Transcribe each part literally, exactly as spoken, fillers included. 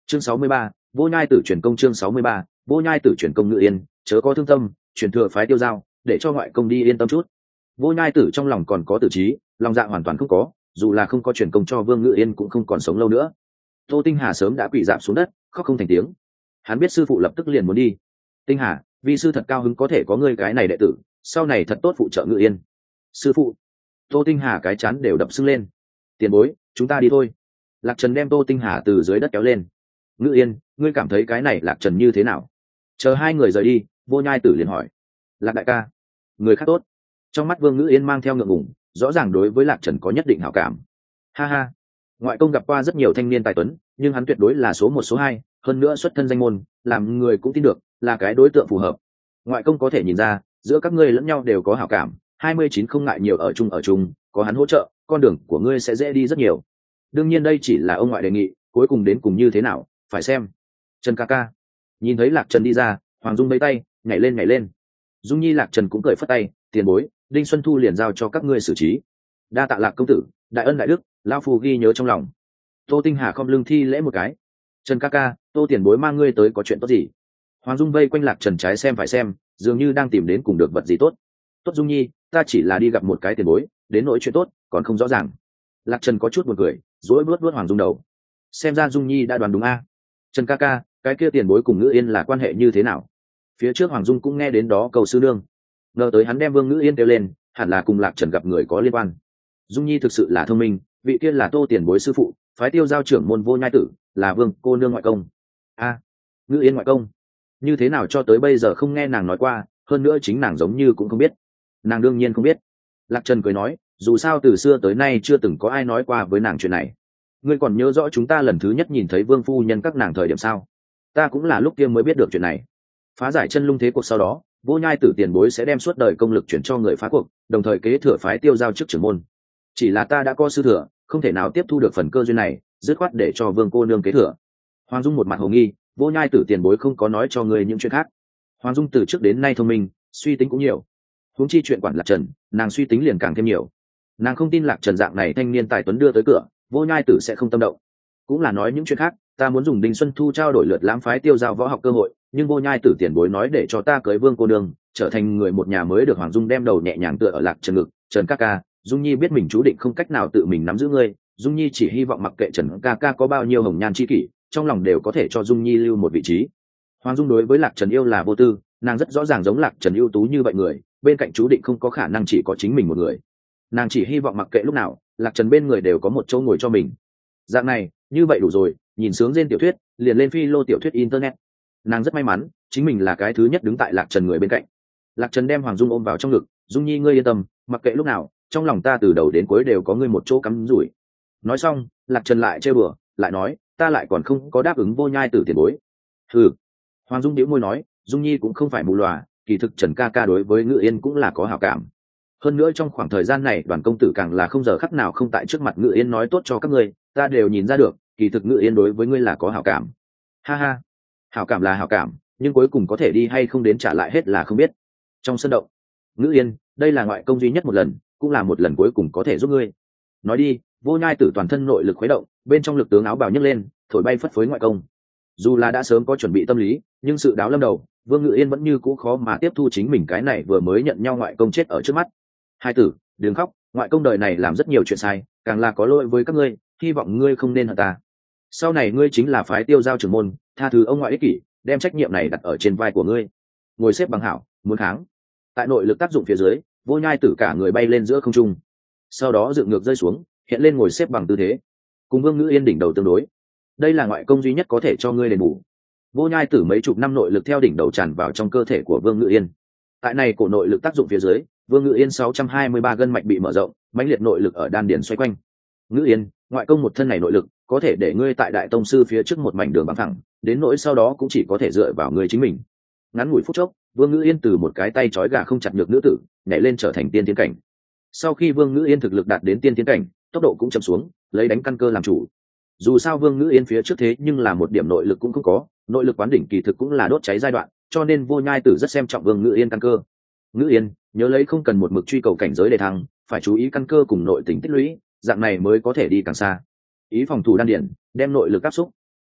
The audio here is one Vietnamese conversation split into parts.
chương sáu mươi ba, vô nhai tử truyền công. Chương sáu mươi ba, vô nhai tử truyền công. Ngự yên, chớ có thương tâm, truyền thừa phái tiêu giao, để cho ngoại công đi yên tâm chút. Vô nhai tử trong lòng còn có tử trí, lòng dạ hoàn toàn không có, dù là không có truyền công cho Vương Ngự yên cũng không còn sống lâu nữa. Tô Tinh Hà sớm đã quỳ rạp xuống đất, khóc không thành tiếng. Hắn biết sư phụ lập tức liền muốn đi. Tinh Hà, vi sư thật cao hứng có thể có ngươi cái này đệ tử, sau này thật tốt phụ trợ Ngự yên. Sư phụ. Tô Tinh Hà cái chán đều đập sưng lên. Tiền bối, chúng ta đi thôi. Lạc Trần đem Tô Tinh Hà từ dưới đất kéo lên. Ngự yên, ngươi cảm thấy cái này Lạc Trần như thế nào? Chờ hai người rời đi, Vô Nhai Tử liền hỏi. Lạc đại ca, người khác tốt. Trong mắt Vương Ngự yên mang theo ngượng ngùng, rõ ràng đối với Lạc Trần có nhất định hảo cảm. Ha ha, ngoại công gặp qua rất nhiều thanh niên tài tuấn, nhưng hắn tuyệt đối là số một số hai, hơn nữa xuất thân danh môn, làm người cũng tin được, là cái đối tượng phù hợp. Ngoại công có thể nhìn ra, giữa các ngươi lẫn nhau đều có hảo cảm, hai mươi chín không ngại nhiều ở chung ở chung, có hắn hỗ trợ, con đường của ngươi sẽ dễ đi rất nhiều. Đương nhiên đây chỉ là ông ngoại đề nghị, cuối cùng đến cùng như thế nào, phải xem. Trần ca ca. Nhìn thấy Lạc Trần đi ra, Hoàng Dung lấy tay, nhảy lên nhảy lên. Dung Nhi Lạc Trần cũng cười phất tay, tiền bối, Đinh Xuân Thu liền giao cho các ngươi xử trí. Đa tạ Lạc công tử, đại ân đại đức, lão phu ghi nhớ trong lòng. Tô Tinh Hà không lưng thi lễ một cái. Trần ca ca, Tô tiền bối mang ngươi tới có chuyện tốt gì? Hoàng Dung vây quanh Lạc Trần trái xem phải xem, dường như đang tìm đến cùng được vật gì tốt. Tốt Dung Nhi, ta chỉ là đi gặp một cái tiền bối, đến nỗi chuyện tốt còn không rõ ràng. Lạc Trần có chút buồn cười, rối bước bước Hoàng Dung đầu. Xem ra Dung Nhi đã đoán đúng a. Trần ca ca, cái kia tiền bối cùng Ngữ Yên là quan hệ như thế nào? Phía trước Hoàng Dung cũng nghe đến đó cầu sư nương, ngờ tới hắn đem Vương Ngữ Yên kêu lên, hẳn là cùng Lạc Trần gặp người có liên quan. Dung Nhi thực sự là thông minh, vị kia là Tô tiền bối sư phụ, phái tiêu giao trưởng môn Vô Nhai Tử, là Vương cô nương ngoại công. A, à, Ngữ Yên ngoại công, như thế nào cho tới bây giờ không nghe nàng nói qua, hơn nữa chính nàng giống như cũng không biết. Nàng đương nhiên không biết. Lạc Trần cười nói, dù sao từ xưa tới nay chưa từng có ai nói qua với nàng chuyện này. Ngươi còn nhớ rõ chúng ta lần thứ nhất nhìn thấy Vương phu nhân các nàng thời điểm sao? Ta cũng là lúc kia mới biết được chuyện này. Phá giải chân lung thế cuộc sau đó, Vô Nhai Tử tiền bối sẽ đem suốt đời công lực chuyển cho người phá cuộc, đồng thời kế thừa phái tiêu giao chức trưởng môn. Chỉ là ta đã có sư thừa, không thể nào tiếp thu được phần cơ duyên này, dứt khoát để cho Vương cô nương kế thừa. Hoàng Dung một mặt hồ nghi, Vô Nhai Tử tiền bối không có nói cho người những chuyện khác. Hoàng Dung từ trước đến nay thông minh, suy tính cũng nhiều. Huống chi chuyện quản Lạc Trần, nàng suy tính liền càng thêm nhiều. Nàng không tin Lạc Trần dạng này thanh niên tài tuấn đưa tới cửa, Vô Nhai Tử sẽ không tâm động. Cũng là nói những chuyện khác, ta muốn dùng Đinh Xuân Thu trao đổi lượt lãm phái tiêu giao võ học cơ hội, nhưng Vô Nhai Tử tiền bối nói để cho ta cưới Vương cô nương, trở thành người một nhà mới được. Hoàng Dung đem đầu nhẹ nhàng tựa ở Lạc Trần ngực. Trần ca ca, Dung Nhi biết mình chú định không cách nào tự mình nắm giữ ngươi, Dung Nhi chỉ hy vọng mặc kệ Trần ca ca có bao nhiêu hồng nhan chi kỷ, trong lòng đều có thể cho Dung Nhi lưu một vị trí. Hoàng Dung đối với Lạc Trần yêu là vô tư, nàng rất rõ ràng giống Lạc Trần ưu tú như vậy người, bên cạnh chú định không có khả năng chỉ có chính mình một người. Nàng chỉ hy vọng mặc kệ lúc nào, Lạc Trần bên người đều có một chỗ ngồi cho mình. Dạng này, như vậy đủ rồi, nhìn sướng trên tiểu thuyết, liền lên phi lô tiểu thuyết internet. Nàng rất may mắn, chính mình là cái thứ nhất đứng tại Lạc Trần người bên cạnh. Lạc Trần đem Hoàng Dung ôm vào trong ngực, Dung Nhi ngươi yên tâm, mặc kệ lúc nào, trong lòng ta từ đầu đến cuối đều có ngươi một chỗ cắm rủi. Nói xong, Lạc Trần lại trêu bừa, lại nói, ta lại còn không có đáp ứng Vô Nhai Tử tiền bối. Hừ. Hoàng Dung nhíu môi nói, Dung Nhi cũng không phải mù lòa, kỳ thực Trần ca ca đối với Ngự Yên cũng là có hảo cảm. Hơn nữa trong khoảng thời gian này Đoàn công tử càng là không giờ khắc nào không tại trước mặt Ngự Yên nói tốt cho các ngươi, ta đều nhìn ra được, kỳ thực Ngự Yên đối với ngươi là có hảo cảm. Ha ha. Hảo cảm là hảo cảm, nhưng cuối cùng có thể đi hay không đến trả lại hết là không biết. Trong sân động, Ngự Yên, đây là ngoại công duy nhất một lần, cũng là một lần cuối cùng có thể giúp ngươi. Nói đi, Vô Nhai Tử toàn thân nội lực khuấy động, bên trong lực tướng áo bào nhấc lên, thổi bay phất phới ngoại công. Dù là đã sớm có chuẩn bị tâm lý, nhưng sự đáo lâm đầu, Vương Ngự Yên vẫn như cũ khó mà tiếp thu chính mình cái này vừa mới nhận nhau ngoại công chết ở trước mắt. Hai tử, đừng khóc, ngoại công đời này làm rất nhiều chuyện sai, càng là có lỗi với các ngươi, hy vọng ngươi không nên hận ta. Sau này ngươi chính là phái tiêu giao trưởng môn, tha thứ ông ngoại ích kỷ, đem trách nhiệm này đặt ở trên vai của ngươi. Ngồi xếp bằng hảo, muốn kháng. Tại nội lực tác dụng phía dưới, Vô Nhai Tử cả người bay lên giữa không trung, sau đó dựng ngược rơi xuống, hiện lên ngồi xếp bằng tư thế, cùng Vương Ngữ Yên đỉnh đầu tương đối. Đây là ngoại công duy nhất có thể cho ngươi đền bù. Vô Nhai Tử mấy chục năm nội lực theo đỉnh đầu tràn vào trong cơ thể của Vương Ngữ Yên. Tại này cổ nội lực tác dụng phía dưới, Vương Ngữ Yên sáu trăm hai mươi ba gân mạch bị mở rộng, mãnh liệt nội lực ở đan điền xoay quanh. Ngữ Yên, ngoại công một thân này nội lực, có thể để ngươi tại đại tông sư phía trước một mảnh đường bằng thẳng, đến nỗi sau đó cũng chỉ có thể dựa vào ngươi chính mình. Ngắn ngủi phút chốc, Vương Ngữ Yên từ một cái tay trói gà không chặt được nữ tử, nhảy lên trở thành tiên tiến cảnh. Sau khi Vương Ngữ Yên thực lực đạt đến tiên tiến cảnh, tốc độ cũng chậm xuống, lấy đánh căn cơ làm chủ. Dù sao Vương Ngữ Yên phía trước thế nhưng là một điểm nội lực cũng không có, nội lực quán đỉnh kỳ thực cũng là đốt cháy giai đoạn, cho nên Vô Nhai Tử rất xem trọng Vương Ngữ Yên căn cơ. Ngữ Yên, nhớ lấy không cần một mực truy cầu cảnh giới để thăng, phải chú ý căn cơ cùng nội tình tích lũy, dạng này mới có thể đi càng xa. Ý phòng thủ đan điển, đem nội lực áp xúc.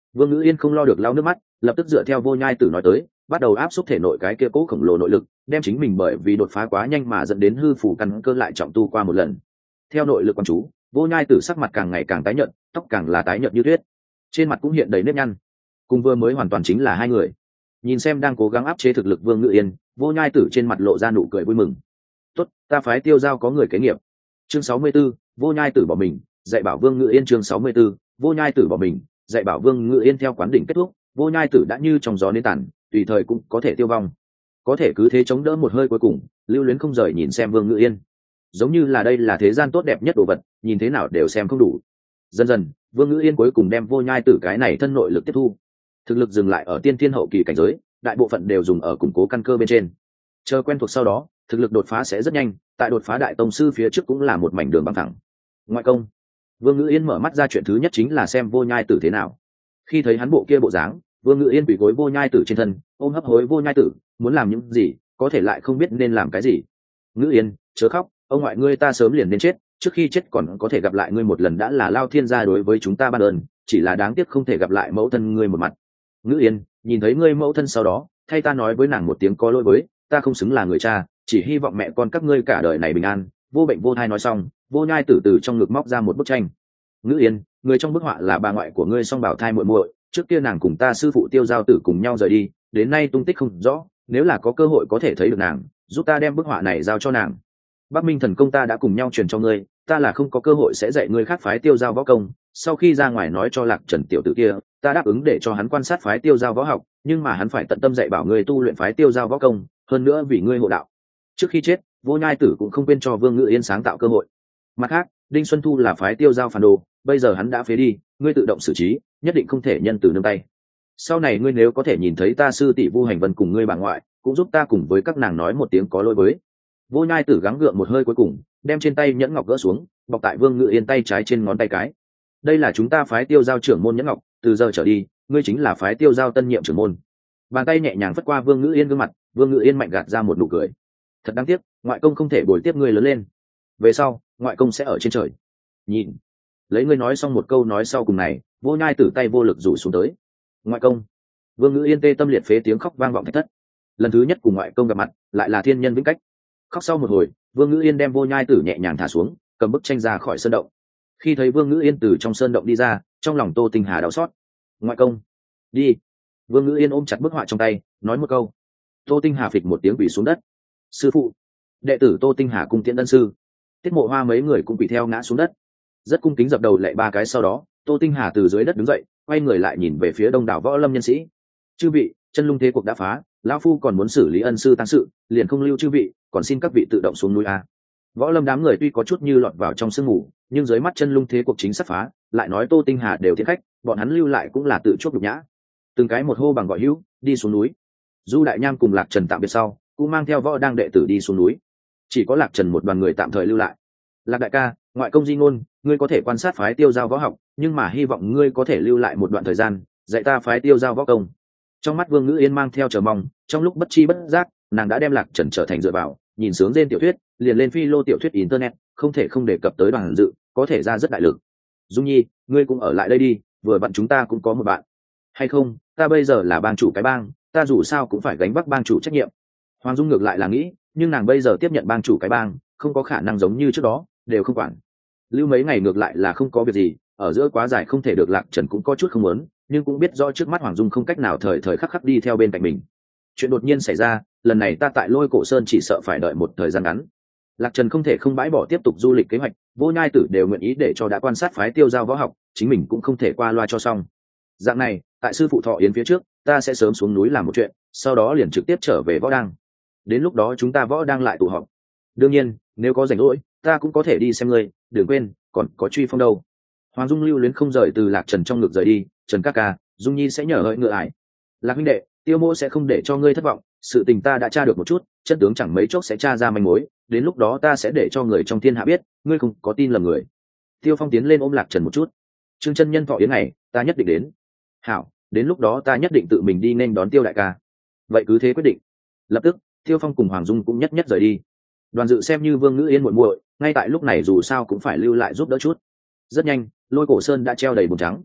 Vương Ngữ Yên không lo được lau nước mắt, lập tức dựa theo Vô Nhai Tử nói tới, bắt đầu áp xúc thể nội cái kia cố khổng lồ nội lực, đem chính mình bởi vì đột phá quá nhanh mà dẫn đến hư phủ căn cơ lại trọng tu qua một lần. Theo nội lực quan chú, Vô Nhai Tử sắc mặt càng ngày càng tái nhợt, tóc càng là tái nhợt như tuyết, trên mặt cũng hiện đầy nếp nhăn. Cùng vừa mới hoàn toàn chính là hai người. Nhìn xem đang cố gắng áp chế thực lực Vương Ngữ Yên, Vô Nhai Tử trên mặt lộ ra nụ cười vui mừng. "Tốt, ta phái Tiêu Giao có người kế nghiệp." Chương sáu mươi 64, Vô Nhai Tử bỏ mình, dạy bảo Vương Ngữ Yên. Chương sáu mươi 64, Vô Nhai Tử bỏ mình, dạy bảo Vương Ngữ Yên. Theo quán đỉnh kết thúc, Vô Nhai Tử đã như trong gió nến tàn, tùy thời cũng có thể tiêu vong. Có thể cứ thế chống đỡ một hơi cuối cùng, lưu luyến không rời nhìn xem Vương Ngữ Yên, giống như là đây là thế gian tốt đẹp nhất đồ vật, nhìn thế nào đều xem không đủ. Dần dần, Vương Ngữ Yên cuối cùng đem Vô Nhai Tử cái này thân nội lực tiếp thu, thực lực dừng lại ở tiên thiên hậu kỳ cảnh giới, đại bộ phận đều dùng ở củng cố căn cơ bên trên. Chờ quen thuộc sau đó, thực lực đột phá sẽ rất nhanh, tại đột phá đại tông sư phía trước cũng là một mảnh đường băng thẳng. Ngoại công. Vương Ngữ Yên mở mắt ra, chuyện thứ nhất chính là xem Vô Nhai Tử thế nào. Khi thấy hắn bộ kia bộ dáng, Vương Ngữ Yên quỳ gối Vô Nhai Tử trên thân, ôm hấp hối Vô Nhai Tử, muốn làm những gì, có thể lại không biết nên làm cái gì. "Ngữ Yên, chớ khóc, ông ngoại ngươi ta sớm liền nên chết, trước khi chết còn có thể gặp lại ngươi một lần đã là lao thiên gia đối với chúng ta ban ơn, chỉ là đáng tiếc không thể gặp lại mẫu thân ngươi một mặt. Ngữ Yên, nhìn thấy ngươi mẫu thân sau đó, thay ta nói với nàng một tiếng có lỗi với, ta không xứng là người cha, chỉ hy vọng mẹ con các ngươi cả đời này bình an, vô bệnh vô thai." Nói xong, Vô Nhai Tử từ trong ngực móc ra một bức tranh. "Ngữ Yên, người trong bức họa là bà ngoại của ngươi Song Bảo Thai muội muội, trước kia nàng cùng ta sư phụ Tiêu Giao Tử cùng nhau rời đi, đến nay tung tích không rõ, nếu là có cơ hội có thể thấy được nàng, giúp ta đem bức họa này giao cho nàng. Bắc Minh thần công ta đã cùng nhau truyền cho ngươi, ta là không có cơ hội sẽ dạy ngươi khác phái Tiêu Giao võ công, sau khi ra ngoài nói cho Lạc Trần tiểu tử kia, ta đáp ứng để cho hắn quan sát phái Tiêu Giao võ học, nhưng mà hắn phải tận tâm dạy bảo ngươi tu luyện phái Tiêu Giao võ công, hơn nữa vì ngươi hộ đạo." Trước khi chết, Vô Nhai Tử cũng không quên cho Vương Ngữ Yên sáng tạo cơ hội. Mặt khác, Đinh Xuân Thu là phái Tiêu Giao phản đồ, bây giờ hắn đã phế đi, ngươi tự động xử trí, nhất định không thể nhân từ nương tay. Sau này ngươi nếu có thể nhìn thấy ta sư tỷ Vu Hành Vân cùng ngươi bà ngoại, cũng giúp ta cùng với các nàng nói một tiếng có lỗi với. Vô Nhai Tử gắng gượng một hơi cuối cùng, đem trên tay nhẫn ngọc gỡ xuống, bọc tại Vương Ngữ Yên tay trái trên ngón tay cái. "Đây là chúng ta phái Tiêu Giao trưởng môn nhẫn ngọc, từ giờ trở đi, ngươi chính là phái Tiêu Giao tân nhiệm trưởng môn." Bàn tay nhẹ nhàng phất qua Vương Ngữ Yên gương mặt, Vương Ngữ Yên mạnh gạt ra một nụ cười. "Thật đáng tiếc, ngoại công không thể bồi tiếp ngươi lớn lên. Về sau, ngoại công sẽ ở trên trời. Nhìn." Lấy ngươi nói xong một câu nói sau cùng này, Vô Nhai Tử tay vô lực rủ xuống tới. "Ngoại công." Vương Ngữ Yên tê tâm liệt phế tiếng khóc vang vọng thạch thất. Lần thứ nhất cùng ngoại công gặp mặt, lại là thiên nhân vĩnh cách. Khóc sau một hồi, Vương Ngữ Yên đem Vô Nhai Tử nhẹ nhàng thả xuống, cầm bức tranh ra khỏi sơn động. Khi thấy Vương Ngữ Yên từ trong sơn động đi ra, trong lòng Tô Tinh Hà đau xót. "Ngoại công, đi." Vương Ngữ Yên ôm chặt bức họa trong tay, nói một câu. Tô Tinh Hà phịch một tiếng quỳ xuống đất. "Sư phụ." Đệ tử Tô Tinh Hà cung tiễn ân sư. Tiết Mộ Hoa mấy người cũng quỳ theo ngã xuống đất, rất cung kính dập đầu lạy ba cái. Sau đó, Tô Tinh Hà từ dưới đất đứng dậy, quay người lại nhìn về phía đông đảo võ lâm nhân sĩ. "Chư vị, chân lung thế cuộc đã phá, lão phu còn muốn xử lý ân sư tang sự, liền không lưu chư vị, còn xin các vị tự động xuống núi a." Võ lâm đám người tuy có chút như lọt vào trong sương mù, nhưng dưới mắt chân lung thế cuộc chính sắp phá, lại nói Tô Tinh Hà đều thiện khách, bọn hắn lưu lại cũng là tự chuốc nhục nhã. Từng cái một hô bằng gọi hữu, đi xuống núi. Du Đại Nham cùng Lạc Trần tạm biệt sau, cũng mang theo võ đang đệ tử đi xuống núi. Chỉ có Lạc Trần một đoàn người tạm thời lưu lại. "Lạc đại ca, ngoại công di ngôn, ngươi có thể quan sát phái Tiêu Giao võ học, nhưng mà hy vọng ngươi có thể lưu lại một đoạn thời gian, dạy ta phái Tiêu Giao võ công." Trong mắt Vương Ngữ Yên mang theo chờ mong, trong lúc bất chi bất giác, nàng đã đem Lạc Trần trở thành dựa vào, nhìn sướng trên tiểu thuyết, liền lên phi lô tiểu thuyết internet, không thể không đề cập tới đoàn dự, có thể ra rất đại lực. "Dung Nhi, ngươi cũng ở lại đây đi, vừa bạn chúng ta cũng có một bạn." "Hay không, ta bây giờ là bang chủ cái bang, ta dù sao cũng phải gánh vác bang chủ trách nhiệm." Hoàng Dung ngược lại là nghĩ, nhưng nàng bây giờ tiếp nhận bang chủ cái bang, không có khả năng giống như trước đó, đều không quản. Lưu mấy ngày ngược lại là không có việc gì, ở giữa quá dài không thể được. Lạc Trần cũng có chút không muốn, nhưng cũng biết rõ trước mắt Hoàng Dung không cách nào thời thời khắc khắc đi theo bên cạnh mình. Chuyện đột nhiên xảy ra, lần này ta tại Lôi Cổ Sơn chỉ sợ phải đợi một thời gian ngắn. Lạc Trần không thể không bãi bỏ tiếp tục du lịch kế hoạch, Vô Nhai Tử đều nguyện ý để cho đã quan sát phái Tiêu Giao võ học, chính mình cũng không thể qua loa cho xong. Dạng này, tại sư phụ thọ yến phía trước, ta sẽ sớm xuống núi làm một chuyện, sau đó liền trực tiếp trở về võ đang. Đến lúc đó chúng ta võ đang lại tụ họp. Đương nhiên, nếu có rảnh rỗi, ta cũng có thể đi xem ngươi, đừng quên, còn có Truy Phong đâu. Hoàng Dung lưu luyến không rời từ Lạc Trần trong ngực rời đi. "Trần ca ca, Dung Nhi sẽ nhờ hỡi ngựa ải. Lạc huynh đệ, Tiêu mô sẽ không để cho ngươi thất vọng, sự tình ta đã tra được một chút, chân tướng chẳng mấy chốc sẽ tra ra manh mối, đến lúc đó ta sẽ để cho người trong thiên hạ biết, ngươi không có tin lầm người." Tiêu Phong tiến lên ôm Lạc Trần một chút. "Trương chân nhân thọ yến này, ta nhất định đến." "Hảo, đến lúc đó ta nhất định tự mình đi nên đón Tiêu đại ca." "Vậy cứ thế quyết định." Lập tức, Tiêu Phong cùng Hoàng Dung cũng nhất nhất rời đi. Đoàn dự xem như Vương Ngữ Yên muội muội, ngay tại lúc này dù sao cũng phải lưu lại giúp đỡ chút. Rất nhanh, Lôi Cổ Sơn đã treo đầy bùn trắng.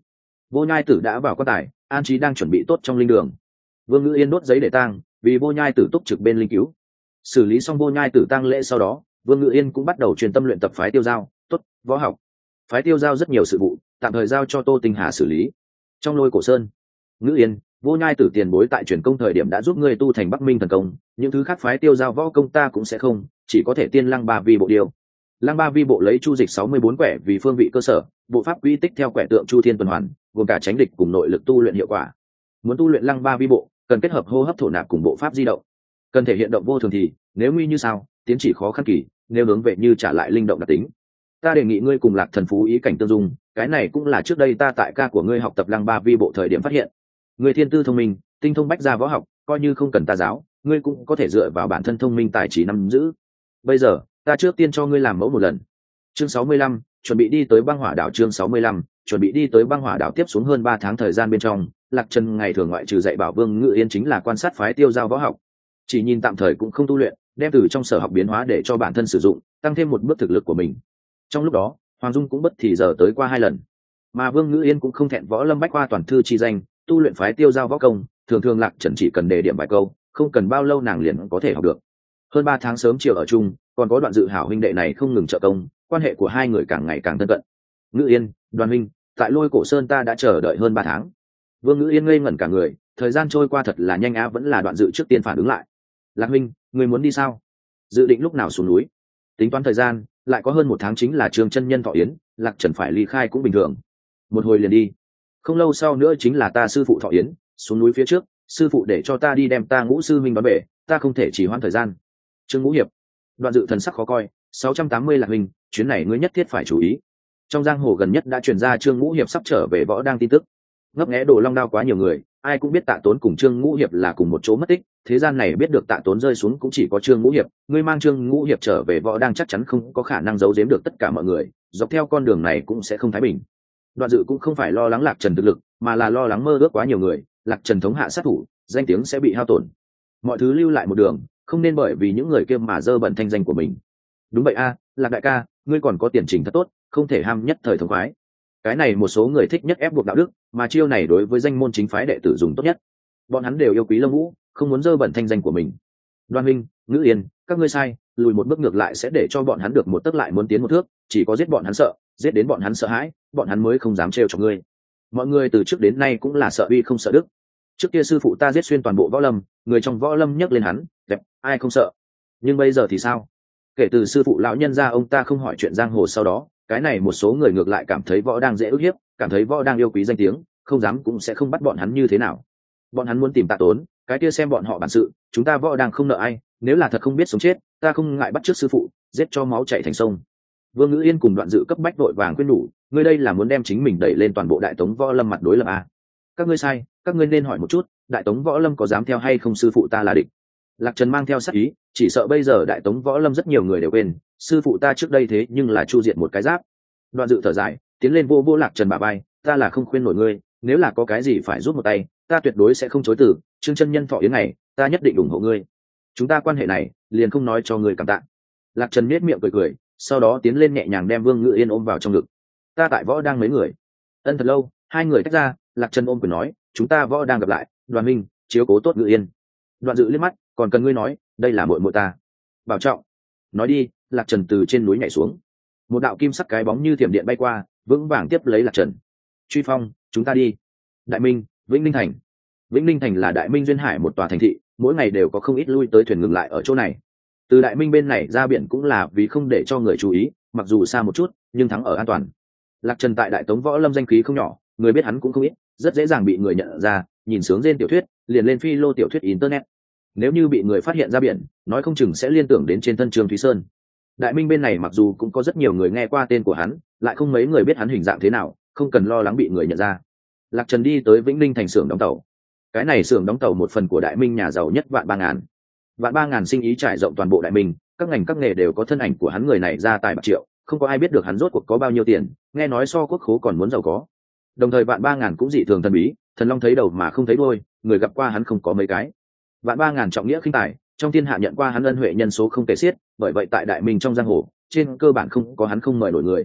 Vô Nhai Tử đã vào quan tài, an trí đang chuẩn bị tốt trong linh đường. Vương Ngữ Yên đốt giấy để tang, vì Vô Nhai Tử túc trực bên linh cứu. Xử lý xong Vô Nhai Tử tang lễ sau đó, Vương Ngữ Yên cũng bắt đầu truyền tâm luyện tập phái tiêu giao, tốt võ học. Phái tiêu giao rất nhiều sự vụ, tạm thời giao cho Tô Tinh Hà xử lý. Trong Lôi Cổ Sơn, Ngữ Yên, Vô Nhai Tử tiền bối tại truyền công thời điểm đã giúp ngươi tu thành Bắc Minh thần công, những thứ khác phái tiêu giao võ công ta cũng sẽ không, chỉ có thể tiên lăng ba vi bộ điều. Lăng ba vi bộ lấy chu dịch sáu mươi bốn quẻ vì phương vị cơ sở, bộ pháp quy tích theo quẻ tượng chu thiên tuần hoàn, gồm cả tránh địch cùng nội lực tu luyện hiệu quả. Muốn tu luyện lăng ba vi bộ, cần kết hợp hô hấp thổ nạp cùng bộ pháp di động. Cần thể hiện động vô thường thì, nếu nguy như sao, tiến chỉ khó khăn kỳ, nếu hướng về như trả lại linh động đặc tính. Ta đề nghị ngươi cùng Lạc Thần Phú ý cảnh tương dung, cái này cũng là trước đây ta tại ca của ngươi học tập lăng ba vi bộ thời điểm phát hiện. Ngươi thiên tư thông minh, tinh thông bách gia võ học, coi như không cần ta giáo, ngươi cũng có thể dựa vào bản thân thông minh tài trí nắm giữ. Bây giờ, ta trước tiên cho ngươi làm mẫu một lần. Chương sáu mươi lăm, chuẩn bị đi tới băng hỏa đảo. Chương sáu mươi lăm, chuẩn bị đi tới băng hỏa đảo. Tiếp xuống hơn ba tháng thời gian bên trong, Lạc Trần ngày thường ngoại trừ dạy bảo Vương Ngự Yên chính là quan sát phái tiêu giao võ học. Chỉ nhìn tạm thời cũng không tu luyện, đem từ trong sở học biến hóa để cho bản thân sử dụng, tăng thêm một bước thực lực của mình. Trong lúc đó, Hoàng Dung cũng bất thì giờ tới qua hai lần, mà Vương Ngự Yên cũng không thẹn võ lâm bách khoa toàn thư chi danh, tu luyện phái tiêu giao võ công, thường thường Lạc Trần chỉ cần đề điểm vài câu, không cần bao lâu nàng liền có thể học được. Hơn ba tháng sớm chiều ở chung, còn có Đoạn Dự hảo huynh đệ này không ngừng trợ công, quan hệ của hai người càng ngày càng thân cận. Ngự Yên, Đoàn huynh, tại Lôi Cổ Sơn ta đã chờ đợi hơn ba tháng. Vương Ngự Yên ngây ngẩn cả người, thời gian trôi qua thật là nhanh á, vẫn là Đoạn Dự trước tiên phản ứng lại. Lạc huynh, người muốn đi sao? Dự định lúc nào xuống núi? Tính toán thời gian, lại có hơn một tháng chính là Trường chân nhân thọ yến, Lạc Trần phải ly khai cũng bình thường. Một hồi liền đi. Không lâu sau nữa chính là ta sư phụ thọ yến, xuống núi phía trước, sư phụ để cho ta đi đem ta Ngũ sư minh đón về, ta không thể trì hoãn thời gian. Trương Ngũ hiệp. Đoạn Dự thần sắc khó coi, sáu trăm tám mươi Lạc huynh, chuyến này ngươi nhất thiết phải chú ý. Trong giang hồ gần nhất đã truyền ra Trương Ngũ hiệp sắp trở về võ đang tin tức. Ngấp nghé Đồ Long Đao quá nhiều người, ai cũng biết Tạ Tốn cùng Trương Ngũ hiệp là cùng một chỗ mất tích, thế gian này biết được Tạ Tốn rơi xuống cũng chỉ có Trương Ngũ hiệp, ngươi mang Trương Ngũ hiệp trở về võ đang chắc chắn không có khả năng giấu giếm được tất cả mọi người, dọc theo con đường này cũng sẽ không thái bình. Đoạn Dự cũng không phải lo lắng Lạc Trần thực lực, mà là lo lắng mơ ước quá nhiều người, Lạc Trần thống hạ sát thủ, danh tiếng sẽ bị hao tổn. Mọi thứ lưu lại một đường, không nên bởi vì những người kia mà dơ bẩn thanh danh của mình. Đúng vậy a, Lạc đại ca, ngươi còn có tiền trình thật tốt, không thể ham nhất thời thống khoái. Cái này một số người thích nhất ép buộc đạo đức, mà chiêu này đối với danh môn chính phái đệ tử dùng tốt nhất. Bọn hắn đều yêu quý Lâm Vũ, không muốn dơ bẩn thanh danh của mình. Đoan Minh, Ngữ Yên, các ngươi sai, lùi một bước ngược lại sẽ để cho bọn hắn được một tấc lại muốn tiến một thước, chỉ có giết bọn hắn sợ, giết đến bọn hắn sợ hãi, bọn hắn mới không dám trêu chọc ngươi. Mọi người từ trước đến nay cũng là sợ uy không sợ đức. Trước kia sư phụ ta giết xuyên toàn bộ võ lâm, người trong võ lâm nhấc lên hắn, đẹp, ai không sợ. Nhưng bây giờ thì sao? Kể từ sư phụ lão nhân ra ông ta không hỏi chuyện giang hồ sau đó, cái này một số người ngược lại cảm thấy võ đang dễ ức hiếp, cảm thấy võ đang yêu quý danh tiếng, không dám cũng sẽ không bắt bọn hắn như thế nào. Bọn hắn muốn tìm Tạ Tốn, cái kia xem bọn họ bản sự, chúng ta võ đang không nợ ai, nếu là thật không biết sống chết, ta không ngại bắt trước sư phụ, giết cho máu chảy thành sông. Vương Ngữ Yên cùng Đoạn Dự cấp bách vội vàng khuyên nhủ, ngươi đây là muốn đem chính mình đẩy lên toàn bộ đại tống võ lâm mặt đối lập à? Các ngươi sai, các ngươi nên hỏi một chút, đại tống võ lâm có dám theo hay không sư phụ ta là địch? Lạc Trần mang theo sát ý, chỉ sợ bây giờ đại tống võ lâm rất nhiều người đều quên, sư phụ ta trước đây thế nhưng là chu diệt một cái giáp. Đoạn Dự thở dài, tiến lên vô vô Lạc Trần bả vai, ta là không khuyên nổi ngươi, nếu là có cái gì phải giúp một tay, ta tuyệt đối sẽ không chối từ. Trương chân nhân thọ yến này, ta nhất định ủng hộ ngươi. Chúng ta quan hệ này, liền không nói cho ngươi cảm tạ. Lạc Trần nhếch miệng cười cười, sau đó tiến lên nhẹ nhàng đem Vương Ngự Yên ôm vào trong ngực. Ta tại võ đang mấy người. Ân thật lâu, hai người tách ra, Lạc Trần ôm quyền nói, chúng ta võ đang gặp lại, Đoàn minh, chiếu cố tốt Ngự Yên. Đoạn Dự liếc mắt, còn cần ngươi nói, đây là muội muội ta. Bảo trọng. Nói đi, Lạc Trần từ trên núi nhảy xuống. Một đạo kim sắc cái bóng như thiểm điện bay qua, vững vàng tiếp lấy Lạc Trần. Truy Phong, chúng ta đi. Đại Minh, Vĩnh Ninh thành. Vĩnh Ninh thành là Đại Minh duyên hải một tòa thành thị, mỗi ngày đều có không ít lui tới thuyền ngừng lại ở chỗ này. Từ Đại Minh bên này ra biển cũng là vì không để cho người chú ý, mặc dù xa một chút, nhưng thắng ở an toàn. Lạc Trần tại Đại Tống võ lâm danh khí không nhỏ, người biết hắn cũng không ít, rất dễ dàng bị người nhận ra, nhìn sướng trên tiểu thuyết, liền lên phi lô tiểu thuyết internet. Nếu như bị người phát hiện ra biển, nói không chừng sẽ liên tưởng đến trên thân Trương Thúy Sơn. Đại Minh bên này mặc dù cũng có rất nhiều người nghe qua tên của hắn, lại không mấy người biết hắn hình dạng thế nào, không cần lo lắng bị người nhận ra. Lạc Trần đi tới Vĩnh Ninh thành xưởng đóng tàu. Cái này xưởng đóng tàu một phần của Đại Minh nhà giàu nhất Vạn Ba Ngàn. Vạn Ba Ngàn sinh ý trải rộng toàn bộ Đại Minh, các ngành các nghề đều có thân ảnh của hắn, người này ra tài bạc triệu, không có ai biết được hắn rốt cuộc có bao nhiêu tiền, nghe nói so quốc khố còn muốn giàu có. Đồng thời Vạn Ba Ngàn cũng dị thường thần bí, thần long thấy đầu mà không thấy đuôi, người gặp qua hắn không có mấy cái. Vạn Ba Ngàn trọng nghĩa khinh tài, trong thiên hạ nhận qua hắn ân huệ nhân số không kể xiết, bởi vậy tại Đại Minh trong giang hồ, trên cơ bản không có hắn không mời nổi người.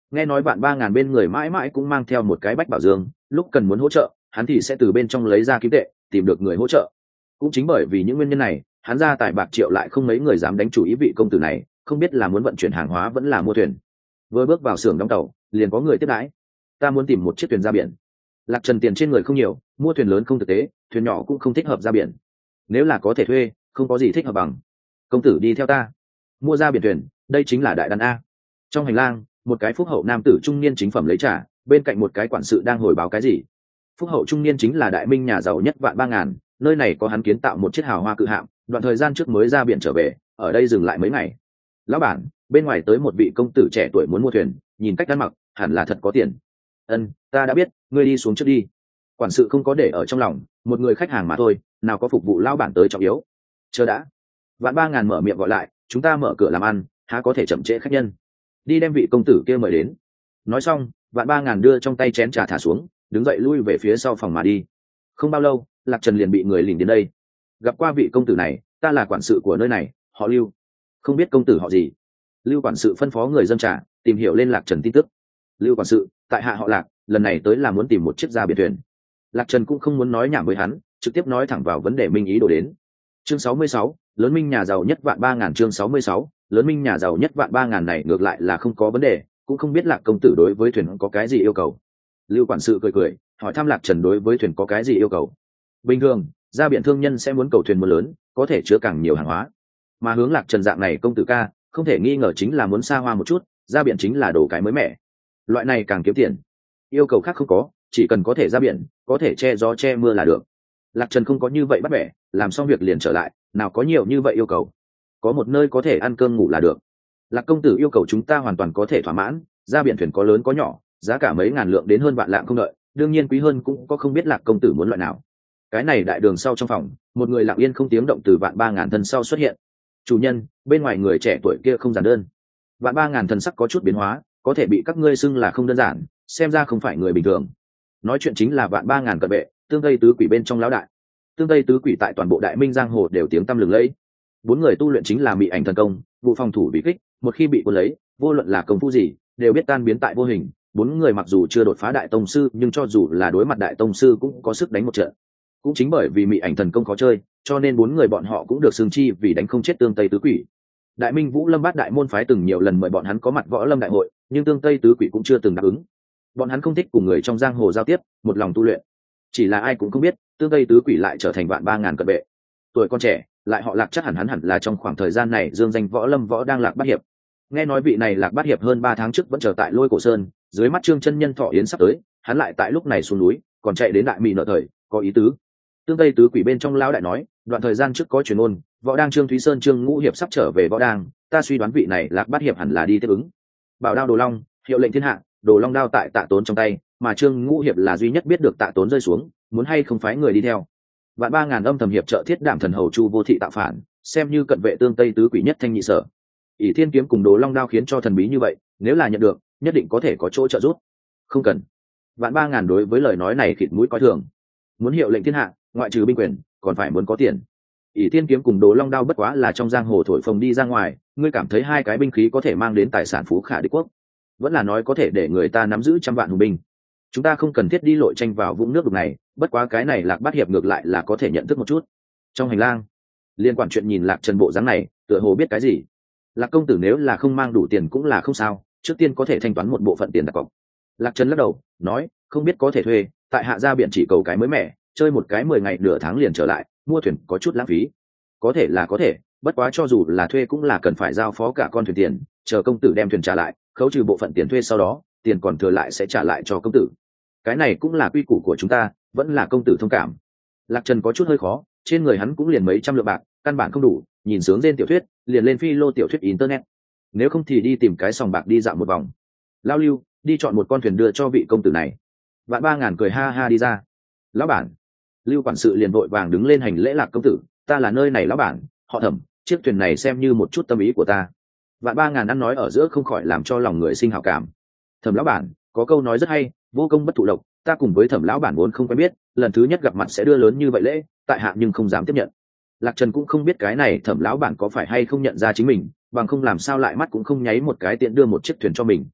nghe nói vạn ba ngàn bên người mãi mãi cũng mang theo một cái bách bảo dương, lúc cần muốn hỗ trợ hắn thì sẽ từ bên trong lấy ra kim tệ tìm được người hỗ trợ. Cũng chính bởi vì những nguyên nhân này hắn ra tài bạc triệu lại không mấy người dám đánh chủ ý vị công tử này, không biết là muốn vận chuyển hàng hóa vẫn là mua thuyền. Vừa bước vào xưởng đóng tàu liền có người tiếp đãi. Ta muốn tìm một chiếc thuyền ra biển. Lạc Trần tiền trên người không nhiều, mua thuyền lớn không thực tế, thuyền nhỏ cũng không thích hợp ra biển. Nếu là có thể thuê không có gì thích hợp bằng. Công tử đi theo ta mua ra biển thuyền, đây chính là đại đan a. Trong hành lang một cái phúc hậu nam tử trung niên chính phẩm lấy trà, bên cạnh một cái quản sự đang hồi báo cái gì. Phúc hậu trung niên chính là đại minh nhà giàu nhất vạn ba ngàn, nơi này có hắn kiến tạo một chiếc hào hoa cự hạm, đoạn thời gian trước mới ra biển trở về, ở đây dừng lại mấy ngày. Lão bản, bên ngoài tới một vị công tử trẻ tuổi muốn mua thuyền, nhìn cách ăn mặc hẳn là thật có tiền. Ân, ta đã biết, ngươi đi xuống trước đi. Quản sự không có để ở trong lòng, một người khách hàng mà thôi, nào có phục vụ lão bản tới trọng yếu. Chờ đã. Vạn ba ngàn mở miệng gọi lại, chúng ta mở cửa làm ăn, há có thể chậm trễ khách nhân. Đi đem vị công tử kia mời đến. Nói xong vạn ba ngàn đưa trong tay chén trà thả xuống, đứng dậy lui về phía sau phòng mà đi. Không bao lâu Lạc Trần liền bị người lình đến đây. Gặp qua vị công tử này, ta là quản sự của nơi này, họ Lưu. Không biết công tử họ gì? Lưu quản sự phân phó người dâng trà, tìm hiểu lên Lạc Trần tin tức. Lưu quản sự, tại hạ họ Lạc, lần này tới là muốn tìm một chiếc ra biển thuyền. Lạc Trần cũng không muốn nói nhảm với hắn, trực tiếp nói thẳng vào vấn đề minh ý đồ đến. Chương sáu mươi sáu, lớn minh nhà giàu nhất vạn ba ngàn. Chương sáu mươi sáu, lớn minh nhà giàu nhất vạn ba ngàn này ngược lại là không có vấn đề, cũng không biết Lạc công tử đối với thuyền có cái gì yêu cầu. Lưu quản sự cười cười hỏi thăm Lạc Trần đối với thuyền có cái gì yêu cầu. Bình thường ra biển thương nhân sẽ muốn cầu thuyền mua lớn, có thể chứa càng nhiều hàng hóa, mà hướng Lạc Trần dạng này công tử ca không thể nghi ngờ chính là muốn xa hoa một chút, ra biển chính là đồ cái mới mẻ, loại này càng kiếm tiền. Yêu cầu khác không có, chỉ cần có thể ra biển, có thể che gió che mưa là được. Lạc Trần không có như vậy bắt bẻ, làm xong việc liền trở lại, nào có nhiều như vậy yêu cầu. Có một nơi có thể ăn cơm ngủ là được. Lạc công tử yêu cầu chúng ta hoàn toàn có thể thỏa mãn, ra biển thuyền có lớn có nhỏ, giá cả mấy ngàn lượng đến hơn vạn lạng không đợi, đương nhiên quý hơn cũng có không biết Lạc công tử muốn loại nào. Cái này đại đường sau trong phòng, một người lặng yên không tiếng động từ vạn ba ngàn thân sau xuất hiện. Chủ nhân, bên ngoài người trẻ tuổi kia không giản đơn. Vạn ba ngàn thần sắc có chút biến hóa, có thể bị các ngươi xưng là không đơn giản, xem ra không phải người bình thường. Nói chuyện chính là vạn ba ngàn cận vệ, tương tây tứ quỷ bên trong lão đại. Tương tây tứ quỷ tại toàn bộ đại minh giang hồ đều tiếng tăm lừng lẫy. Bốn người tu luyện chính là mị ảnh thần công, vụ phòng thủ bị kích, một khi bị cuốn lấy, vô luận là công phu gì đều biết tan biến tại vô hình. Bốn người mặc dù chưa đột phá đại tông sư, nhưng cho dù là đối mặt đại tông sư cũng có sức đánh một trận. Cũng chính bởi vì mị ảnh thần công khó chơi, cho nên bốn người bọn họ cũng được xưng chi vì đánh không chết tương tây tứ quỷ. Đại minh vũ lâm bát đại môn phái từng nhiều lần mời bọn hắn có mặt võ lâm đại hội, nhưng tương tây tứ quỷ cũng chưa từng đáp ứng. Bọn hắn không thích cùng người trong giang hồ giao tiếp, một lòng tu luyện. Chỉ là ai cũng không biết tương tây tứ quỷ lại trở thành vạn ba ngàn cận vệ. Tuổi con trẻ lại họ Lạc, chắc hẳn hắn hẳn là trong khoảng thời gian này dương danh võ lâm võ đang Lạc Bát Hiệp. Nghe nói vị này Lạc Bát Hiệp hơn ba tháng trước vẫn chờ tại Lôi Cổ Sơn, dưới mắt Trương chân nhân thọ yến sắp tới, hắn lại tại lúc này xuống núi, còn chạy đến đại mỹ nợ thời, có ý tứ. Tương tây tứ quỷ bên trong lão đại nói, đoạn thời gian trước có truyền ôn, võ đang Trương Thúy Sơn Trương Ngũ Hiệp sắp trở về võ đang, ta suy đoán vị này Lạc Bát Hiệp hẳn là đi tiếp ứng. Bảo đao Đồ Long, hiệu lệnh thiên hạ, Đồ Long đao tại Tạ Tốn trong tay, mà Trương Ngũ Hiệp là duy nhất biết được Tạ Tốn rơi xuống, muốn hay không phái người đi theo. Vạn ba ngàn âm thầm hiệp trợ thiết đảm thần hầu Chu Vô Thị tạo phản, xem như cận vệ tương tây tứ quỷ nhất thanh nhị sở. ỷ thiên kiếm cùng Đồ Long đao khiến cho thần bí như vậy, nếu là nhận được nhất định có thể có chỗ trợ giúp. Không cần. Vạn ba ngàn đối với lời nói này khịt mũi coi thường. Muốn hiệu lệnh thiên hạ, ngoại trừ binh quyền còn phải muốn có tiền. ỷ thiên kiếm cùng Đồ Long đao bất quá là trong giang hồ thổi phồng đi ra ngoài, ngươi cảm thấy hai cái binh khí có thể mang đến tài sản phú khả đế quốc, vẫn là nói có thể để người ta nắm giữ trăm vạn hùng binh. Chúng ta không cần thiết đi lội tranh vào vũng nước đục này, bất quá cái này Lạc Bát Hiệp ngược lại là có thể nhận thức một chút. Trong hành lang liên quản chuyện nhìn Lạc Trần bộ dáng này, tựa hồ biết cái gì. Lạc công tử nếu là không mang đủ tiền cũng là không sao, trước tiên có thể thanh toán một bộ phận tiền đặt cọc. Lạc Trần lắc đầu nói, không biết có thể thuê, tại hạ ra biển chỉ cầu cái mới mẻ, chơi một cái mười ngày nửa tháng liền trở lại, mua thuyền có chút lãng phí. Có thể là có thể, bất quá cho dù là thuê cũng là cần phải giao phó cả con thuyền tiền, chờ công tử đem thuyền trả lại, khấu trừ bộ phận tiền thuê, sau đó tiền còn thừa lại sẽ trả lại cho công tử. Cái này cũng là quy củ của chúng ta, vẫn là công tử thông cảm. Lạc Trần có chút hơi khó, trên người hắn cũng liền mấy trăm lượng bạc, căn bản không đủ, nhìn sướng trên tiểu thuyết liền lên phi lô tiểu thuyết internet, nếu không thì đi tìm cái sòng bạc đi dạo một vòng. Lao Lưu, đi chọn một con thuyền đưa cho vị công tử này. Vạn ba ngàn cười ha ha đi ra. Lão bản. Lưu quản sự liền vội vàng đứng lên hành lễ. Lạc công tử, ta là nơi này lão bản, họ Thẩm, chiếc thuyền này xem như một chút tâm ý của ta. Vạn ba ngàn ăn nói ở giữa không khỏi làm cho lòng người sinh hảo cảm. Thẩm lão bản, có câu nói rất hay, vô công bất thụ lộc, ta cùng với Thẩm lão bản vốn không quen biết, lần thứ nhất gặp mặt sẽ đưa lớn như vậy lễ, tại hạ nhưng không dám tiếp nhận. Lạc Trần cũng không biết cái này Thẩm lão bản có phải hay không nhận ra chính mình, bằng không làm sao lại mắt cũng không nháy một cái tiện đưa một chiếc thuyền cho mình.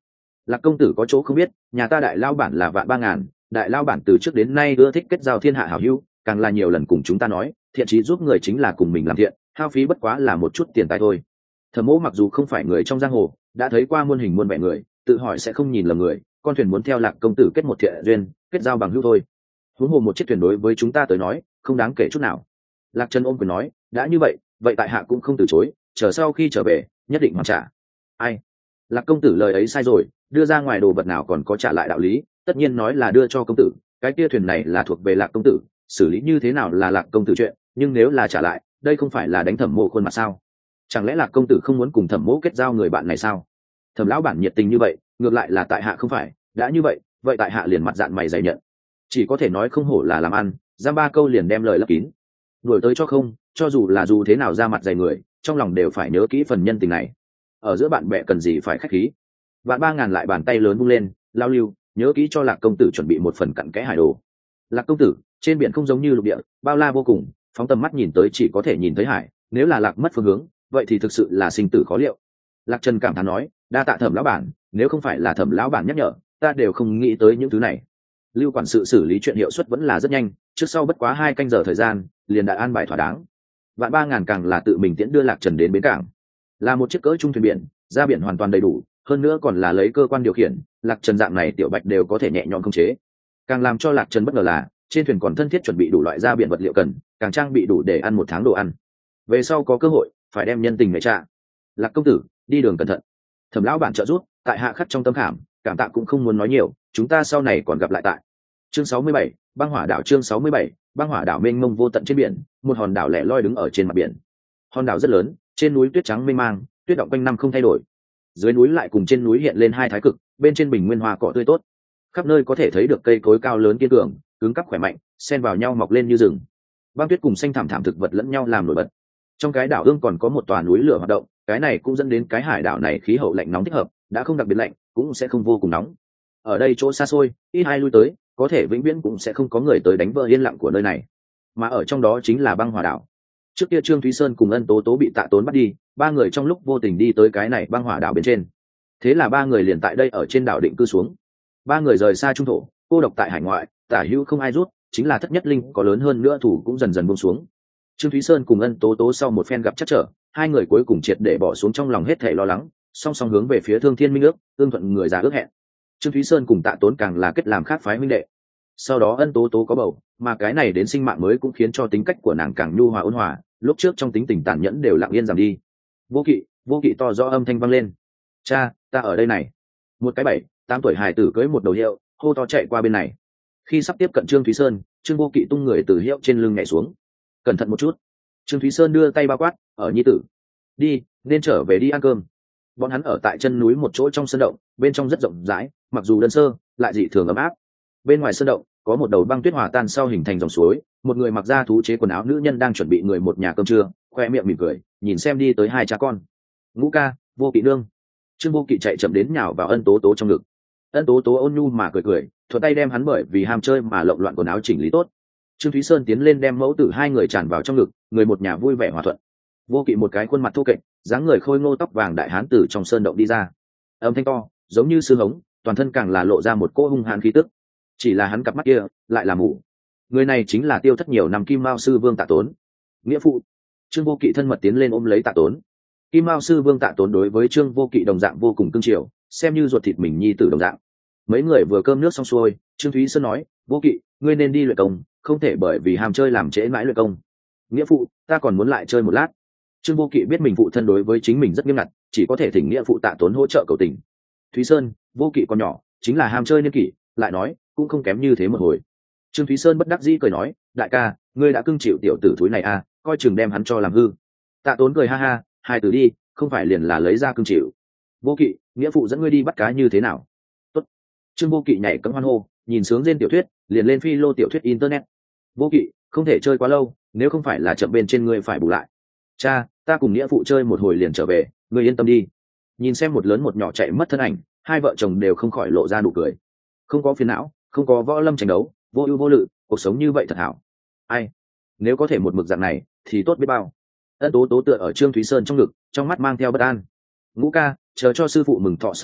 Lạc công tử có chỗ không biết, nhà ta đại lao bản là vạn ba ngàn, đại lao bản từ trước đến nay ưa thích kết giao thiên hạ hảo hữu, càng là nhiều lần cùng chúng ta nói, thiện chí giúp người chính là cùng mình làm thiện, hao phí bất quá là một chút tiền tài thôi. Thẩm Mỗ mặc dù không phải người trong giang hồ, đã thấy qua muôn hình muôn vẻ người, tự hỏi sẽ không nhìn lầm người, con thuyền muốn theo Lạc công tử kết một thiện duyên, kết giao bằng hữu thôi. Huống hồ một chiếc thuyền đối với chúng ta tới nói, không đáng kể chút nào. Lạc Trần ôm quyền nói, đã như vậy, vậy tại hạ cũng không từ chối, chờ sau khi trở về, nhất định hoàn trả. Ai? Lạc công tử lời ấy sai rồi, đưa ra ngoài đồ vật nào còn có trả lại đạo lý, tất nhiên nói là đưa cho công tử, cái kia thuyền này là thuộc về Lạc công tử, xử lý như thế nào là Lạc công tử chuyện, nhưng nếu là trả lại, đây không phải là đánh Thẩm Mỗ khuôn mặt sao? Chẳng lẽ Lạc công tử không muốn cùng Thẩm Mỗ kết giao người bạn này sao? Thẩm lão bản nhiệt tình như vậy, ngược lại là tại hạ không phải, đã như vậy, vậy tại hạ liền mặt dạn mày dày nhận. Chỉ có thể nói không hổ là làm ăn, giam ba câu liền đem lời lấp kín. Đuổi tới cho không, cho dù là dù thế nào ra mặt dày người, trong lòng đều phải nhớ kỹ phần nhân tình này. Ở giữa bạn bè cần gì phải khách khí. Vạn ba ngàn lại bàn tay lớn vung lên, lao lưu, nhớ kỹ cho Lạc công tử chuẩn bị một phần cặn kẽ hải đồ. Lạc công tử, trên biển không giống như lục địa, bao la vô cùng, phóng tầm mắt nhìn tới chỉ có thể nhìn thấy hải, nếu là lạc mất phương hướng, vậy thì thực sự là sinh tử khó liệu. Lạc Trần cảm thán nói, đa tạ Thẩm lão bản, nếu không phải là Thẩm lão bản nhắc nhở, ta đều không nghĩ tới những thứ này. Lưu quản sự xử lý chuyện hiệu suất vẫn là rất nhanh, trước sau bất quá hai canh giờ thời gian, liền đã an bài thỏa đáng. Vạn ba ngàn càng là tự mình tiễn đưa Lạc Trần đến bến cảng, là một chiếc cỡ trung thuyền biển, ra biển hoàn toàn đầy đủ, hơn nữa còn là lấy cơ quan điều khiển, Lạc Trần dạng này tiểu bạch đều có thể nhẹ nhõm khống chế. Càng làm cho Lạc Trần bất ngờ là, trên thuyền còn thân thiết chuẩn bị đủ loại ra biển vật liệu cần, càng trang bị đủ để ăn một tháng đồ ăn. Về sau có cơ hội, phải đem nhân tình để trả. Lạc công tử, đi đường cẩn thận. Thẩm lão bản trợ giúp, tại hạ khắc trong tâm khảm, cảm tạ cũng không muốn nói nhiều, chúng ta sau này còn gặp lại tại. Chương sáu mươi bảy, băng hỏa đảo. Chương sáu mươi bảy, băng hỏa đảo mênh mông vô tận trên biển, một hòn đảo lẻ loi đứng ở trên mặt biển. Hòn đảo rất lớn, trên núi tuyết trắng mênh mang, tuyết động quanh năm không thay đổi. Dưới núi lại cùng trên núi hiện lên hai thái cực, bên trên bình nguyên hoa cỏ tươi tốt, khắp nơi có thể thấy được cây cối cao lớn kiên cường, cứng cáp khỏe mạnh, xen vào nhau mọc lên như rừng. Băng tuyết cùng xanh thảm thảm thực vật lẫn nhau làm nổi bật. Trong cái đảo ương còn có một tòa núi lửa hoạt động, cái này cũng dẫn đến cái hải đảo này khí hậu lạnh nóng thích hợp, đã không đặc biệt lạnh, cũng sẽ không vô cùng nóng. Ở đây chỗ xa xôi, ít ai lui tới, có thể vĩnh viễn cũng sẽ không có người tới đánh vỡ yên lặng của nơi này. Mà ở trong đó chính là băng hỏa đảo. Trước kia Trương Thúy Sơn cùng Ân Tố Tố bị Tạ Tốn bắt đi, ba người trong lúc vô tình đi tới cái này băng hỏa đảo bên trên. Thế là ba người liền tại đây ở trên đảo định cư xuống. Ba người rời xa trung thổ, cô độc tại hải ngoại, tả hữu không ai rút, chính là thất nhất linh có lớn hơn nữa thủ cũng dần dần buông xuống. Trương Thúy Sơn cùng Ân Tố Tố sau một phen gặp chắc trở, hai người cuối cùng triệt để bỏ xuống trong lòng hết thảy lo lắng, song song hướng về phía Thương Thiên Minh ước, tương thuận người già ước hẹn. Trương Thúy Sơn cùng Tạ Tốn càng là kết làm khác phái huynh đệ. Sau đó Ân Tố Tố có bầu, mà cái này đến sinh mạng mới cũng khiến cho tính cách của nàng càng nhu hòa ôn hòa, lúc trước trong tính tình tàn nhẫn đều lặng yên giảm đi. Vô Kỵ, Vô Kỵ to rõ âm thanh vang lên. Cha, ta ở đây này. Một cái bảy, tám tuổi hài tử cưỡi một đầu hiệu, hô to chạy qua bên này. Khi sắp tiếp cận Trương Thúy Sơn, Trương Vô Kỵ tung người từ hiệu trên lưng nhảy xuống. Cẩn thận một chút. Trương Thúy Sơn đưa tay bao quát, ở nhi tử. Đi, nên trở về đi ăn cơm. Bọn hắn ở tại chân núi một chỗ trong sân động, bên trong rất rộng rãi, mặc dù đơn sơ, lại dị thường ấm áp. Bên ngoài sân động, có một đầu băng tuyết hòa tan sau hình thành dòng suối, một người mặc da thú chế quần áo nữ nhân đang chuẩn bị người một nhà cơm trưa, khoe miệng mỉm cười, nhìn xem đi tới hai cha con. Ngũ ca, Vô Kỵ nương. Trương Vô Kỵ chạy chậm đến nhào vào Ân Tố Tố trong ngực. Ân Tố Tố ôn nhu mà cười cười, thuận tay đem hắn bởi vì ham chơi mà lộn loạn quần áo chỉnh lý tốt. Trương Thúy Sơn tiến lên đem mẫu tử hai người tràn vào trong ngực, người một nhà vui vẻ hòa thuận. Vô Kỵ một cái khuôn mặt thô kệch, dáng người khôi ngô tóc vàng đại hán từ trong sơn động đi ra, âm thanh to, giống như sư hống, toàn thân càng là lộ ra một cỗ hung hãn khí tức. Chỉ là hắn cặp mắt kia lại là mù. Người này chính là tiêu thất nhiều năm Kim Mao sư Vương Tạ Tốn. Nghĩa phụ. Trương Vô Kỵ thân mật tiến lên ôm lấy Tạ Tốn. Kim Mao sư Vương Tạ Tốn đối với Trương Vô Kỵ đồng dạng vô cùng cưng chiều, xem như ruột thịt mình nhi tử đồng dạng. Mấy người vừa cơm nước xong xuôi, Trương Thúy Sơn nói, Vô Kỵ, ngươi nên đi luyện công, không thể bởi vì ham chơi làm trễ mãi luyện công. Nghĩa phụ, ta còn muốn lại chơi một lát. Trương Vô Kỵ biết mình phụ thân đối với chính mình rất nghiêm ngặt, chỉ có thể thỉnh nghĩa phụ Tạ Tốn hỗ trợ cầu tình. Thúy Sơn, Vô Kỵ còn nhỏ, chính là ham chơi niên kỷ, lại nói cũng không kém như thế một hồi. Trương Thúy Sơn bất đắc dĩ cười nói, đại ca, ngươi đã cưng chịu tiểu tử thúi này à, coi chừng đem hắn cho làm hư. Tạ Tốn cười ha ha, hai từ đi, không phải liền là lấy ra cưng chịu. Vô Kỵ, nghĩa phụ dẫn ngươi đi bắt cá như thế nào? Tốt. Trương Vô Kỵ nhảy cẫng hoan hô, nhìn sướng trên tiểu thuyết, liền lên phi lô tiểu thuyết internet. Vô Kỵ, không thể chơi quá lâu, nếu không phải là chậm bên trên ngươi phải bù lại. Cha, ta cùng nghĩa phụ chơi một hồi liền trở về, ngươi yên tâm đi. Nhìn xem một lớn một nhỏ chạy mất thân ảnh, hai vợ chồng đều không khỏi lộ ra nụ cười. Không có phiền não, không có võ lâm tranh đấu, vô ưu vô lự, cuộc sống như vậy thật hảo. Ai, nếu có thể một mực dạng này thì tốt biết bao. Ân Tố Tố tựa ở Trương Thúy Sơn trong ngực, trong mắt mang theo bất an. Ngũ ca, chờ cho sư phụ mừng thọ sau đó,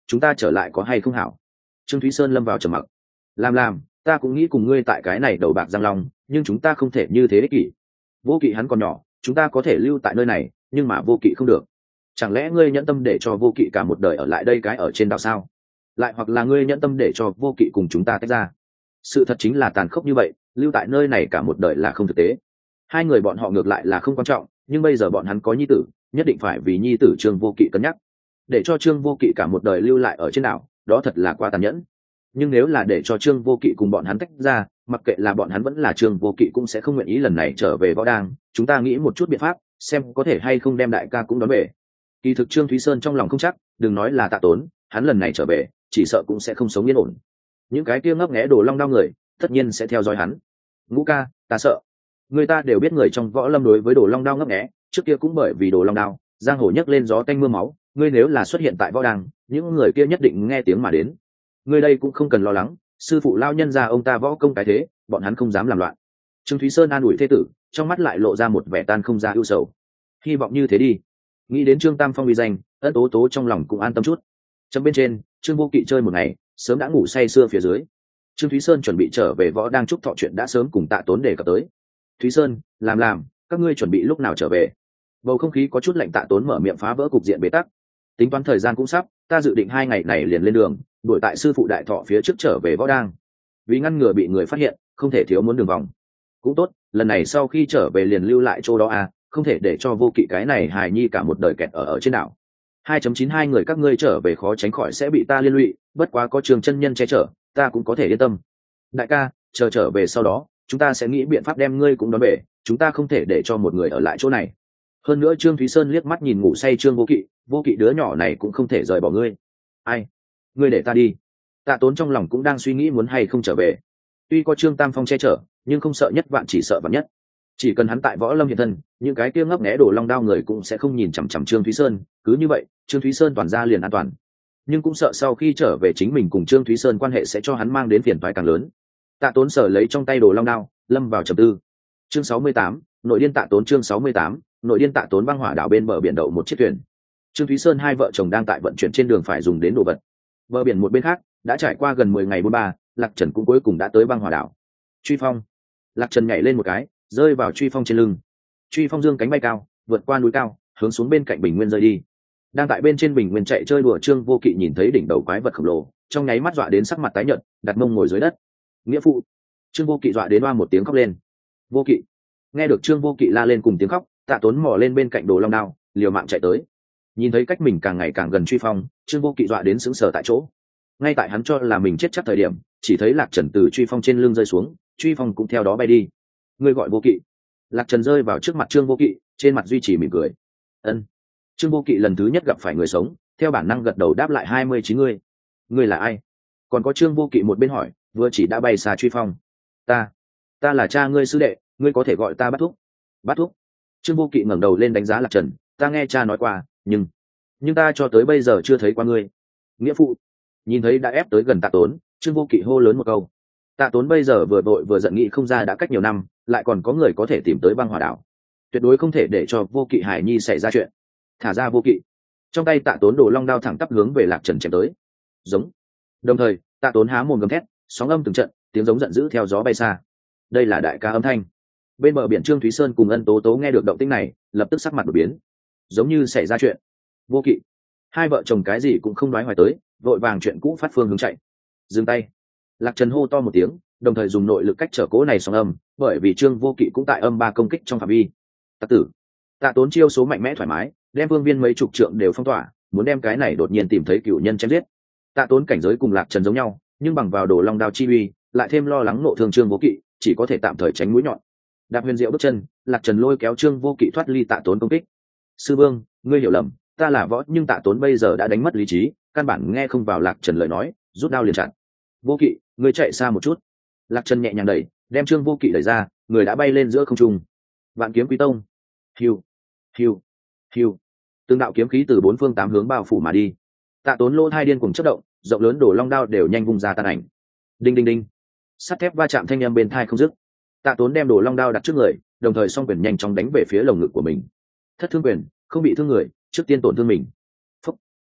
chúng ta trở lại có hay không hảo? Trương Thúy Sơn lâm vào trầm mặc. Làm làm, ta cũng nghĩ cùng ngươi tại cái này đầu bạc giang long, nhưng chúng ta không thể như thế ích kỷ. Vô Kỵ hắn còn nhỏ, chúng ta có thể lưu tại nơi này, nhưng mà Vô Kỵ không được. Chẳng lẽ ngươi nhẫn tâm để cho Vô Kỵ cả một đời ở lại đây cái ở trên đảo sao? Lại hoặc là ngươi nhẫn tâm để cho Vô Kỵ cùng chúng ta tách ra? Sự thật chính là tàn khốc như vậy, lưu tại nơi này cả một đời là không thực tế. Hai người bọn họ ngược lại là không quan trọng, nhưng bây giờ bọn hắn có nhi tử, nhất định phải vì nhi tử Trương Vô Kỵ cân nhắc. Để cho Trương Vô Kỵ cả một đời lưu lại ở trên đảo, đó thật là quá tàn nhẫn. Nhưng nếu là để cho Trương Vô Kỵ cùng bọn hắn tách ra, mặc kệ là bọn hắn vẫn là Trương Vô Kỵ cũng sẽ không nguyện ý lần này trở về võ đang. Chúng ta nghĩ một chút biện pháp, xem có thể hay không đem đại ca cũng đón về. Kỳ thực Trương Thúy Sơn trong lòng không chắc, đừng nói là Tạ Tốn, hắn lần này trở về, chỉ sợ cũng sẽ không sống yên ổn. Những cái kia ngấp nghé Đồ Long Đao người, tất nhiên sẽ theo dõi hắn. Ngũ ca, ta sợ. Người ta đều biết người trong võ lâm đối với Đồ Long Đao ngấp nghé, trước kia cũng bởi vì Đồ Long Đao, giang hồ nhấc lên gió tanh mưa máu, ngươi nếu là xuất hiện tại võ đàng, những người kia nhất định nghe tiếng mà đến. Ngươi đây cũng không cần lo lắng, sư phụ lao nhân ra ông ta võ công cái thế, bọn hắn không dám làm loạn. Trương Thúy Sơn an ủi thê tử, trong mắt lại lộ ra một vẻ tan không ra ưu sầu. Hy vọng như thế đi. Nghĩ đến Trương Tam Phong uy danh, Ân Tố Tố trong lòng cũng an tâm chút. Trong bên trên, Trương Vô Kỵ chơi một ngày, sớm đã ngủ say sưa phía dưới. Trương Thúy Sơn chuẩn bị trở về võ đang chúc thọ chuyện đã sớm cùng Tạ Tốn đề cập tới. Thúy Sơn, làm làm, các ngươi chuẩn bị lúc nào trở về? Bầu không khí có chút lạnh, Tạ Tốn mở miệng phá vỡ cục diện bế tắc. Tính toán thời gian cũng sắp, ta dự định hai ngày này liền lên đường, đuổi tại sư phụ đại thọ phía trước trở về võ đang. Vì ngăn ngừa bị người phát hiện, không thể thiếu muốn đường vòng. Cũng tốt, lần này sau khi trở về liền lưu lại chỗ đó à, không thể để cho Vô Kỵ cái này hài nhi cả một đời kẹt ở ở trên đảo. hai chấm chín hai người các ngươi trở về khó tránh khỏi sẽ bị ta liên lụy, bất quá có Trường chân nhân che chở, ta cũng có thể yên tâm. Đại ca, chờ trở về sau đó, chúng ta sẽ nghĩ biện pháp đem ngươi cũng đón về, chúng ta không thể để cho một người ở lại chỗ này. Hơn nữa Trương Thúy Sơn liếc mắt nhìn ngủ say Trương Vô Kỵ, Vô Kỵ đứa nhỏ này cũng không thể rời bỏ ngươi. Ai? Ngươi để ta đi. Tạ Tốn trong lòng cũng đang suy nghĩ muốn hay không trở về. Tuy có Trương Tam Phong che chở, nhưng không sợ nhất vạn chỉ sợ vạn nhất. Chỉ cần hắn tại võ lâm hiện thân, những cái kia ngấp nghé Đồ Long Đao người cũng sẽ không nhìn chằm chằm Trương Thúy Sơn, cứ như vậy, Trương Thúy Sơn toàn ra liền an toàn. Nhưng cũng sợ sau khi trở về chính mình cùng Trương Thúy Sơn quan hệ sẽ cho hắn mang đến phiền toái càng lớn. Tạ Tốn sở lấy trong tay Đồ Long Đao, lâm vào trầm tư. Chương sáu mươi tám, nội điên Tạ Tốn. Chương sáu mươi tám, nội điên Tạ Tốn. Băng hỏa đảo bên bờ biển đậu một chiếc thuyền. Trương Thúy Sơn hai vợ chồng đang tại vận chuyển trên đường phải dùng đến đồ vật. Bờ biển một bên khác đã trải qua gần mười ngày buôn ba, Lạc Trần cũng cuối cùng đã tới băng hỏa đảo. Truy Phong. Lạc Trần nhảy lên một cái, rơi vào Truy Phong trên lưng. Truy Phong dương cánh bay cao, vượt qua núi cao, hướng xuống bên cạnh bình nguyên rơi đi. Đang tại bên trên bình nguyên chạy chơi đùa Trương Vô Kỵ nhìn thấy đỉnh đầu quái vật khổng lồ, trong nháy mắt dọa đến sắc mặt tái nhợt, đặt mông ngồi dưới đất. Nghĩa phụ. Trương Vô Kỵ dọa đến oa một tiếng khóc lên. Vô Kỵ. Nghe được Trương Vô Kỵ la lên cùng tiếng khóc, Tạ Tốn mò lên bên cạnh Đồ Long Đao, liều mạng chạy tới. Nhìn thấy cách mình càng ngày càng gần Truy Phong, Trương Vô Kỵ dọa đến sững sờ tại chỗ. Ngay tại hắn cho là mình chết chắc thời điểm, chỉ thấy Lạc Trần từ Truy Phong trên lưng rơi xuống, Truy Phong cũng theo đó bay đi. Ngươi gọi Vô Kỵ. Lạc Trần rơi vào trước mặt Trương Vô Kỵ, trên mặt duy trì mỉm cười. Ân. Trương Vô Kỵ lần thứ nhất gặp phải người sống, theo bản năng gật đầu đáp lại hai mươi chín ngươi. Ngươi là ai? Còn có Trương Vô Kỵ một bên hỏi, vừa chỉ đã bay xa Truy Phong. Ta, ta là cha ngươi sư đệ, ngươi có thể gọi ta Bát Thúc. Bát Thúc. Trương Vô Kỵ ngẩng đầu lên đánh giá Lạc Trần, ta nghe cha nói qua, nhưng nhưng ta cho tới bây giờ chưa thấy qua ngươi. Nghĩa phụ. Nhìn thấy đã ép tới gần Tạ Tốn, Trương Vô Kỵ hô lớn một câu. Tạ Tốn bây giờ vừa vội vừa giận nghĩ không ra đã cách nhiều năm, lại còn có người có thể tìm tới băng hỏa đảo, tuyệt đối không thể để cho Vô Kỵ hải nhi xảy ra chuyện. Thả ra Vô Kỵ. Trong tay Tạ Tốn Đồ Long Đao thẳng tắp hướng về Lạc Trần chém tới. Giống. Đồng thời, Tạ Tốn há mồm gầm thét, sóng âm từng trận, tiếng giống giận dữ theo gió bay xa. Đây là đại ca âm thanh. Bên bờ biển Trương Thúy Sơn cùng Ân Tố Tố nghe được động tĩnh này, lập tức sắc mặt đổi biến, giống như xảy ra chuyện. Vô Kỵ. Hai vợ chồng cái gì cũng không nói hoài tới, vội vàng chuyện cũ phát phương hướng chạy. Dừng tay. Lạc Trần hô to một tiếng, đồng thời dùng nội lực cách trở cố này sóng âm, bởi vì Trương Vô Kỵ cũng tại âm ba công kích trong phạm vi. Tặc tử. Tạ Tốn chiêu số mạnh mẽ thoải mái, đem vương viên mấy chục trượng đều phong tỏa, muốn đem cái này đột nhiên tìm thấy cựu nhân chém giết. Tạ Tốn cảnh giới cùng Lạc Trần giống nhau, nhưng bằng vào Đồ Long Đao chi uy, lại thêm lo lắng nộ thương Trương Vô Kỵ, chỉ có thể tạm thời tránh mũi nhọn. Đạp huyền diệu bước chân, Lạc Trần lôi kéo Trương Vô Kỵ thoát ly Tạ Tốn công kích. Sư vương, ngươi hiểu lầm, ta là võ, nhưng Tạ Tốn bây giờ đã đánh mất lý trí, căn bản nghe không vào Lạc Trần lời nói, rút đao liền chặn. Vô Kỵ, ngươi chạy xa một chút. Lạc Trần nhẹ nhàng đẩy, đem Trương Vô Kỵ đẩy ra, người đã bay lên giữa không trung. Vạn Kiếm Quý Tông. Hiu, hiu, hiu. Từng đạo kiếm khí từ bốn phương tám hướng bao phủ mà đi. Tạ Tốn lỗ hai điên cùng chớp động, rộng lớn Đồ Long Đao đều nhanh vung ra tan ảnh. Đinh đinh đinh. Sắt thép va chạm thanh âm bên tai không dứt. Tạ Tốn đem Đồ Long Đao đặt trước người, đồng thời song quyền nhanh chóng đánh về phía lồng ngực của mình. Thất thương quyền, không bị thương người, trước tiên tổn thương mình. Phúc,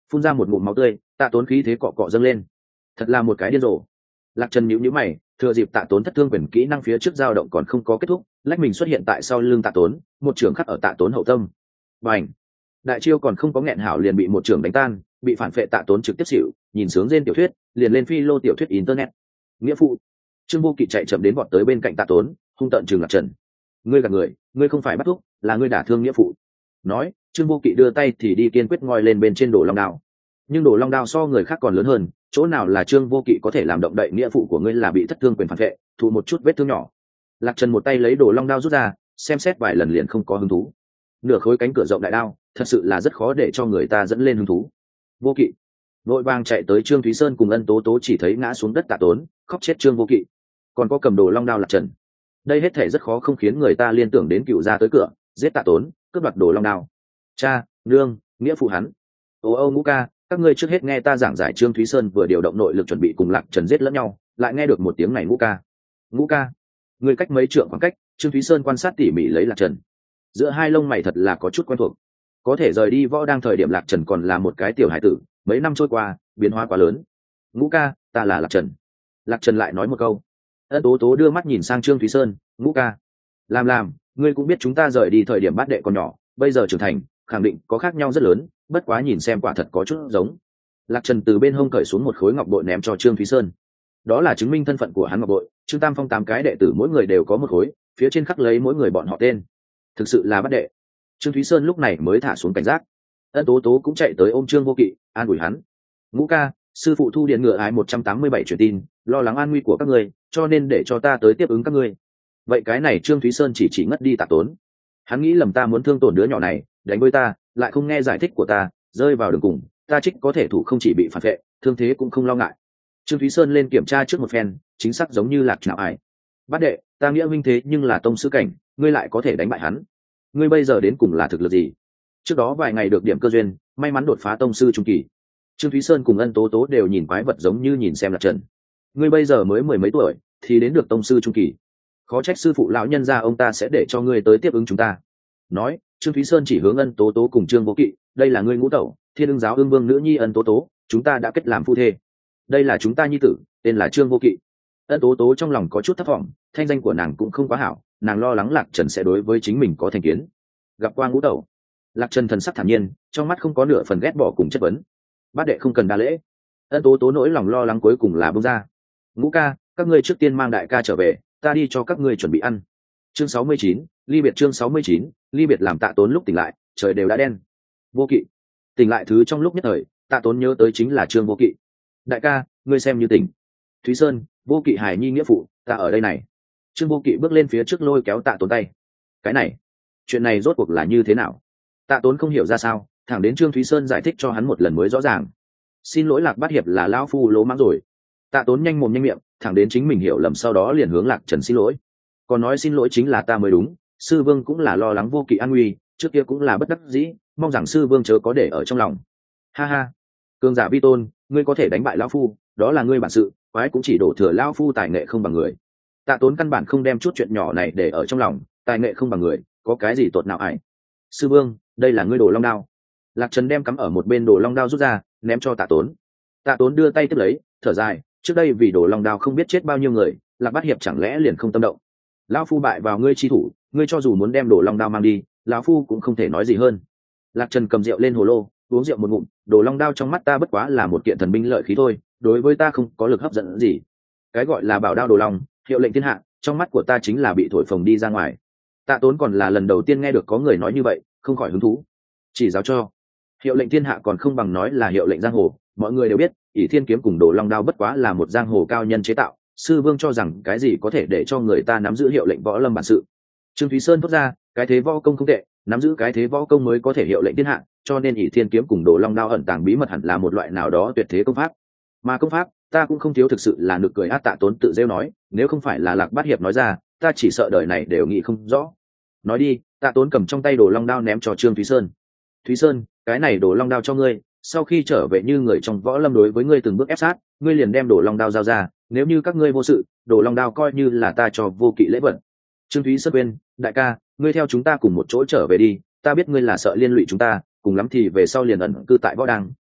phun ra một ngụm máu tươi. Tạ Tốn khí thế cọ cọ dâng lên, thật là một cái điên rồ. Lạc Trần nhíu nhíu mày, thừa dịp Tạ Tốn thất thương quyền kỹ năng phía trước dao động còn không có kết thúc, lách mình xuất hiện tại sau lưng Tạ Tốn, một trường khắc ở Tạ Tốn hậu tâm. Bành! Đại chiêu còn không có nghẹn hảo liền bị một trường đánh tan, bị phản phệ Tạ Tốn trực tiếp xỉu, nhìn sướng trên tiểu thuyết, liền lên phi lô tiểu thuyết internet. Nghĩa phụ. Trương Vô Kỵ chạy chậm đến bọn tới bên cạnh Tạ Tốn, hung tợn trừng Lạc Trần. Ngươi gạt người, ngươi không phải bắt thuốc, là ngươi đả thương nghĩa phụ. Nói, Trương Vô Kỵ đưa tay thì đi kiên quyết ngoi lên bên trên Đồ Long đao. Nhưng Đồ Long đao so người khác còn lớn hơn, chỗ nào là Trương Vô Kỵ có thể làm động đậy, nghĩa phụ của ngươi là bị thất thương quyền phản vệ, thụ một chút vết thương nhỏ. Lạc Trần một tay lấy Đồ Long đao rút ra, xem xét vài lần liền không có hứng thú. Nửa khối cánh cửa rộng đại đao, thật sự là rất khó để cho người ta dẫn lên hứng thú. Vô Kỵ vội vàng chạy tới Trương Thúy Sơn cùng Ân Tố Tố, chỉ thấy ngã xuống đất Tạ Tốn, khóc chết Trương Vô Kỵ, còn có cầm Đồ Long đao Lạc Trần. Đây hết thể rất khó không khiến người ta liên tưởng đến cựu gia tới cửa giết Tạ Tốn, cướp đoạt Đồ Long đao. Cha, nương, nghĩa phụ hắn. Ô ô Ngũ ca, các ngươi trước hết nghe ta giảng giải. Trương Thúy Sơn vừa điều động nội lực chuẩn bị cùng Lạc Trần giết lẫn nhau, lại nghe được một tiếng này Ngũ ca. Ngũ ca, người cách mấy trượng khoảng cách. Trương Thúy Sơn quan sát tỉ mỉ lấy Lạc Trần, giữa hai lông mày thật là có chút quen thuộc. Có thể rời đi võ đang thời điểm Lạc Trần còn là một cái tiểu hải tử, mấy năm trôi qua biến hóa quá lớn. Ngũ ca, ta là Lạc Trần. Lạc Trần lại nói một câu. Ân Tố Tố đưa mắt nhìn sang Trương Thúy Sơn. Ngũ ca, làm làm, ngươi cũng biết chúng ta rời đi thời điểm bát đệ còn nhỏ, bây giờ trưởng thành khẳng định có khác nhau rất lớn, bất quá nhìn xem quả thật có chút giống. Lạc Trần từ bên hông cởi xuống một khối ngọc bội ném cho Trương Thúy Sơn, đó là chứng minh thân phận của hắn ngọc bội. Trương Tam Phong tám cái đệ tử mỗi người đều có một khối, phía trên khắc lấy mỗi người bọn họ tên, thực sự là bát đệ. Trương Thúy Sơn lúc này mới thả xuống cảnh giác. Ân Tố Tố cũng chạy tới ôm Trương Vô Kỵ, an ủi hắn. Ngũ ca, sư phụ thu điện ngựa ái một trăm tám mươi bảy truyền tin, lo lắng an nguy của các ngươi, cho nên để cho ta tới tiếp ứng các ngươi. Vậy cái này Trương Thúy Sơn chỉ chỉ ngất đi Tạ Tốn. Hắn nghĩ lầm ta muốn thương tổn đứa nhỏ này, đánh với ta, lại không nghe giải thích của ta, rơi vào đường cùng, ta trích có thể thủ không chỉ bị phản vệ, thương thế cũng không lo ngại. Trương Thúy Sơn lên kiểm tra trước một phen, chính xác giống như Lạc nào ải. Bát đệ, ta nghĩa huynh thế nhưng là tông sư cảnh, ngươi lại có thể đánh bại hắn. Ngươi bây giờ đến cùng là thực lực gì? Trước đó vài ngày được điểm cơ duyên, may mắn đột phá tông sư trung kỳ. Trương Thúy Sơn cùng Ân Tố Tố đều nhìn quái vật giống như nhìn xem Lạc Trần. Ngươi bây giờ mới mười mấy tuổi, thì đến được tông sư trung kỳ, khó trách sư phụ lão nhân gia ông ta sẽ để cho ngươi tới tiếp ứng chúng ta. Nói, Trương Thúy Sơn chỉ hướng Ân Tố Tố cùng Trương Vô Kỵ, đây là ngươi ngũ tẩu, Thiên Ưng giáo ương vương nữ nhi Ân Tố Tố, chúng ta đã kết làm phu thê. Đây là chúng ta nhi tử, tên là Trương Vô Kỵ. Ân Tố Tố trong lòng có chút thất vọng, thanh danh của nàng cũng không quá hảo, nàng lo lắng Lạc Trần sẽ đối với chính mình có thành kiến. Gặp qua ngũ tẩu. Lạc Trần thần sắc thản nhiên, trong mắt không có nửa phần ghét bỏ cùng chất vấn. Bát đệ không cần đa lễ. Ân Tố Tố nỗi lòng lo lắng cuối cùng là buông ra. Ngũ ca, các ngươi trước tiên mang đại ca trở về, ta đi cho các ngươi chuẩn bị ăn. Chương sáu mươi chín, ly biệt. Chương sáu mươi chín, ly biệt. Làm Tạ Tốn lúc tỉnh lại, trời đều đã đen. Vô Kỵ tỉnh lại thứ trong lúc nhất thời, Tạ Tốn nhớ tới chính là Trương Vô Kỵ. Đại ca, ngươi xem như tỉnh. Thúy Sơn, Vô Kỵ hài nhi nghĩa phụ, ta ở đây này. Trương Vô Kỵ bước lên phía trước lôi kéo Tạ Tốn tay. Cái này, chuyện này rốt cuộc là như thế nào? Tạ Tốn không hiểu ra sao, thẳng đến Trương Thúy Sơn giải thích cho hắn một lần mới rõ ràng. Xin lỗi Lạc Bát hiệp, là lão phu lỗ mãng rồi. Tạ Tốn nhanh mồm nhanh miệng, thẳng đến chính mình hiểu lầm sau đó liền hướng Lạc Trần xin lỗi. Còn nói xin lỗi chính là ta mới đúng, sư vương cũng là lo lắng Vô Kỵ an nguy, trước kia cũng là bất đắc dĩ, mong rằng sư vương chớ có để ở trong lòng. Ha ha, cường giả vi tôn, ngươi có thể đánh bại lão phu, đó là ngươi bản sự, quái cũng chỉ đổ thừa lão phu tài nghệ không bằng người. Tạ Tốn căn bản không đem chút chuyện nhỏ này để ở trong lòng, tài nghệ không bằng người, có cái gì tột nào ải. Sư vương, đây là ngươi Đồ Long đao. Lạc Trần đem cắm ở một bên Đồ Long đao rút ra, ném cho Tạ Tốn. Tạ Tốn đưa tay tiếp lấy, thở dài, trước đây vì Đồ Long đao không biết chết bao nhiêu người, Lạc Bát hiệp chẳng lẽ liền không tâm động? Lão phu bại vào ngươi chi thủ, ngươi cho dù muốn đem Đồ Long đao mang đi, lão phu cũng không thể nói gì hơn. Lạc Trần cầm rượu lên hồ lô, uống rượu một ngụm. Đồ Long đao trong mắt ta bất quá là một kiện thần binh lợi khí thôi, đối với ta không có lực hấp dẫn gì. Cái gọi là bảo đao Đồ Long, hiệu lệnh thiên hạ, trong mắt của ta chính là bị thổi phồng đi ra ngoài. Tạ Tốn còn là lần đầu tiên nghe được có người nói như vậy, không khỏi hứng thú. Chỉ giáo cho hiệu lệnh thiên hạ còn không bằng nói là hiệu lệnh giang hồ. Mọi người đều biết, ỷ thiên kiếm cùng Đồ Long đao bất quá là một giang hồ cao nhân chế tạo, sư vương cho rằng cái gì có thể để cho người ta nắm giữ hiệu lệnh võ lâm bản sự. Trương Thúy Sơn thốt ra, cái thế võ công không tệ, nắm giữ cái thế võ công mới có thể hiệu lệnh thiên hạ, cho nên ỷ thiên kiếm cùng Đồ Long đao ẩn tàng bí mật hẳn là một loại nào đó tuyệt thế công pháp. Mà công pháp, ta cũng không thiếu, thực sự là nực cười. Át Tạ Tốn tự rêu nói, nếu không phải là Lạc Bát hiệp nói ra, ta chỉ sợ đời này đều nghĩ không rõ. Nói đi. Tạ Tốn cầm trong tay Đồ Long đao ném cho Trương Thúy Sơn. Thúy Sơn, cái này Đồ Long đao cho ngươi, sau khi trở về như người trong võ lâm đối với ngươi từng bước ép sát, ngươi liền đem Đồ Long đao giao ra, nếu như các ngươi vô sự, Đồ Long đao coi như là ta cho Vô Kỵ lễ vật. Trương Thúy Sơn quên, đại ca, ngươi theo chúng ta cùng một chỗ trở về đi, ta biết ngươi là sợ liên lụy chúng ta, cùng lắm thì về sau liền ẩn cư tại võ đăng,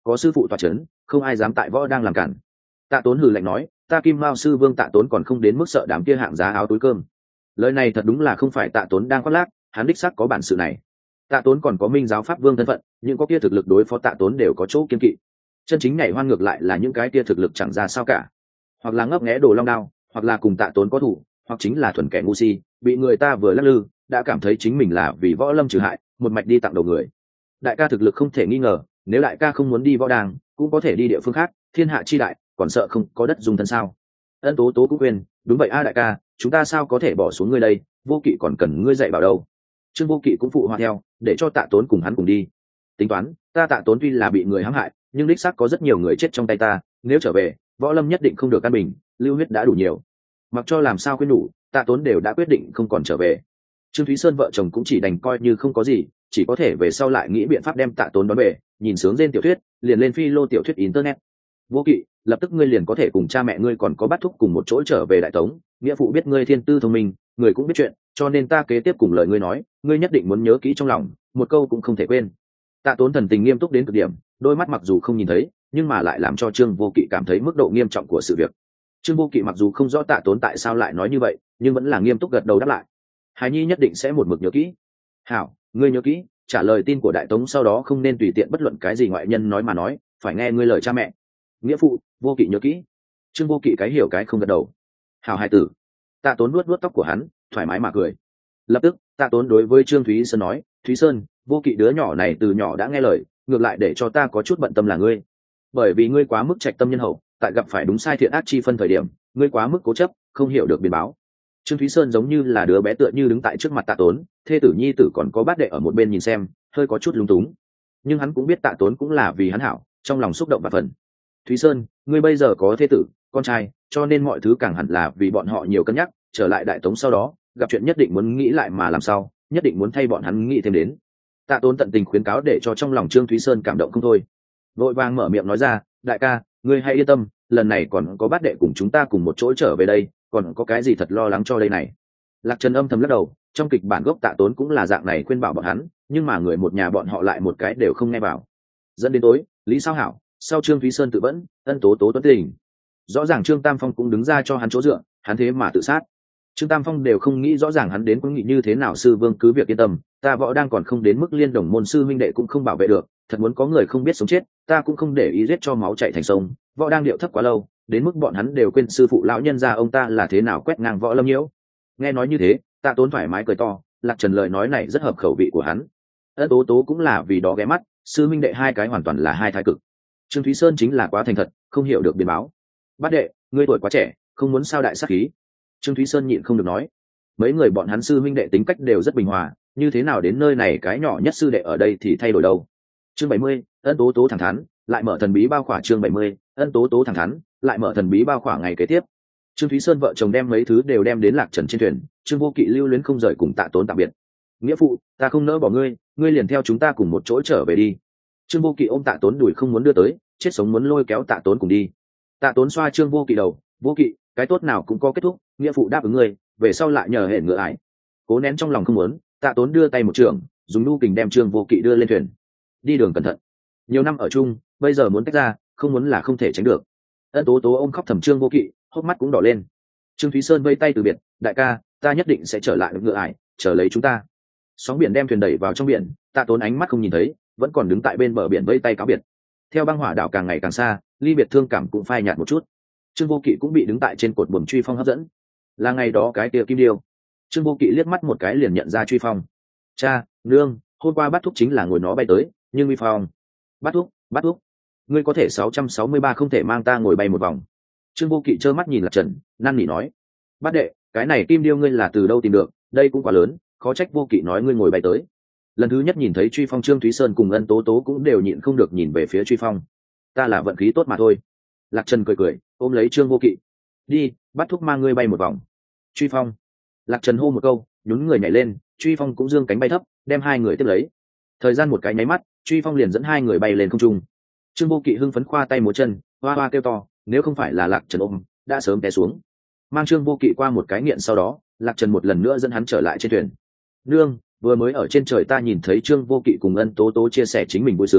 có sư phụ tọa c h ấ n không ai dám tại võ đang làm cản. Tạ Tốn hừ lạnh nói, ta Kim Mao sư vương Tạ Tốn còn không đến mức sợ đám kia hạng giá áo túi cơm. Lời này thật đúng là không phải Tạ Tốn đang khoác lác, hắn đích xác có bản sự này. Tạ Tốn còn có minh giáo pháp vương thân phận, những có kia thực lực đối phó Tạ Tốn đều có chỗ kiên kỵ. Chân chính nhảy hoan ngược lại là những cái kia thực lực chẳng ra sao cả, hoặc là ngấp nghé đồ long đao, hoặc là cùng Tạ Tốn có thủ, hoặc chính là thuần kẻ ngu si, bị người ta vừa lắc lư đã cảm thấy chính mình là vì võ lâm trừ hại, một mạch đi tặng đầu người. Đại ca thực lực không thể nghi ngờ, nếu đại ca không muốn đi võ đàng cũng có thể đi địa phương khác, thiên hạ chi đại còn sợ không có đất dung thân sao? Ân Tố Tố cũng quên, đúng vậy a đại ca, chúng ta sao có thể bỏ xuống ngươi đây, Vô Kỵ còn cần ngươi dạy bảo đâu. Trương Vô Kỵ cũng phụ họa theo, để cho Tạ Tốn cùng hắn cùng đi. Tính toán, ta Tạ Tốn tuy là bị người hãm hại, nhưng đích xác có rất nhiều người chết trong tay ta, nếu trở về, võ lâm nhất định không được an bình, lưu huyết đã đủ nhiều. Mặc cho làm sao khuyên đủ, Tạ Tốn đều đã quyết định không còn trở về. Trương Thúy Sơn vợ chồng cũng chỉ đành coi như không có gì, chỉ có thể về sau lại nghĩ biện pháp đem Tạ Tốn đón về, nhìn sướng trên tiểu thuyết, liền lên phi lô tiểu thuyết internet. Vô Kỵ, lập tức ngươi liền có thể cùng cha mẹ ngươi còn có Bát Thúc cùng một chỗ trở về Đại Tống, nghĩa phụ biết ngươi thiên tư thông minh, người cũng biết chuyện, cho nên ta kế tiếp cùng lời ngươi nói, ngươi nhất định muốn nhớ kỹ trong lòng, một câu cũng không thể quên. Tạ Tốn thần tình nghiêm túc đến cực điểm, đôi mắt mặc dù không nhìn thấy, nhưng mà lại làm cho Trương Vô Kỵ cảm thấy mức độ nghiêm trọng của sự việc. Trương Vô Kỵ mặc dù không rõ Tạ Tốn tại sao lại nói như vậy, nhưng vẫn là nghiêm túc gật đầu đáp lại. Hải Nhi nhất định sẽ một mực nhớ kỹ. Hảo, ngươi nhớ kỹ, trả lời tin của Đại Tống sau đó không nên tùy tiện bất luận cái gì ngoại nhân nói mà nói, phải nghe ngươi lời cha mẹ. Nghĩa phụ, Vô Kỵ nhớ kỹ. Trương Vô Kỵ cái hiểu cái không gật đầu. Hảo hài tử. Tạ Tốn nuốt nuốt tóc của hắn, thoải mái mà cười. Lập tức, Tạ Tốn đối với Trương Thúy Sơn nói, Thúy Sơn, Vô Kỵ đứa nhỏ này từ nhỏ đã nghe lời, ngược lại để cho ta có chút bận tâm là ngươi. Bởi vì ngươi quá mức trạch tâm nhân hậu, tại gặp phải đúng sai thiện ác chi phân thời điểm, ngươi quá mức cố chấp, không hiểu được biến báo. Trương Thúy Sơn giống như là đứa bé tựa như đứng tại trước mặt Tạ Tốn, thê tử nhi tử còn có bát đệ ở một bên nhìn xem, hơi có chút lúng túng. Nhưng hắn cũng biết Tạ Tốn cũng là vì hắn hảo, trong lòng xúc động và phần. Thúy Sơn, ngươi bây giờ có thê tử, con trai, cho nên mọi thứ càng hẳn là vì bọn họ nhiều cân nhắc, trở lại Đại Tống sau đó, gặp chuyện nhất định muốn nghĩ lại mà làm sao, nhất định muốn thay bọn hắn nghĩ thêm đến. Tạ Tốn tận tình khuyến cáo để cho trong lòng Trương Thúy Sơn cảm động không thôi. Vội vàng mở miệng nói ra, đại ca, ngươi hãy yên tâm, lần này còn có bát đệ cùng chúng ta cùng một chỗ trở về đây, còn có cái gì thật lo lắng cho đây này. Lạc Trần âm thầm lắc đầu, trong kịch bản gốc Tạ Tốn cũng là dạng này khuyên bảo bọn hắn, nhưng mà người một nhà bọn họ lại một cái đều không nghe vào. Dẫn đến tối, Lý Sao Hảo, sau Trương Thúy Sơn tự vẫn, Ân Tố Tố tuấn tình. Rõ ràng Trương Tam Phong cũng đứng ra cho hắn chỗ dựa, hắn thế mà tự sát. Trương Tam Phong đều không nghĩ rõ ràng hắn đến cũng nghĩ như thế nào, sư vương cứ việc yên tâm, ta võ đang còn không đến mức liên đồng môn sư huynh đệ cũng không bảo vệ được, thật muốn có người không biết sống chết, ta cũng không để ý giết cho máu chảy thành sông. Võ đang điệu thấp quá lâu, đến mức bọn hắn đều quên sư phụ lão nhân gia ông ta là thế nào quét ngang võ lâm nhiễu. Nghe nói như thế, Tạ Tốn thoải mái cười to, Lạc Trần lời nói này rất hợp khẩu vị của hắn. Ân Tố Tố cũng là vì đó ghé mắt, sư huynh đệ hai cái hoàn toàn là hai thái cực. Trương Thúy Sơn chính là quá thành thật, không hiểu được biến báo. Bát đệ, ngươi tuổi quá trẻ, không muốn sao đại sát khí. Trương Thúy Sơn nhịn không được nói. Mấy người bọn hắn sư huynh đệ tính cách đều rất bình hòa, như thế nào đến nơi này cái nhỏ nhất sư đệ ở đây thì thay đổi đâu. Chương bảy mươi, Ân Tố Tố thẳng thắn, lại mở thần bí bao khỏa. Chương bảy mươi, Ân Tố Tố thẳng thắn, lại mở thần bí bao khỏa. Ngày kế tiếp, Trương Thúy Sơn vợ chồng đem mấy thứ đều đem đến Lạc Trần trên thuyền, Trương Vô Kỵ lưu luyến không rời cùng Tạ Tốn tạm biệt. Nghĩa phụ, ta không nỡ bỏ ngươi, ngươi liền theo chúng ta cùng một chỗ trở về đi. Trương Vô Kỵ ôm Tạ Tốn đuổi không muốn đưa tới, chết sống muốn lôi kéo Tạ Tốn cùng đi. Tạ Tốn xoa Trương Vô Kỵ đầu, Vô Kỵ, cái tốt nào cũng có kết thúc, nghĩa phụ đáp ứng ngươi, về sau lại nhờ hệ ngựa ải. Cố nén trong lòng không muốn, Tạ Tốn đưa tay một trường, dùng nu kình đem Trương Vô Kỵ đưa lên thuyền. Đi đường cẩn thận. Nhiều năm ở chung, bây giờ muốn tách ra, không muốn là không thể tránh được. Ân Tố Tố ôm khóc thầm Trương Vô Kỵ, hốc mắt cũng đỏ lên. Trương Thúy Sơn vây tay từ biệt, đại ca, ta nhất định sẽ trở lại ngựa ải, chờ lấy chúng ta. Sóng biển đem thuyền đẩy vào trong biển, Tạ Tốn ánh mắt không nhìn thấy, vẫn còn đứng tại bên bờ biển vây tay cáo biệt. Theo băng hỏa đảo càng ngày càng xa, ly biệt thương cảm cũng phai nhạt một chút. Trương Vô Kỵ cũng bị đứng tại trên cột buồm truy phong hấp dẫn. Là ngày đó cái kia kim điêu. Trương Vô Kỵ liếc mắt một cái liền nhận ra truy phong. Cha, nương, hôm qua Bát Thúc chính là ngồi nó bay tới, nhưng uy phong. Bát Thúc, Bát Thúc, ngươi có thể sáu trăm sáu mươi ba không thể mang ta ngồi bay một vòng. Trương Vô Kỵ trơ mắt nhìn Lạc Trần, năn nỉ nói. Bát đệ, cái này kim điêu ngươi là từ đâu tìm được, đây cũng quá lớn, khó trách Vô Kỵ nói ngươi ngồi bay tới. Lần thứ nhất nhìn thấy truy phong, Trương Thúy Sơn cùng Ân Tố Tố cũng đều nhịn không được nhìn về phía truy phong. Ta là vận khí tốt mà thôi. Lạc Trần cười cười, ôm lấy Trương Vô Kỵ. Đi, Bát Thúc mang ngươi bay một vòng. Truy phong. Lạc Trần hô một câu, nhún người nhảy lên, truy phong cũng dương cánh bay thấp, đem hai người tiếp lấy. Thời gian một cái nháy mắt, truy phong liền dẫn hai người bay lên không trung. Trương Vô Kỵ hưng phấn khoa tay múa chân, hoa hoa kêu to, nếu không phải là Lạc Trần ôm, đã sớm té xuống. Mang Trương Vô Kỵ qua một cái nghiện sau đó, Lạc Trần một lần nữa dẫn hắn trở lại trên thuyền. Nương, vừa mới ở trên trời ta nhìn thấy Trương Vô Kỵ cùng Ân Tố Tố chia sẻ chính mình vui sướng,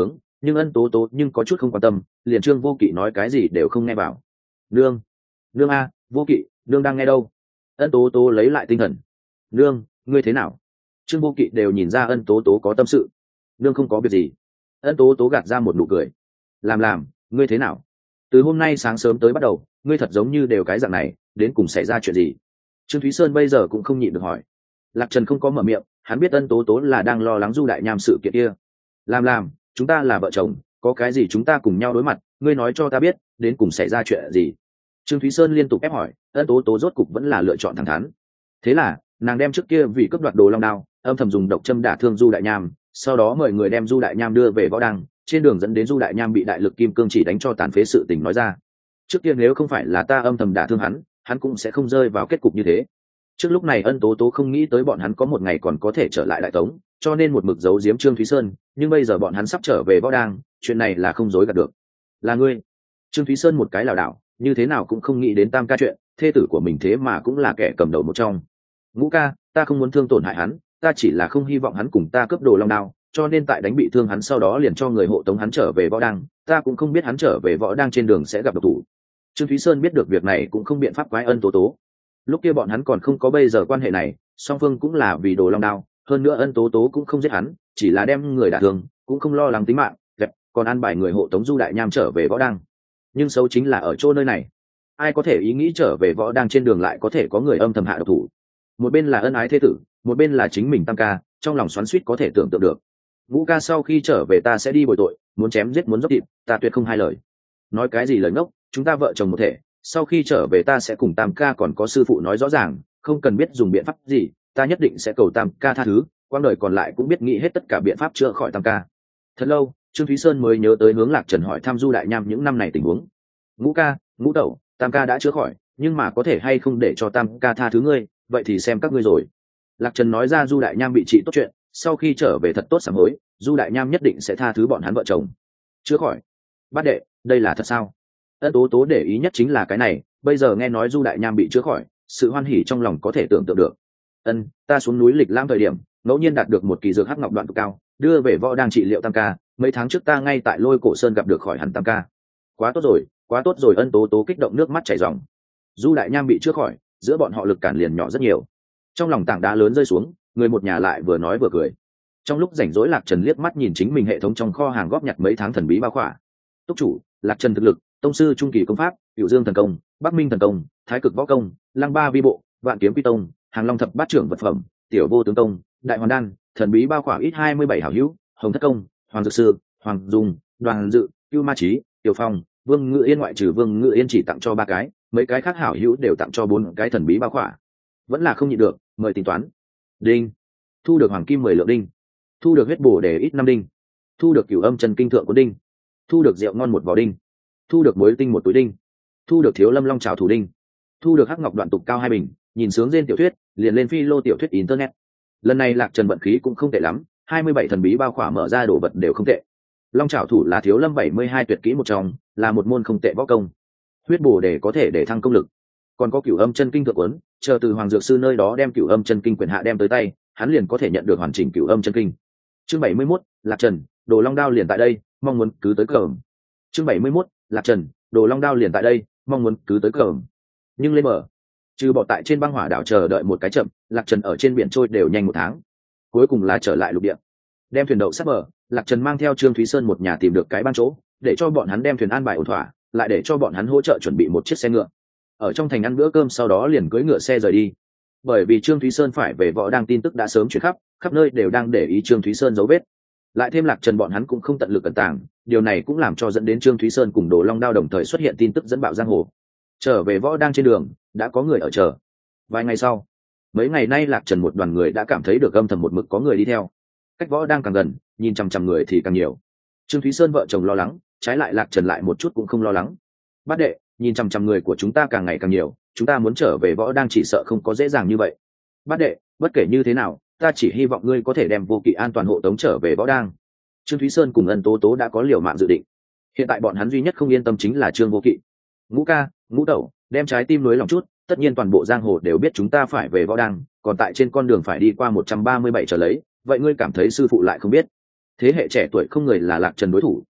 nhưng ân tố tố nhưng có chút không quan tâm, liền Trương Vô Kỵ nói cái gì đều không nghe vào. Nương, nương a, Vô Kỵ, nương đang nghe đâu? Ân tố tố lấy lại tinh thần. Nương, ngươi thế nào? Trương Vô Kỵ đều nhìn ra ân tố tố có tâm sự. Nương không có việc gì. Ân tố tố gạt ra một nụ cười. Làm làm, ngươi thế nào? Từ hôm nay sáng sớm tới bắt đầu, ngươi thật giống như đều cái dạng này, đến cùng xảy ra chuyện gì? Trương Thúy Sơn bây giờ cũng không nhịn được hỏi. Lạc Trần không có mở miệng, hắn biết ân tố tố là đang lo lắng Du Đại Nham sự kiện kia. Làm làm, chúng ta là vợ chồng, có cái gì chúng ta cùng nhau đối mặt, ngươi nói cho ta biết, đến cùng xảy ra chuyện gì? Trương Thúy Sơn liên tục ép hỏi, ân tố tố rốt cục vẫn là lựa chọn thẳng thắn. Thế là nàng đem trước kia vì cướp đoạt đồ long đao, âm thầm dùng độc châm đả thương Du Đại Nham, sau đó mời người đem Du Đại Nham đưa về võ đăng, trên đường dẫn đến Du Đại Nham bị đại lực kim cương chỉ đánh cho tàn phế sự tình nói ra. Trước kia nếu không phải là ta âm thầm đả thương hắn, hắn cũng sẽ không rơi vào kết cục như thế. Trước lúc này ân tố tố không nghĩ tới bọn hắn có một ngày còn có thể trở lại đại tống, cho nên một mực giấu giếm Trương Thúy Sơn, nhưng bây giờ bọn hắn sắp trở về võ đăng, chuyện này là không dối gạt được. Là ngươi? Trương Thúy Sơn một cái lảo đảo, như thế nào cũng không nghĩ đến tam ca chuyện, thê tử của mình thế mà cũng là kẻ cầm đầu một trong. Ngũ ca, ta không muốn thương tổn hại hắn, ta chỉ là không hy vọng hắn cùng ta cướp đồ long đao, cho nên tại đánh bị thương hắn sau đó liền cho người hộ tống hắn trở về võ đăng, ta cũng không biết hắn trở về võ đăng trên đường sẽ gặp độc thủ. Trương Thúy Sơn biết được việc này cũng không biện pháp quái ân tố tố. Lúc kia bọn hắn còn không có bây giờ quan hệ này, song phương cũng là vì đồ long đao, hơn nữa ân tố tố cũng không giết hắn, chỉ là đem người đả thương, cũng không lo lắng tính mạng, đẹp, còn an bài người hộ tống Du Đại Nham trở về võ đăng. Nhưng xấu chính là ở chỗ nơi này, ai có thể ý nghĩ trở về võ đăng trên đường lại có thể có người âm thầm hạ độc thủ. Một bên là ân ái thế tử, một bên là chính mình tam ca, trong lòng xoắn xuýt có thể tưởng tượng được. Ngũ ca sau khi trở về ta sẽ đi bồi tội, muốn chém giết muốn dốc thịt, ta tuyệt không hai lời. Nói cái gì lời ngốc, chúng ta vợ chồng một thể, sau khi trở về ta sẽ cùng tam ca còn có sư phụ nói rõ ràng, không cần biết dùng biện pháp gì, ta nhất định sẽ cầu tam ca tha thứ, quãng đời còn lại cũng biết nghĩ hết tất cả biện pháp chữa khỏi tam ca. Thật lâu, Trương Thúy Sơn mới nhớ tới hướng Lạc Trần hỏi thăm Du Đại Nham những năm này tình huống. Ngũ ca, ngũ tẩu, tam ca đã chữa khỏi, nhưng mà có thể hay không để cho tam ca tha thứ ngươi, vậy thì xem các ngươi rồi. Lạc Trần nói ra Du Đại Nham bị trị tốt chuyện, sau khi trở về thật tốt sám hối, Du Đại Nham nhất định sẽ tha thứ bọn hắn vợ chồng. Chữa khỏi? Bát đệ, đây là thật sao? Ân tố tố để ý nhất chính là cái này, bây giờ nghe nói Du Đại Nham bị chữa khỏi, sự hoan hỉ trong lòng có thể tưởng tượng được. Ân, ta xuống núi lịch lãm thời điểm, ngẫu nhiên đạt được một kỳ dược hắc ngọc đoạn cực cao, đưa về võ đang trị liệu tam ca, mấy tháng trước ta ngay tại Lôi Cổ Sơn gặp được khỏi hẳn tam ca. Quá tốt rồi, quá tốt rồi. Ân tố tố kích động nước mắt chảy ròng. Du Đại Nham bị chữa khỏi, giữa bọn họ lực cản liền nhỏ rất nhiều. Trong lòng tảng đá lớn rơi xuống, người một nhà lại vừa nói vừa cười. Trong lúc rảnh rỗi Lạc Trần liếc mắt nhìn chính mình hệ thống trong kho hàng góp nhặt mấy tháng thần bí bao khỏa. Túc chủ, Lạc Trần thực lực, tông sư trung kỳ công pháp, Cửu Dương thần công, Bắc Minh thần công, Thái Cực võ công, Lăng Ba vi bộ, Vạn kiếm quy tông, Hàng Long thập bát trưởng vật phẩm, Tiểu vô tướng công, Đại hoàn đan, thần bí bao khỏa ít hai mươi bảy hảo hữu, Hồng thất công, Hoàng dược sư, Hoàng dung, Đoàn dự, Cưu ma trí, Tiểu phong, Vương Ngự Yên ngoại trừ Vương Ngự Yên chỉ tặng cho ba cái, mấy cái khác hảo hữu đều tặng cho bốn cái thần bí bao khỏa. Vẫn là không nhịn được, mời tính toán. Đinh, thu được hoàng kim mười lượng đinh, thu được huyết bổ để ít năm đinh, thu được Cửu âm chân kinh thượng của đinh, thu được rượu ngon một vỏ đinh, thu được muối tinh một túi đinh, thu được thiếu lâm long trào thủ đinh, thu được hắc ngọc đoạn tục cao hai bình. Nhìn sướng trên tiểu thuyết liền lên phi lô tiểu thuyết internet. Lần này Lạc Trần vận khí cũng không tệ lắm, hai mươi bảy thần bí bao khỏa mở ra đồ vật đều không tệ. Long trảo thủ là thiếu lâm bảy mươi hai tuyệt kỹ một trong, là một môn không tệ võ công. Huyết bổ để có thể để thăng công lực. Còn có Cửu âm chân kinh thượng cuốn, chờ từ Hoàng dược sư nơi đó đem Cửu âm chân kinh quyền hạ đem tới tay, hắn liền có thể nhận được hoàn chỉnh Cửu âm chân kinh. Chương bảy mươi mốt, Lạc Trần, đồ long đao liền tại đây, mong muốn cứ tới cờm. Chương bảy mươi mốt, Lạc Trần, đồ long đao liền tại đây, mong muốn cứ tới cờm. Nhưng lên mở, trừ bỏ tại trên băng hỏa đảo chờ đợi một cái chậm, Lạc Trần ở trên biển trôi đều nhanh một tháng, cuối cùng là trở lại lục địa, đem thuyền đậu sát bờ. Lạc Trần mang theo Trương Thúy Sơn một nhà tìm được cái ban chỗ, để cho bọn hắn đem thuyền an bài ổn thỏa, lại để cho bọn hắn hỗ trợ chuẩn bị một chiếc xe ngựa. Ở trong thành ăn bữa cơm sau đó liền cưỡi ngựa xe rời đi. Bởi vì Trương Thúy Sơn phải về võ đang tin tức đã sớm truyền khắp, khắp nơi đều đang để ý Trương Thúy Sơn dấu vết. Lại thêm Lạc Trần bọn hắn cũng không tận lực ẩn tàng, điều này cũng làm cho dẫn đến Trương Thúy Sơn cùng Đồ Long Đao đồng thời xuất hiện tin tức dẫn bạo giang hồ. Trở về võ đang trên đường, đã có người ở chờ. Vài ngày sau, mấy ngày nay Lạc Trần một đoàn người đã cảm thấy được âm thầm một mực có người đi theo. Cách võ đang càng gần, nhìn chằm chằm người thì càng nhiều. Trương Thúy Sơn vợ chồng lo lắng, trái lại Lạc Trần lại một chút cũng không lo lắng. Bát đệ, nhìn chằm chằm người của chúng ta càng ngày càng nhiều, chúng ta muốn trở về võ đang chỉ sợ không có dễ dàng như vậy. Bát đệ, bất kể như thế nào, ta chỉ hy vọng ngươi có thể đem Vô Kỵ an toàn hộ tống trở về võ đang. Trương Thúy Sơn cùng Ân Tố Tố đã có liều mạng dự định. Hiện tại bọn hắn duy nhất không yên tâm chính là Trương Vô Kỵ. Ngũ ca, ngũ tẩu, đem trái tim nối lòng chút, tất nhiên toàn bộ giang hồ đều biết chúng ta phải về võ đang, còn tại trên con đường phải đi qua một trăm ba mươi bảy trở lấy, vậy ngươi cảm thấy sư phụ lại không biết? Thế hệ trẻ tuổi không người là Lạc Trần đối thủ,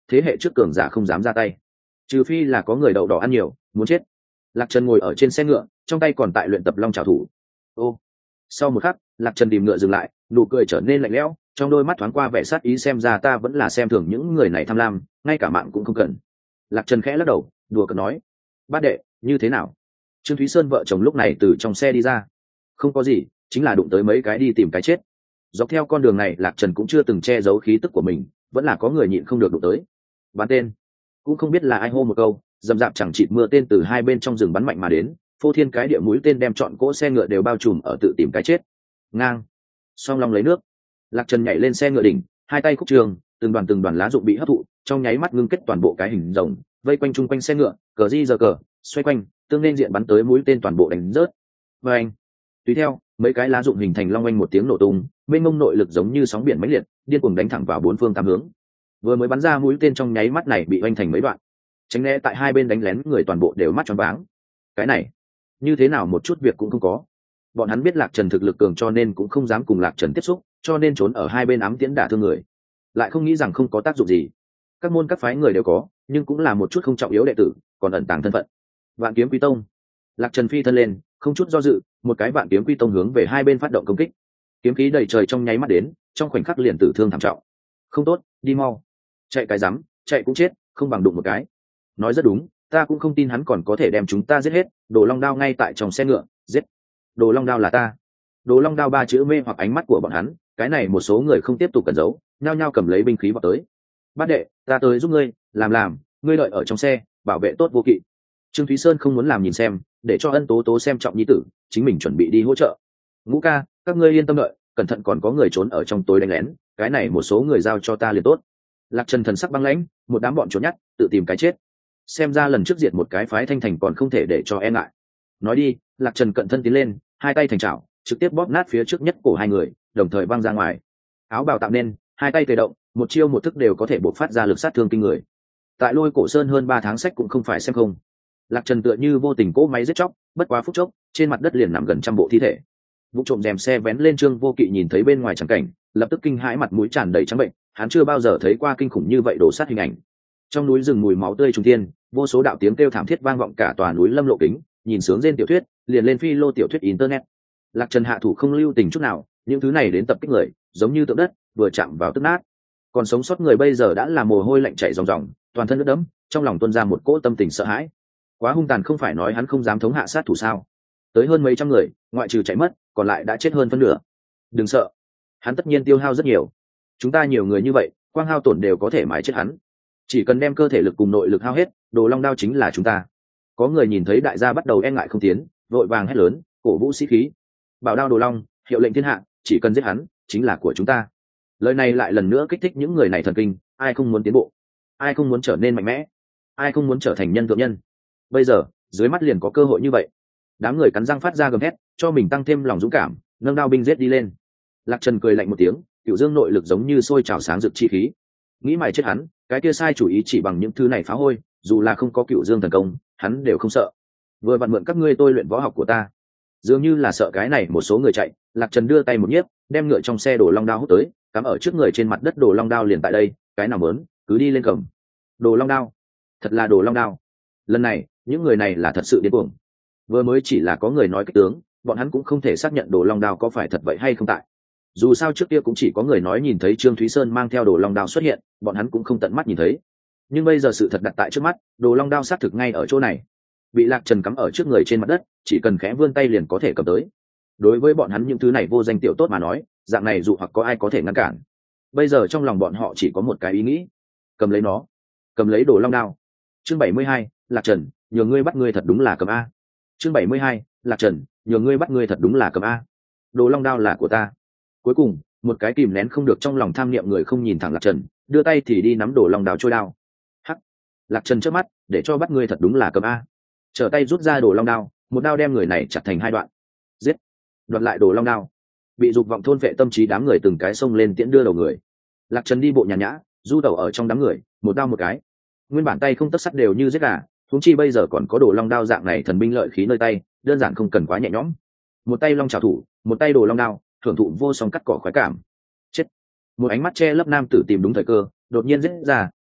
thế hệ trước cường giả không dám ra tay, trừ phi là có người đậu đỏ ăn nhiều muốn chết. Lạc Trần ngồi ở trên xe ngựa, trong tay còn tại luyện tập long trảo thủ. Ô, sau một khắc, Lạc Trần tìm ngựa dừng lại, nụ cười trở nên lạnh lẽo, trong đôi mắt thoáng qua vẻ sát ý, xem ra ta vẫn là xem thường những người này tham lam, ngay cả mạng cũng không cần. Lạc Trần khẽ lắc đầu, đùa cợt nói: bát đệ, như thế nào? Trương Thúy Sơn vợ chồng lúc này từ trong xe đi ra. Không có gì, chính là đụng tới mấy cái đi tìm cái chết. Dọc theo con đường này, Lạc Trần cũng chưa từng che giấu khí tức của mình, vẫn là có người nhịn không được đụng tới. Bắn tên, cũng không biết là ai hô một câu, dầm dạp chẳng chịt mưa tên từ hai bên trong rừng bắn mạnh mà đến, phô thiên cái địa mũi tên đem trọn cỗ xe ngựa đều bao trùm ở tự tìm cái chết. Ngang, song long lấy nước. Lạc Trần nhảy lên xe ngựa đỉnh, hai tay khúc trường, từng đoàn từng đoàn lá rụng bị hấp thụ, trong nháy mắt ngưng kết toàn bộ cái hình rồng, vây quanh chung quanh xe ngựa, cờ di giờ cờ, xoay quanh, tương nên diện bắn tới mũi tên toàn bộ đánh rớt. Và anh, tùy theo, mấy cái lá rụng hình thành long oanh một tiếng nổ tung, mênh mông nội lực giống như sóng biển mãnh liệt, điên cuồng đánh thẳng vào bốn phương tám hướng. Vừa mới bắn ra mũi tên trong nháy mắt này bị oanh thành mấy đoạn. Tránh né tại hai bên đánh lén người toàn bộ đều mắt tròn váng. Cái này, như thế nào một chút việc cũng không có. Bọn hắn biết Lạc Trần thực lực cường cho nên cũng không dám cùng Lạc Trần tiếp xúc, cho nên trốn ở hai bên ám tiễn đả thương người. Lại không nghĩ rằng không có tác dụng gì. Các môn các phái người đều có, nhưng cũng là một chút không trọng yếu đệ tử, còn ẩn tàng thân phận. Vạn Kiếm Quy Tông. Lạc Trần phi thân lên, không chút do dự, một cái Vạn Kiếm Quy Tông hướng về hai bên phát động công kích. Kiếm khí đầy trời trong nháy mắt đến, trong khoảnh khắc liền tử thương thảm trọng. Không tốt, đi mau. Chạy cái rắm, chạy cũng chết, không bằng đụng một cái. Nói rất đúng, ta cũng không tin hắn còn có thể đem chúng ta giết hết. Đồ Long Đao ngay tại trong xe ngựa, giết. Đồ Long Đao là ta. Đồ Long Đao ba chữ mê hoặc ánh mắt của bọn hắn, cái này một số người không tiếp tục cẩn giấu, nhao nhao cầm lấy binh khí vào tới. Bát đệ, ta tới giúp ngươi, làm làm, ngươi đợi ở trong xe, bảo vệ tốt Vô Kỵ. Trương Thúy Sơn không muốn làm nhìn xem, để cho Ân Tố Tố xem trọng nhi tử, chính mình chuẩn bị đi hỗ trợ. Ngũ ca, các ngươi yên tâm đợi, cẩn thận còn có người trốn ở trong tối đánh lén, cái này một số người giao cho ta liền tốt. Lạc Trần thần sắc băng lãnh, một đám bọn trốn nhát, tự tìm cái chết. Xem ra lần trước diệt một cái phái Thanh Thành còn không thể để cho e ngại. Nói đi, Lạc Trần cận thân tiến lên, hai tay thành chảo, trực tiếp bóp nát phía trước nhất cổ hai người, đồng thời văng ra ngoài. Áo bào tạo nên, hai tay tê động, một chiêu một thức đều có thể bộc phát ra lực sát thương kinh người. Tại Lôi Cổ Sơn hơn ba tháng sách cũng không phải xem không. Lạc Trần tựa như vô tình cỗ máy giết chóc, bất quá phút chốc, trên mặt đất liền nằm gần trăm bộ thi thể. Vụ trộm rèm xe vén lên, Trương Vô Kỵ nhìn thấy bên ngoài chẳng cảnh, lập tức kinh hãi, mặt mũi tràn đầy trắng bệnh, hắn chưa bao giờ thấy qua kinh khủng như vậy đổ sát hình ảnh. Trong núi rừng mùi máu tươi trùng thiên, vô số đạo tiếng kêu thảm thiết vang vọng cả tòa núi Lâm Lộ Kính, nhìn sướng trên tiểu thuyết, liền lên phi lô tiểu thuyết internet. Lạc Trần hạ thủ không lưu tình chút nào, những thứ này đến tập kích người, giống như tượng đất, vừa chạm vào tức nát. Còn sống sót người bây giờ đã là mồ hôi lạnh chảy ròng ròng, toàn thân ướt đẫm, trong lòng tuôn ra một cỗ tâm tình sợ hãi. Quá hung tàn, không phải nói hắn không dám thống hạ sát thủ sao? Tới hơn mấy trăm người, ngoại trừ chạy mất, còn lại đã chết hơn phân nửa. Đừng sợ, hắn tất nhiên tiêu hao rất nhiều. Chúng ta nhiều người như vậy, quang hao tổn đều có thể mái chết hắn. Chỉ cần đem cơ thể lực cùng nội lực hao hết, Đồ Long Đao chính là chúng ta. Có người nhìn thấy đại gia bắt đầu e ngại không tiến, vội vàng hét lớn, cổ vũ sĩ khí. Bảo đao Đồ Long, hiệu lệnh thiên hạ, chỉ cần giết hắn, chính là của chúng ta. Lời này lại lần nữa kích thích những người này thần kinh, ai không muốn tiến bộ, ai không muốn trở nên mạnh mẽ, ai không muốn trở thành nhân thượng nhân. Bây giờ, dưới mắt liền có cơ hội như vậy. Đám người cắn răng phát ra gầm thét, cho mình tăng thêm lòng dũng cảm, nâng đao binh giết đi lên. Lạc Trần cười lạnh một tiếng, Cửu Dương nội lực giống như sôi trào sáng rực chi khí. Nghĩ mày chết hắn, cái kia sai chủ ý chỉ bằng những thứ này phá hôi, dù là không có Cửu Dương thần công, hắn đều không sợ. Vừa vặn mượn các ngươi tôi luyện võ học của ta. Dường như là sợ cái này một số người chạy, Lạc Trần đưa tay một nhiếp, đem ngựa trong xe Đồ Long Đao hút tới, cắm ở trước người trên mặt đất. Đồ Long Đao liền tại đây, cái nào muốn, cứ đi lên cầm. Đồ Long Đao, thật là Đồ Long Đao. Lần này, những người này là thật sự điên cuồng. Vừa mới chỉ là có người nói kích tướng, bọn hắn cũng không thể xác nhận Đồ Long Đao có phải thật vậy hay không tại. Dù sao trước kia cũng chỉ có người nói nhìn thấy Trương Thúy Sơn mang theo Đồ Long Đao xuất hiện, bọn hắn cũng không tận mắt nhìn thấy. Nhưng bây giờ sự thật đặt tại trước mắt, Đồ Long Đao xác thực ngay ở chỗ này, bị Lạc Trần cắm ở trước người trên mặt đất, chỉ cần khẽ vươn tay liền có thể cầm tới. Đối với bọn hắn những thứ này vô danh tiểu tốt mà nói, dạng này dù hoặc có ai có thể ngăn cản. Bây giờ trong lòng bọn họ chỉ có một cái ý nghĩ, cầm lấy nó, cầm lấy Đồ Long Đao. Chương bảy mươi hai, Lạc Trần, nhờ ngươi bắt ngươi thật đúng là cầm a. Chương bảy mươi hai, Lạc Trần, nhờ ngươi bắt ngươi thật đúng là cầm a. Đồ Long Đao là của ta. Cuối cùng, một cái kìm nén không được trong lòng tham niệm người không nhìn thẳng Lạc Trần, đưa tay thì đi nắm Đồ Long Đao trôi đao. Hắc. Lạc Trần chớp mắt, để cho bắt ngươi thật đúng là cầm a. Trở tay rút ra Đồ Long Đao, một đao đem người này chặt thành hai đoạn. Giết. Đoạt lại Đồ Long Đao. Bị dục vọng thôn vệ tâm trí đám người từng cái xông lên tiễn đưa đầu người. Lạc Trần đi bộ nhàn nhã, du tẩu ở trong đám người, một đao một cái. Nguyên bản tay không tấc sắt đều như giết gà, huống chi bây giờ còn có Đồ Long Đao dạng này thần binh lợi khí nơi tay, đơn giản không cần quá nhẹ nhõm. Một tay long trảo thủ, một tay Đồ Long Đao, thưởng thụ vô song cắt cỏ khoái cảm. Chết. Một ánh mắt che lấp nam tử tìm đúng thời cơ, đột nhiên giết ra,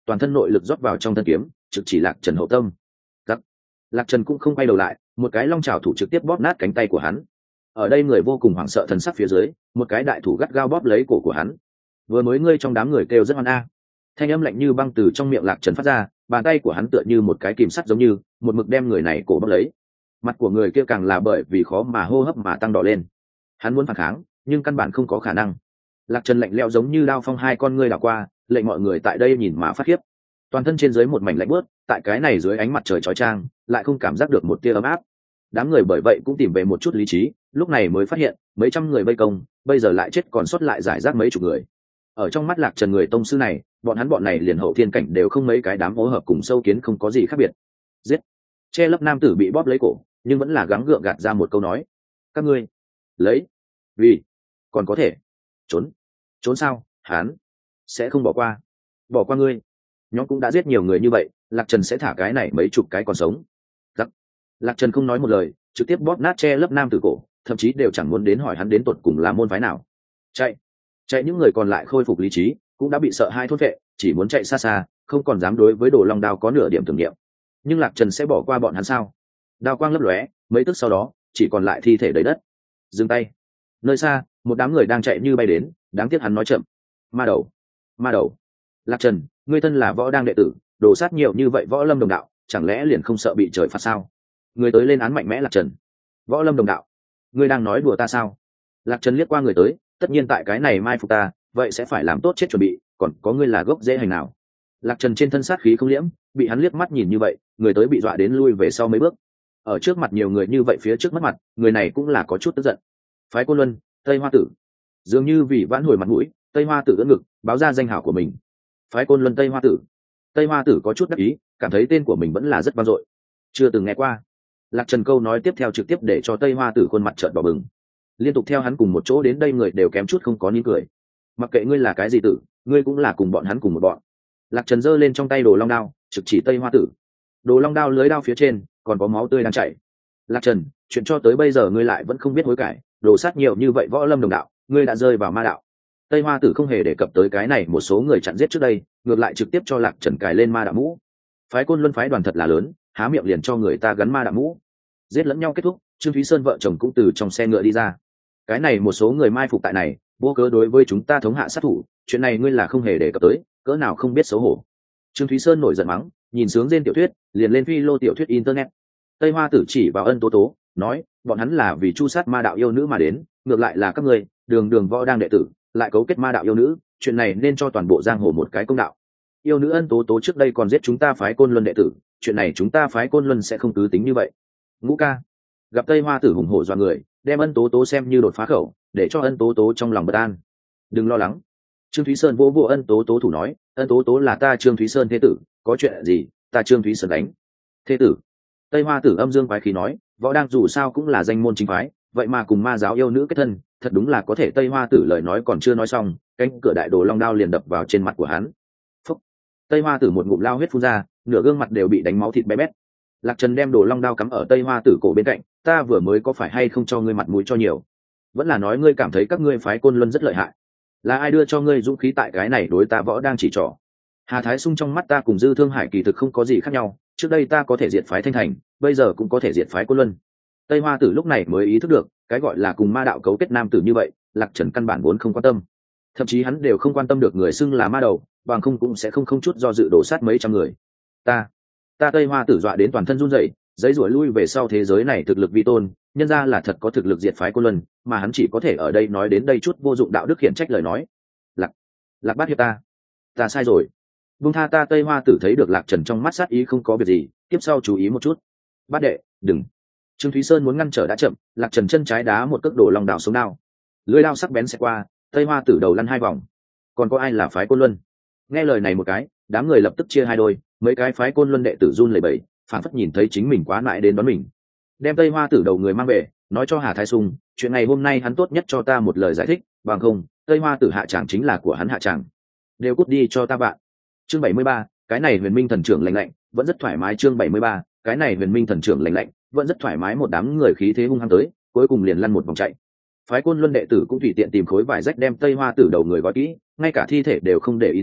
toàn thân nội lực rót vào trong thân kiếm, trực chỉ Lạc Trần hậu tâm. Lạc, Lạc Trần cũng không quay đầu lại, một cái long trảo thủ trực tiếp bóp nát cánh tay của hắn. Ở đây người vô cùng hoảng sợ thần sắc phía dưới, một cái đại thủ gắt gao bóp lấy cổ của hắn. Vừa mới ngươi trong đám người kêu rất oan a. Thanh âm lạnh như băng từ trong miệng Lạc Trần phát ra, bàn tay của hắn tựa như một cái kìm sắt giống như, một mực đem người này cổ bóp lấy. Mặt của người kia càng là bởi vì khó mà hô hấp mà tăng đỏ lên. Hắn muốn phản kháng, nhưng căn bản không có khả năng. Lạc Trần lạnh lẽo giống như đao phong hai con ngươi đảo qua, lệnh mọi người tại đây nhìn mà phát khiếp. Toàn thân trên dưới một mảnh lạnh buốt, tại cái này dưới ánh mặt trời chói chang, lại không cảm giác được một tia ấm áp. Đám người bởi vậy cũng tìm về một chút lý trí, lúc này mới phát hiện, mấy trăm người vây công, bây giờ lại chết còn sót lại giải rác mấy chục người. Ở trong mắt Lạc Trần người tông sư này, bọn hắn bọn này liền hậu thiên cảnh đều không mấy cái đám hỗ hợp cùng sâu kiến không có gì khác biệt. Giết! Che lấp nam tử bị bóp lấy cổ, nhưng vẫn là gắng gượng gạt ra một câu nói. Các ngươi, lấy, vì, còn có thể, trốn, trốn sao? Hắn sẽ không bỏ qua, bỏ qua ngươi. Nhóm cũng đã giết nhiều người như vậy, Lạc Trần sẽ thả cái này mấy chục cái còn sống. Lạc, Lạc Trần không nói một lời, trực tiếp bóp nát che lấp nam tử cổ, thậm chí đều chẳng muốn đến hỏi hắn đến tột cùng là môn phái nào. Chạy, chạy những người còn lại khôi phục lý trí, cũng đã bị sợ hai thốt vệ, chỉ muốn chạy xa xa, không còn dám đối với Đồ Long Đao có nửa điểm tưởng niệm. Nhưng Lạc Trần sẽ bỏ qua bọn hắn sao? Đao quang lấp lóe, mấy tức sau đó, chỉ còn lại thi thể đầy đất. Dừng tay. Nơi xa, một đám người đang chạy như bay đến, đáng tiếc hắn nói chậm. Ma đầu, ma đầu. Lạc Trần, ngươi thân là võ đang đệ tử, đổ sát nhiều như vậy võ lâm đồng đạo, chẳng lẽ liền không sợ bị trời phạt sao? Người tới lên án mạnh mẽ Lạc Trần. Võ lâm đồng đạo, ngươi đang nói đùa ta sao? Lạc Trần liếc qua người tới, tất nhiên tại cái này mai phục ta, vậy sẽ phải làm tốt chết chuẩn bị, còn có ngươi là gốc dễ hành nào? Lạc Trần trên thân sát khí không liễm, bị hắn liếc mắt nhìn như vậy, người tới bị dọa đến lui về sau mấy bước. Ở trước mặt nhiều người như vậy phía trước mất mặt, người này cũng là có chút tức giận. Phái Côn Luân, Tây Hoa Tử. Dường như vì vãn hồi mặt mũi, Tây Hoa Tử ưỡn ngực, báo ra danh hảo của mình. Phái Côn Luân Tây Hoa Tử. Tây Hoa Tử có chút đắc ý, cảm thấy tên của mình vẫn là rất vang dội. Chưa từng nghe qua. Lạc Trần câu nói tiếp theo trực tiếp để cho Tây Hoa Tử khuôn mặt trợn đỏ bừng. Liên tục theo hắn cùng một chỗ đến đây người đều kém chút không có nín cười. Mặc kệ ngươi là cái gì tử, ngươi cũng là cùng bọn hắn cùng một bọn. Lạc Trần giơ lên trong tay Đồ Long Đao, trực chỉ Tây Hoa Tử. Đồ Long Đao lưới đao phía trên còn có máu tươi đang chảy. Lạc Trần, chuyện cho tới bây giờ ngươi lại vẫn không biết hối cải, đồ sát nhiều như vậy võ lâm đồng đạo, ngươi đã rơi vào ma đạo. Tây Hoa Tử không hề đề cập tới cái này một số người chặn giết trước đây, ngược lại trực tiếp cho Lạc Trần cài lên ma đạo mũ. Phái Côn Luân phái đoàn thật là lớn, há miệng liền cho người ta gắn ma đạo mũ. Giết lẫn nhau kết thúc, Trương Thúy Sơn vợ chồng cũng từ trong xe ngựa đi ra. Cái này một số người mai phục tại này, vô cớ đối với chúng ta thống hạ sát thủ, chuyện này ngươi là không hề đề cập tới, cỡ nào không biết xấu hổ. Trương Thúy Sơn nổi giận mắng, nhìn sướng trên tiểu thuyết, liền lên phi lô tiểu thuyết internet. Tây Hoa Tử chỉ vào Ân Tố Tố, nói, bọn hắn là vì chu sát ma đạo yêu nữ mà đến, ngược lại là các ngươi, đường đường võ đang đệ tử, lại cấu kết ma đạo yêu nữ, chuyện này nên cho toàn bộ giang hồ một cái công đạo. Yêu nữ Ân Tố Tố trước đây còn giết chúng ta phái Côn Luân đệ tử, chuyện này chúng ta phái Côn Luân sẽ không cứ tính như vậy. Ngũ ca, gặp Tây Hoa Tử hùng hổ dọa người, đem Ân Tố Tố xem như đột phá khẩu, để cho Ân Tố Tố trong lòng bất an. Đừng lo lắng. Trương Thúy Sơn vỗ vỗ Ân Tố Tố thủ nói, Ân Tố Tố là ta Trương Thúy Sơn thế tử, có chuyện gì, ta Trương Thúy Sơn đánh. Thế tử. Tây Hoa Tử âm dương quái khí nói, võ đang dù sao cũng là danh môn chính phái, vậy mà cùng ma giáo yêu nữ kết thân, thật đúng là có thể. Tây Hoa Tử lời nói còn chưa nói xong, cánh cửa đại Đồ Long Đao liền đập vào trên mặt của hắn. Phúc. Tây Hoa Tử một ngụm lao huyết phun ra, nửa gương mặt đều bị đánh máu thịt bé bét. Lạc Trần đem Đồ Long Đao cắm ở Tây Hoa Tử cổ bên cạnh, ta vừa mới có phải hay không cho ngươi mặt mũi cho nhiều, vẫn là nói ngươi cảm thấy các ngươi phái Côn Luân rất lợi hại, là ai đưa cho ngươi dũng khí tại cái này đối ta võ đang chỉ trỏ. Hà Thái Sung trong mắt ta cùng Dư Thương Hải kỳ thực không có gì khác nhau, trước đây ta có thể diệt phái Thanh Thành, bây giờ cũng có thể diệt phái Côn Luân. Tây Hoa Tử lúc này mới ý thức được, cái gọi là cùng ma đạo cấu kết nam tử như vậy, Lạc Trần căn bản vốn không quan tâm, thậm chí hắn đều không quan tâm được người xưng là ma đầu, bằng không cũng sẽ không không chút do dự đổ sát mấy trăm người. Ta, ta Tây Hoa Tử dọa đến toàn thân run rẩy, giấy rủa lui về sau. Thế giới này thực lực vi tôn, nhân ra là thật có thực lực diệt phái Côn Luân, mà hắn chỉ có thể ở đây nói đến đây chút vô dụng đạo đức khiển trách lời nói. Lạc, Lạc Bát hiệp ta, ta sai rồi, buông tha ta. Tây Hoa Tử thấy được Lạc Trần trong mắt sát ý không có việc gì, tiếp sau chú ý một chút. Bát đệ, đừng. Trương Thúy Sơn muốn ngăn trở đã chậm, Lạc Trần chân trái đá một cước Đồ Long Đao xuống đao, lưỡi đao sắc bén xẹt qua, Tây Hoa Tử đầu lăn hai vòng. Còn có ai là phái Côn Luân? Nghe lời này một cái, đám người lập tức chia hai đôi, mấy cái phái Côn Luân đệ tử run lẩy bẩy, phản phất nhìn thấy chính mình quá mãi đến đón mình. Đem Tây Hoa Tử đầu người mang về, nói cho Hà Thái Sung, chuyện này hôm nay hắn tốt nhất cho ta một lời giải thích, bằng không, Tây Hoa Tử hạ tràng chính là của hắn hạ tràng. Đều cút đi cho ta bạn. Chương bảy mươi ba, cái này Huyền Minh thần trưởng lạnh lạnh, vẫn rất thoải mái. Chương bảy mươi ba, cái này Huyền Minh thần trưởng lạnh lạnh, vẫn rất thoải mái. Một đám người khí thế hung hăng tới, cuối cùng liền lăn một vòng chạy. Phái Côn Luân đệ tử cũng tùy tiện tìm khối vải rách đem Tây Hoa Tử đầu người gói kỹ, ngay cả thi thể đều không để ý tới,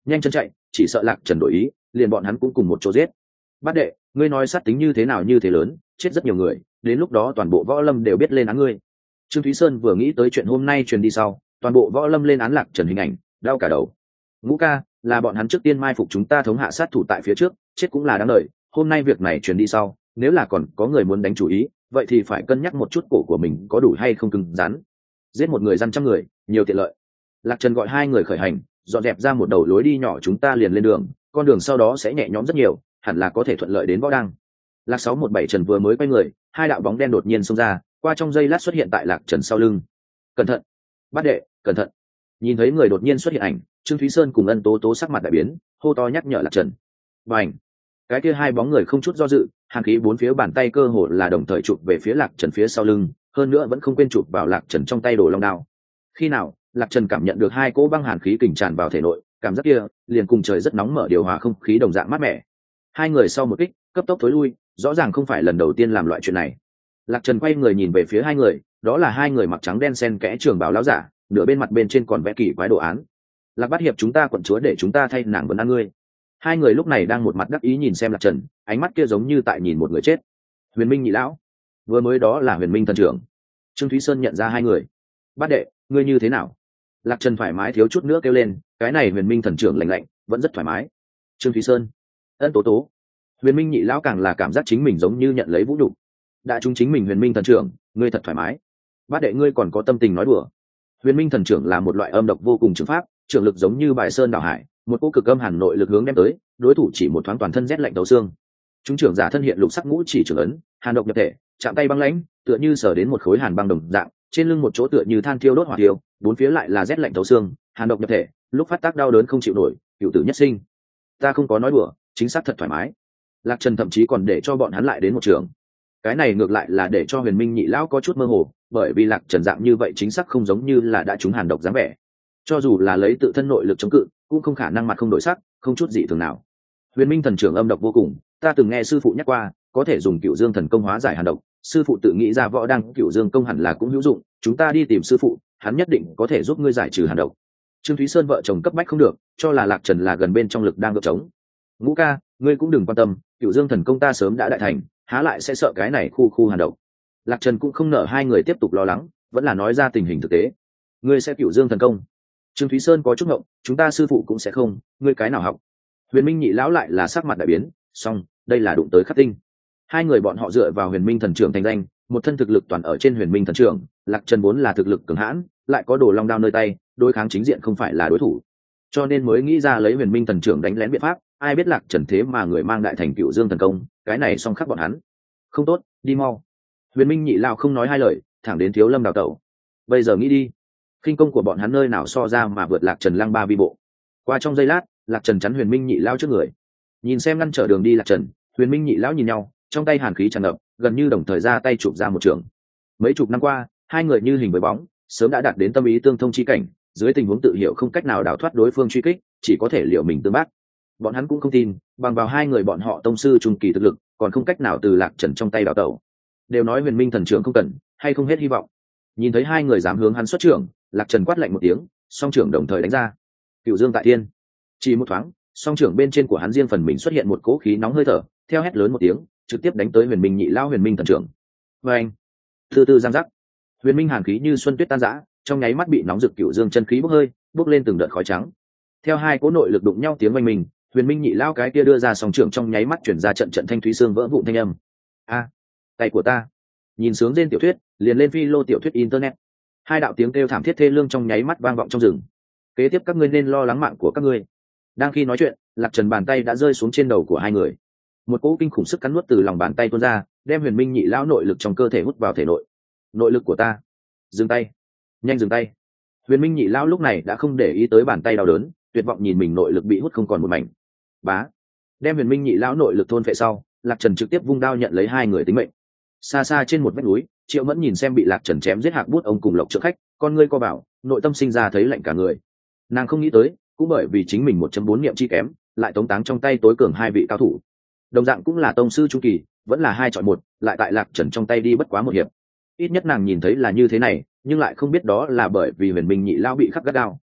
nhanh chân chạy, chỉ sợ lạc trần đổi ý liền bọn hắn cũng cùng một chỗ giết. Bát đệ, ngươi nói sát tính như thế nào như thế lớn, chết rất nhiều người, đến lúc đó toàn bộ võ lâm đều biết lên án ngươi. Trương Thúy Sơn vừa nghĩ tới chuyện hôm nay truyền đi sau, toàn bộ võ lâm lên án lạc trần hình ảnh, đau cả đầu. Ngũ ca, là bọn hắn trước tiên mai phục chúng ta thống hạ sát thủ tại phía trước, chết cũng là đáng đợi. Hôm nay việc này truyền đi sau, nếu là còn có người muốn đánh chủ ý, vậy thì phải cân nhắc một chút cổ của mình có đủ hay không cứng rắn. Giết một người dân trăm người, nhiều tiện lợi. Lạc Trần gọi hai người khởi hành, dọn dẹp ra một đầu lối đi nhỏ, chúng ta liền lên đường, con đường sau đó sẽ nhẹ nhõm rất nhiều, hẳn là có thể thuận lợi đến võ đăng. Lạc sáu một bảy Trần vừa mới quay người, hai đạo bóng đen đột nhiên xông ra, qua trong giây lát xuất hiện tại Lạc Trần sau lưng. Cẩn thận, Bát đệ, cẩn thận. Nhìn thấy người đột nhiên xuất hiện ảnh, Trương Thúy Sơn cùng Ân Tố Tố sắc mặt đại biến, hô to nhắc nhở Lạc Trần. Bành! Cái kia hai bóng người không chút do dự, hàn khí bốn phía bàn tay cơ hồ là đồng thời chụp về phía Lạc Trần phía sau lưng, hơn nữa vẫn không quên chụp vào Lạc Trần trong tay đồ long đao. Khi nào Lạc Trần cảm nhận được hai cỗ băng hàn khí kình tràn vào thể nội, cảm giác kia liền cùng trời rất nóng mở điều hòa không khí đồng dạng mát mẻ. Hai người sau một kích cấp tốc thối lui, rõ ràng không phải lần đầu tiên làm loại chuyện này. Lạc Trần quay người nhìn về phía hai người, đó là hai người mặc trắng đen xen kẽ trường bào láo giả, nửa bên mặt bên trên còn vẽ kỳ quái đồ án. Lạc Bát hiệp, chúng ta quận chúa để chúng ta thay nàng vấn an ngươi. Hai người lúc này đang một mặt đắc ý nhìn xem Lạc Trần, ánh mắt kia giống như tại nhìn một người chết. Huyền Minh nhị lão, vừa mới đó là Huyền Minh thần trưởng. Trương Thúy Sơn nhận ra hai người. Bát đệ, ngươi như thế nào? Lạc Trần thoải mái thiếu chút nữa kêu lên, cái này Huyền Minh thần trưởng lạnh lạnh, vẫn rất thoải mái. Trương Thúy Sơn, Ân Tố Tố. Huyền Minh nhị lão càng là cảm giác chính mình giống như nhận lấy vũ nhục. Đã chúng chính mình Huyền Minh thần trưởng, ngươi thật thoải mái. Bát đệ, ngươi còn có tâm tình nói đùa. Huyền Minh thần trưởng là một loại âm độc vô cùng trường pháp, trưởng lực giống như bài sơn đảo hải, một cỗ cực âm hàn nội lực hướng đem tới, đối thủ chỉ một thoáng toàn thân rét lạnh thấu xương. Chúng trưởng giả thân hiện lục sắc ngũ chỉ trưởng ấn, hàn độc nhập thể, chạm tay băng lãnh, tựa như sở đến một khối hàn băng đồng dạng, trên lưng một chỗ tựa như than thiêu đốt hỏa thiêu, bốn phía lại là rét lạnh thấu xương, hàn độc nhập thể, lúc phát tác đau đớn không chịu nổi, cửu tử nhất sinh. Ta không có nói đùa, chính xác thật thoải mái. Lạc Trần thậm chí còn để cho bọn hắn lại đến một trường. Cái này ngược lại là để cho Huyền Minh nhị lão có chút mơ hồ, bởi vì Lạc Trần dạng như vậy chính xác không giống như là đã trúng hàn độc dáng vẻ. Cho dù là lấy tự thân nội lực chống cự, cũng không khả năng mặt không đổi sắc, không chút gì thường nào. Huyền Minh thần trưởng âm độc vô cùng, ta từng nghe sư phụ nhắc qua, có thể dùng Cửu Dương thần công hóa giải hàn độc. Sư phụ tự nghĩ ra võ đăng Cửu Dương công hẳn là cũng hữu dụng, chúng ta đi tìm sư phụ, hắn nhất định có thể giúp ngươi giải trừ hàn độc. Trương Thúy Sơn vợ chồng cấp bách không được, cho là Lạc Trần là gần bên trong lực đang gượng chống. Ngũ ca, ngươi cũng đừng quan tâm, Cửu Dương thần công ta sớm đã đại thành, há lại sẽ sợ cái này khu khu hàn độc. Lạc Trần cũng không nợ hai người tiếp tục lo lắng, vẫn là nói ra tình hình thực tế. Ngươi sẽ Cửu Dương thần công? Trương Thúy Sơn có chút ngộng, chúng ta sư phụ cũng sẽ không, ngươi cái nào học? Huyền Minh nhị lão lại là sắc mặt đại biến, song đây là đụng tới khắc tinh. Hai người bọn họ dựa vào Huyền Minh thần trưởng thành danh, một thân thực lực toàn ở trên Huyền Minh thần trưởng, Lạc Trần vốn là thực lực cường hãn, lại có đồ long đao nơi tay, đối kháng chính diện không phải là đối thủ, cho nên mới nghĩ ra lấy Huyền Minh thần trưởng đánh lén biện pháp. Ai biết Lạc Trần thế mà người mang đại thành Cửu Dương thần công, cái này song khắc bọn hắn. Không tốt, đi mau. Huyền Minh nhị lão không nói hai lời, thẳng đến Thiếu Lâm đào tẩu. Bây giờ nghĩ đi, khinh công của bọn hắn nơi nào so ra mà vượt Lạc Trần lăng ba vi bộ. Qua trong giây lát, Lạc Trần chắn Huyền Minh nhị lão trước người. Nhìn xem ngăn trở đường đi Lạc Trần, Huyền Minh nhị lão nhìn nhau, trong tay hàn khí tràn ngập, gần như đồng thời ra tay chụp ra một trường. Mấy chục năm qua, hai người như hình với bóng, sớm đã đạt đến tâm ý tương thông chi cảnh, dưới tình huống tự hiểu không cách nào đào thoát đối phương truy kích, chỉ có thể liệu mình tương bác. Bọn hắn cũng không tin, bằng vào hai người bọn họ tông sư trung kỳ thực lực, còn không cách nào từ Lạc Trần trong tay đào tẩu. Đều nói Huyền Minh thần trưởng không cần, hay không hết hy vọng. Nhìn thấy hai người dám hướng hắn xuất trưởng, Lạc Trần quát lạnh một tiếng, song trưởng đồng thời đánh ra. Cửu Dương tại thiên. Chỉ một thoáng, song trưởng bên trên của hắn riêng phần mình xuất hiện một cỗ khí nóng hơi thở, theo hét lớn một tiếng, trực tiếp đánh tới Huyền Minh nhị lao Huyền Minh thần trưởng. Và anh, từ từ giang giác, Huyền Minh hàn khí như xuân tuyết tan rã, trong nháy mắt bị nóng rực Cửu Dương chân khí bốc hơi, bốc lên từng đợt khói trắng. Theo hai cỗ nội lực đụng nhau tiếng oanh minh, Huyền Minh nhị lao cái kia đưa ra song trưởng trong nháy mắt chuyển ra trận trận thanh thúy xương vỡ vụn thanh âm. A, tay của ta. Nhìn sướng trên tiểu thuyết, liền lên phi lô tiểu thuyết internet. Hai đạo tiếng kêu thảm thiết thê lương trong nháy mắt vang vọng trong rừng. Kế tiếp các ngươi nên lo lắng mạng của các ngươi. Đang khi nói chuyện, Lạc Trần bàn tay đã rơi xuống trên đầu của hai người. Một cỗ kinh khủng sức cắn nuốt từ lòng bàn tay tuôn ra, đem Huyền Minh nhị lão nội lực trong cơ thể hút vào thể nội. Nội lực của ta. Dừng tay. Nhanh dừng tay. Huyền Minh nhị lão lúc này đã không để ý tới bàn tay đau đớn, tuyệt vọng nhìn mình nội lực bị hút không còn một mảnh. Bá. Đem Huyền Minh nhị lão nội lực thôn phệ sau, Lạc Trần trực tiếp vung đao nhận lấy hai người tính mệnh. Xa xa trên một vách núi, Triệu Mẫn nhìn xem bị Lạc Trần chém giết Hạc Bút ông cùng Lộc Trợ Khách, con ngươi co bảo, nội tâm sinh ra thấy lạnh cả người. Nàng không nghĩ tới, cũng bởi vì chính mình một chấm bốn niệm chi kém, lại tống táng trong tay tối cường hai vị cao thủ. Đồng dạng cũng là tông sư trung kỳ, vẫn là hai chọn một, lại tại Lạc Trần trong tay đi bất quá một hiệp. Ít nhất nàng nhìn thấy là như thế này, nhưng lại không biết đó là bởi vì Huyền Minh nhị lao bị khắc gắt gao.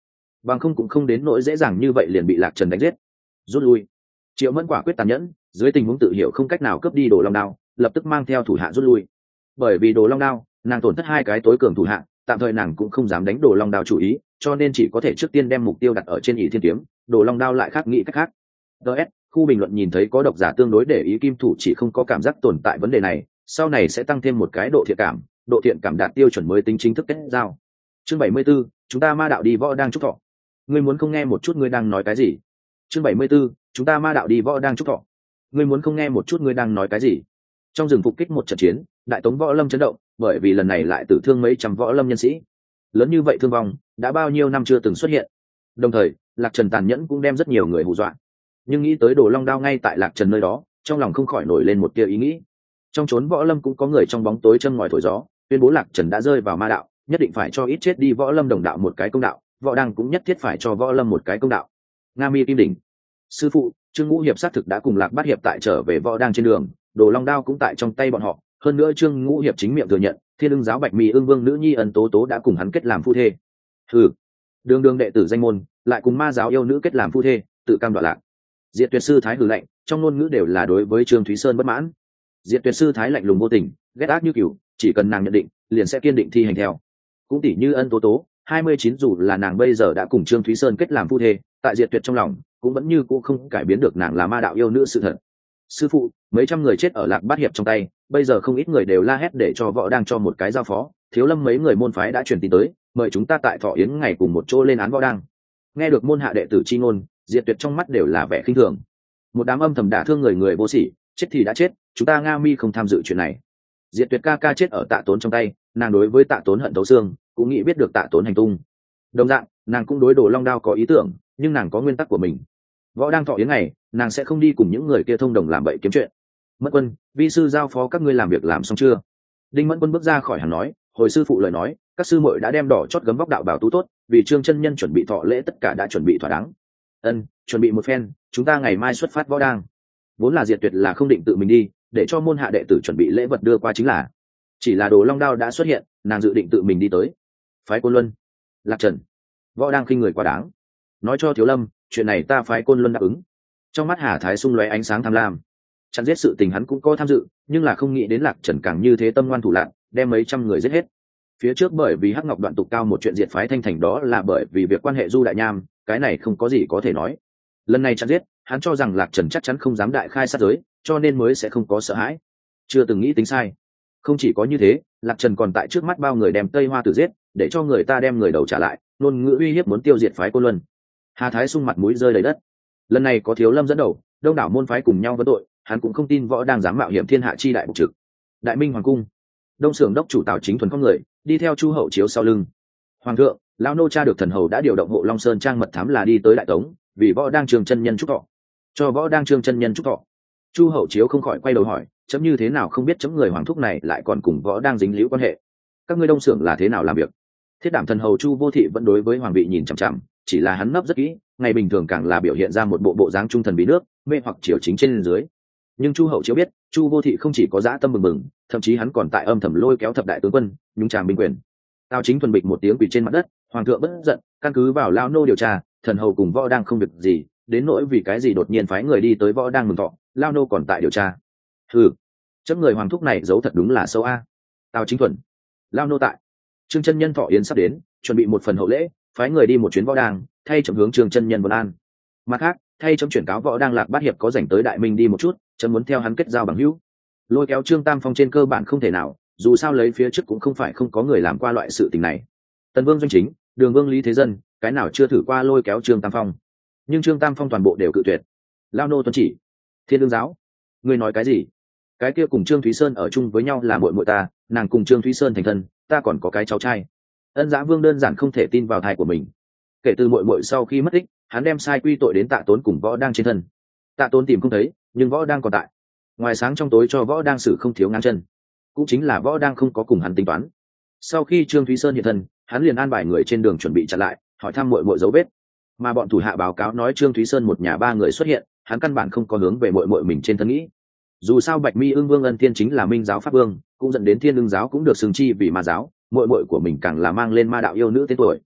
bằng không cũng không đến nỗi dễ dàng như vậy liền bị Lạc Trần đánh giết. Rút lui. Triệu Mẫn quả quyết tàn nhẫn, dưới tình huống tự hiểu không cách nào cướp đi Đồ Long Đao, lập tức mang theo thủ hạ rút lui. Bởi vì Đồ Long Đao, nàng tổn thất hai cái tối cường thủ hạ, tạm thời nàng cũng không dám đánh Đồ Long Đao chủ ý, cho nên chỉ có thể trước tiên đem mục tiêu đặt ở trên Ỷ Thiên Kiếm, Đồ Long Đao lại khác nghĩ cách khác. ds khu bình luận nhìn thấy có độc giả tương đối để ý kim thủ chỉ không có cảm giác tồn tại vấn đề này, sau này sẽ tăng thêm một cái độ thiện cảm, độ thiện cảm đạt tiêu chuẩn mới tính chính thức kết giao. Chương bảy mươi 74, chúng ta ma đạo đi võ đang chúc thọ. Ngươi muốn không nghe một chút ngươi đang nói cái gì? Chương bảy mươi 74, chúng ta ma đạo đi võ đang chúc thọ. Ngươi muốn không nghe một chút ngươi đang nói cái gì? Trong rừng phục kích một trận chiến, đại tống võ lâm chấn động, bởi vì lần này lại tử thương mấy trăm võ lâm nhân sĩ. Lớn như vậy thương vong, đã bao nhiêu năm chưa từng xuất hiện. Đồng thời, Lạc Trần tàn nhẫn cũng đem rất nhiều người hù dọa. Nhưng nghĩ tới Đồ Long Đao ngay tại Lạc Trần nơi đó, trong lòng không khỏi nổi lên một tia ý nghĩ. Trong chốn võ lâm cũng có người trong bóng tối châm ngòi thổi gió, tuyên bố Lạc Trần đã rơi vào ma đạo, nhất định phải cho ít chết đi võ lâm đồng đạo một cái công đạo, võ đăng cũng nhất thiết phải cho võ lâm một cái công đạo. Nga Mi Kim Đỉnh. Sư phụ, Trương Ngũ Hiệp xác thực đã cùng Lạc Bát Hiệp tại trở về võ đang trên đường, Đồ Long Đao cũng tại trong tay bọn họ, hơn nữa Trương Ngũ Hiệp chính miệng thừa nhận, Thiên Ưng giáo Bạch Mi Ưng Vương nữ nhi Ân Tố Tố đã cùng hắn kết làm phu thê. Hừ, đường đường đệ tử danh môn, lại cùng ma giáo yêu nữ kết làm phu thê, tự cam đoạ lạc. Diệt Tuyệt sư Thái hừ lạnh, trong ngôn ngữ đều là đối với Trương Thúy Sơn bất mãn. Diệt Tuyệt sư Thái lạnh lùng vô tình, ghét ác như cừu, chỉ cần nàng nhận định, liền sẽ kiên định thi hành theo. Cũng tỷ như Ân Tố Tố, hai mươi chín dù là nàng bây giờ đã cùng Trương Thúy Sơn kết làm phu thê, tại Diệt Tuyệt trong lòng, cũng vẫn như cũ không cải biến được nàng là ma đạo yêu nữ sự thật. Sư phụ, mấy trăm người chết ở Lạc Bát Hiệp trong tay, bây giờ không ít người đều la hét để cho võ đang cho một cái giao phó, Thiếu Lâm mấy người môn phái đã truyền tin tới, mời chúng ta tại Thọ Yến ngày cùng một chỗ lên án võ đang. Nghe được môn hạ đệ tử chi ngôn, Diệt Tuyệt trong mắt đều là vẻ khinh thường. Một đám âm thầm đả thương người người vô sỉ, chết thì đã chết, chúng ta Nga Mi không tham dự chuyện này. Diệt Tuyệt ca ca chết ở Tạ Tốn trong tay, nàng đối với Tạ Tốn hận thấu xương, cũng nghĩ biết được Tạ Tốn hành tung. Đồng dạng, nàng cũng đối Đồ Long Đao có ý tưởng, nhưng nàng có nguyên tắc của mình. Võ đang Thọ Yến ngày, nàng sẽ không đi cùng những người kia thông đồng làm bậy kiếm chuyện. Mẫn Quân, vi sư giao phó các ngươi làm việc làm xong chưa? Đinh Mẫn Quân bước ra khỏi hàng nói, hồi sư phụ lời nói, các sư muội đã đem đỏ chót gấm vóc đạo bảo tú tốt, vì Trương chân nhân chuẩn bị thọ lễ tất cả đã chuẩn bị thỏa đáng. Ân, chuẩn bị một phen, chúng ta ngày mai xuất phát võ đang. Vốn là Diệt Tuyệt là không định tự mình đi, để cho môn hạ đệ tử chuẩn bị lễ vật đưa qua chính là. Chỉ là Đồ Long Đao đã xuất hiện, nàng dự định tự mình đi tới. Phái Côn Luân, Lạc Trần, võ đang khinh người quá đáng. Nói cho Thiếu Lâm, chuyện này ta phái Côn Luân đáp ứng. Trong mắt Hà Thái xung lóe ánh sáng tham lam. Chặn giết sự tình hắn cũng có tham dự, nhưng là không nghĩ đến Lạc Trần càng như thế tâm ngoan thủ lạn, đem mấy trăm người giết hết. Phía trước bởi vì Hắc Ngọc Đoạn Tục Cao một chuyện diệt phái Thanh Thành đó là bởi vì việc quan hệ Du Đại Nham, cái này không có gì có thể nói. Lần này chặn giết, hắn cho rằng Lạc Trần chắc chắn không dám đại khai sát giới, cho nên mới sẽ không có sợ hãi. Chưa từng nghĩ tính sai. Không chỉ có như thế, Lạc Trần còn tại trước mắt bao người đem Tây Hoa Tử giết, để cho người ta đem người đầu trả lại, luôn ngữ uy hiếp muốn tiêu diệt phái Côn Luân. Hà Thái sung mặt mũi rơi đầy đất. Lần này có Thiếu Lâm dẫn đầu, đông đảo môn phái cùng nhau vấn tội, hắn cũng không tin võ đang dám mạo hiểm thiên hạ chi đại bục trực. Đại Minh Hoàng cung, Đông Sưởng đốc chủ Tào Chính Thuần có người đi theo Chu Hậu Chiếu sau lưng. Hoàng thượng, lão nô cha được thần hầu đã điều động hộ Long Sơn trang mật thám là đi tới Đại Tống, vì võ đang Trường chân nhân chúc thọ. Cho võ đang Trương chân nhân chúc thọ. Chu Hậu Chiếu không khỏi quay đầu hỏi, chấm như thế nào không biết chấm người hoàng thúc này lại còn cùng võ đang dính líu quan hệ? Các ngươi Đông Sưởng là thế nào làm việc? Thiết đảm thần hầu Chu Vô Thị vẫn đối với hoàng vị nhìn chằm chằm, chỉ là hắn nấp rất kỹ, ngày bình thường càng là biểu hiện ra một bộ bộ dáng trung thần bí nước, mê hoặc triều chính trên dưới. Nhưng Chu Hậu Chiếu biết, Chu Vô Thị không chỉ có dã tâm bừng bừng, thậm chí hắn còn tại âm thầm lôi kéo thập đại tướng quân, nhúng tràm binh quyền. Tào Chính Thuần bịch một tiếng quỳ trên mặt đất, hoàng thượng bất giận, căn cứ vào lao nô điều tra, thần hầu cùng võ đang không việc gì, đến nỗi vì cái gì đột nhiên phái người đi tới võ đang mừng thọ, lao nô còn tại điều tra. Hừ, chấm người hoàng thúc này giấu thật đúng là sâu a. Tào Chính Thuần, lao nô tại. Trương chân nhân thọ yến sắp đến, chuẩn bị một phần hậu lễ, phái người đi một chuyến võ đang, thay chấm hướng Trương chân nhân vân an. Mặt khác, thay chấm chuyển cáo võ đang Lạc Bát Hiệp có rảnh tới Đại Minh đi một chút, chấm muốn theo hắn kết giao bằng hữu. Lôi kéo Trương Tam Phong trên cơ bản không thể nào, dù sao lấy phía trước cũng không phải không có người làm qua loại sự tình này. Tần Vương Doanh Chính, Đường Vương Lý Thế Dân, cái nào chưa thử qua lôi kéo Trương Tam Phong? Nhưng Trương Tam Phong toàn bộ đều cự tuyệt. Lao nô tuân chỉ. Thiên Đương giáo, ngươi nói cái gì? Cái kia cùng Trương Thúy Sơn ở chung với nhau là muội muội ta, nàng cùng Trương Thúy Sơn thành thân, ta còn có cái cháu trai. Ân Dã Vương đơn giản không thể tin vào thai của mình. Kể từ muội muội sau khi mất tích, hắn đem sai quy tội đến Tạ Tốn cùng võ đang trên thân. Tạ Tốn tìm không thấy, nhưng võ đang còn tại. Ngoài sáng trong tối cho võ đang xử không thiếu ngang chân, cũng chính là võ đang không có cùng hắn tính toán. Sau khi Trương Thúy Sơn hiện thân, hắn liền an bài người trên đường chuẩn bị chặn lại, hỏi thăm muội muội dấu vết. Mà bọn thủ hạ báo cáo nói Trương Thúy Sơn một nhà ba người xuất hiện, hắn căn bản không có hướng về muội muội mình trên thân nghĩ. Dù sao Bạch Mi Ưng Vương Ân Thiên chính là Minh giáo pháp vương, cũng dẫn đến Thiên Ưng giáo cũng được xưng chi vì ma giáo, muội muội của mình càng là mang lên ma đạo yêu nữ tên tuổi.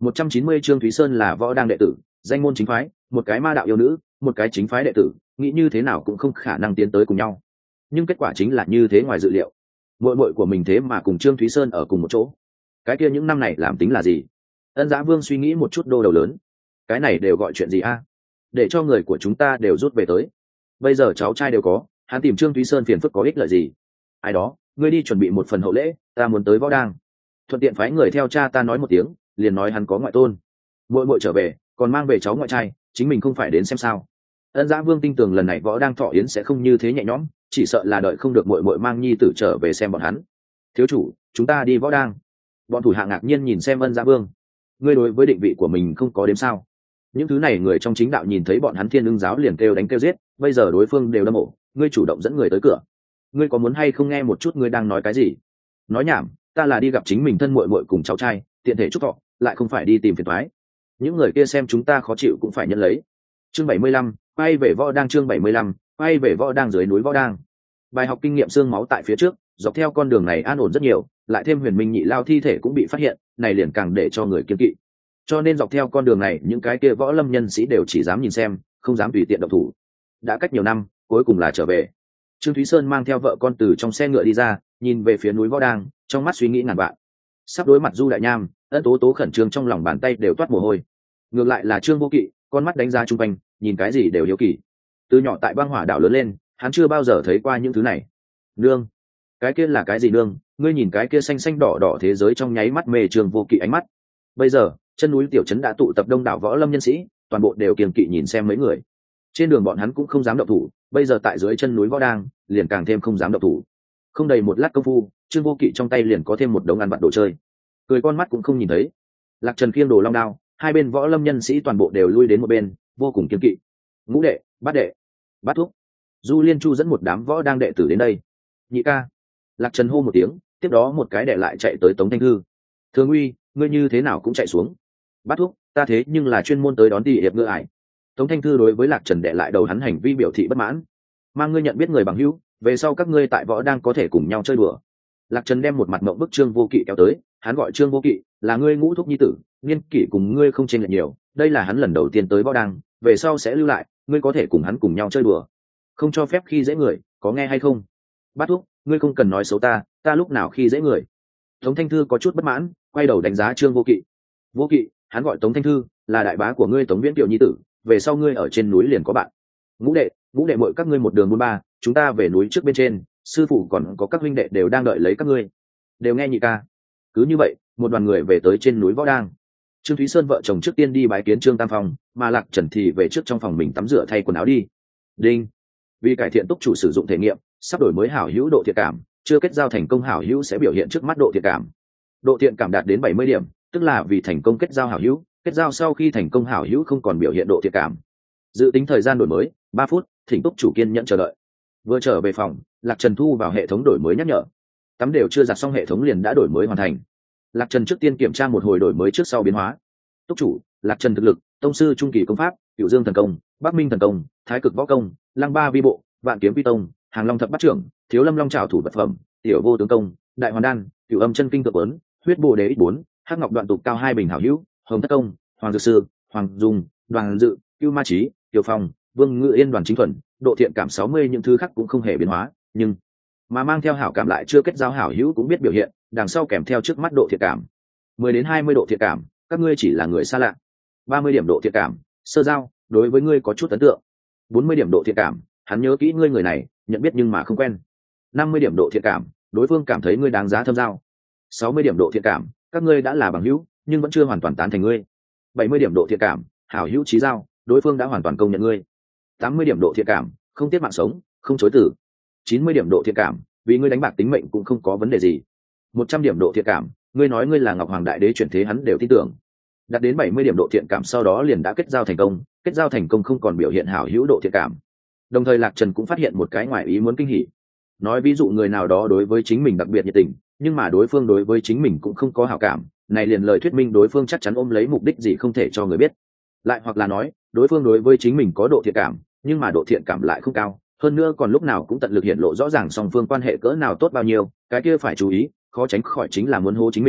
một trăm chín mươi Trương Thúy Sơn là võ đang đệ tử, danh môn chính phái, một cái ma đạo yêu nữ, một cái chính phái đệ tử, nghĩ như thế nào cũng không khả năng tiến tới cùng nhau. Nhưng kết quả chính là như thế ngoài dự liệu. Muội muội của mình thế mà cùng Trương Thúy Sơn ở cùng một chỗ. Cái kia những năm này làm tính là gì? Ân Giá Vương suy nghĩ một chút đô đầu lớn. Cái này đều gọi chuyện gì a? Để cho người của chúng ta đều rút về tới. Bây giờ cháu trai đều có, hắn tìm Trương Thúy Sơn phiền phức có ích lợi gì? Ai đó, ngươi đi chuẩn bị một phần hậu lễ, ta muốn tới võ đang. Thuận tiện phái người theo cha ta nói một tiếng, liền nói hắn có ngoại tôn. Muội muội trở về, còn mang về cháu ngoại trai, chính mình không phải đến xem sao? Ân Giá Vương tin tưởng lần này võ đang thọ yến sẽ không như thế nhẹ nhõm, chỉ sợ là đợi không được muội muội mang nhi tử trở về xem bọn hắn. Thiếu chủ, chúng ta đi võ đang. Bọn thủ hạ ngạc nhiên nhìn xem Ân Giá Vương. Ngươi đối với định vị của mình không có đếm sao? Những thứ này người trong chính đạo nhìn thấy bọn hắn Thiên Ưng giáo liền kêu đánh kêu giết, bây giờ đối phương đều đâm mộ, ngươi chủ động dẫn người tới cửa. Ngươi có muốn hay không nghe một chút ngươi đang nói cái gì? Nói nhảm, ta là đi gặp chính mình thân muội muội cùng cháu trai, tiện thể chúc thọ, lại không phải đi tìm phiền toái. Những người kia xem chúng ta khó chịu cũng phải nhận lấy. Chương bảy mươi lăm, quay về võ đang. Chương bảy mươi lăm, quay về võ đang. Dưới núi võ đang. Bài học kinh nghiệm xương máu tại phía trước, dọc theo con đường này an ổn rất nhiều, lại thêm Huyền Minh nhị lao thi thể cũng bị phát hiện, này liền càng để cho người kiêng kỵ. Cho nên dọc theo con đường này, những cái kia võ lâm nhân sĩ đều chỉ dám nhìn xem, không dám tùy tiện động thủ. Đã cách nhiều năm, cuối cùng là trở về. Trương Thúy Sơn mang theo vợ con từ trong xe ngựa đi ra, nhìn về phía núi võ đang, trong mắt suy nghĩ ngàn vạn. Sắp đối mặt Du Đại Nham, Ân Tố Tố khẩn trương trong lòng bàn tay đều toát mồ hôi. Ngược lại là Trương Vô Kỵ, con mắt đánh giá chung quanh, nhìn cái gì đều hiếu kỳ. Từ nhỏ tại băng hỏa đảo lớn lên, hắn chưa bao giờ thấy qua những thứ này. Nương, cái kia là cái gì nương? Ngươi nhìn cái kia xanh xanh đỏ đỏ thế giới trong nháy mắt mê Trương Vô Kỵ ánh mắt. Bây giờ, chân núi tiểu trấn đã tụ tập đông đảo võ lâm nhân sĩ, toàn bộ đều kiêng kỵ nhìn xem mấy người. Trên đường bọn hắn cũng không dám động thủ, bây giờ tại dưới chân núi võ đang, liền càng thêm không dám động thủ. Không đầy một lát công phu, Trương Vô Kỵ trong tay liền có thêm một đống ăn vặt đồ chơi, cười con mắt cũng không nhìn thấy. Lạc Trần khiêng đồ long đao, hai bên võ lâm nhân sĩ toàn bộ đều lui đến một bên, vô cùng kiêng kỵ. Ngũ đệ, bát đệ, bát thúc. Du Liên Chu dẫn một đám võ đang đệ tử đến đây. Nhị ca. Lạc Trần hô một tiếng, tiếp đó một cái đệ lại chạy tới Tống Thanh Thư. Thường uy, ngươi như thế nào cũng chạy xuống. Bát thúc, ta thế nhưng là chuyên môn tới đón tỷ hiệp ngựa ải. Tống Thanh Thư đối với Lạc Trần đệ lại đầu hắn hành vi biểu thị bất mãn. Mang ngươi nhận biết người bằng hữu, về sau các ngươi tại võ đang có thể cùng nhau chơi đùa. Lạc Trần đem một mặt mộng bức Trương Vô Kỵ kéo tới, hắn gọi Trương Vô Kỵ là ngươi ngũ thúc nhi tử, niên kỷ cùng ngươi không chênh lệch nhiều, đây là hắn lần đầu tiên tới võ đang, về sau sẽ lưu lại, ngươi có thể cùng hắn cùng nhau chơi đùa. Không cho phép khi dễ người, có nghe hay không? Bát thúc, ngươi không cần nói xấu ta, ta lúc nào khi dễ người? Tống Thanh Thư có chút bất mãn, quay đầu đánh giá Trương Vô Kỵ. Vô Kỵ, hắn gọi Tống Thanh Thư, là đại bá của ngươi Tống Viễn Kiều nhi tử, về sau ngươi ở trên núi liền có bạn. Ngũ đệ, ngũ đệ muội các ngươi một đường buôn ba, chúng ta về núi trước bên trên, sư phụ còn có các huynh đệ đều đang đợi lấy các ngươi. Đều nghe nhị ca. Cứ như vậy, một đoàn người về tới trên núi võ đang. Trương Thúy Sơn vợ chồng trước tiên đi bái kiến Trương Tam Phong, mà Lạc Trần thì về trước trong phòng mình tắm rửa thay quần áo đi. Đinh. Vì cải thiện túc chủ sử dụng thể nghiệm, sắp đổi mới hảo hữu độ thiện cảm, chưa kết giao thành công hảo hữu sẽ biểu hiện trước mắt độ thiện cảm. Độ thiện cảm đạt đến bảy mươi điểm, tức là vì thành công kết giao hảo hữu, kết giao sau khi thành công hảo hữu không còn biểu hiện độ thiện cảm. Dự tính thời gian đổi mới ba phút, thỉnh túc chủ kiên nhẫn chờ đợi. Vừa trở về phòng, Lạc Trần thu vào hệ thống đổi mới nhắc nhở. Tắm đều chưa giặt xong hệ thống liền đã đổi mới hoàn thành. Lạc Trần trước tiên kiểm tra một hồi đổi mới trước sau biến hóa. Túc chủ, Lạc Trần thực lực, tông sư trung kỳ công pháp, Cửu Dương thần công, Bắc Minh thần công, Thái cực võ công, Lăng ba vi bộ, Vạn kiếm vi tông, Hàng long thập bát trưởng, Thiếu lâm long trảo thủ vật phẩm, Tiểu vô tướng công, Đại hoàn đan, Cửu âm chân kinh tự ấn, Huyết bồ đề ít bốn, Hắc ngọc đoạn tục cao hai bình hảo hữu, Hồng thất công, Hoàng dược sư, Hoàng dung, Đoàn dự, Cưu ma trí, Tiểu phong, Vương ngự yên đoàn chính thuần, độ thiện cảm sáu mươi, những thứ khác cũng không hề biến hóa, nhưng mà mang theo hảo cảm lại chưa kết giao hảo hữu cũng biết biểu hiện, đằng sau kèm theo trước mắt độ thiện cảm mười đến hai mươi độ thiện cảm, các ngươi chỉ là người xa lạ. ba mươi điểm độ thiện cảm, sơ giao, đối với ngươi có chút ấn tượng. bốn mươi điểm độ thiện cảm, hắn nhớ kỹ ngươi người này, nhận biết nhưng mà không quen. năm mươi điểm độ thiện cảm, đối phương cảm thấy ngươi đáng giá thâm giao. sáu mươi điểm độ thiện cảm, các ngươi đã là bằng hữu nhưng vẫn chưa hoàn toàn tán thành ngươi. bảy mươi điểm độ thiện cảm, hảo hữu chí giao, đối phương đã hoàn toàn công nhận ngươi. tám mươi điểm độ thiện cảm, không tiếc mạng sống, không chối từ. chín mươi điểm độ thiện cảm, vì ngươi đánh bạc tính mệnh cũng không có vấn đề gì. một trăm điểm độ thiện cảm, ngươi nói ngươi là Ngọc Hoàng Đại Đế chuyển thế hắn đều tin tưởng. Đạt đến bảy mươi điểm độ thiện cảm sau đó liền đã kết giao thành công, kết giao thành công không còn biểu hiện hảo hữu độ thiện cảm. Đồng thời Lạc Trần cũng phát hiện một cái ngoài ý muốn kinh hỉ. Nói ví dụ người nào đó đối với chính mình đặc biệt nhiệt tình, nhưng mà đối phương đối với chính mình cũng không có hảo cảm, này liền lời thuyết minh đối phương chắc chắn ôm lấy mục đích gì không thể cho người biết. Lại hoặc là nói, đối phương đối với chính mình có độ thiện cảm, nhưng mà độ thiện cảm lại không cao, hơn nữa còn lúc nào cũng tận lực hiện lộ rõ ràng song phương quan hệ cỡ nào tốt bao nhiêu, cái kia phải chú ý, khó tránh khỏi chính là muốn hô chính mình,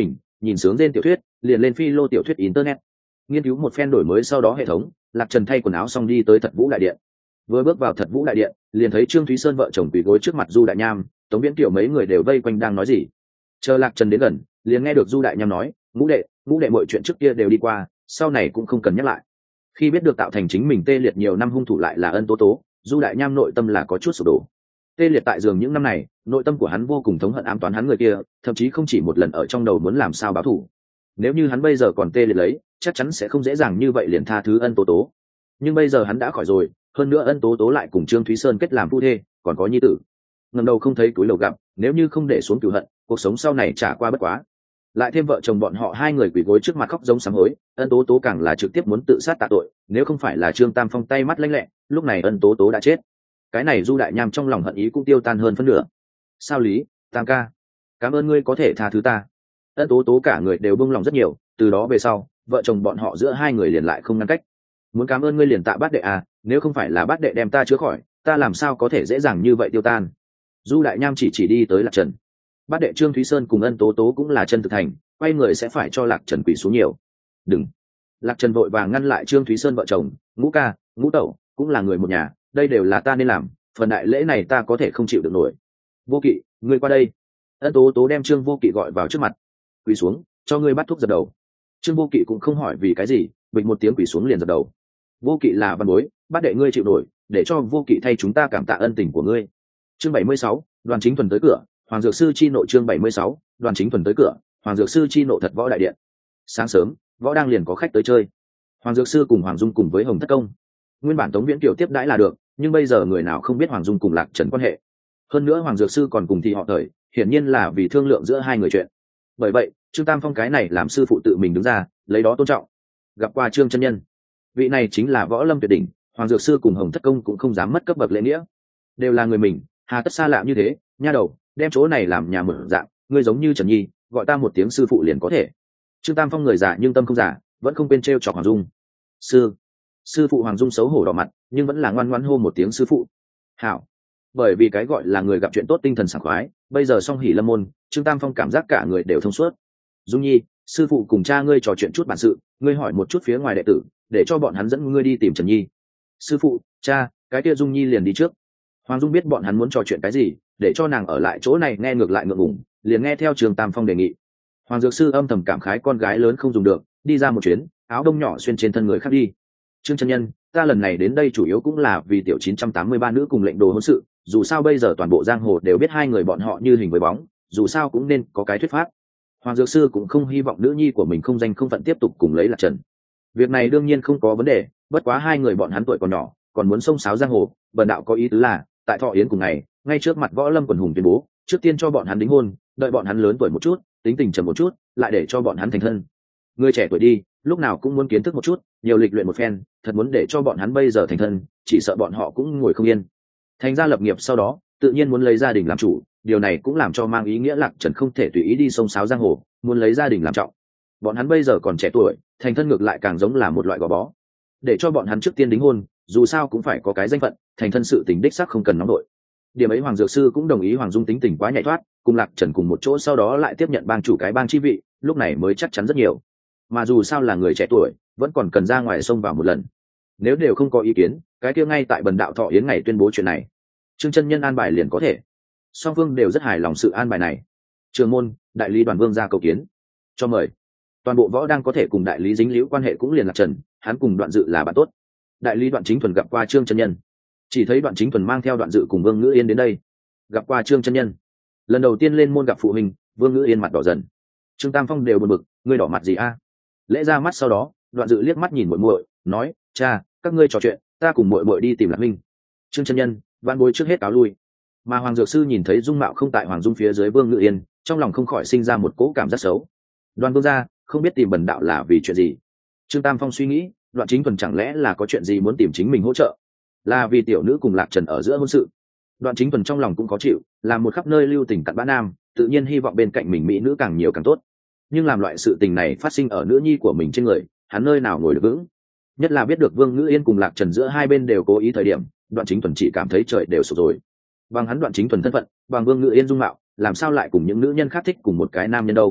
nhìn sướng tên tiểu thuyết liền lên phi lô tiểu thuyết internet nghiên cứu một phen đổi mới sau đó hệ thống. Lạc Trần thay quần áo xong đi tới Thật Vũ đại điện. Vừa bước vào Thật Vũ đại điện liền thấy Trương Thúy Sơn vợ chồng quỳ gối trước mặt Du Đại Nham, Tống Viễn Kiều mấy người đều vây quanh đang nói gì. Chờ Lạc Trần đến gần liền nghe được Du Đại Nham nói, ngũ đệ ngũ đệ mọi chuyện trước kia đều đi qua, sau này cũng không cần nhắc lại. Khi biết được tạo thành chính mình tê liệt nhiều năm hung thủ lại là Ân Tố Tố, Du Đại Nham nội tâm là có chút sụp đổ. Tê liệt tại giường những năm này, nội tâm của hắn vô cùng thống hận ám toán hắn người kia, thậm chí không chỉ một lần ở trong đầu muốn làm sao báo thù. Nếu như hắn bây giờ còn tê liệt lấy, chắc chắn sẽ không dễ dàng như vậy liền tha thứ Ân Tố Tố. Nhưng bây giờ hắn đã khỏi rồi, hơn nữa Ân Tố Tố lại cùng Trương Thúy Sơn kết làm phu thê, còn có nhi tử. Ngẩng đầu không thấy túi lầu gặp, nếu như không để xuống cửu hận, cuộc sống sau này trả qua bất quá. Lại thêm vợ chồng bọn họ hai người quỳ gối trước mặt khóc giống sám hối, Ân Tố Tố càng là trực tiếp muốn tự sát tạ tội, nếu không phải là Trương Tam Phong tay mắt lanh lẹ, lúc này Ân Tố Tố đã chết. Cái này Du Đại Nham trong lòng hận ý cũng tiêu tan hơn phân nửa. Sao lý, Tam ca, cảm ơn ngươi có thể tha thứ ta. Ân Tố Tố cả người đều buông lòng rất nhiều, từ đó về sau, vợ chồng bọn họ giữa hai người liền lại không ngăn cách. Muốn cảm ơn ngươi liền tạ bát đệ à, nếu không phải là bát đệ đem ta chữa khỏi, ta làm sao có thể dễ dàng như vậy tiêu tan. Du Đại Nham chỉ chỉ đi tới Lạc Trần. Bát đệ Trương Thúy Sơn cùng Ân Tố Tố cũng là chân thực thành, quay người sẽ phải cho Lạc Trần quỳ xuống nhiều. Đừng. Lạc Trần vội vàng ngăn lại Trương Thúy Sơn vợ chồng, ngũ ca, ngũ tẩu, cũng là người một nhà, đây đều là ta nên làm, phần đại lễ này ta có thể không chịu được nổi. Vô Kỵ, ngươi qua đây. Ân Tố Tố đem Trương Vô Kỵ gọi vào trước mặt. Quỳ xuống, cho ngươi bắt thuốc dập đầu. Trương Vô Kỵ cũng không hỏi vì cái gì, bịch một tiếng quỳ xuống liền dập đầu. Vô Kỵ là văn bối, bắt đệ ngươi chịu nổi, để cho Vô Kỵ thay chúng ta cảm tạ ân tình của ngươi. Chương bảy mươi sáu, Đoàn Chính Thuần tới cửa, Hoàng Dược Sư chi nộ. Chương bảy mươi sáu, Đoàn Chính Thuần tới cửa, Hoàng Dược Sư chi nộ. Thật Võ đại điện. Sáng sớm, võ đang liền có khách tới chơi. Hoàng Dược Sư cùng Hoàng Dung cùng với Hồng Thất Công. Nguyên bản Tống Viễn Kiều tiếp đãi là được, nhưng bây giờ người nào không biết Hoàng Dung cùng Lạc Trần quan hệ. Hơn nữa Hoàng Dược Sư còn cùng thì họ thời, hiển nhiên là vì thương lượng giữa hai người chuyện. Bởi vậy, Trương Tam Phong cái này làm sư phụ tự mình đứng ra, lấy đó tôn trọng. Gặp qua Trương chân nhân. Vị này chính là võ lâm tuyệt đỉnh, Hoàng Dược Sư cùng Hồng Thất Công cũng không dám mất cấp bậc lễ nghĩa. Đều là người mình, hà tất xa lạ như thế, nha đầu, đem chỗ này làm nhà mở dạng, ngươi giống như Trần Nhi, gọi ta một tiếng sư phụ liền có thể. Trương Tam Phong người già nhưng tâm không giả, vẫn không quên trêu chọc Hoàng Dung. Sư, sư phụ. Hoàng Dung xấu hổ đỏ mặt, nhưng vẫn là ngoan ngoãn hô một tiếng sư phụ. Hảo. Bởi vì cái gọi là người gặp chuyện tốt tinh thần sảng khoái, bây giờ song hỉ lâm môn, Trương Tam Phong cảm giác cả người đều thông suốt. Dung Nhi, sư phụ cùng cha ngươi trò chuyện chút bản sự, ngươi hỏi một chút phía ngoài đệ tử, để cho bọn hắn dẫn ngươi đi tìm Trần Nhi. Sư phụ, cha, cái kia Dung Nhi liền đi trước. Hoàng Dung biết bọn hắn muốn trò chuyện cái gì, để cho nàng ở lại chỗ này nghe ngược lại ngượng ngùng, liền nghe theo Trương Tam Phong đề nghị. Hoàng Dược Sư âm thầm cảm khái con gái lớn không dùng được, đi ra một chuyến, áo đông nhỏ xuyên trên thân người khác đi. Trương chân nhân, ta lần này đến đây chủ yếu cũng là vì tiểu chín trăm tám mươi ba nữ cùng lệnh đồ hôn sự, dù sao bây giờ toàn bộ giang hồ đều biết hai người bọn họ như hình với bóng, dù sao cũng nên có cái thuyết pháp. Hoàng Dược Sư cũng không hy vọng nữ nhi của mình không danh không phận tiếp tục cùng lấy Lạc Trần. Việc này đương nhiên không có vấn đề, bất quá hai người bọn hắn tuổi còn nhỏ, còn muốn xông xáo giang hồ, bần đạo có ý tứ là, tại thọ yến cùng ngày, ngay trước mặt võ lâm quần hùng tuyên bố, trước tiên cho bọn hắn đính hôn, đợi bọn hắn lớn tuổi một chút, tính tình trầm một chút, lại để cho bọn hắn thành thân. Người trẻ tuổi đi, lúc nào cũng muốn kiến thức một chút, nhiều lịch luyện một phen, thật muốn để cho bọn hắn bây giờ thành thân, chỉ sợ bọn họ cũng ngồi không yên. Thành ra lập nghiệp sau đó, tự nhiên muốn lấy gia đình làm chủ, điều này cũng làm cho mang ý nghĩa Lạc Trần không thể tùy ý đi xông xáo giang hồ, muốn lấy gia đình làm trọng. Bọn hắn bây giờ còn trẻ tuổi, thành thân ngược lại càng giống là một loại gò bó. Để cho bọn hắn trước tiên đính hôn, dù sao cũng phải có cái danh phận, thành thân sự tình đích xác không cần nóng đội. Điểm ấy Hoàng Dược Sư cũng đồng ý Hoàng Dung tính tình quá nhạy thoát, cùng Lạc Trần cùng một chỗ sau đó lại tiếp nhận bang chủ cái bang chi vị, lúc này mới chắc chắn rất nhiều. Mà dù sao là người trẻ tuổi, vẫn còn cần ra ngoài sông vào một lần. Nếu đều không có ý kiến, cái kia ngay tại bần đạo thọ yến ngày tuyên bố chuyện này. Trương chân nhân an bài liền có thể. Song phương đều rất hài lòng sự an bài này. Trường môn, đại lý Đoàn Vương ra cầu kiến. Cho mời. Toàn bộ võ đang có thể cùng đại lý dính liễu quan hệ cũng liền Lạc Trần, hắn cùng Đoạn Dự là bạn tốt. Đại lý Đoạn Chính Thuần gặp qua Trương chân nhân. Chỉ thấy Đoạn Chính Thuần mang theo Đoạn Dự cùng Vương Ngữ Yên đến đây. Gặp qua Trương chân nhân. Lần đầu tiên lên môn gặp phụ huynh, Vương Ngữ Yên mặt đỏ dần. Trương Tam Phong đều buồn bực, ngươi đỏ mặt gì a? Lễ ra mắt sau đó, Đoạn Dự liếc mắt nhìn muội muội, nói, cha, các ngươi trò chuyện, ta cùng muội muội đi tìm Lạc Minh. Trương chân nhân, vạn bối trước hết cáo lui. Mà Hoàng Dược Sư nhìn thấy dung mạo không tại Hoàng Dung phía dưới Vương Ngữ Yên, trong lòng không khỏi sinh ra một cỗ cảm giác xấu. Đoàn Vương gia, không biết tìm bần đạo là vì chuyện gì. Trương Tam Phong suy nghĩ, Đoạn Chính Thuần chẳng lẽ là có chuyện gì muốn tìm chính mình hỗ trợ, là vì tiểu nữ cùng Lạc Trần ở giữa hôn sự. Đoạn Chính Thuần trong lòng cũng có chịu, làm một khắp nơi lưu tình cặn bã nam, tự nhiên hy vọng bên cạnh mình mỹ nữ càng nhiều càng tốt. Nhưng làm loại sự tình này phát sinh ở nữ nhi của mình trên người, hắn nơi nào ngồi được vững. Nhất là biết được Vương Ngữ Yên cùng Lạc Trần giữa hai bên đều cố ý thời điểm, Đoạn Chính Thuần chỉ cảm thấy trời đều sụp rồi. Bằng hắn Đoạn Chính Thuần thân phận, bằng Vương Ngữ Yên dung mạo, làm sao lại cùng những nữ nhân khác thích cùng một cái nam nhân đâu?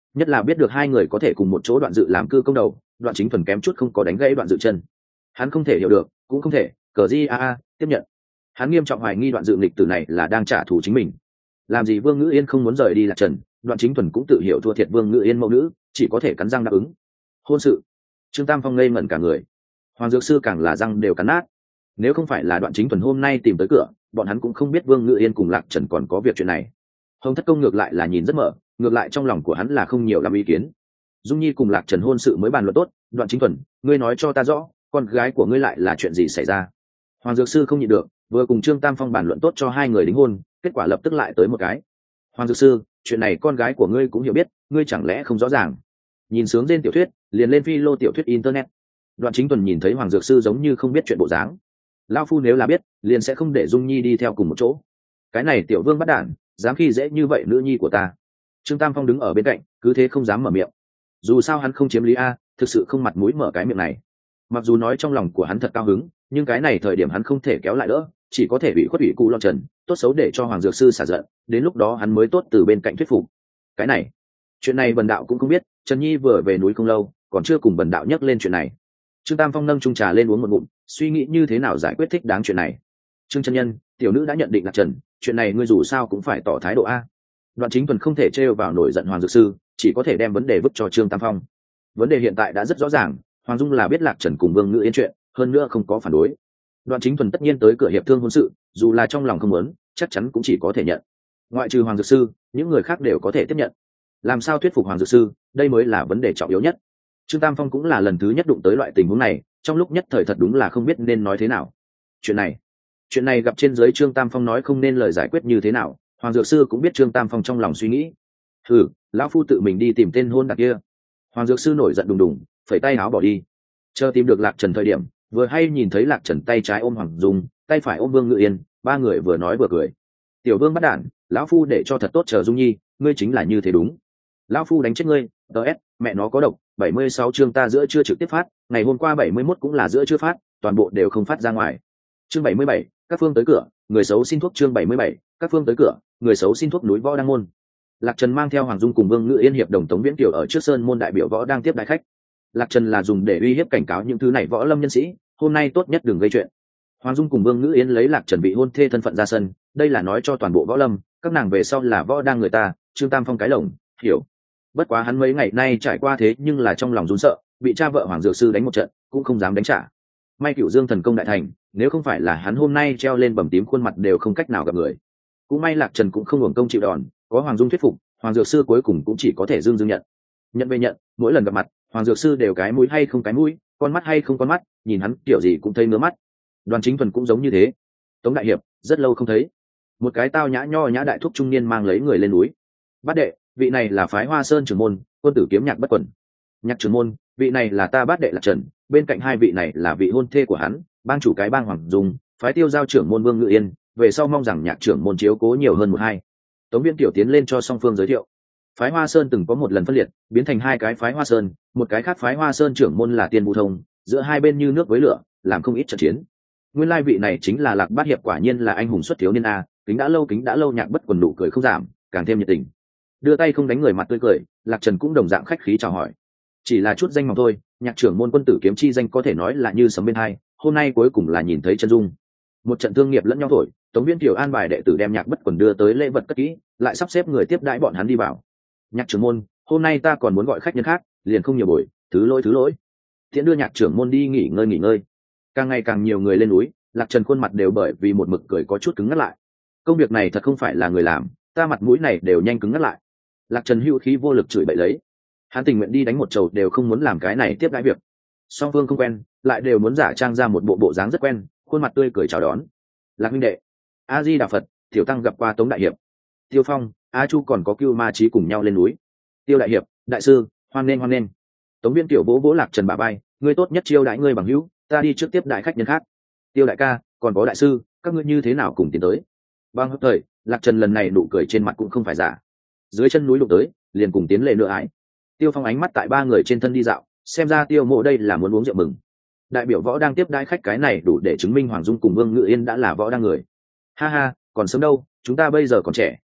nhất là biết được hai người có thể cùng một chỗ Đoạn Dự làm cư công đầu, Đoạn Chính Thuần kém chút không có đánh gãy Đoạn Dự chân. Hắn không thể hiểu được, cũng không thể cờ di a a tiếp nhận. Hắn nghiêm trọng hoài nghi Đoạn Dự nghịch tử này là đang trả thù chính mình. Làm gì Vương Ngữ Yên không muốn rời đi Lạc Trần, Đoạn Chính Thuần cũng tự hiểu thua thiệt Vương Ngữ Yên mẫu nữ, chỉ có thể cắn răng đáp ứng. Hôn sự. Trương Tam Phong ngây ngẩn cả người. Hoàng Dược Sư càng là răng đều cắn nát. Nếu không phải là Đoạn Chính Thuần hôm nay tìm tới cửa, bọn hắn cũng không biết Vương Ngữ Yên cùng Lạc Trần còn có việc chuyện này. Hồng Thất Công ngược lại là nhìn rất mở, ngược lại trong lòng của hắn là không nhiều làm ý kiến. Dung Nhi cùng Lạc Trần hôn sự mới bàn luận tốt, Đoạn Chính Thuần, ngươi nói cho ta rõ, con gái của ngươi lại là chuyện gì xảy ra? Hoàng Dược Sư không nhịn được, vừa cùng Trương Tam Phong bàn luận tốt cho hai người đính hôn, kết quả lập tức lại tới một cái. Hoàng Dược Sư, chuyện này con gái của ngươi cũng hiểu biết, ngươi chẳng lẽ không rõ ràng? Nhìn sướng trên tiểu thuyết, liền lên phi lô tiểu thuyết internet. Đoạn Chính Thuần nhìn thấy Hoàng Dược Sư giống như không biết chuyện bộ dáng. Lão phu nếu là biết, liền sẽ không để Dung Nhi đi theo cùng một chỗ. Cái này tiểu vương bắt đản, dám khi dễ như vậy nữ nhi của ta. Trương Tam Phong đứng ở bên cạnh, cứ thế không dám mở miệng. Dù sao hắn không chiếm lý a, thực sự không mặt mũi mở cái miệng này. Mặc dù nói trong lòng của hắn thật cao hứng, nhưng cái này thời điểm hắn không thể kéo lại đỡ, chỉ có thể bị khuất ủy cụ lo trần, tốt xấu để cho Hoàng Dược Sư xả giận, đến lúc đó hắn mới tốt từ bên cạnh thuyết phục. Cái này, chuyện này Bần đạo cũng không biết, Trần Nhi vừa về núi không lâu, còn chưa cùng Bần đạo nhắc lên chuyện này. Trương Tam Phong nâng chung trà lên uống một ngụm, suy nghĩ như thế nào giải quyết thích đáng chuyện này. Trương chân nhân, tiểu nữ đã nhận định Lạc Trần, chuyện này ngươi dù sao cũng phải tỏ thái độ a. Đoạn Chính Thuần không thể trêu vào nổi giận Hoàng Dược Sư, chỉ có thể đem vấn đề vứt cho Trương Tam Phong. Vấn đề hiện tại đã rất rõ ràng, Hoàng Dung là biết Lạc Trần cùng Vương Ngữ Yên chuyện, hơn nữa không có phản đối. Đoạn Chính Thuần tất nhiên tới cửa hiệp thương hôn sự, dù là trong lòng không muốn, chắc chắn cũng chỉ có thể nhận. Ngoại trừ Hoàng Dược Sư, những người khác đều có thể tiếp nhận. Làm sao thuyết phục Hoàng Dược Sư, đây mới là vấn đề trọng yếu nhất. Trương Tam Phong cũng là lần thứ nhất đụng tới loại tình huống này, trong lúc nhất thời thật đúng là không biết nên nói thế nào. Chuyện này, chuyện này gặp trên dưới Trương Tam Phong nói không nên lời giải quyết như thế nào, Hoàng Dược Sư cũng biết Trương Tam Phong trong lòng suy nghĩ. Hừ, lão phu tự mình đi tìm tên hôn đặc kia. Hoàng Dược Sư nổi giận đùng đùng, phẩy tay áo bỏ đi. Chờ tìm được Lạc Trần thời điểm, vừa hay nhìn thấy Lạc Trần tay trái ôm Hoàng Dung, tay phải ôm Vương Ngự Yên, ba người vừa nói vừa cười. Tiểu Vương bắt đản, lão phu để cho thật tốt chờ Dung Nhi, ngươi chính là như thế đúng. Lão phu đánh chết ngươi, ts, mẹ nó có độc, bảy mươi sáu chương ta giữa chưa trực tiếp phát, ngày hôm qua bảy mươi mốt cũng là giữa chưa phát, toàn bộ đều không phát ra ngoài. Chương bảy mươi bảy, các phương tới cửa, người xấu xin thuốc. Chương bảy mươi bảy, các phương tới cửa, người xấu xin thuốc. Núi Võ Đăng môn. Lạc Trần mang theo Hoàng Dung cùng Vương Ngự Yên hiệp đồng Tống Viễn Kiều ở trước sơn môn đại biểu võ đang tiếp đại khách. Lạc Trần là dùng để uy hiếp cảnh cáo những thứ này võ lâm nhân sĩ, hôm nay tốt nhất đừng gây chuyện. Hoàng Dung cùng Vương Ngự Yên lấy Lạc Trần bị hôn thê thân phận ra sân, đây là nói cho toàn bộ võ lâm, các nàng về sau là võ đang người ta. Trương Tam Phong cái lồng, hiểu. Bất quá hắn mấy ngày nay trải qua thế nhưng là trong lòng run sợ, bị cha vợ Hoàng Dược Sư đánh một trận, cũng không dám đánh trả. May Cửu Dương thần công đại thành, nếu không phải là hắn hôm nay treo lên bầm tím khuôn mặt đều không cách nào gặp người. Cũng may Lạc Trần cũng không hưởng công chịu đòn, có Hoàng Dung thuyết phục, Hoàng Dược Sư cuối cùng cũng chỉ có thể dương dương nhận. Nhận về nhận, mỗi lần gặp mặt, Hoàng Dược Sư đều cái mũi hay không cái mũi, con mắt hay không con mắt, nhìn hắn kiểu gì cũng thấy ngứa mắt. Đoàn Chính Thuần cũng giống như thế. Tống đại hiệp, rất lâu không thấy. Một cái tao nhã nho nhã đại thúc trung niên mang lấy người lên núi. Bát đệ, vị này là phái Hoa Sơn trưởng môn, quân tử kiếm nhạc bất quẩn. Nhạc trưởng môn, vị này là ta bát đệ Lạc Trần, bên cạnh hai vị này là vị hôn thê của hắn, bang chủ cái bang Hoàng Dung, phái Tiêu Giao trưởng môn Vương Ngự Yên, về sau mong rằng nhạc trưởng môn chiếu cố nhiều hơn một hai. Tống Viễn Tiểu tiến lên cho song phương giới thiệu. Phái Hoa Sơn từng có một lần phân liệt, biến thành hai cái phái Hoa Sơn, một cái khác phái Hoa Sơn trưởng môn là Tiên Vũ Thông, giữa hai bên như nước với lửa, làm không ít trận chiến. Nguyên lai vị này chính là Lạc Bát hiệp, quả nhiên là anh hùng xuất thiếu niên a, kính đã lâu kính đã lâu. Nhạc bất quần nụ cười không giảm, càng thêm nhiệt tình. Đưa tay không đánh người mặt tươi cười, Lạc Trần cũng đồng dạng khách khí chào hỏi. Chỉ là chút danh mỏng thôi, nhạc trưởng môn quân tử kiếm chi danh có thể nói là như sấm bên hai, hôm nay cuối cùng là nhìn thấy chân dung. Một trận thương nghiệp lẫn nhau thổi, Tống Viễn Kiều an bài đệ tử đem Nhạc bất quần đưa tới lễ vật cất kỹ, lại sắp xếp người tiếp đãi bọn hắn đi vào. Nhạc trưởng môn, hôm nay ta còn muốn gọi khách nhân khác, liền không nhiều buổi, thứ lỗi thứ lỗi. Tiễn đưa nhạc trưởng môn đi nghỉ ngơi nghỉ ngơi. Càng ngày càng nhiều người lên núi, Lạc Trần khuôn mặt đều bởi vì một mực cười có chút cứng ngắt lại. Công việc này thật không phải là người làm, ta mặt mũi này đều nhanh cứng ngắt lại. Lạc Trần hưu khí vô lực chửi bậy lấy. Hắn tình nguyện đi đánh một trầu đều không muốn làm cái này tiếp đãi việc. Song phương không quen, lại đều muốn giả trang ra một bộ bộ dáng rất quen, khuôn mặt tươi cười chào đón. Lạc huynh đệ, A Di Đà Phật, tiểu tăng gặp qua Tống đại hiệp. Tiêu Phong, A Chu còn có Cưu Ma Chí cùng nhau lên núi. Tiêu đại hiệp, đại sư, hoan nghênh hoan nghênh. Tống Viễn tiểu vỗ vỗ Lạc Trần bả vai, ngươi tốt nhất chiêu đãi ngươi bằng hữu, ta đi trước tiếp đại khách nhân khác. Tiêu đại ca, còn có đại sư, các ngươi như thế nào cùng tiến tới? Bằng hấp thời, Lạc Trần lần này nụ cười trên mặt cũng không phải giả. Dưới chân núi lục tới, liền cùng tiến lệ nữa ái. Tiêu Phong ánh mắt tại ba người trên thân đi dạo, xem ra Tiêu Mộ đây là muốn uống rượu mừng. Đại biểu võ đang tiếp đãi khách, cái này đủ để chứng minh Hoàng Dung cùng Vương Ngự Yên đã là võ đang người. Ha ha, còn sớm đâu, chúng ta bây giờ còn trẻ,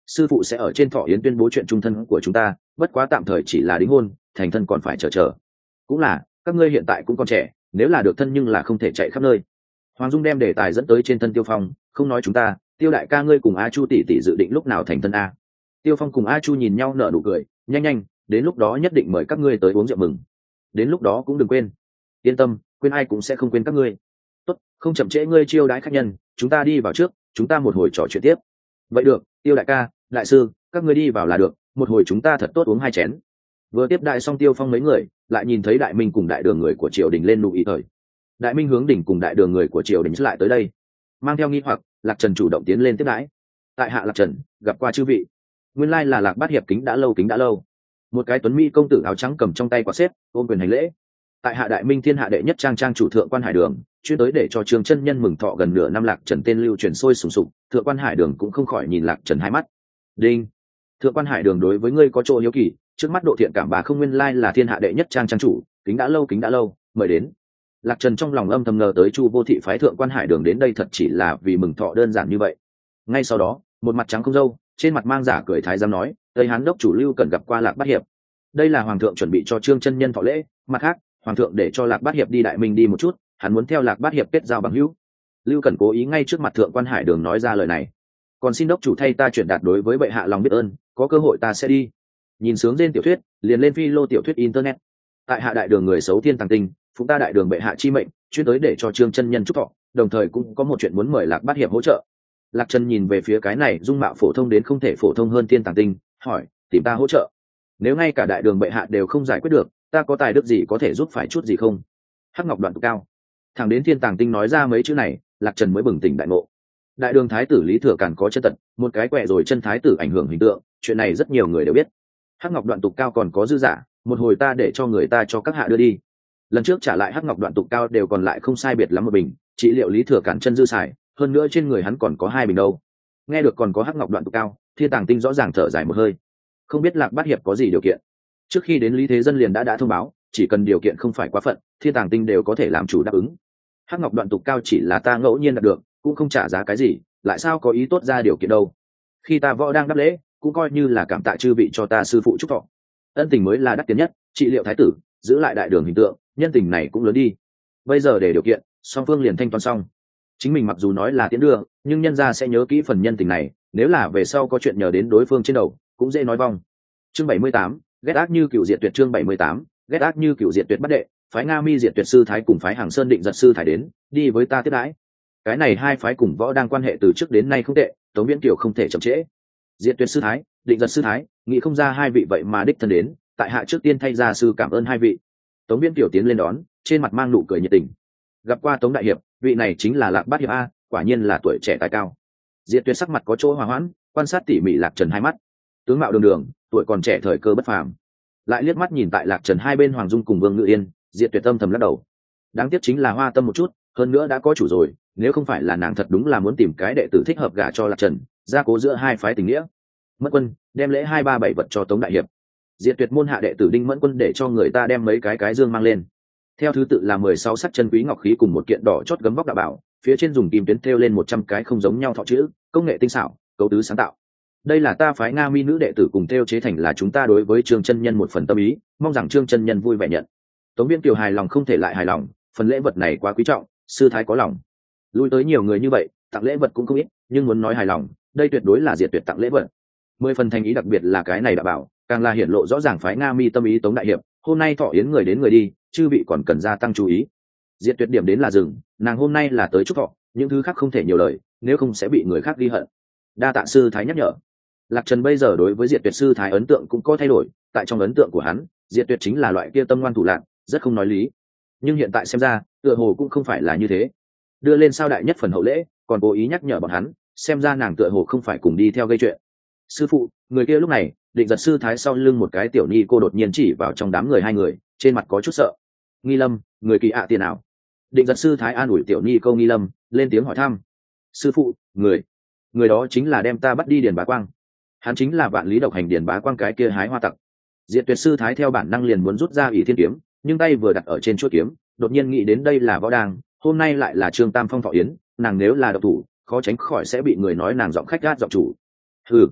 sư phụ sẽ ở trên thọ yến tuyên bố chuyện trung thân của chúng ta, bất quá tạm thời chỉ là đính hôn, thành thân còn phải chờ chờ. Cũng là, các ngươi hiện tại cũng còn trẻ, nếu là được thân nhưng là không thể chạy khắp nơi. Hoàng Dung đem đề tài dẫn tới trên thân Tiêu Phong, không nói chúng ta, Tiêu đại ca ngươi cùng A Chu tỷ tỷ dự định lúc nào thành thân a? Tiêu Phong cùng A Chu nhìn nhau nở nụ cười, nhanh nhanh, đến lúc đó nhất định mời các ngươi tới uống rượu mừng. Đến lúc đó cũng đừng quên. Yên tâm, quên ai cũng sẽ không quên các ngươi. Tốt, không chậm trễ ngươi chiêu đãi khách nhân, chúng ta đi vào trước, chúng ta một hồi trò chuyện tiếp. Vậy được, Tiêu đại ca, đại sư, các ngươi đi vào là được, một hồi chúng ta thật tốt uống hai chén. Vừa tiếp đại xong Tiêu Phong mấy người, lại nhìn thấy Đại Minh cùng đại đường người của triều đình lên nụ ý thời. Đại Minh hướng đỉnh cùng đại đường người của triều đình lại tới đây, mang theo nghi hoặc, Lạc Trần chủ động tiến lên tiếp đãi. Tại hạ Lạc Trần, gặp qua chư vị. Nguyên lai là Lạc Bát Hiệp, kính đã lâu kính đã lâu. Một cái tuấn mỹ công tử áo trắng cầm trong tay quạt xếp, ôm quyền hành lễ. Tại hạ Đại Minh thiên hạ đệ nhất trang trang chủ thượng quan hải đường, chuyên tới để cho Trương chân nhân mừng thọ gần nửa năm. Lạc Trần tên lưu truyền sôi sùng sục, thượng quan hải đường cũng không khỏi nhìn Lạc Trần hai mắt. Đinh, thượng quan hải đường đối với ngươi có chỗ hiếu kỳ, trước mắt độ thiện cảm bà không, nguyên lai là thiên hạ đệ nhất trang trang chủ, kính đã lâu kính đã lâu, mời đến. Lạc Trần trong lòng âm thầm ngờ tới Chu Vô Thị phái thượng quan hải đường đến đây thật chỉ là vì mừng thọ đơn giản như vậy. Ngay sau đó, một mặt trắng không râu, trên mặt mang giả cười thái giám nói, tây hán đốc chủ Lưu cần gặp qua Lạc Bát Hiệp. Đây là hoàng thượng chuẩn bị cho Trương chân nhân thọ lễ, mặt khác hoàng thượng để cho Lạc Bát Hiệp đi Đại Minh đi một chút, hắn muốn theo Lạc Bát Hiệp kết giao bằng hữu. Lưu Cẩn cố ý ngay trước mặt thượng quan hải đường nói ra lời này. Còn xin đốc chủ thay ta chuyển đạt đối với bệ hạ lòng biết ơn, có cơ hội ta sẽ đi. Nhìn sướng trên tiểu thuyết, liền lên phi lô tiểu thuyết internet. Tại hạ đại đường người xấu thiên tàng tinh, phụng ta đại đường bệ hạ chi mệnh, chuyên tới để cho Trương chân nhân chúc thọ, đồng thời cũng có một chuyện muốn mời Lạc Bát Hiệp hỗ trợ. Lạc Trần nhìn về phía cái này dung mạo phổ thông đến không thể phổ thông hơn thiên tàng tinh, hỏi, tìm ta hỗ trợ? Nếu ngay cả đại đường bệ hạ đều không giải quyết được, ta có tài đức gì có thể giúp phải chút gì không? Hắc Ngọc Đoạn Tụ Cao. Thẳng đến thiên tàng tinh nói ra mấy chữ này, Lạc Trần mới bừng tỉnh đại ngộ. Đại đường thái tử Lý Thừa Càn có chân tật, một cái quẹ rồi chân thái tử ảnh hưởng hình tượng, chuyện này rất nhiều người đều biết. Hắc Ngọc Đoạn Tụ Cao còn có dư giả, một hồi ta để cho người ta cho các hạ đưa đi. Lần trước trả lại Hắc Ngọc Đoạn Tụ Cao đều còn lại không sai biệt lắm một bình, trị liệu Lý Thừa Càn chân dư xài, hơn nữa trên người hắn còn có hai bình đâu. Nghe được còn có Hắc Ngọc Đoạn Tụ Cao, thiên tàng tinh rõ ràng thở dài một hơi. Không biết Lạc Bát Hiệp có gì điều kiện? Trước khi đến Lý Thế Dân liền đã đã thông báo, chỉ cần điều kiện không phải quá phận, thiên tàng tinh đều có thể làm chủ đáp ứng. Hắc Ngọc Đoạn Tụ Cao chỉ là ta ngẫu nhiên đạt được, cũng không trả giá cái gì, lại sao có ý tốt ra điều kiện đâu. Khi ta võ đang đáp lễ, cũng coi như là cảm tạ chư vị cho ta sư phụ chúc thọ. Ân tình mới là đắt tiền nhất, trị liệu thái tử, giữ lại đại đường hình tượng, nhân tình này cũng lớn đi. Bây giờ để điều kiện, song phương liền thanh toán xong. Chính mình mặc dù nói là tiến đưa, nhưng nhân gia sẽ nhớ kỹ phần nhân tình này, nếu là về sau có chuyện nhờ đến đối phương trên đầu, cũng dễ nói vong. Chương bảy mươi tám, ghét ác như cựu diệt tuyệt. Chương bảy mươi tám, ghét ác như cựu diệt tuyệt. Bắt đệ, phái Nga Mi diệt tuyệt sư thái cùng phái Hàng Sơn định giật sư thái đến, đi với ta tiếp đãi. Cái này hai phái cùng võ đang quan hệ từ trước đến nay không tệ, Tống Viễn Kiều không thể chậm trễ. Diệt tuyệt sư thái, định giật sư thái, nghĩ không ra hai vị vậy mà đích thân đến, tại hạ trước tiên thay gia sư cảm ơn hai vị. Tống Viễn Kiều tiến lên đón, trên mặt mang nụ cười nhiệt tình. Gặp qua Tống đại hiệp, vị này chính là Lạc Bát Hiệp a, quả nhiên là tuổi trẻ tài cao. Diệt tuyệt sắc mặt có chỗ hòa hoãn, quan sát tỉ mỉ Lạc Trần hai mắt, tướng mạo đường đường, tuổi còn trẻ thời cơ bất phàm. Lại liếc mắt nhìn tại Lạc Trần hai bên Hoàng Dung cùng Vương Ngự Yên, Diệt tuyệt tâm thầm lắc đầu. Đáng tiếc chính là hoa tâm một chút, hơn nữa đã có chủ rồi, nếu không phải là nàng thật đúng là muốn tìm cái đệ tử thích hợp gả cho Lạc Trần, gia cố giữa hai phái tình nghĩa. Mẫn Quân đem lễ hai ba bảy vật cho Tống đại hiệp. Diệt tuyệt môn hạ đệ tử Đinh Mẫn Quân để cho người ta đem mấy cái cái dương mang lên, theo thứ tự là mười sáu sắc chân quý ngọc khí cùng một kiện đỏ chót gấm vóc đạo bảo, phía trên dùng kim tuyến thêu lên một trăm cái không giống nhau thọ chữ, công nghệ tinh xảo, cấu tứ sáng tạo. Đây là ta phái Nga Mi nữ đệ tử cùng thêu chế thành, là chúng ta đối với Trương chân nhân một phần tâm ý, mong rằng Trương chân nhân vui vẻ nhận. Tống Viễn Kiều hài lòng không thể lại hài lòng, phần lễ vật này quá quý trọng, sư thái có lòng. Lui tới nhiều người như vậy, tặng lễ vật cũng không ít, nhưng muốn nói hài lòng, đây tuyệt đối là diệt tuyệt tặng lễ vật. Mười phần thành ý, đặc biệt là cái này đã bảo, càng là hiển lộ rõ ràng phái Nga Mi tâm ý. Tống đại hiệp, hôm nay thọ yến người đến người đi, chư vị còn cần gia tăng chú ý. Diệt tuyệt điểm đến là dừng, nàng hôm nay là tới chúc thọ, những thứ khác không thể nhiều lời, nếu không sẽ bị người khác ghi hận. Đa tạ sư thái nhắc nhở. Lạc Trần bây giờ đối với Diệt tuyệt sư thái ấn tượng cũng có thay đổi, tại trong ấn tượng của hắn, Diệt tuyệt chính là loại kia tâm ngoan thủ lạn, rất không nói lý. Nhưng hiện tại xem ra, tựa hồ cũng không phải là như thế. Đưa lên sao đại nhất phần hậu lễ, còn cố ý nhắc nhở bọn hắn, xem ra nàng tựa hồ không phải cùng đi theo gây chuyện. Sư phụ, người kia lúc này, định giật sư thái sau lưng một cái tiểu ni cô đột nhiên chỉ vào trong đám người hai người, trên mặt có chút sợ. Nghi Lâm, người kỳ ạ tiền nào? Định giật sư thái an ủi tiểu ni câu Nghi Lâm, lên tiếng hỏi thăm. Sư phụ, người, người đó chính là đem ta bắt đi Điền Bá Quang. Hắn chính là vạn lý độc hành Điền Bá Quang cái kia hái hoa tặc. Diệt tuyệt sư thái theo bản năng liền muốn rút ra ỷ thiên kiếm, nhưng tay vừa đặt ở trên chuôi kiếm, đột nhiên nghĩ đến đây là võ đàng, hôm nay lại là Trương Tam Phong thọ yến, nàng nếu là độc thủ, khó tránh khỏi sẽ bị người nói nàng giọng khách gát giọng chủ. Hừ,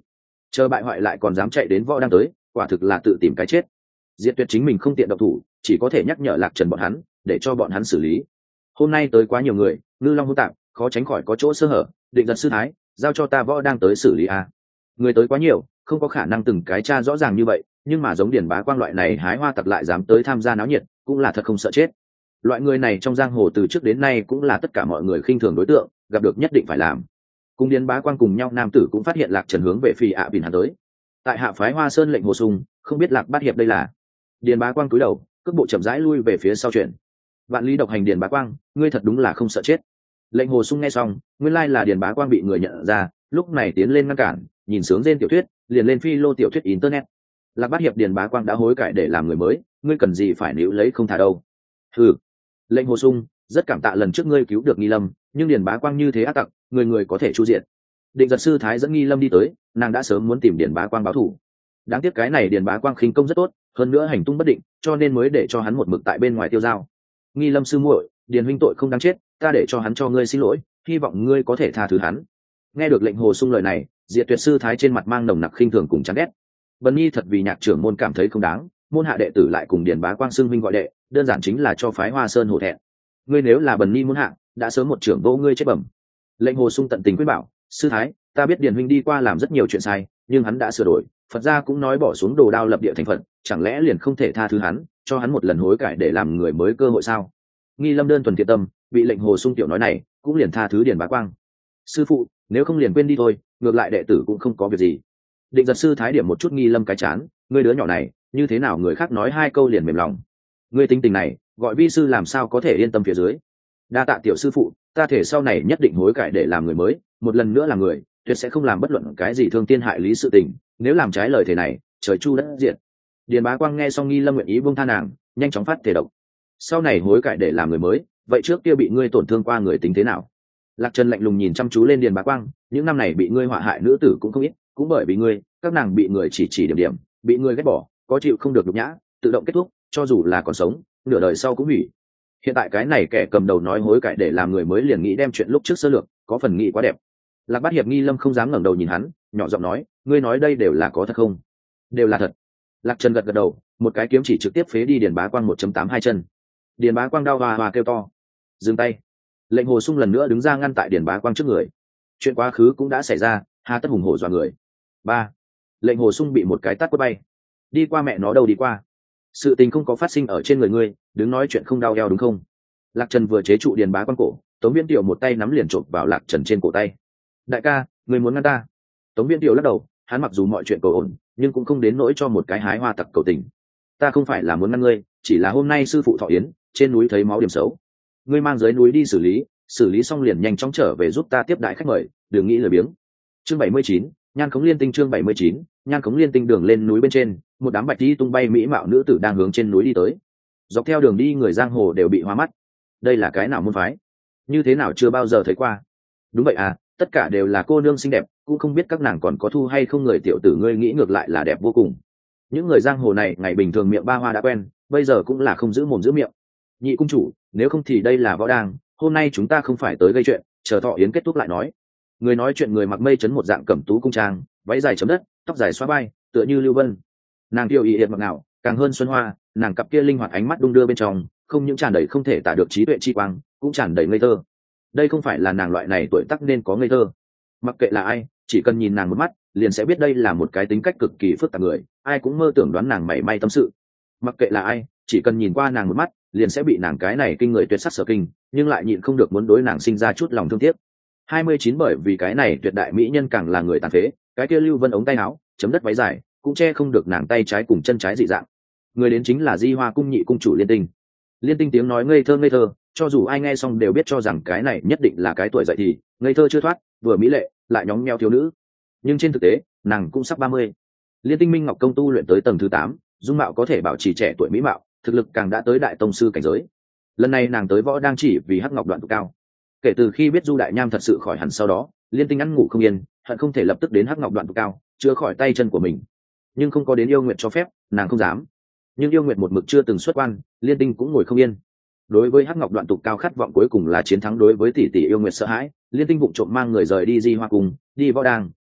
chờ bại hoại lại còn dám chạy đến võ đang tới, quả thực là tự tìm cái chết. Diệt Tuyệt chính mình không tiện động thủ, chỉ có thể nhắc nhở Lạc Trần bọn hắn để cho bọn hắn xử lý. Hôm nay tới quá nhiều người, ngư long hỗn tạp, khó tránh khỏi có chỗ sơ hở. Định Giật sư thái, giao cho ta võ đang tới xử lý a. Người tới quá nhiều, không có khả năng từng cái tra rõ ràng như vậy, nhưng mà giống Điền Bá Quang loại này hái hoa tặc lại dám tới tham gia náo nhiệt, cũng là thật không sợ chết. Loại người này trong giang hồ từ trước đến nay cũng là tất cả mọi người khinh thường đối tượng, gặp được nhất định phải làm. Cùng Điền Bá Quang cùng nhau nam tử cũng phát hiện Lạc Trần hướng về phi ạ bình hắn tới. Tại hạ phái Hoa Sơn lệnh Hồ Sung, không biết Lạc Bát hiệp đây là. Điền Bá Quang cúi đầu, cước bộ chậm rãi lui về phía sau chuyển. Vạn lý độc hành Điền Bá Quang, ngươi thật đúng là không sợ chết. Lệnh Hồ Sung nghe xong, nguyên lai là Điền Bá Quang bị người nhận ra, lúc này tiến lên ngăn cản, nhìn sướng trên tiểu thuyết, liền lên phi lô tiểu thuyết internet. Lạc Bát hiệp Điền Bá Quang đã hối cải để làm người mới, ngươi cần gì phải níu lấy không thả đâu. Hừ. Lệnh Hồ Sung, rất cảm tạ lần trước ngươi cứu được Nghi Lâm, nhưng Điền Bá Quang như thế ác tặc, người người có thể chu diện. Định Giật sư thái dẫn Nghi Lâm đi tới, nàng đã sớm muốn tìm Điền Bá Quang báo thù. Đáng tiếc cái này Điền Bá Quang khinh công rất tốt, hơn nữa hành tung bất định, cho nên mới để cho hắn một mực tại bên ngoài tiêu dao. Nghi Lâm sư muội, Điền huynh tội không đáng chết, ta để cho hắn cho ngươi xin lỗi, hy vọng ngươi có thể tha thứ hắn. Nghe được lệnh Hồ Sung lời này, Diệt Tuyệt sư thái trên mặt mang nồng nặc khinh thường cùng chán ghét. Bần Nhi thật vì nhạc trưởng môn cảm thấy không đáng, môn hạ đệ tử lại cùng Điền Bá Quang xưng huynh gọi đệ, đơn giản chính là cho phái Hoa Sơn hổ thẹn. Ngươi nếu là Bần Nhi muốn hạ, đã sớm một trưởng vô ngươi chết bẩm. Lệnh Hồ Sung tận tình khuyên bảo, sư thái, ta biết Điền huynh đi qua làm rất nhiều chuyện sai, nhưng hắn đã sửa đổi, Phật gia cũng nói bỏ xuống đồ đao lập địa thành Phật, chẳng lẽ liền không thể tha thứ hắn, cho hắn một lần hối cải để làm người mới cơ hội sao? Nghi Lâm đơn thuần thiện tâm, bị lệnh Hồ Sung tiểu nói này, cũng liền tha thứ Điền Bá Quang. Sư phụ, nếu không liền quên đi thôi, ngược lại đệ tử cũng không có việc gì. Định Giật sư thái điểm một chút Nghi Lâm cái chán, ngươi đứa nhỏ này, như thế nào người khác nói hai câu liền mềm lòng. Ngươi tính tình này, gọi vi sư làm sao có thể yên tâm phía dưới. Đa tạ tiểu sư phụ, ta thể sau này nhất định hối cải để làm người mới, một lần nữa làm người, tuyệt sẽ không làm bất luận cái gì thương tiên hại lý sự tình, nếu làm trái lời thể này, trời chu đất diệt. Điền Bá Quang nghe xong Nghi Lâm nguyện ý buông tha nàng, nhanh chóng phát thể độc. Sau này hối cải để làm người mới, vậy trước kia bị ngươi tổn thương qua người tính thế nào? Lạc Trần lạnh lùng nhìn chăm chú lên Điền Bá Quang, những năm này bị ngươi họa hại nữ tử cũng không ít, cũng bởi vì ngươi, các nàng bị người chỉ chỉ điểm điểm, bị ngươi ghét bỏ, có chịu không được nhục nhã, tự động kết thúc, cho dù là còn sống, nửa đời sau cũng hủy. Hiện tại cái này kẻ cầm đầu nói hối cải để làm người mới liền nghĩ đem chuyện lúc trước sơ lược, có phần nghĩ quá đẹp. Lạc Bát hiệp Nghi Lâm không dám ngẩng đầu nhìn hắn, nhỏ giọng nói, ngươi nói đây đều là có thật không? Đều là thật. Lạc Trần gật gật đầu, một cái kiếm chỉ trực tiếp phế đi Điền Bá Quang một chấm tám hai chân. Điền Bá Quang đau hoa hoa kêu to, dừng tay. Lệnh Hồ Sung lần nữa đứng ra ngăn tại Điền Bá Quang trước người. Chuyện quá khứ cũng đã xảy ra, hà tất hùng hổ dọa người. Ba. Lệnh Hồ Sung bị một cái tát quất bay. Đi qua mẹ nó đâu đi qua. Sự tình không có phát sinh ở trên người ngươi, đứng nói chuyện không đau eo đúng không? Lạc Trần vừa chế trụ Điền Bá Quang cổ, Tống Viễn Tiểu một tay nắm liền chộp vào Lạc Trần trên cổ tay. Đại ca, ngươi muốn ngăn ta? Tống Viễn Tiểu lắc đầu, hắn mặc dù mọi chuyện cầu ổn, nhưng cũng không đến nỗi cho một cái hái hoa tặc cầu tình. Ta không phải là muốn ngăn ngươi, chỉ là hôm nay sư phụ thọ yến, trên núi thấy máu điểm xấu, ngươi mang dưới núi đi xử lý, xử lý xong liền nhanh chóng trở về giúp ta tiếp đại khách mời, đừng nghĩ lười biếng. Chương bảy mươi chín, Nhan Khống Liên Tinh. Chương bảy mươi chín, Nhan Khống Liên Tinh. Đường lên núi bên trên, một đám bạch đi tung bay mỹ mạo nữ tử đang hướng trên núi đi tới. Dọc theo đường đi người giang hồ đều bị hoa mắt. Đây là cái nào môn phái? Như thế nào chưa bao giờ thấy qua? Đúng vậy à, tất cả đều là cô nương xinh đẹp, cũng không biết các nàng còn có thu hay không. Người tiểu tử ngươi nghĩ ngược lại là đẹp vô cùng. Những người giang hồ này ngày bình thường miệng ba hoa đã quen, bây giờ cũng là không giữ mồm giữ miệng. Nhị cung chủ, nếu không thì đây là võ đang, hôm nay chúng ta không phải tới gây chuyện, chờ thọ yến kết thúc lại nói. Người nói chuyện người mặc mây chấn một dạng cẩm tú cung trang, váy dài chấm đất, tóc dài xóa vai, tựa như lưu vân. Nàng tiêu y hiệp mặc nào, càng hơn xuân hoa, nàng cặp kia linh hoạt ánh mắt đung đưa bên trong, không những tràn đầy không thể tả được trí tuệ chi quang, cũng tràn đầy ngây thơ. Đây không phải là nàng loại này tuổi tác nên có ngây thơ. Mặc kệ là ai, chỉ cần nhìn nàng một mắt, liền sẽ biết đây là một cái tính cách cực kỳ phức tạp người, ai cũng mơ tưởng đoán nàng mảy may tâm sự. Mặc kệ là ai, chỉ cần nhìn qua nàng một mắt, liền sẽ bị nàng cái này kinh người tuyệt sắc sở kinh, nhưng lại nhịn không được muốn đối nàng sinh ra chút lòng thương tiếc. hai mươi chín bởi vì cái này tuyệt đại mỹ nhân càng là người tàn phế, cái kia lưu vân ống tay áo, chấm đất váy dài, cũng che không được nàng tay trái cùng chân trái dị dạng. Người đến chính là Di Hoa cung nhị cung chủ Liên Tinh. Liên Tinh tiếng nói ngây thơ ngây thơ, cho dù ai nghe xong đều biết cho rằng cái này nhất định là cái tuổi dậy thì, ngây thơ chưa thoát, vừa mỹ lệ, lại nhóng nheo thiếu nữ. Nhưng trên thực tế, nàng cũng sắp ba mươi. Liên Tinh Minh Ngọc công tu luyện tới tầng thứ tám, dung mạo có thể bảo trì trẻ tuổi mỹ mạo, thực lực càng đã tới đại tông sư cảnh giới. Lần này nàng tới võ đang chỉ vì hắc ngọc đoạn tụ cao. Kể từ khi biết Du Đại Nham thật sự khỏi hẳn sau đó, Liên Tinh ăn ngủ không yên, hận không thể lập tức đến hắc ngọc đoạn tụ cao, chữa khỏi tay chân của mình. Nhưng không có đến yêu nguyện cho phép, nàng không dám. Nhưng yêu nguyện một mực chưa từng xuất quan, Liên Tinh cũng ngồi không yên. Đối với hắc ngọc đoạn tụ cao khát vọng cuối cùng là chiến thắng đối với tỷ tỷ yêu nguyện sợ hãi, Liên Tinh vụng trộm mang người rời đi Di Hoa cung, đi võ đang,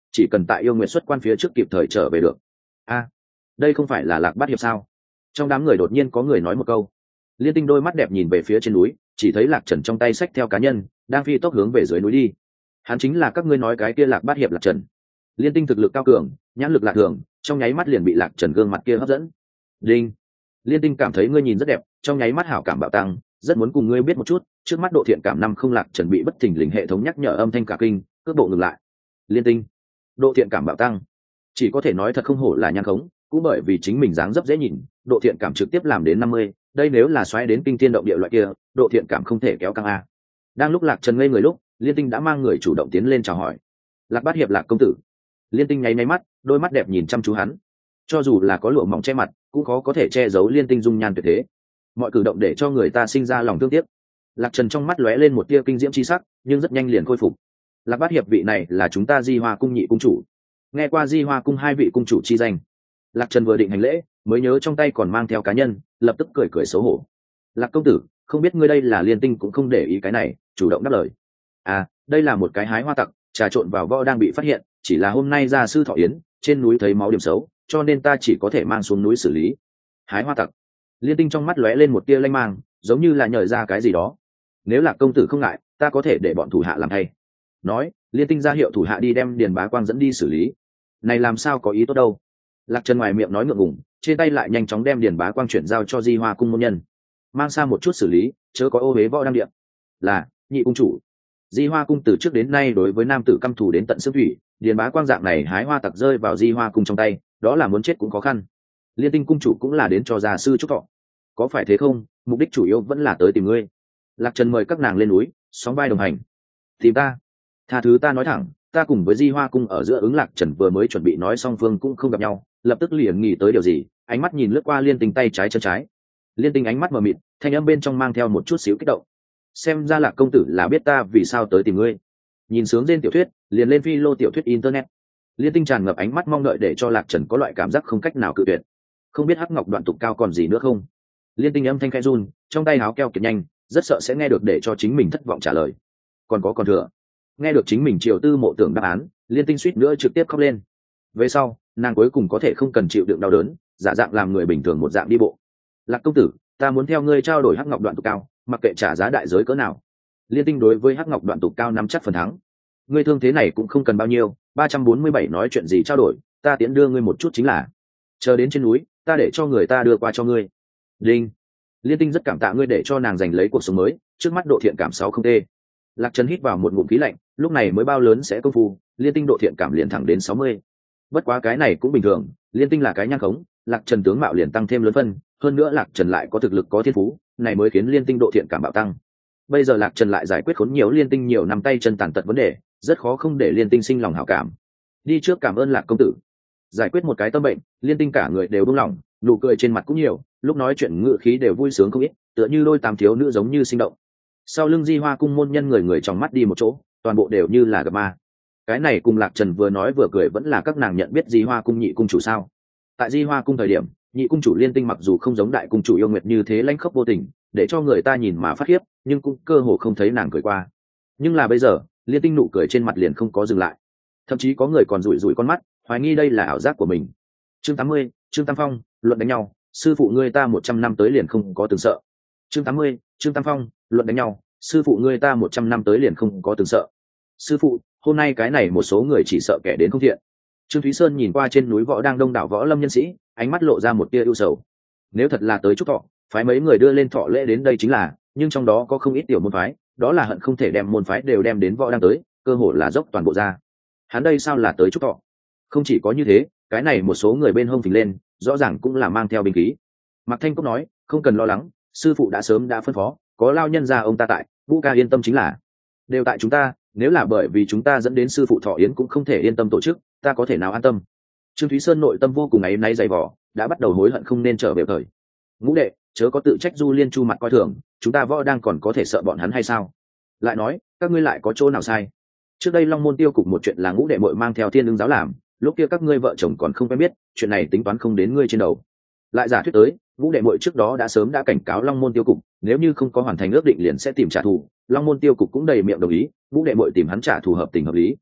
chỉ cần tại yêu nguyện xuất quan phía trước kịp thời trở về được. A, đây không phải là Lạc Bát Hiệp sao? Trong đám người đột nhiên có người nói một câu. Liên Tinh đôi mắt đẹp nhìn về phía trên núi, chỉ thấy Lạc Trần trong tay xách theo cá nhân đang phi tốc hướng về dưới núi đi. Hắn chính là các ngươi nói cái kia Lạc Bát Hiệp Lạc Trần. Liên Tinh thực lực cao cường, nhãn lực lạc thường, trong nháy mắt liền bị Lạc Trần gương mặt kia hấp dẫn. Đinh. Liên Tinh cảm thấy ngươi nhìn rất đẹp, trong nháy mắt hảo cảm bạo tăng, rất muốn cùng ngươi biết một chút. Trước mắt độ thiện cảm năm không. Lạc Trần bị bất thình lình hệ thống nhắc nhở âm thanh cả kinh, cước bộ ngừng lại. Liên Tinh, độ thiện cảm bạo tăng, chỉ có thể nói thật không hổ là nhan khống, cũng bởi vì chính mình dáng dấp dễ nhìn, độ thiện cảm trực tiếp làm đến năm mươi. Đây nếu là xoáy đến kinh thiên động địa loại kia, độ thiện cảm không thể kéo căng a. Đang lúc Lạc Trần ngây người lúc, Liên Tinh đã mang người chủ động tiến lên chào hỏi. Lạc Bát Hiệp Lạc công tử. Liên Tinh nháy nháy mắt, đôi mắt đẹp nhìn chăm chú hắn. Cho dù là có lụa mỏng che mặt, cũng khó có thể che giấu Liên Tinh dung nhan tuyệt thế. Mọi cử động để cho người ta sinh ra lòng thương tiếc. Lạc Trần trong mắt lóe lên một tia kinh diễm chi sắc, nhưng rất nhanh liền khôi phục. Lạc Bát Hiệp vị này là chúng ta Di Hoa cung nhị cung chủ. Nghe qua Di Hoa cung hai vị cung chủ chi danh, Lạc Trần vừa định hành lễ, mới nhớ trong tay còn mang theo cá nhân, lập tức cười cười xấu hổ. Lạc công tử, không biết ngươi đây là Liên Tinh cũng không để ý cái này, chủ động đáp lời. À, đây là một cái hái hoa tặc, trà trộn vào võ đang bị phát hiện, chỉ là hôm nay ra sư thọ yến, trên núi thấy máu điểm xấu, cho nên ta chỉ có thể mang xuống núi xử lý. Hái hoa tặc. Liên Tinh trong mắt lóe lên một tia lanh mang, giống như là nhờ ra cái gì đó. Nếu Lạc công tử không ngại, ta có thể để bọn thủ hạ làm thay. Nói, Liên Tinh ra hiệu thủ hạ đi đem Điền Bá Quang dẫn đi xử lý. Này làm sao có ý tốt đâu. Lạc Trần ngoài miệng nói ngượng ngùng, trên tay lại nhanh chóng đem Điền Bá Quang chuyển giao cho Di Hoa cung môn nhân. Mang sang một chút xử lý, chớ có ô uế võ đăng điện. Là, nhị cung chủ. Di Hoa cung từ trước đến nay đối với nam tử căm thù đến tận xương thủy, Điền Bá Quang dạng này hái hoa tặc rơi vào Di Hoa cung trong tay, đó là muốn chết cũng khó khăn. Liên Tinh cung chủ cũng là đến cho già sư chúc thọ. Có phải thế không? Mục đích chủ yếu vẫn là tới tìm ngươi. Lạc Trần mời các nàng lên núi, sóng vai đồng hành. Tìm ta? Tha thứ ta nói thẳng, ta cùng với Di Hoa cung ở giữa ứng. Lạc Trần vừa mới chuẩn bị nói song phương cũng không gặp nhau, lập tức liền nghĩ tới điều gì, ánh mắt nhìn lướt qua Liên Tinh tay trái chân trái. Liên Tinh ánh mắt mờ mịt, thanh âm bên trong mang theo một chút xíu kích động. Xem ra Lạc công tử là biết ta vì sao tới tìm ngươi. Nhìn sướng trên tiểu thuyết, liền lên phi lô tiểu thuyết internet. Liên Tinh tràn ngập ánh mắt mong đợi để cho Lạc Trần có loại cảm giác không cách nào cự tuyệt. Không biết Hắc Ngọc Đoạn Tục Cao còn gì nữa không? Liên Tinh âm thanh khẽ run, trong tay áo keo kiệt nhanh, rất sợ sẽ nghe được để cho chính mình thất vọng trả lời. Còn có còn thừa. Nghe được chính mình triều tư mộ tưởng đáp án, Liên Tinh suýt nữa trực tiếp khóc lên. Về sau, nàng cuối cùng có thể không cần chịu đựng đau đớn, giả dạng làm người bình thường một dạng đi bộ. Lạc công tử, ta muốn theo ngươi trao đổi Hắc Ngọc Đoạn Tục Cao, mặc kệ trả giá đại giới cỡ nào. Liên Tinh đối với Hắc Ngọc Đoạn Tục Cao nắm chắc phần thắng. Ngươi thương thế này cũng không cần bao nhiêu, ba trăm bốn mươi bảy nói chuyện gì trao đổi, ta tiễn đưa ngươi một chút chính là. Chờ đến trên núi, ta để cho người ta đưa qua cho ngươi. Đinh. Liên Tinh rất cảm tạ ngươi để cho nàng giành lấy cuộc sống mới, trước mắt độ thiện cảm sáu không t. Lạc Trần hít vào một ngụm khí lạnh, lúc này mới bao lớn sẽ công phu, Liên Tinh độ thiện cảm liền thẳng đến sáu mươi. Bất quá cái này cũng bình thường, Liên Tinh là cái nhan khống, Lạc Trần tướng mạo liền tăng thêm lớn phân, hơn nữa Lạc Trần lại có thực lực có thiên phú, này mới khiến Liên Tinh độ thiện cảm bạo tăng. Bây giờ Lạc Trần lại giải quyết khốn nhiều Liên Tinh nhiều năm tay chân tàn tật vấn đề, rất khó không để Liên Tinh sinh lòng hảo cảm. Đi trước cảm ơn Lạc công tử. Giải quyết một cái tâm bệnh, Liên Tinh cả người đều buông lỏng, nụ cười trên mặt cũng nhiều, lúc nói chuyện ngữ khí đều vui sướng không ít, tựa như đôi tam thiếu nữ giống như sinh động. Sau lưng Di Hoa cung môn nhân người người trong mắt đi một chỗ, toàn bộ đều như là gặp ma. Cái này cùng Lạc Trần vừa nói vừa cười vẫn là các nàng nhận biết Di Hoa cung nhị cung chủ sao? Tại Di Hoa cung thời điểm, nhị cung chủ Liên Tinh mặc dù không giống đại cung chủ yêu nguyệt như thế lãnh khốc vô tình, để cho người ta nhìn mà phát khiếp, nhưng cũng cơ hồ không thấy nàng cười qua. Nhưng là bây giờ, Liên Tinh nụ cười trên mặt liền không có dừng lại, thậm chí có người còn rủi rủi con mắt, hoài nghi đây là ảo giác của mình. Chương tám mươi, Trương Tam Phong, luận đánh nhau, sư phụ ngươi ta một trăm năm tới liền không có từng sợ. Chương tám mươi, Trương Tam Phong, luận đánh nhau, sư phụ ngươi ta một trăm năm tới liền không có từng sợ. Sư phụ, hôm nay cái này một số người chỉ sợ kẻ đến không thiện. Trương Thúy Sơn nhìn qua trên núi võ đang đông đảo võ lâm nhân sĩ, ánh mắt lộ ra một tia ưu sầu. Nếu thật là tới chúc thọ, phái mấy người đưa lên thọ lễ đến đây chính là, nhưng trong đó có không ít tiểu môn phái, đó là hận không thể đem môn phái đều đem đến võ đang tới, cơ hội là dốc toàn bộ ra. Hắn đây sao là tới chúc thọ? Không chỉ có như thế, cái này một số người bên hông phình lên, rõ ràng cũng là mang theo binh khí. Mạc Thanh Cốc nói, không cần lo lắng, sư phụ đã sớm đã phân phó, có lao nhân ra ông ta tại, Vũ ca yên tâm chính là. Đều tại chúng ta, nếu là bởi vì chúng ta dẫn đến sư phụ thọ yến cũng không thể yên tâm tổ chức, ta có thể nào an tâm? Trương Thúy Sơn nội tâm vô cùng áy náy dày vỏ, đã bắt đầu hối hận không nên trở về thời. Ngũ đệ, chớ có tự trách Du Liên Chu mặt coi thường, chúng ta võ đang còn có thể sợ bọn hắn hay sao? Lại nói, các ngươi lại có chỗ nào sai? Trước đây Long Môn tiêu cục một chuyện là Ngũ đệ muội mang theo Thiên Ưng giáo làm, lúc kia các ngươi vợ chồng còn không quen biết, chuyện này tính toán không đến ngươi trên đầu. Lại giả thuyết tới, Ngũ đệ muội trước đó đã sớm đã cảnh cáo Long Môn tiêu cục, nếu như không có hoàn thành ước định liền sẽ tìm trả thù, Long Môn tiêu cục cũng đầy miệng đồng ý, Ngũ đệ muội tìm hắn trả thù hợp tình hợp lý.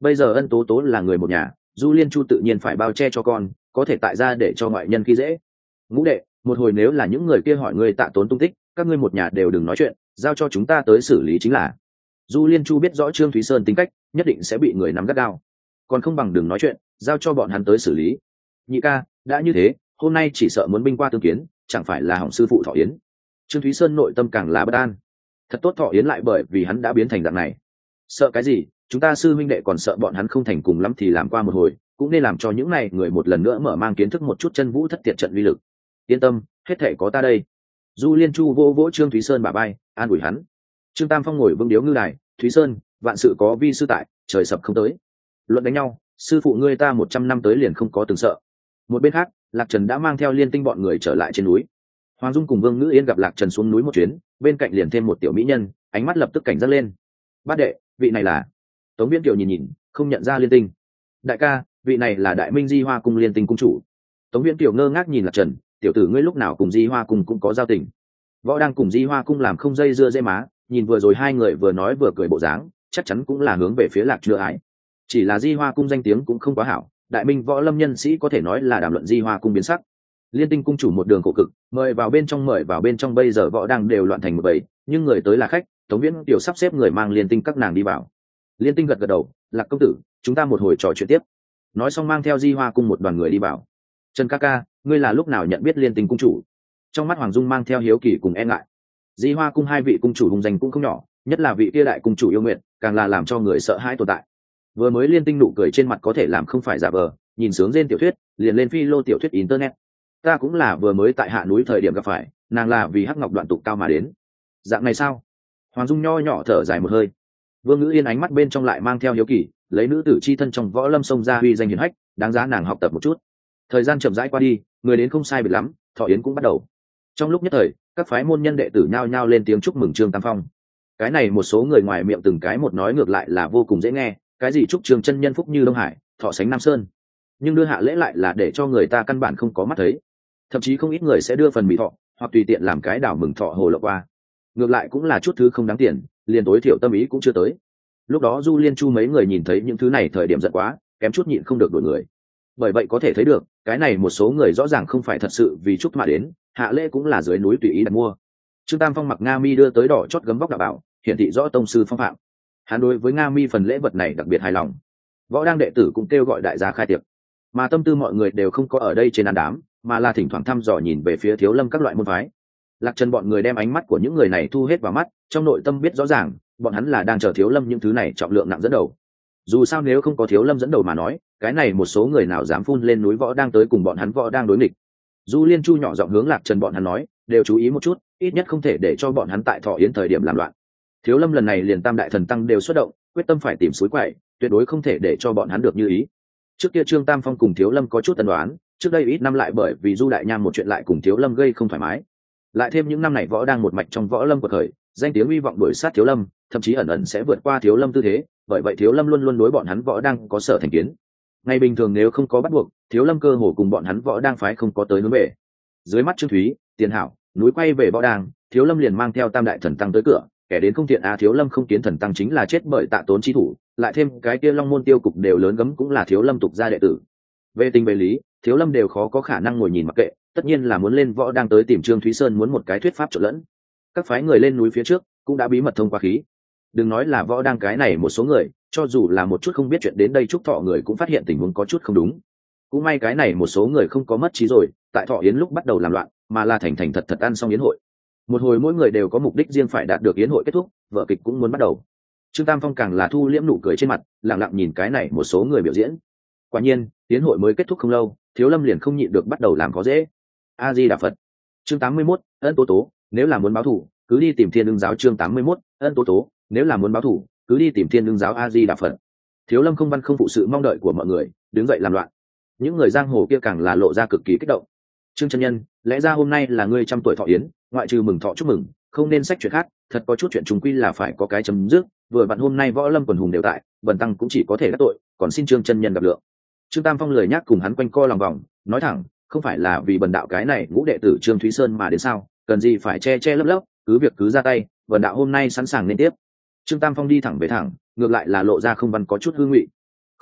bây giờ Ân Tố Tố là người một nhà, Du Liên Chu tự nhiên phải bao che cho con, có thể tại ra để cho ngoại nhân khi dễ. Ngũ đệ, một hồi nếu là những người kia hỏi ngươi Tạ Tốn tung tích, các ngươi một nhà đều đừng nói chuyện, giao cho chúng ta tới xử lý chính là. Du Liên Chu biết rõ Trương Thúy Sơn tính cách, nhất định sẽ bị người nắm gắt gao, còn không bằng đừng nói chuyện, giao cho bọn hắn tới xử lý. Nhị ca, đã như thế, hôm nay chỉ sợ muốn binh qua tương kiến, chẳng phải là hỏng sư phụ Thọ Yến. Trương Thúy Sơn nội tâm càng là bất an. Thật tốt Thọ Yến lại bởi vì hắn đã biến thành dạng này. Sợ cái gì, chúng ta sư huynh đệ còn sợ bọn hắn không thành, cùng lắm thì làm qua một hồi, cũng nên làm cho những này người một lần nữa mở mang kiến thức một chút chân vũ thất tiệt trận uy lực. Yên tâm, hết thể có ta đây. Du Liên Chu vô vỗ Trương Thúy Sơn bả vai, an ủi hắn. Trương Tam Phong ngồi vương điếu ngư đài, Thúy Sơn, vạn sự có vi sư tại, trời sập không tới. Luận đánh nhau, sư phụ ngươi ta một trăm năm tới liền không có từng sợ. Một bên khác, Lạc Trần đã mang theo Liên Tinh bọn người trở lại trên núi. Hoàng Dung cùng Vương Ngữ Yên gặp Lạc Trần xuống núi một chuyến, bên cạnh liền thêm một tiểu mỹ nhân, ánh mắt lập tức cảnh giác lên. Bát đệ, vị này là? Tống Viễn Kiều nhìn nhìn, không nhận ra Liên Tinh. Đại ca, vị này là Đại Minh Di Hoa cung Liên Tinh cung chủ. Tống Viễn Kiều ngơ ngác nhìn Lạc Trần, tiểu tử ngươi lúc nào cùng Di Hoa cung cũng có giao tình. Võ đang cùng Di Hoa cung làm không dây dưa dễ má, nhìn vừa rồi hai người vừa nói vừa cười bộ dáng, chắc chắn cũng là hướng về phía Lạc chưa ái. Chỉ là Di Hoa cung danh tiếng cũng không quá hảo, Đại Minh võ lâm nhân sĩ có thể nói là đàm luận Di Hoa cung biến sắc. Liên Tinh cung chủ một đường khổ cực, mời vào bên trong mời vào bên trong, bây giờ võ đang đều loạn thành một bầy, nhưng người tới là khách. Tống Viễn Kiều sắp xếp người mang Liên Tinh các nàng đi vào. Liên Tinh gật gật đầu, Lạc công tử, chúng ta một hồi trò chuyện tiếp. Nói xong mang theo Di Hoa cung một đoàn người đi vào. Trần ca ca, ngươi là lúc nào nhận biết Liên Tinh cung chủ? Trong mắt Hoàng Dung mang theo hiếu kỳ cùng e ngại. Di Hoa cung hai vị cung chủ hùng danh cũng không nhỏ, nhất là vị kia đại cung chủ yêu nguyện, càng là làm cho người sợ hãi tồn tại. Vừa mới Liên Tinh nụ cười trên mặt có thể làm không phải giả vờ, nhìn sướng trên tiểu thuyết, liền lên phi lô tiểu thuyết internet. Ta cũng là vừa mới tại hạ núi thời điểm gặp phải, nàng là vì hắc ngọc đoạn tụ cao mà đến. Dạng này sao? Hoàng Dung nho nhỏ thở dài một hơi. Vương Ngữ Yên ánh mắt bên trong lại mang theo hiếu kỳ, lấy nữ tử chi thân trong võ lâm sông ra uy danh hiển hách, đáng giá nàng học tập một chút. Thời gian chậm rãi qua đi, người đến không sai biệt lắm, Thọ Yến cũng bắt đầu. Trong lúc nhất thời, các phái môn nhân đệ tử nhao nhao lên tiếng chúc mừng Trương Tam Phong. Cái này một số người ngoài miệng từng cái một nói ngược lại là vô cùng dễ nghe, cái gì chúc Trương chân nhân phúc như Đông Hải, thọ sánh Nam Sơn. Nhưng đưa hạ lễ lại là để cho người ta căn bản không có mắt thấy. Thậm chí không ít người sẽ đưa phần mỹ thọ, hoặc tùy tiện làm cái đảo mừng thọ hồ lộ qua. Ngược lại cũng là chút thứ không đáng tiền, liền tối thiểu tâm ý cũng chưa tới. Lúc đó Du Liên Chu mấy người nhìn thấy những thứ này thời điểm giận quá, kém chút nhịn không được đổi người. Bởi vậy có thể thấy được, cái này một số người rõ ràng không phải thật sự vì chúc mà đến, hạ lễ cũng là dưới núi tùy ý đặt mua. Trương Tam Phong mặc nga mi đưa tới đỏ chót gấm vóc đạo bảo, hiển thị rõ tông sư phong phạm. Hắn đối với nga mi phần lễ vật này đặc biệt hài lòng. Võ đang đệ tử cũng kêu gọi đại gia khai tiệc, mà tâm tư mọi người đều không có ở đây trên ăn đám, mà là thỉnh thoảng thăm dò nhìn về phía Thiếu Lâm các loại môn phái. Lạc Trần bọn người đem ánh mắt của những người này thu hết vào mắt, trong nội tâm biết rõ ràng, bọn hắn là đang chờ Thiếu Lâm những thứ này trọng lượng nặng dẫn đầu. Dù sao nếu không có Thiếu Lâm dẫn đầu mà nói, cái này một số người nào dám phun lên núi Võ đang tới cùng bọn hắn Võ đang đối nghịch. Du Liên Chu nhỏ giọng hướng Lạc Trần bọn hắn nói, đều chú ý một chút, ít nhất không thể để cho bọn hắn tại Thọ Yến thời điểm làm loạn. Thiếu Lâm lần này liền tam đại thần tăng đều xuất động, quyết tâm phải tìm suối quậy, tuyệt đối không thể để cho bọn hắn được như ý. Trước kia Trương Tam Phong cùng Thiếu Lâm có chút tân đoán, trước đây ít năm lại bởi vì Du Đại Nham một chuyện lại cùng Thiếu Lâm gây không thoải mái. Lại thêm những năm này Võ đang một mạch trong Võ Lâm của khởi, danh tiếng uy vọng đuổi sát Thiếu Lâm, thậm chí ẩn ẩn sẽ vượt qua Thiếu Lâm tư thế, bởi vậy Thiếu Lâm luôn luôn đối bọn hắn Võ đang có sở thành kiến. Ngày bình thường nếu không có bắt buộc, Thiếu Lâm cơ hồ cùng bọn hắn Võ đang phái không có tới hướng về. Dưới mắt Trương Thúy, Tiền Hảo, núi quay về Võ đang, Thiếu Lâm liền mang theo tam đại thần tăng tới cửa, kẻ đến không thiện a à, Thiếu Lâm không kiến thần tăng chính là chết bởi Tạ Tốn chi thủ, lại thêm cái kia Long môn tiêu cục đều lớn gấm cũng là Thiếu Lâm tục gia đệ tử. Về tình về lý, Thiếu Lâm đều khó có khả năng ngồi nhìn mặc kệ, tất nhiên là muốn lên Võ đang tới tìm Trương Thúy Sơn muốn một cái thuyết pháp trộn lẫn. Các phái người lên núi phía trước cũng đã bí mật thông qua khí. Đừng nói là Võ đang cái này một số người, cho dù là một chút không biết chuyện đến đây chúc thọ người cũng phát hiện tình huống có chút không đúng. Cũng may cái này một số người không có mất trí rồi, tại Thọ Yến lúc bắt đầu làm loạn, mà là thành thành thật thật ăn xong yến hội. Một hồi mỗi người đều có mục đích riêng phải đạt được yến hội kết thúc, vở kịch cũng muốn bắt đầu. Trương Tam Phong càng là thu liễm nụ cười trên mặt, lặng lặng nhìn cái này một số người biểu diễn. Quả nhiên, yến hội mới kết thúc không lâu, Thiếu Lâm liền không nhịn được bắt đầu làm khó dễ. A Di Đà Phật. Chương tám mươi mốt, Ân Tố Tố, nếu là muốn báo thù, cứ đi tìm Thiên Ưng giáo. Chương tám mươi mốt, Ân Tố Tố, nếu là muốn báo thù, cứ đi tìm Thiên Ưng giáo. A Di Đà Phật. Thiếu Lâm không văn không phụ sự mong đợi của mọi người, đứng dậy làm loạn. Những người giang hồ kia càng là lộ ra cực kỳ kích động. Trương chân nhân, lẽ ra hôm nay là ngươi trăm tuổi thọ yến, ngoại trừ mừng thọ chúc mừng, không nên sách chuyện khác, thật có chút chuyện trùng quy là phải có cái chấm dứt, vừa vặn hôm nay Võ Lâm quần hùng đều tại, bần tăng cũng chỉ có thể đắc tội, còn xin Trương chân nhân gặp lượng. Trương Tam Phong lời nhắc cùng hắn quanh co lòng vòng, nói thẳng, không phải là vì bần đạo cái này ngũ đệ tử Trương Thúy Sơn mà đến sao, cần gì phải che che lấp lấp, cứ việc cứ ra tay, bần đạo hôm nay sẵn sàng nên tiếp. Trương Tam Phong đi thẳng về thẳng, ngược lại là lộ ra không văn có chút hư ngụy.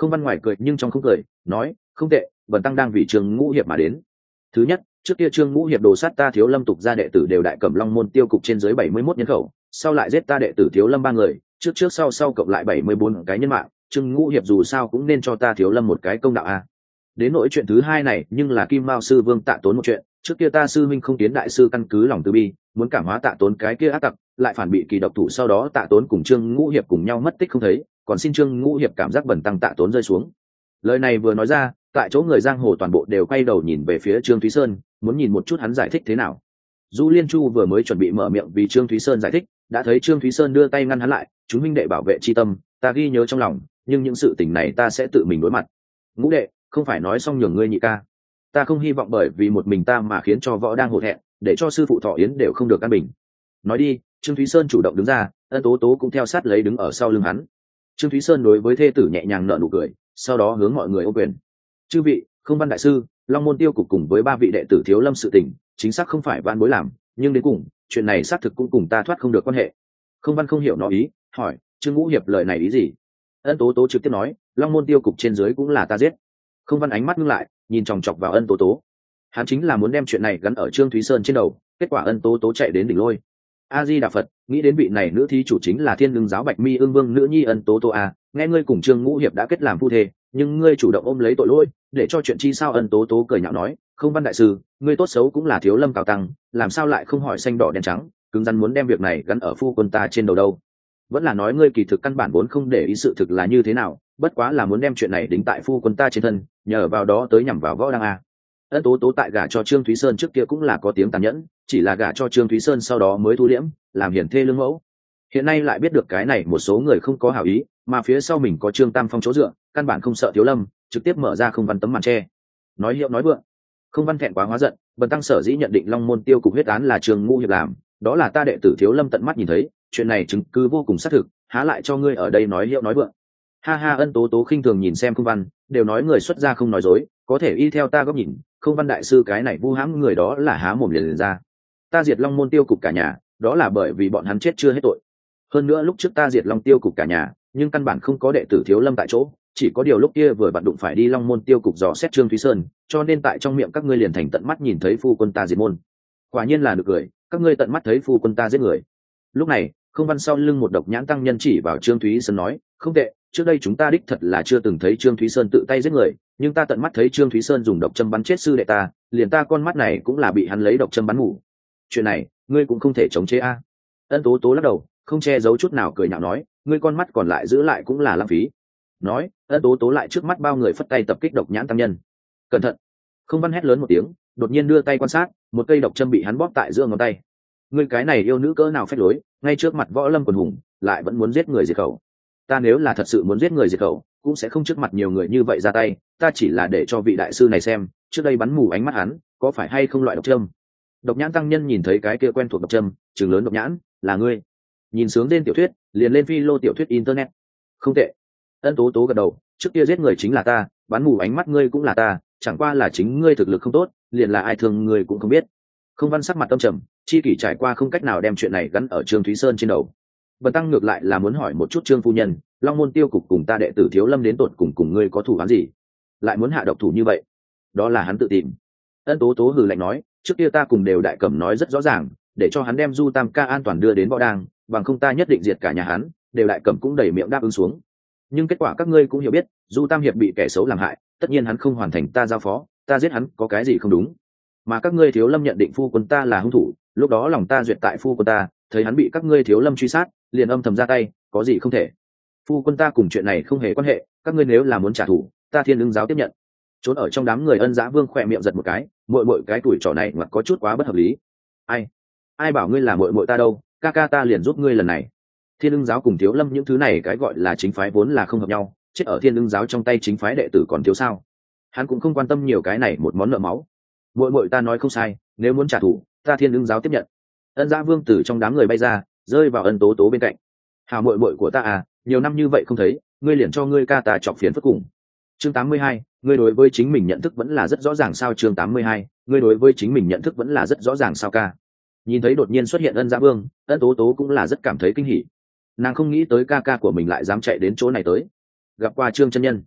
Không Văn ngoài cười nhưng trong không cười, nói không tệ, bần tăng đang vì Trương Ngũ Hiệp mà đến. Thứ nhất, trước kia Trương Ngũ Hiệp đồ sát ta Thiếu Lâm tục gia đệ tử đều đại cẩm long môn tiêu cục trên dưới bảy mươi mốt nhân khẩu, sau lại giết ta đệ tử Thiếu Lâm ba người, trước trước sau sau cộng lại bảy mươi bốn cái nhân mạng, Trương Ngũ Hiệp dù sao cũng nên cho ta Thiếu Lâm một cái công đạo a. Đến nỗi chuyện thứ hai này, nhưng là Kim Mao sư Vương Tạ Tốn một chuyện, trước kia ta sư minh Không Tiến đại sư căn cứ lòng từ bi, muốn cảm hóa Tạ Tốn cái kia ác tặc, lại phản bị kỳ độc thủ, sau đó Tạ Tốn cùng Trương Ngũ Hiệp cùng nhau mất tích không thấy, còn xin Trương Ngũ Hiệp cảm giác bẩn tăng Tạ Tốn rơi xuống. Lời này vừa nói ra, tại chỗ người giang hồ toàn bộ đều quay đầu nhìn về phía Trương Thúy Sơn, muốn nhìn một chút hắn giải thích thế nào. Du Liên Chu vừa mới chuẩn bị mở miệng vì Trương Thúy Sơn giải thích, đã thấy Trương Thúy Sơn đưa tay ngăn hắn lại, chúng minh đệ bảo vệ chi tâm, ta ghi nhớ trong lòng, nhưng những sự tình này ta sẽ tự mình đối mặt. Ngũ đệ, không phải nói xong nhường ngươi nhị ca, ta không hy vọng bởi vì một mình ta mà khiến cho võ đang hổ thẹn, để cho sư phụ Thọ Yến đều không được an bình. Nói đi. Trương Thúy Sơn chủ động đứng ra, Ân Tố Tố cũng theo sát lấy đứng ở sau lưng hắn. Trương Thúy Sơn đối với thê tử nhẹ nhàng nở nụ cười, sau đó hướng mọi người ô quyền. Chư vị, Không Văn đại sư, Long môn tiêu cục cùng với ba vị đệ tử Thiếu Lâm sự tình, chính xác không phải van bối làm, nhưng đến cùng, chuyện này xác thực cũng cùng ta thoát không được quan hệ. Không Văn không hiểu nó ý, hỏi, Trương Ngũ Hiệp lời này ý gì? Ân Tố Tố trực tiếp nói, Long môn tiêu cục trên dưới cũng là ta giết. Không Văn ánh mắt ngưng lại, nhìn chòng chọc vào Ân Tố Tố. Hắn chính là muốn đem chuyện này gắn ở Trương Thúy Sơn trên đầu, kết quả Ân Tố Tố chạy đến đỉnh lôi. A Di Đà Phật, nghĩ đến vị này nữ thí chủ chính là Thiên Lương giáo Bạch Mi Ương Vương nữ nhi Ân Tố Tố a, nghe ngươi cùng Trương Ngũ Hiệp đã kết làm phu thê, nhưng ngươi chủ động ôm lấy tội lỗi, để cho chuyện chi sao? Ân Tố Tố cười nhạo nói, Không Văn đại sư, ngươi tốt xấu cũng là Thiếu Lâm cao tăng, làm sao lại không hỏi xanh đỏ đen trắng, cứng rắn muốn đem việc này gắn ở phu quân ta trên đầu đâu? Vẫn là nói ngươi kỳ thực căn bản vốn không để ý sự thực là như thế nào, bất quá là muốn đem chuyện này đính tại phu quân ta trên thân, nhờ vào đó tới nhằm vào võ đang a. Ân Tố Tố tại gả cho Trương Thúy Sơn trước kia cũng là có tiếng tàn nhẫn, chỉ là gả cho Trương Thúy Sơn sau đó mới thu liễm, làm hiển thê lương mẫu. Hiện nay lại biết được cái này một số người không có hảo ý, mà phía sau mình có Trương Tam Phong chỗ dựa, căn bản không sợ Thiếu Lâm, trực tiếp mở ra Không Văn tấm màn che. Nói hiệu nói vượng. Không Văn thẹn quá hóa giận, bần tăng sở dĩ nhận định Long môn tiêu cục huyết án là Trương Ngũ Hiệp làm, đó là ta đệ tử Thiếu Lâm tận mắt nhìn thấy, chuyện này chứng cứ vô cùng xác thực, há lại cho ngươi ở đây nói hiệu nói vượng. Ha ha. Ân Tố Tố khinh thường nhìn xem Không Văn, đều nói người xuất gia không nói dối, có thể y theo ta góc nhìn, Không Văn đại sư cái này vu hãm người đó là há mồm liền, liền ra. Ta diệt Long môn tiêu cục cả nhà, đó là bởi vì bọn hắn chết chưa hết tội. Hơn nữa lúc trước ta diệt Long tiêu cục cả nhà, nhưng căn bản không có đệ tử Thiếu Lâm tại chỗ, chỉ có điều lúc kia vừa bạn đụng phải đi Long môn tiêu cục dò xét Trương Thúy Sơn, cho nên tại trong miệng các ngươi liền thành tận mắt nhìn thấy phu quân ta diệt môn. Quả nhiên là được cười, các ngươi tận mắt thấy phu quân ta giết người. Lúc này, Không Văn sau lưng một độc nhãn tăng nhân chỉ vào Trương Thúy Sơn nói, không tệ, trước đây chúng ta đích thật là chưa từng thấy Trương Thúy Sơn tự tay giết người, nhưng ta tận mắt thấy Trương Thúy Sơn dùng độc châm bắn chết sư đệ ta, liền ta con mắt này cũng là bị hắn lấy độc châm bắn ngủ. Chuyện này, ngươi cũng không thể chống chế a. Ân Tố Tố lắc đầu, không che giấu chút nào cười nhạo nói, ngươi con mắt còn lại giữ lại cũng là lãng phí. Nói, Ân Tố Tố lại trước mắt bao người phất tay tập kích độc nhãn tăng nhân. Cẩn thận. Không Văn hét lớn một tiếng, đột nhiên đưa tay quan sát, một cây độc châm bị hắn bóp tại giữa ngón tay. Ngươi cái này yêu nữ cỡ nào phách lối, ngay trước mặt võ lâm quần hùng, lại vẫn muốn giết người diệt khẩu. Ta nếu là thật sự muốn giết người diệt khẩu, cũng sẽ không trước mặt nhiều người như vậy ra tay, ta chỉ là để cho vị đại sư này xem, trước đây bắn mù ánh mắt hắn, có phải hay không loại độc châm. Độc nhãn tăng nhân nhìn thấy cái kia quen thuộc độc châm, trừng lớn độc nhãn, là ngươi. Nhìn sướng lên tiểu thuyết, liền lên phi lô tiểu thuyết internet. Không tệ. Ân Tố Tố gật đầu, trước kia giết người chính là ta, bắn mù ánh mắt ngươi cũng là ta, chẳng qua là chính ngươi thực lực không tốt, liền là ai thương ngươi cũng không biết. Không Văn sắc mặt tâm trầm, chi kỷ trải qua không cách nào đem chuyện này gắn ở Trương Thúy Sơn trên đầu. Bần tăng ngược lại là muốn hỏi một chút Trương phu nhân, Long môn tiêu cục cùng ta đệ tử Thiếu Lâm đến tột cùng cùng ngươi có thủ án gì, lại muốn hạ độc thủ như vậy? Đó là hắn tự tìm. Ân Tố Tố hừ lạnh nói, trước kia ta cùng đều đại cẩm nói rất rõ ràng, để cho hắn đem Du Tam ca an toàn đưa đến võ đang, bằng không ta nhất định diệt cả nhà hắn. Đều đại cẩm cũng đẩy miệng đáp ứng xuống. Nhưng kết quả các ngươi cũng hiểu biết, Du Tam hiệp bị kẻ xấu làm hại, tất nhiên hắn không hoàn thành ta giao phó, ta giết hắn có cái gì không đúng? Mà các ngươi Thiếu Lâm nhận định phu quân ta là hung thủ, lúc đó lòng ta duyệt tại phu quân ta, thấy hắn bị các ngươi Thiếu Lâm truy sát, liền âm thầm ra tay, có gì không thể. Phu quân ta cùng chuyện này không hề quan hệ, các ngươi nếu là muốn trả thù, ta Thiên Lương giáo tiếp nhận. Trốn ở trong đám người Ân Dã Vương khỏe miệng giật một cái, muội muội cái tuổi trò này mà có chút quá bất hợp lý. Ai? Ai bảo ngươi là muội muội ta đâu, ca ca ta liền giúp ngươi lần này. Thiên Lương giáo cùng Thiếu Lâm những thứ này cái gọi là chính phái vốn là không hợp nhau, chết ở Thiên Lương giáo trong tay chính phái đệ tử còn thiếu sao? Hắn cũng không quan tâm nhiều cái này một món nợ máu. Muội muội ta nói không sai, nếu muốn trả thù, ta Thiên Lương giáo tiếp nhận. Ân Dã Vương từ trong đám người bay ra, rơi vào Ân Tố Tố bên cạnh. Hào muội muội của ta à, nhiều năm như vậy không thấy, ngươi liền cho ngươi ca ta chọc phiền phức cùng. Chương tám mươi hai, ngươi đối với chính mình nhận thức vẫn là rất rõ ràng sao? Chương tám mươi hai, ngươi đối với chính mình nhận thức vẫn là rất rõ ràng sao ca? Nhìn thấy đột nhiên xuất hiện Ân Dã Vương, Ân Tố Tố cũng là rất cảm thấy kinh hỉ. Nàng không nghĩ tới ca ca của mình lại dám chạy đến chỗ này tới. Gặp qua Trương chân nhân,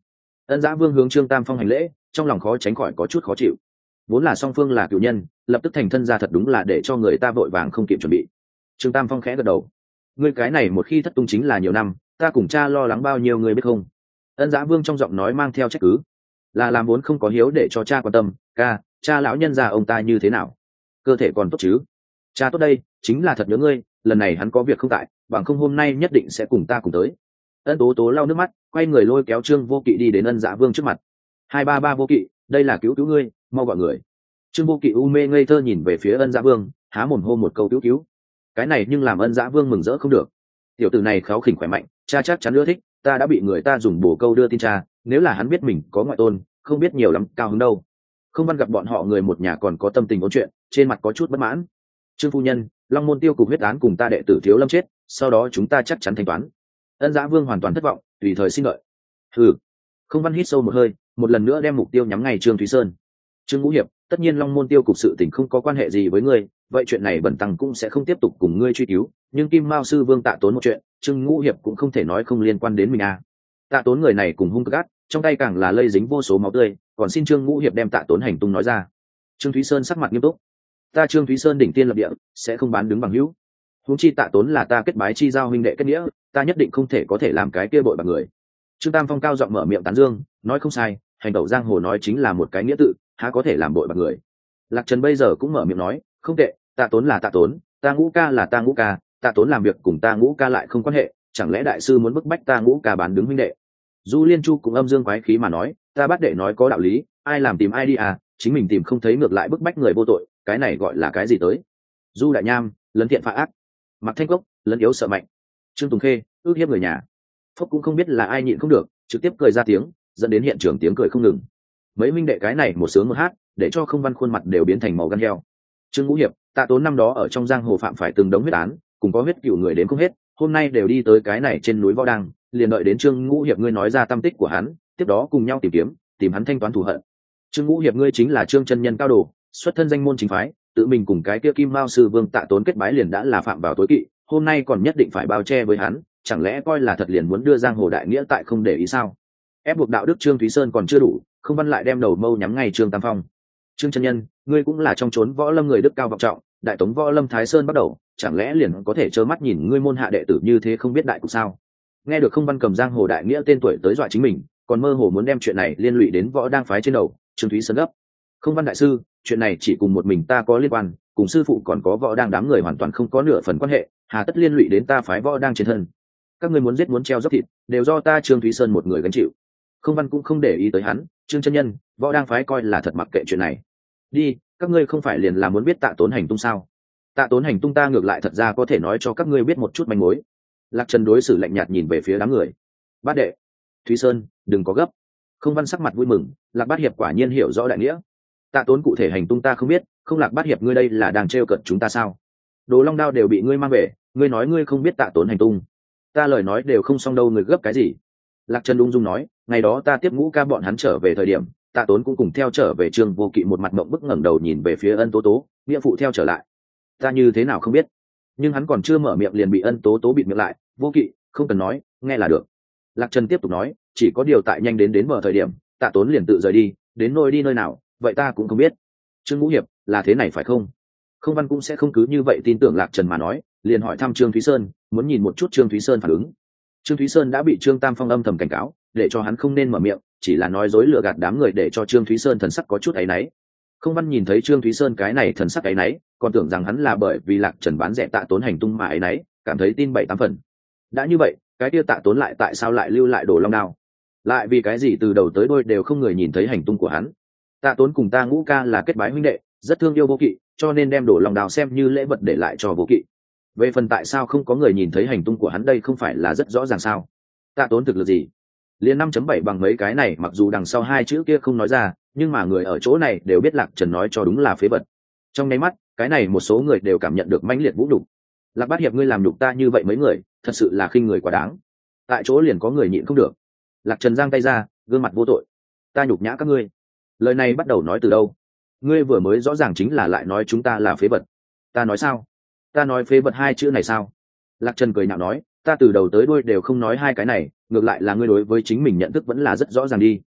Ân Dã Vương hướng Trương Tam Phong hành lễ, trong lòng khó tránh khỏi có chút khó chịu. Vốn là song phương là cựu nhân, lập tức thành thân ra thật đúng là để cho người ta vội vàng không kịp chuẩn bị. Trương Tam Phong khẽ gật đầu. Ngươi cái này một khi thất tung chính là nhiều năm, ta cùng cha lo lắng bao nhiêu người biết không? Ân Dã Vương trong giọng nói mang theo trách cứ. Là làm vốn không có hiếu để cho cha quan tâm, ca, cha lão nhân già ông ta như thế nào? Cơ thể còn tốt chứ? Cha tốt đây, chính là thật nhớ ngươi, lần này hắn có việc không tại, bằng không hôm nay nhất định sẽ cùng ta cùng tới. Ân Tố Tố lau nước mắt, quay người lôi kéo Trương Vô Kỵ đi đến Ân Dã Vương trước mặt. Hai ba ba Vô Kỵ, đây là cứu cứu ngươi, mau gọi người. Trương Vô Kỵ u mê ngây thơ nhìn về phía Ân Dã Vương, há mồm hô một câu cứu cứu. Cái này nhưng làm Ân Dã Vương mừng rỡ không được. Tiểu tử này kháu khỉnh khỏe mạnh, cha chắc chắn ưa thích, ta đã bị người ta dùng bổ câu đưa tin cha, nếu là hắn biết mình có ngoại tôn, không biết nhiều lắm cao hứng đâu. Không Văn gặp bọn họ người một nhà còn có tâm tình ôn chuyện, trên mặt có chút bất mãn. Trương phu nhân, Long môn tiêu cục huyết án cùng ta đệ tử Thiếu Lâm chết, sau đó chúng ta chắc chắn thanh toán. Ân Dã Vương hoàn toàn thất vọng, tùy thời xin lợi. Hừ. Không Văn hít sâu một hơi, một lần nữa đem mục tiêu nhắm ngay Trương Thúy Sơn. Trương Ngũ Hiệp, tất nhiên Long môn tiêu cục sự tình không có quan hệ gì với ngươi, vậy chuyện này bẩn tăng cũng sẽ không tiếp tục cùng ngươi truy cứu, nhưng Kim Mao sư Vương Tạ Tốn một chuyện, Trương Ngũ Hiệp cũng không thể nói không liên quan đến mình à. Tạ Tốn người này cùng hung gắt, trong tay càng là lây dính vô số máu tươi, còn xin Trương Ngũ Hiệp đem Tạ Tốn hành tung nói ra. Trương Thúy Sơn sắc mặt nghiêm túc. Ta Trương Thúy Sơn đỉnh tiên lập địa, sẽ không bán đứng bằng hữu. Huống chi Tạ Tốn là ta kết bái chi giao huynh đệ kết nghĩa, ta nhất định không thể có thể làm cái kia bội bạc người. Trương Tam Phong cao giọng mở miệng tán dương, nói không sai, hành động giang hồ nói chính là một cái nghĩa tự, há có thể làm bội bạc người. Lạc Trần bây giờ cũng mở miệng nói, không tệ, Tạ Tốn là Tạ Tốn, ta Ngũ ca là ta Ngũ ca, Tạ Tốn làm việc cùng ta Ngũ ca lại không quan hệ, chẳng lẽ đại sư muốn bức bách ta Ngũ ca bán đứng huynh đệ? Du Liên Chu cũng âm dương quái khí mà nói, ta bắt đệ nói có đạo lý, ai làm tìm ai đi à, chính mình tìm không thấy ngược lại bức bách người vô tội, cái này gọi là cái gì tới? Du Đại Nham, lấn thiện phá ác, Mặc Thanh Cốc, lấn yếu sợ mạnh, Trương Tùng Khê, ước hiếp người nhà. Phúc cũng không biết là ai nhịn không được, trực tiếp cười ra tiếng, dẫn đến hiện trường tiếng cười không ngừng. Mấy minh đệ cái này một sướng một hát, để cho Không Văn khuôn mặt đều biến thành màu gan heo. Trương Ngũ Hiệp, Tạ Tốn năm đó ở trong giang hồ phạm phải từng đống huyết án, cùng có huyết cửu người đến không hết, hôm nay đều đi tới cái này trên núi Võ Đăng, liền đợi đến Trương Ngũ Hiệp ngươi nói ra tâm tích của hắn, tiếp đó cùng nhau tìm kiếm, tìm hắn thanh toán thù hận. Trương Ngũ Hiệp ngươi chính là Trương chân nhân cao đồ, xuất thân danh môn chính phái, tự mình cùng cái kia Kim Mao sư Vương Tạ Tốn kết bái liền đã là phạm vào tối kỵ, hôm nay còn nhất định phải bao che với hắn, chẳng lẽ coi là thật liền muốn đưa giang hồ đại nghĩa tại không để ý sao? Ép buộc đạo đức Trương Thúy Sơn còn chưa đủ, Không Văn lại đem đầu mâu nhắm ngay Trương Tam Phong. Trương chân nhân, ngươi cũng là trong chốn võ lâm người đức cao vọng trọng, đại tống võ lâm Thái Sơn bắt đầu, chẳng lẽ liền có thể trơ mắt nhìn ngươi môn hạ đệ tử như thế không biết đại cục sao? Nghe được Không Văn cầm giang hồ đại nghĩa tên tuổi tới dọa chính mình, còn mơ hồ muốn đem chuyện này liên lụy đến võ đang phái trên đầu, Trương Thúy Sơn gấp. Không Văn đại sư, chuyện này chỉ cùng một mình ta có liên quan, cùng sư phụ còn có võ đang đám người hoàn toàn không có nửa phần quan hệ, hà tất liên lụy đến ta phái võ đang trên thân. Các ngươi muốn giết muốn treo dốc thịt, đều do ta Trương Thúy Sơn một người gánh chịu. Không Văn cũng không để ý tới hắn, Trương chân nhân, võ đang phái coi là thật mặc kệ chuyện này. Đi, các ngươi không phải liền là muốn biết Tạ Tốn hành tung sao? Tạ Tốn hành tung ta ngược lại thật ra có thể nói cho các ngươi biết một chút manh mối. Lạc Trần đối xử lạnh nhạt nhìn về phía đám người. Bát đệ, Thúy Sơn, đừng có gấp. Không Văn sắc mặt vui mừng, Lạc Bát hiệp quả nhiên hiểu rõ đại nghĩa. Tạ Tốn cụ thể hành tung ta không biết, không Lạc Bát hiệp ngươi đây là đang trêu cợt chúng ta sao? Đồ Long Đao đều bị ngươi mang về, ngươi nói ngươi không biết Tạ Tốn hành tung. Ta lời nói đều không xong đâu, người gấp cái gì? Lạc Trần ung dung nói, ngày đó ta tiếp Ngũ ca bọn hắn trở về thời điểm, Tạ Tốn cũng cùng theo trở về. Trương Vô Kỵ một mặt mộng bức ngẩng đầu nhìn về phía Ân Tố Tố, nghĩa phụ theo trở lại. Ta như thế nào không biết? Nhưng hắn còn chưa mở miệng liền bị Ân Tố Tố bịt miệng lại, Vô Kỵ, không cần nói, nghe là được. Lạc Trần tiếp tục nói, chỉ có điều tại nhanh đến đến bờ thời điểm, Tạ Tốn liền tự rời đi, đến nơi đi nơi nào, vậy ta cũng không biết. Trương Ngũ Hiệp, là thế này phải không? Không Văn cũng sẽ không cứ như vậy tin tưởng Lạc Trần mà nói, liền hỏi thăm Trương Thúy Sơn, muốn nhìn một chút Trương Thúy Sơn phản ứng. Trương Thúy Sơn đã bị Trương Tam Phong âm thầm cảnh cáo, để cho hắn không nên mở miệng, chỉ là nói dối lừa gạt đám người để cho Trương Thúy Sơn thần sắc có chút áy náy. Không Văn nhìn thấy Trương Thúy Sơn cái này thần sắc áy náy, còn tưởng rằng hắn là bởi vì Lạc Trần bán rẻ Tạ Tốn hành tung mà áy náy, cảm thấy tin bảy tám phần. Đã như vậy, cái kia Tạ Tốn lại tại sao lại lưu lại Đồ Long Đao? Lại vì cái gì từ đầu tới đuôi đều không người nhìn thấy hành tung của hắn? Tạ Tốn cùng ta Ngũ ca là kết bái huynh đệ, rất thương yêu Vô Kỵ, cho nên đem Đồ Long Đao xem như lễ vật để lại cho Vô Kỵ. Về phần tại sao không có người nhìn thấy hành tung của hắn đây không phải là rất rõ ràng sao? Tạ Tốn thực lực gì? Liên năm chấm bảy bằng mấy cái này, mặc dù đằng sau hai chữ kia không nói ra, nhưng mà người ở chỗ này đều biết Lạc Trần nói cho đúng là phế vật. Trong nháy mắt, cái này một số người đều cảm nhận được mãnh liệt vũ nhục. Lạc Bát hiệp ngươi làm nhục ta như vậy mấy người, thật sự là khinh người quá đáng. Tại chỗ liền có người nhịn không được. Lạc Trần giang tay ra, gương mặt vô tội. Ta nhục nhã các ngươi. Lời này bắt đầu nói từ đâu? Ngươi vừa mới rõ ràng chính là lại nói chúng ta là phế vật. Ta nói sao? Ta nói phế vật hai chữ này sao? Lạc Trần cười nhạo nói, ta từ đầu tới đuôi đều không nói hai cái này, ngược lại là ngươi đối với chính mình nhận thức vẫn là rất rõ ràng đi.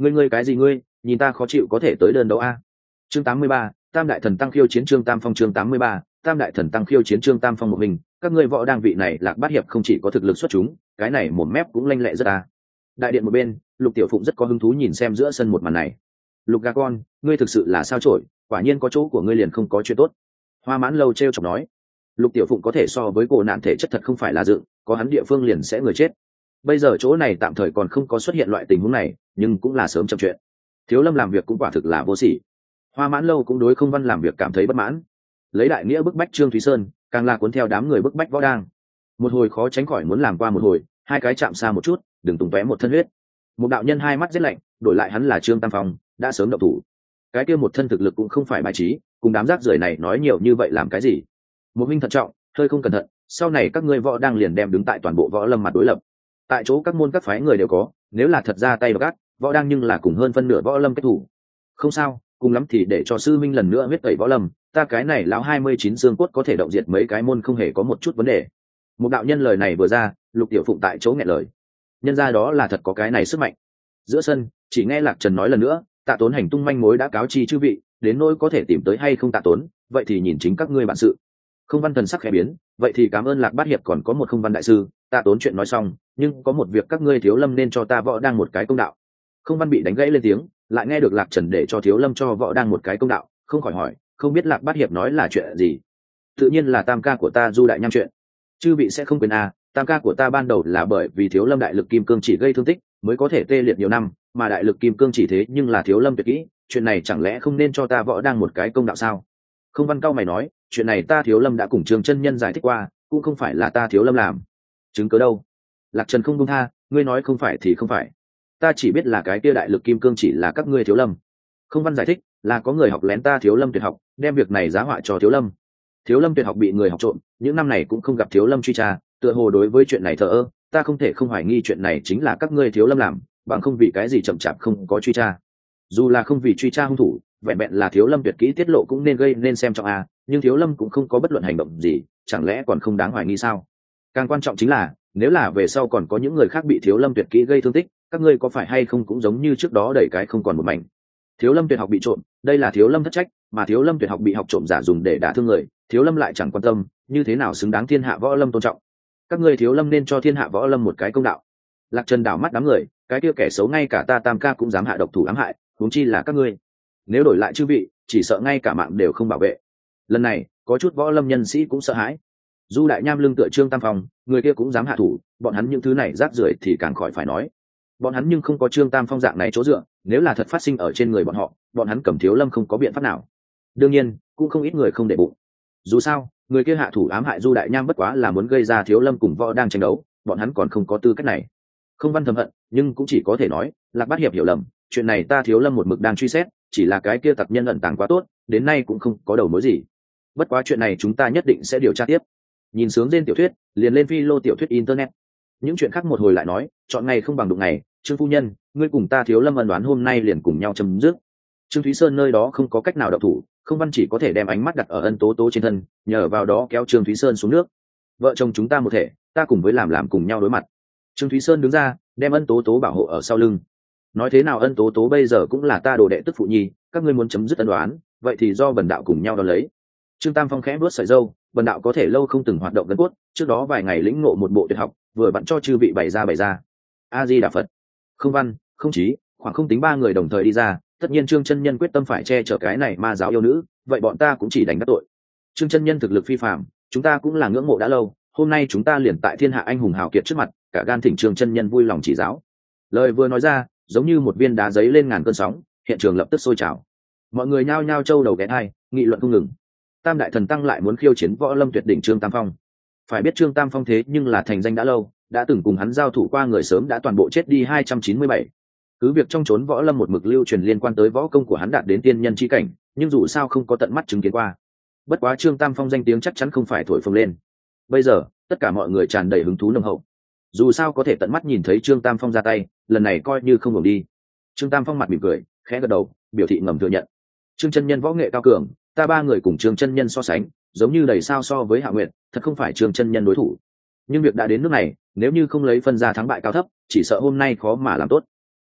ngươi ngươi cái gì ngươi, nhìn ta khó chịu có thể tới đơn đấu a. Chương tám mươi ba, Tam đại thần tăng khiêu chiến Trương Tam Phong. Chương tám mươi ba, Tam đại thần tăng khiêu chiến Trương Tam Phong. Một mình, các ngươi võ đang vị này Lạc Bát Hiệp không chỉ có thực lực xuất chúng, cái này một mép cũng lanh lẹ rất a. Đại điện một bên, Lục Tiểu Phụng rất có hứng thú nhìn xem giữa sân một màn này. Lục gà con, ngươi thực sự là sao chổi, quả nhiên có chỗ của ngươi liền không có chuyện tốt. Hoa Mãn Lâu trêu chọc nói. Lục Tiểu Phụng có thể so với cổ nạn thể chất thật không phải là dựng, có hắn địa phương liền sẽ người chết. Bây giờ chỗ này tạm thời còn không có xuất hiện loại tình huống này, nhưng cũng là sớm chậm chuyện. Thiếu Lâm làm việc cũng quả thực là vô sỉ. Hoa Mãn Lâu cũng đối Không Văn làm việc cảm thấy bất mãn. Lấy đại nghĩa bức bách Trương Thúy Sơn, càng là cuốn theo đám người bức bách võ đang. Một hồi khó tránh khỏi muốn làm qua một hồi, hai cái chạm xa một chút, đừng tung tóe một thân huyết. Một đạo nhân hai mắt giết lạnh, đổi lại hắn là Trương Tam Phong, đã sớm động thủ. Cái kia một thân thực lực cũng không phải bài trí, cùng đám rác rưởi này nói nhiều như vậy làm cái gì? Một minh thận trọng, hơi không cẩn thận, sau này các ngươi võ đang liền đem đứng tại toàn bộ võ lâm mặt đối lập. Tại chỗ các môn các phái người đều có, nếu là thật ra tay gắt, võ đang nhưng là cùng hơn phân nửa võ lâm kết thủ. Không sao, cùng lắm thì để cho sư minh lần nữa huyết tẩy võ lâm, ta cái này lão hai mươi chín xương cốt có thể động diệt mấy cái môn không hề có một chút vấn đề. Một đạo nhân lời này vừa ra, Lục Tiểu Phụng tại chỗ nghẹn lời. Nhân ra đó là thật có cái này sức mạnh. Giữa sân, chỉ nghe Lạc Trần nói lần nữa, Tạ Tốn hành tung manh mối đã cáo chi chư vị, đến nỗi có thể tìm tới hay không Tạ Tốn, vậy thì nhìn chính các ngươi bản sự. Không Văn thần sắc khẽ biến, vậy thì cảm ơn Lạc Bát Hiệp còn có một Không Văn đại sư, Tạ Tốn chuyện nói xong, nhưng có một việc các ngươi Thiếu Lâm nên cho ta võ đang một cái công đạo. Không Văn bị đánh gãy lên tiếng, lại nghe được Lạc Trần để cho Thiếu Lâm cho võ đang một cái công đạo, không khỏi hỏi, không biết Lạc Bát Hiệp nói là chuyện gì? Tự nhiên là tam ca của ta Du đại nham chuyện. Chư vị sẽ không quên à, tam ca của ta ban đầu là bởi vì Thiếu Lâm đại lực kim cương chỉ gây thương tích, mới có thể tê liệt nhiều năm, mà đại lực kim cương chỉ thế nhưng là Thiếu Lâm tuyệt kỹ, chuyện này chẳng lẽ không nên cho ta võ đang một cái công đạo sao? Không Văn cao mày nói, chuyện này ta Thiếu Lâm đã cùng Trường chân nhân giải thích qua, cũng không phải là ta Thiếu Lâm làm. Chứng cớ đâu? Lạc Trần không buông tha, ngươi nói không phải thì không phải. Ta chỉ biết là cái kia đại lực kim cương chỉ là các ngươi Thiếu Lâm. Không Văn giải thích, là có người học lén ta Thiếu Lâm tuyệt học, đem việc này giá họa cho Thiếu Lâm. Thiếu Lâm tuyệt học bị người học trộm, những năm này cũng không gặp Thiếu Lâm truy tra, tựa hồ đối với chuyện này thờ ơ, ta không thể không hoài nghi chuyện này chính là các ngươi Thiếu Lâm làm, bằng không vì cái gì chậm chạp không có truy tra. Dù là không vì truy tra hung thủ, vẹn vẹn là Thiếu Lâm tuyệt kỹ tiết lộ cũng nên gây nên xem trọng a, nhưng Thiếu Lâm cũng không có bất luận hành động gì, chẳng lẽ còn không đáng hoài nghi sao? Càng quan trọng chính là, nếu là về sau còn có những người khác bị Thiếu Lâm tuyệt kỹ gây thương tích, các ngươi có phải hay không cũng giống như trước đó đẩy cái không còn một mảnh. Thiếu Lâm tuyệt học bị trộm, đây là Thiếu Lâm thất trách, mà Thiếu Lâm tuyệt học bị học trộm giả dùng để đả thương người, Thiếu Lâm lại chẳng quan tâm, như thế nào xứng đáng thiên hạ võ lâm tôn trọng. Các ngươi Thiếu Lâm nên cho thiên hạ võ lâm một cái công đạo. Lạc Trần đảo mắt đám người, cái kia kẻ xấu ngay cả ta tam ca cũng dám hạ độc thủ ám hại, huống chi là các ngươi. Nếu đổi lại chư vị, chỉ sợ ngay cả mạng đều không bảo vệ. Lần này, có chút võ lâm nhân sĩ cũng sợ hãi. Du đại nham lưng tựa Trương Tam Phong, người kia cũng dám hạ thủ, bọn hắn những thứ này rác rưởi thì càng khỏi phải nói. Bọn hắn nhưng không có Trương Tam Phong dạng này chỗ dựa, nếu là thật phát sinh ở trên người bọn họ, bọn hắn cầm Thiếu Lâm không có biện pháp nào. Đương nhiên, cũng không ít người không để bụng. Dù sao, người kia hạ thủ ám hại Du đại nham bất quá là muốn gây ra Thiếu Lâm cùng võ đang tranh đấu, bọn hắn còn không có tư cách này. Không Văn thầm hận, nhưng cũng chỉ có thể nói, Lạc Bát Hiệp hiểu lầm, chuyện này ta Thiếu Lâm một mực đang truy xét, chỉ là cái kia tặc nhân ẩn tàng quá tốt, đến nay cũng không có đầu mối gì. Bất quá chuyện này chúng ta nhất định sẽ điều tra tiếp. Nhìn sướng trên tiểu thuyết, liền lên phi lô tiểu thuyết internet. Những chuyện khác một hồi lại nói, chọn ngày không bằng đụng ngày, Trương phu nhân, ngươi cùng ta Thiếu Lâm ân đoán hôm nay liền cùng nhau chấm dứt. Trương Thúy Sơn nơi đó không có cách nào động thủ, Không Văn chỉ có thể đem ánh mắt đặt ở Ân Tố Tố trên thân, nhờ vào đó kéo Trương Thúy Sơn xuống nước. Vợ chồng chúng ta một thể, ta cùng với làm làm cùng nhau đối mặt. Trương Thúy Sơn đứng ra, đem Ân Tố Tố bảo hộ ở sau lưng. Nói thế nào Ân Tố Tố bây giờ cũng là ta đồ đệ tức phụ nhi, các ngươi muốn chấm dứt ân đoán, vậy thì do Bần đạo cùng nhau đón lấy. Trương Tam Phong khẽ vuốt sợi râu, Bần đạo có thể lâu không từng hoạt động gân cốt, trước đó vài ngày lĩnh ngộ một bộ tuyệt học, vừa bận cho chư vị bày ra bày ra. A Di Đà Phật. Không Văn, Không Chí, khoảng không tính ba người đồng thời đi ra, tất nhiên Trương chân nhân quyết tâm phải che chở cái này ma giáo yêu nữ, vậy bọn ta cũng chỉ đánh đắc tội. Trương chân nhân thực lực phi phàm, chúng ta cũng là ngưỡng mộ đã lâu, hôm nay chúng ta liền tại thiên hạ anh hùng hào kiệt trước mặt, cả gan thỉnh Trương chân nhân vui lòng chỉ giáo. Lời vừa nói ra, giống như một viên đá giấy lên ngàn cơn sóng, hiện trường lập tức sôi trào. Mọi người nhao nhao trâu đầu ghé thai, nghị luận không ngừng. Tam đại thần tăng lại muốn khiêu chiến võ lâm tuyệt đỉnh Trương Tam Phong. Phải biết Trương Tam Phong thế nhưng là thành danh đã lâu, đã từng cùng hắn giao thủ qua người sớm đã toàn bộ chết đi hai trăm chín mươi bảy. Cứ việc trong chốn võ lâm một mực lưu truyền liên quan tới võ công của hắn đạt đến tiên nhân chi cảnh, nhưng dù sao không có tận mắt chứng kiến qua. Bất quá Trương Tam Phong danh tiếng chắc chắn không phải thổi phồng lên. Bây giờ, tất cả mọi người tràn đầy hứng thú nồng hậu. Dù sao có thể tận mắt nhìn thấy Trương Tam Phong ra tay, lần này coi như không ngừng đi. Trương Tam Phong mặt mỉm cười, khẽ gật đầu, biểu thị ngầm thừa nhận. Trương chân nhân võ nghệ cao cường, ta ba người cùng Trương chân nhân so sánh, giống như đầy sao so với Hạ Nguyệt, thật không phải Trương chân nhân đối thủ. Nhưng việc đã đến nước này, nếu như không lấy phân ra thắng bại cao thấp, chỉ sợ hôm nay khó mà làm tốt.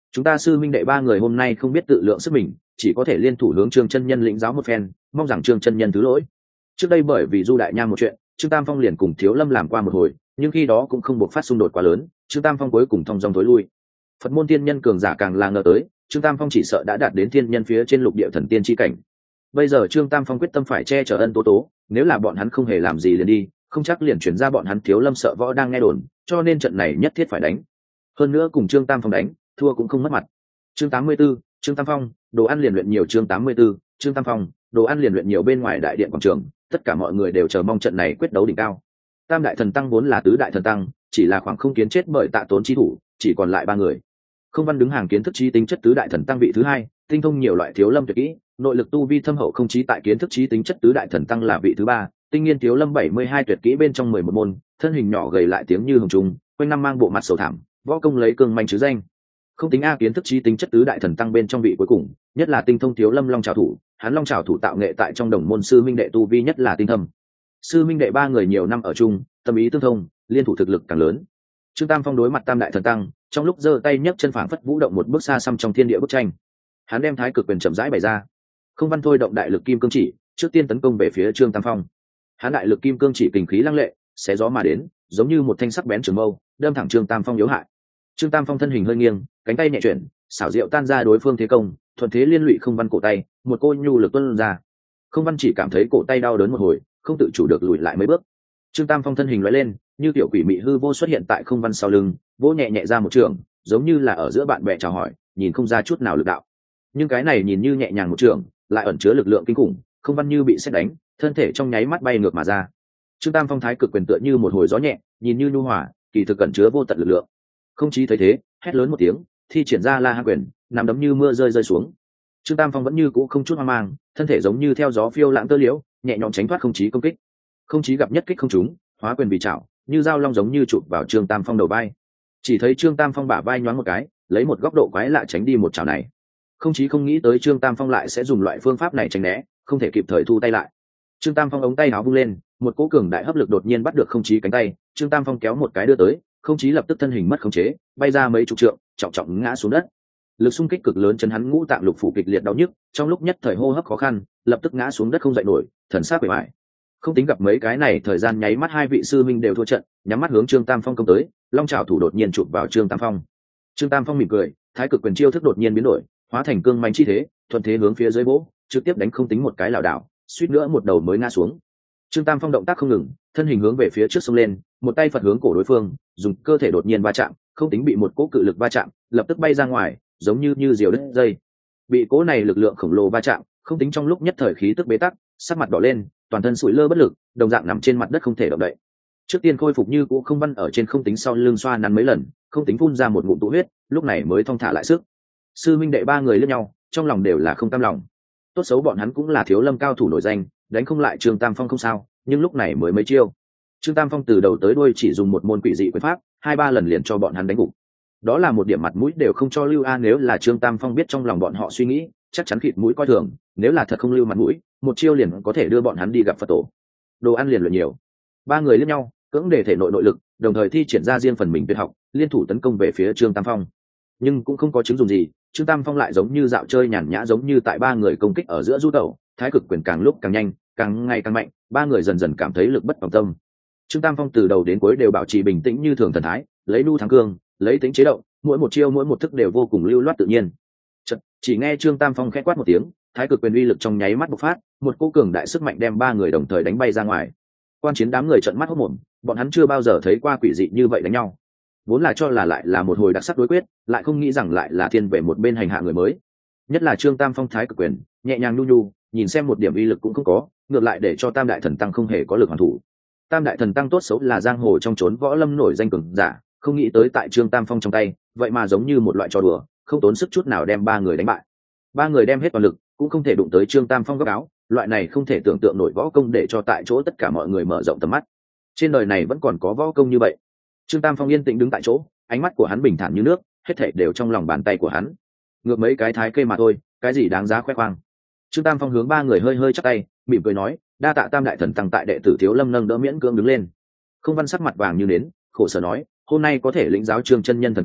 chúng ta sư minh đệ ba người hôm nay không biết tự lượng sức mình, chỉ có thể liên thủ hướng Trương chân nhân lĩnh giáo một phen, mong rằng Trương chân nhân thứ lỗi. Trước đây bởi vì Du Đại Nham một chuyện, Trương Tam Phong liền cùng Thiếu Lâm làm qua một hồi, nhưng khi đó cũng không buộc phát xung đột quá lớn, Trương Tam Phong cuối cùng thong dong tối lui. Phật môn tiên nhân cường giả càng là ngờ tới, Trương Tam Phong chỉ sợ đã đạt đến tiên nhân phía trên lục địa thần tiên chi cảnh. Bây giờ Trương Tam Phong quyết tâm phải che chở ân tố tố, nếu là bọn hắn không hề làm gì liền đi, không chắc liền chuyển ra bọn hắn Thiếu Lâm sợ võ đang nghe đồn, cho nên trận này nhất thiết phải đánh. Hơn nữa cùng Trương Tam Phong đánh, thua cũng không mất mặt. Chương tám mươi 84, Trương Tam Phong, đồ ăn liền luyện nhiều. Chương tám mươi 84, Trương Tam Phong, đồ ăn liền luyện nhiều. Bên ngoài đại điện quảng trường, tất cả mọi người đều chờ mong trận này quyết đấu đỉnh cao. Tam đại thần tăng vốn là tứ đại thần tăng, chỉ là khoảng không kiến chết bởi Tạ Tốn chi thủ, chỉ còn lại ba người. Không Văn đứng hàng kiến thức trí tính chất tứ đại thần tăng vị thứ hai, tinh thông nhiều loại Thiếu Lâm tuyệt kỹ, nội lực tu vi thâm hậu không chí tại kiến thức trí tính chất tứ đại thần tăng là vị thứ ba, tinh nghiên Thiếu Lâm bảy mươi hai tuyệt kỹ bên trong mười một môn, thân hình nhỏ gầy lại tiếng như hồng trùng, quanh năm mang bộ mặt sầu thảm, võ công lấy cương manh chứ danh. Không tính a kiến thức trí tính chất tứ đại thần tăng bên trong vị cuối cùng, nhất là tinh thông Thiếu Lâm long trảo thủ, hắn long trảo thủ tạo nghệ tại trong đồng môn sư minh đệ tu vi nhất là tinh thâm. Sư minh đệ ba người nhiều năm ở chung, tâm ý tương thông, liên thủ thực lực càng lớn. Trương Tam Phong đối mặt tam đại thần tăng, trong lúc giơ tay nhấc chân phảng phất vũ động một bước xa xăm trong thiên địa bức tranh. Hắn đem thái cực quyền chậm rãi bày ra. Không Văn thôi động đại lực kim cương chỉ, trước tiên tấn công về phía Trương Tam Phong. Hắn đại lực kim cương chỉ kình khí lăng lệ, xé gió mà đến, giống như một thanh sắc bén trường mâu, đâm thẳng Trương Tam Phong yếu hại. Trương Tam Phong thân hình hơi nghiêng, cánh tay nhẹ chuyển, xảo diệu tan ra đối phương thế công, thuận thế liên lụy Không Văn cổ tay, một cô nhu lực tuôn ra. Không Văn chỉ cảm thấy cổ tay đau đớn một hồi, không tự chủ được lùi lại mấy bước. Trương Tam Phong thân hình lóe lên, như tiểu quỷ mị hư vô xuất hiện tại Không Văn sau lưng, vỗ nhẹ nhẹ ra một trường, giống như là ở giữa bạn bè chào hỏi, nhìn không ra chút nào lực đạo. Nhưng cái này nhìn như nhẹ nhàng một trường, lại ẩn chứa lực lượng kinh khủng, Không Văn như bị sét đánh, thân thể trong nháy mắt bay ngược mà ra. Trương Tam Phong thái cực quyền tựa như một hồi gió nhẹ, nhìn như nhu hòa, kỳ thực ẩn chứa vô tận lực lượng. Không chí thấy thế, hét lớn một tiếng, thi triển ra La Hán quyền, nằm đấm như mưa rơi rơi xuống. Trương Tam Phong vẫn như cũ không chút hoang mang, thân thể giống như theo gió phiêu lãng tơ liễu, nhẹ nhõm tránh thoát không chí công kích. Không chí gặp nhất kích không trúng, hóa quyền bị chảo, như dao long giống như chụp vào Trương Tam Phong đầu vai. Chỉ thấy Trương Tam Phong bả vai nhoáng một cái, lấy một góc độ quái lạ tránh đi một chảo này. Không chí không nghĩ tới Trương Tam Phong lại sẽ dùng loại phương pháp này tránh né, không thể kịp thời thu tay lại. Trương Tam Phong ống tay áo vung lên, một cỗ cường đại hấp lực đột nhiên bắt được không chí cánh tay, Trương Tam Phong kéo một cái đưa tới, không chí lập tức thân hình mất khống chế, bay ra mấy chục trượng, trọng trọng ngã xuống đất. Lực xung kích cực lớn chấn hắn ngũ tạng lục phủ kịch liệt đau nhức, trong lúc nhất thời hô hấp khó khăn, lập tức ngã xuống đất không dậy nổi, thần sắc bề bại. Không tính gặp mấy cái này thời gian nháy mắt hai vị sư minh đều thua trận, nhắm mắt hướng Trương Tam Phong công tới, long trảo thủ đột nhiên chụp vào Trương Tam Phong. Trương Tam Phong mỉm cười, thái cực quyền chiêu thức đột nhiên biến đổi, hóa thành cương manh chi thế, thuận thế hướng phía dưới vỗ, trực tiếp đánh không tính một cái lảo đảo, suýt nữa một đầu mới ngã xuống. Trương Tam Phong động tác không ngừng, thân hình hướng về phía trước xông lên, một tay phật hướng cổ đối phương, dùng cơ thể đột nhiên va chạm, không tính bị một cỗ cự lực va chạm, lập tức bay ra ngoài, giống như như diều đứt dây. Bị cỗ này lực lượng khổng lồ va chạm, không tính trong lúc nhất thời khí tức bế tắc, sắc mặt đỏ lên, toàn thân sủi lơ bất lực, đồng dạng nằm trên mặt đất không thể động đậy. Trước tiên khôi phục như cũ Không Văn ở trên không tính sau lưng xoa nắn mấy lần, không tính phun ra một ngụm tụ huyết, lúc này mới thong thả lại sức. Sư minh đệ ba người liếc nhau, trong lòng đều là không cam lòng. Tốt xấu bọn hắn cũng là Thiếu Lâm cao thủ nổi danh, đánh không lại Trương Tam Phong không sao, nhưng lúc này mới mấy chiêu. Trương Tam Phong từ đầu tới đuôi chỉ dùng một môn quỷ dị quyền pháp, hai ba lần liền cho bọn hắn đánh gục. Đó là một điểm mặt mũi đều không cho lưu a, nếu là Trương Tam Phong biết trong lòng bọn họ suy nghĩ, chắc chắn khịt mũi coi thường, nếu là thật không lưu mặt mũi, một chiêu liền có thể đưa bọn hắn đi gặp Phật tổ. Đồ ăn liền luyện nhiều. Ba người liếc nhau, cưỡng để thể nội nội lực, đồng thời thi triển ra riêng phần mình tuyệt học, liên thủ tấn công về phía Trương Tam Phong. Nhưng cũng không có chứng dùng gì, Trương Tam Phong lại giống như dạo chơi nhàn nhã, giống như tại ba người công kích ở giữa du tẩu, thái cực quyền càng lúc càng nhanh, càng ngày càng mạnh, ba người dần dần cảm thấy lực bất tòng tâm. Trương Tam Phong từ đầu đến cuối đều bảo trì bình tĩnh như thường thần thái, lấy nu thắng cương, lấy tính chế động, mỗi một chiêu mỗi một thức đều vô cùng lưu loát tự nhiên. Chật, chỉ nghe Trương Tam Phong khẽ quát một tiếng, thái cực quyền uy lực trong nháy mắt bộc phát, một cỗ cường đại sức mạnh đem ba người đồng thời đánh bay ra ngoài. Quan chiến đám người trợn mắt hốt mồm, bọn hắn chưa bao giờ thấy qua quỷ dị như vậy đánh nhau. Vốn là cho là lại là một hồi đặc sắc đối quyết, lại không nghĩ rằng lại là thiên về một bên hành hạ người mới. Nhất là Trương Tam Phong thái cực quyền, nhẹ nhàng nhu nhu, nhìn xem một điểm uy lực cũng không có, ngược lại để cho Tam đại thần tăng không hề có lực hoàn thủ. Tam đại thần tăng tốt xấu là giang hồ trong chốn võ lâm nổi danh cường giả, không nghĩ tới tại Trương Tam Phong trong tay, vậy mà giống như một loại trò đùa, không tốn sức chút nào đem ba người đánh bại. Ba người đem hết toàn lực, cũng không thể đụng tới Trương Tam Phong góc áo, loại này không thể tưởng tượng nổi võ công để cho tại chỗ tất cả mọi người mở rộng tầm mắt. Trên đời này vẫn còn có võ công như vậy. Trương Tam Phong yên tĩnh đứng tại chỗ, ánh mắt của hắn bình thản như nước, hết thảy đều trong lòng bàn tay của hắn. Ngược mấy cái thái kê mà thôi, cái gì đáng giá khoe khoang. Trương Tam Phong hướng ba người hơi hơi chắp tay, mỉm cười nói, đa tạ Tam đại thần tăng tại đệ tử Thiếu Lâm nâng đỡ miễn cưỡng đứng lên. Không Văn sắc mặt vàng như nến, khổ sở nói, hôm nay có thể lĩnh giáo Trương chân nhân thần công,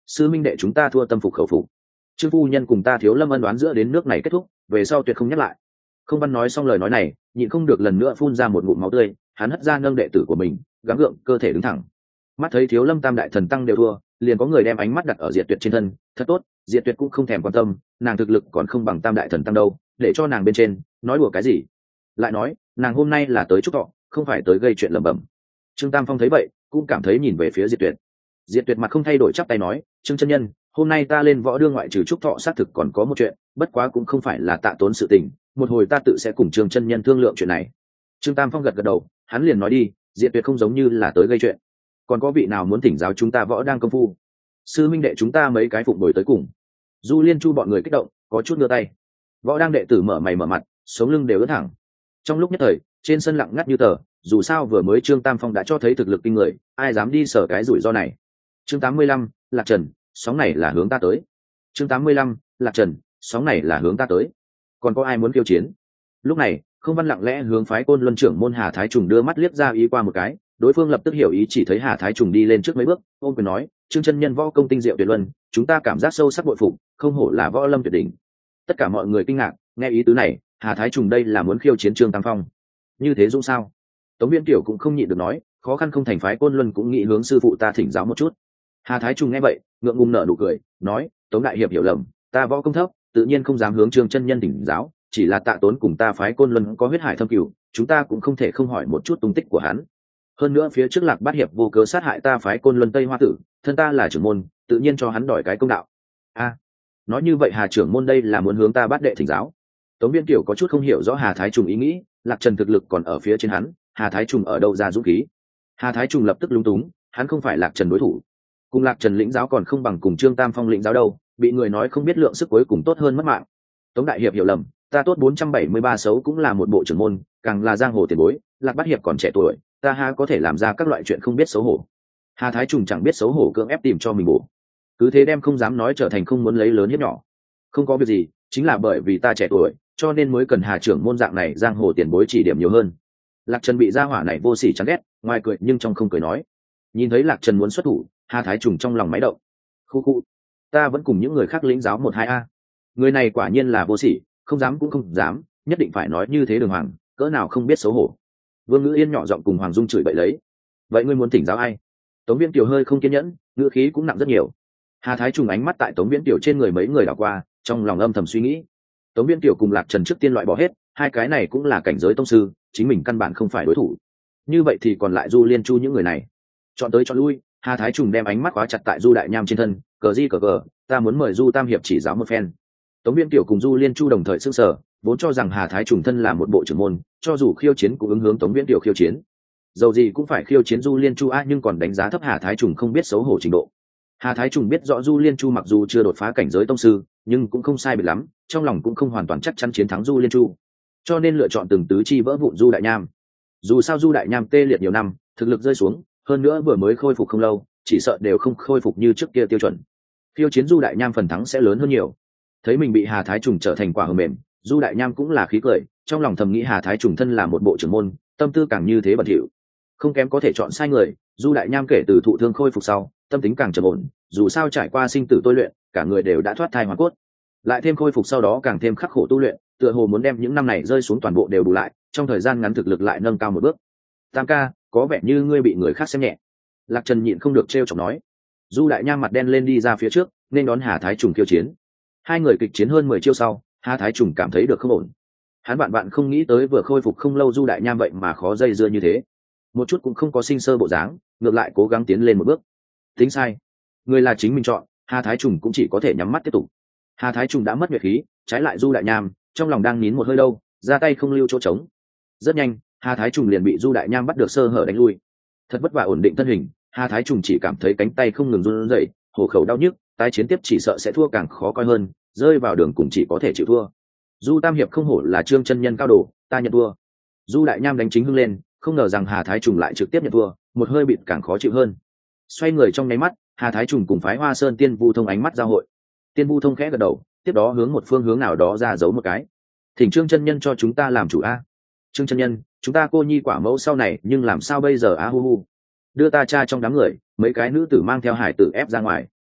sư minh đệ chúng ta thua tâm phục khẩu phục. Trương phu nhân cùng ta Thiếu Lâm ân đoán giữa đến nước này kết thúc, về sau tuyệt không nhắc lại. Không Văn nói xong lời nói này, nhịn không được lần nữa phun ra một ngụm máu tươi, hắn hất ra nâng đệ tử của mình, gắng gượng cơ thể đứng thẳng. Mắt thấy Thiếu Lâm tam đại thần tăng đều thua, liền có người đem ánh mắt đặt ở Diệt Tuyệt trên thân, thật tốt, Diệt Tuyệt cũng không thèm quan tâm, nàng thực lực còn không bằng tam đại thần tăng đâu, để cho nàng bên trên, nói đùa cái gì? Lại nói, nàng hôm nay là tới chúc thọ, không phải tới gây chuyện lẩm bẩm. Trương Tam Phong thấy vậy, cũng cảm thấy nhìn về phía Diệt Tuyệt. Diệt Tuyệt mặt không thay đổi chắp tay nói, Trương chân nhân, hôm nay ta lên võ đương ngoại trừ chúc thọ xác thực còn có một chuyện, bất quá cũng không phải là tạ tốn sự tình, một hồi ta tự sẽ cùng Trương chân nhân thương lượng chuyện này. Trương Tam Phong gật gật đầu, hắn liền nói đi, Diệt Tuyệt không giống như là tới gây chuyện. Còn có vị nào muốn thỉnh giáo chúng ta võ đang công phu? Sư minh đệ chúng ta mấy cái phụng bồi tới cùng. Du Liên Chu bọn người kích động, có chút đưa tay. Võ đang đệ tử mở mày mở mặt, sống lưng đều ướt thẳng. Trong lúc nhất thời, trên sân lặng ngắt như tờ, dù sao vừa mới Trương Tam Phong đã cho thấy thực lực kinh người, ai dám đi sở cái rủi ro này. Chương tám mươi lăm, Lạc Trần, sóng này là hướng ta tới. Chương tám mươi lăm, Lạc Trần, sóng này là hướng ta tới. Còn có ai muốn khiêu chiến? Lúc này, Không Văn lặng lẽ hướng phái Côn Luân trưởng môn Hà Thái Trùng đưa mắt liếc ra ý qua một cái, đối phương lập tức hiểu ý, chỉ thấy Hà Thái Trùng đi lên trước mấy bước, ôm quyền nói, Trương chân nhân võ công tinh diệu tuyệt luân, chúng ta cảm giác sâu sắc bội phục, không hổ là võ lâm tuyệt đỉnh. Tất cả mọi người kinh ngạc, nghe ý tứ này, Hà Thái Trùng đây là muốn khiêu chiến Trương Tam Phong. Như thế dũng sao? Tống Viễn Tiểu cũng không nhịn được nói, khó khăn không thành phái Côn Luân cũng nghĩ hướng sư phụ ta thỉnh giáo một chút. Hà Thái Trùng nghe vậy, ngượng ngùng nở nụ cười, nói, Tống đại hiệp hiểu lầm, ta võ công thấp, tự nhiên không dám hướng Trương chân nhân thỉnh giáo, chỉ là Tạ Tốn cùng ta phái Côn Luân có huyết hải thâm cửu, chúng ta cũng không thể không hỏi một chút tung tích của hắn. Hơn nữa phía trước Lạc Bát hiệp vô cớ sát hại ta phái Côn Luân Tây Hoa tử, thân ta là trưởng môn, tự nhiên cho hắn đòi cái công đạo. A, nói như vậy Hà trưởng môn đây là muốn hướng ta Bát đệ thỉnh giáo. Tống Viễn Tiểu có chút không hiểu rõ Hà Thái Trùng ý nghĩ, Lạc Trần thực lực còn ở phía trên hắn, Hà Thái Trùng ở đâu ra dũng khí? Hà Thái Trùng lập tức lúng túng, hắn không phải Lạc Trần đối thủ, cùng Lạc Trần lĩnh giáo còn không bằng cùng Trương Tam Phong lĩnh giáo đâu, bị người nói không biết lượng sức cuối cùng tốt hơn mất mạng. Tống đại hiệp hiểu lầm, ta tốt bốn trăm bảy mươi ba xấu cũng là một bộ trưởng môn, càng là giang hồ tiền bối, Lạc Bát hiệp còn trẻ tuổi, ta ha có thể làm ra các loại chuyện không biết xấu hổ. Hà Thái Trùng chẳng biết xấu hổ cưỡng ép tìm cho mình bổ, cứ thế đem không dám nói trở thành không muốn lấy lớn hiếp nhỏ. Không có việc gì, chính là bởi vì ta trẻ tuổi, cho nên mới cần Hà trưởng môn dạng này giang hồ tiền bối chỉ điểm nhiều hơn. Lạc Trần bị gia hỏa này vô sỉ chán ghét, ngoài cười nhưng trong không cười nói. Nhìn thấy Lạc Trần muốn xuất thủ, Hà Thái Trùng trong lòng máy động. Khu khu, ta vẫn cùng những người khác lĩnh giáo một hai a. Người này quả nhiên là vô sỉ, không dám cũng không dám, nhất định phải nói như thế đường hoàng, cỡ nào không biết xấu hổ. Vương Ngữ Yên nhỏ giọng cùng Hoàng Dung chửi bậy lấy. Vậy ngươi muốn thỉnh giáo ai? Tống Viễn Kiều hơi không kiên nhẫn, ngữ khí cũng nặng rất nhiều. Hà Thái Trùng ánh mắt tại Tống Viễn Kiều trên người mấy người đảo qua, trong lòng âm thầm suy nghĩ. Tống Viễn Kiều cùng Lạc Trần trước tiên loại bỏ hết, hai cái này cũng là cảnh giới tông sư, chính mình căn bản không phải đối thủ. Như vậy thì còn lại Du Liên Chu những người này. Chọn tới chọn lui, Hà Thái Trùng đem ánh mắt khóa chặt tại Du Đại Nham trên thân, cờ di cờ cờ, ta muốn mời Du Tam hiệp chỉ giáo một phen. Tống Viễn Kiều cùng Du Liên Chu đồng thời sững sờ, vốn cho rằng Hà Thái Trùng thân là một bộ trưởng môn, cho dù khiêu chiến cũng ứng hướng Tống Viễn Kiều khiêu chiến. Dầu gì cũng phải khiêu chiến Du Liên Chu a, nhưng còn đánh giá thấp Hà Thái Trùng không biết xấu hổ trình độ. Hà Thái Trùng biết rõ Du Liên Chu mặc dù chưa đột phá cảnh giới tông sư, nhưng cũng không sai biệt lắm, trong lòng cũng không hoàn toàn chắc chắn chiến thắng Du Liên Chu, cho nên lựa chọn từng tứ chi vỡ vụn Du Đại Nham. Dù sao Du Đại Nham tê liệt nhiều năm, thực lực rơi xuống, hơn nữa vừa mới khôi phục không lâu, chỉ sợ đều không khôi phục như trước kia tiêu chuẩn. Khiêu chiến Du Đại Nham phần thắng sẽ lớn hơn nhiều. Thấy mình bị Hà Thái Trùng trở thành quả hờ mềm, Du Đại Nham cũng là khí cười, trong lòng thầm nghĩ Hà Thái Trùng thân là một bộ trưởng môn, tâm tư càng như thế bẩn thỉu. Không kém có thể chọn sai người, Du Đại Nham kể từ thụ thương khôi phục sau, tâm tính càng trầm ổn, dù sao trải qua sinh tử tôi luyện, cả người đều đã thoát thai hoàn cốt. Lại thêm khôi phục sau đó càng thêm khắc khổ tu luyện, tựa hồ muốn đem những năm này rơi xuống toàn bộ đều bù lại, trong thời gian ngắn thực lực lại nâng cao một bước. Tam ca, có vẻ như ngươi bị người khác xem nhẹ. Lạc Trần nhịn không được trêu chọc nói. Du Đại Nham mặt đen lên đi ra phía trước, nên đón Hà Thái Trùng khiêu chiến. Hai người kịch chiến hơn mười chiêu sau, Hà Thái Trùng cảm thấy được không ổn. Hắn bạn bạn không nghĩ tới vừa khôi phục không lâu Du Đại Nham vậy mà khó dây dưa như thế, một chút cũng không có sinh sơ bộ dáng, ngược lại cố gắng tiến lên một bước. Tính sai, người là chính mình chọn, Hà Thái Trùng cũng chỉ có thể nhắm mắt tiếp tục. Hà Thái Trùng đã mất nhuệ khí, trái lại Du Đại Nham trong lòng đang nín một hơi đâu, ra tay không lưu chỗ trống. Rất nhanh, Hà Thái Trùng liền bị Du Đại Nham bắt được sơ hở đánh lui. Thật vất vả ổn định thân hình, Hà Thái Trùng chỉ cảm thấy cánh tay không ngừng run rẩy, hổ khẩu đau nhức, tái chiến tiếp chỉ sợ sẽ thua càng khó coi hơn, rơi vào đường cùng chỉ có thể chịu thua. Du Tam hiệp không hổ là Trương chân nhân cao đồ, ta nhận thua. Du Đại Nham đánh chính hưng lên, không ngờ rằng Hà Thái Trùng lại trực tiếp nhận thua, một hơi bịt càng khó chịu hơn. Xoay người trong nháy mắt, Hà Thái Trùng cùng phái Hoa Sơn Tiên Vu Thông ánh mắt giao hội. Tiên Vu Thông khẽ gật đầu, tiếp đó hướng một phương hướng nào đó ra giấu một cái. Thỉnh Trương chân nhân cho chúng ta làm chủ a. Trương chân nhân, chúng ta cô nhi quả mẫu sau này nhưng làm sao bây giờ a hu hu. Đưa ta cha trong đám người, mấy cái nữ tử mang theo hải tử ép ra ngoài.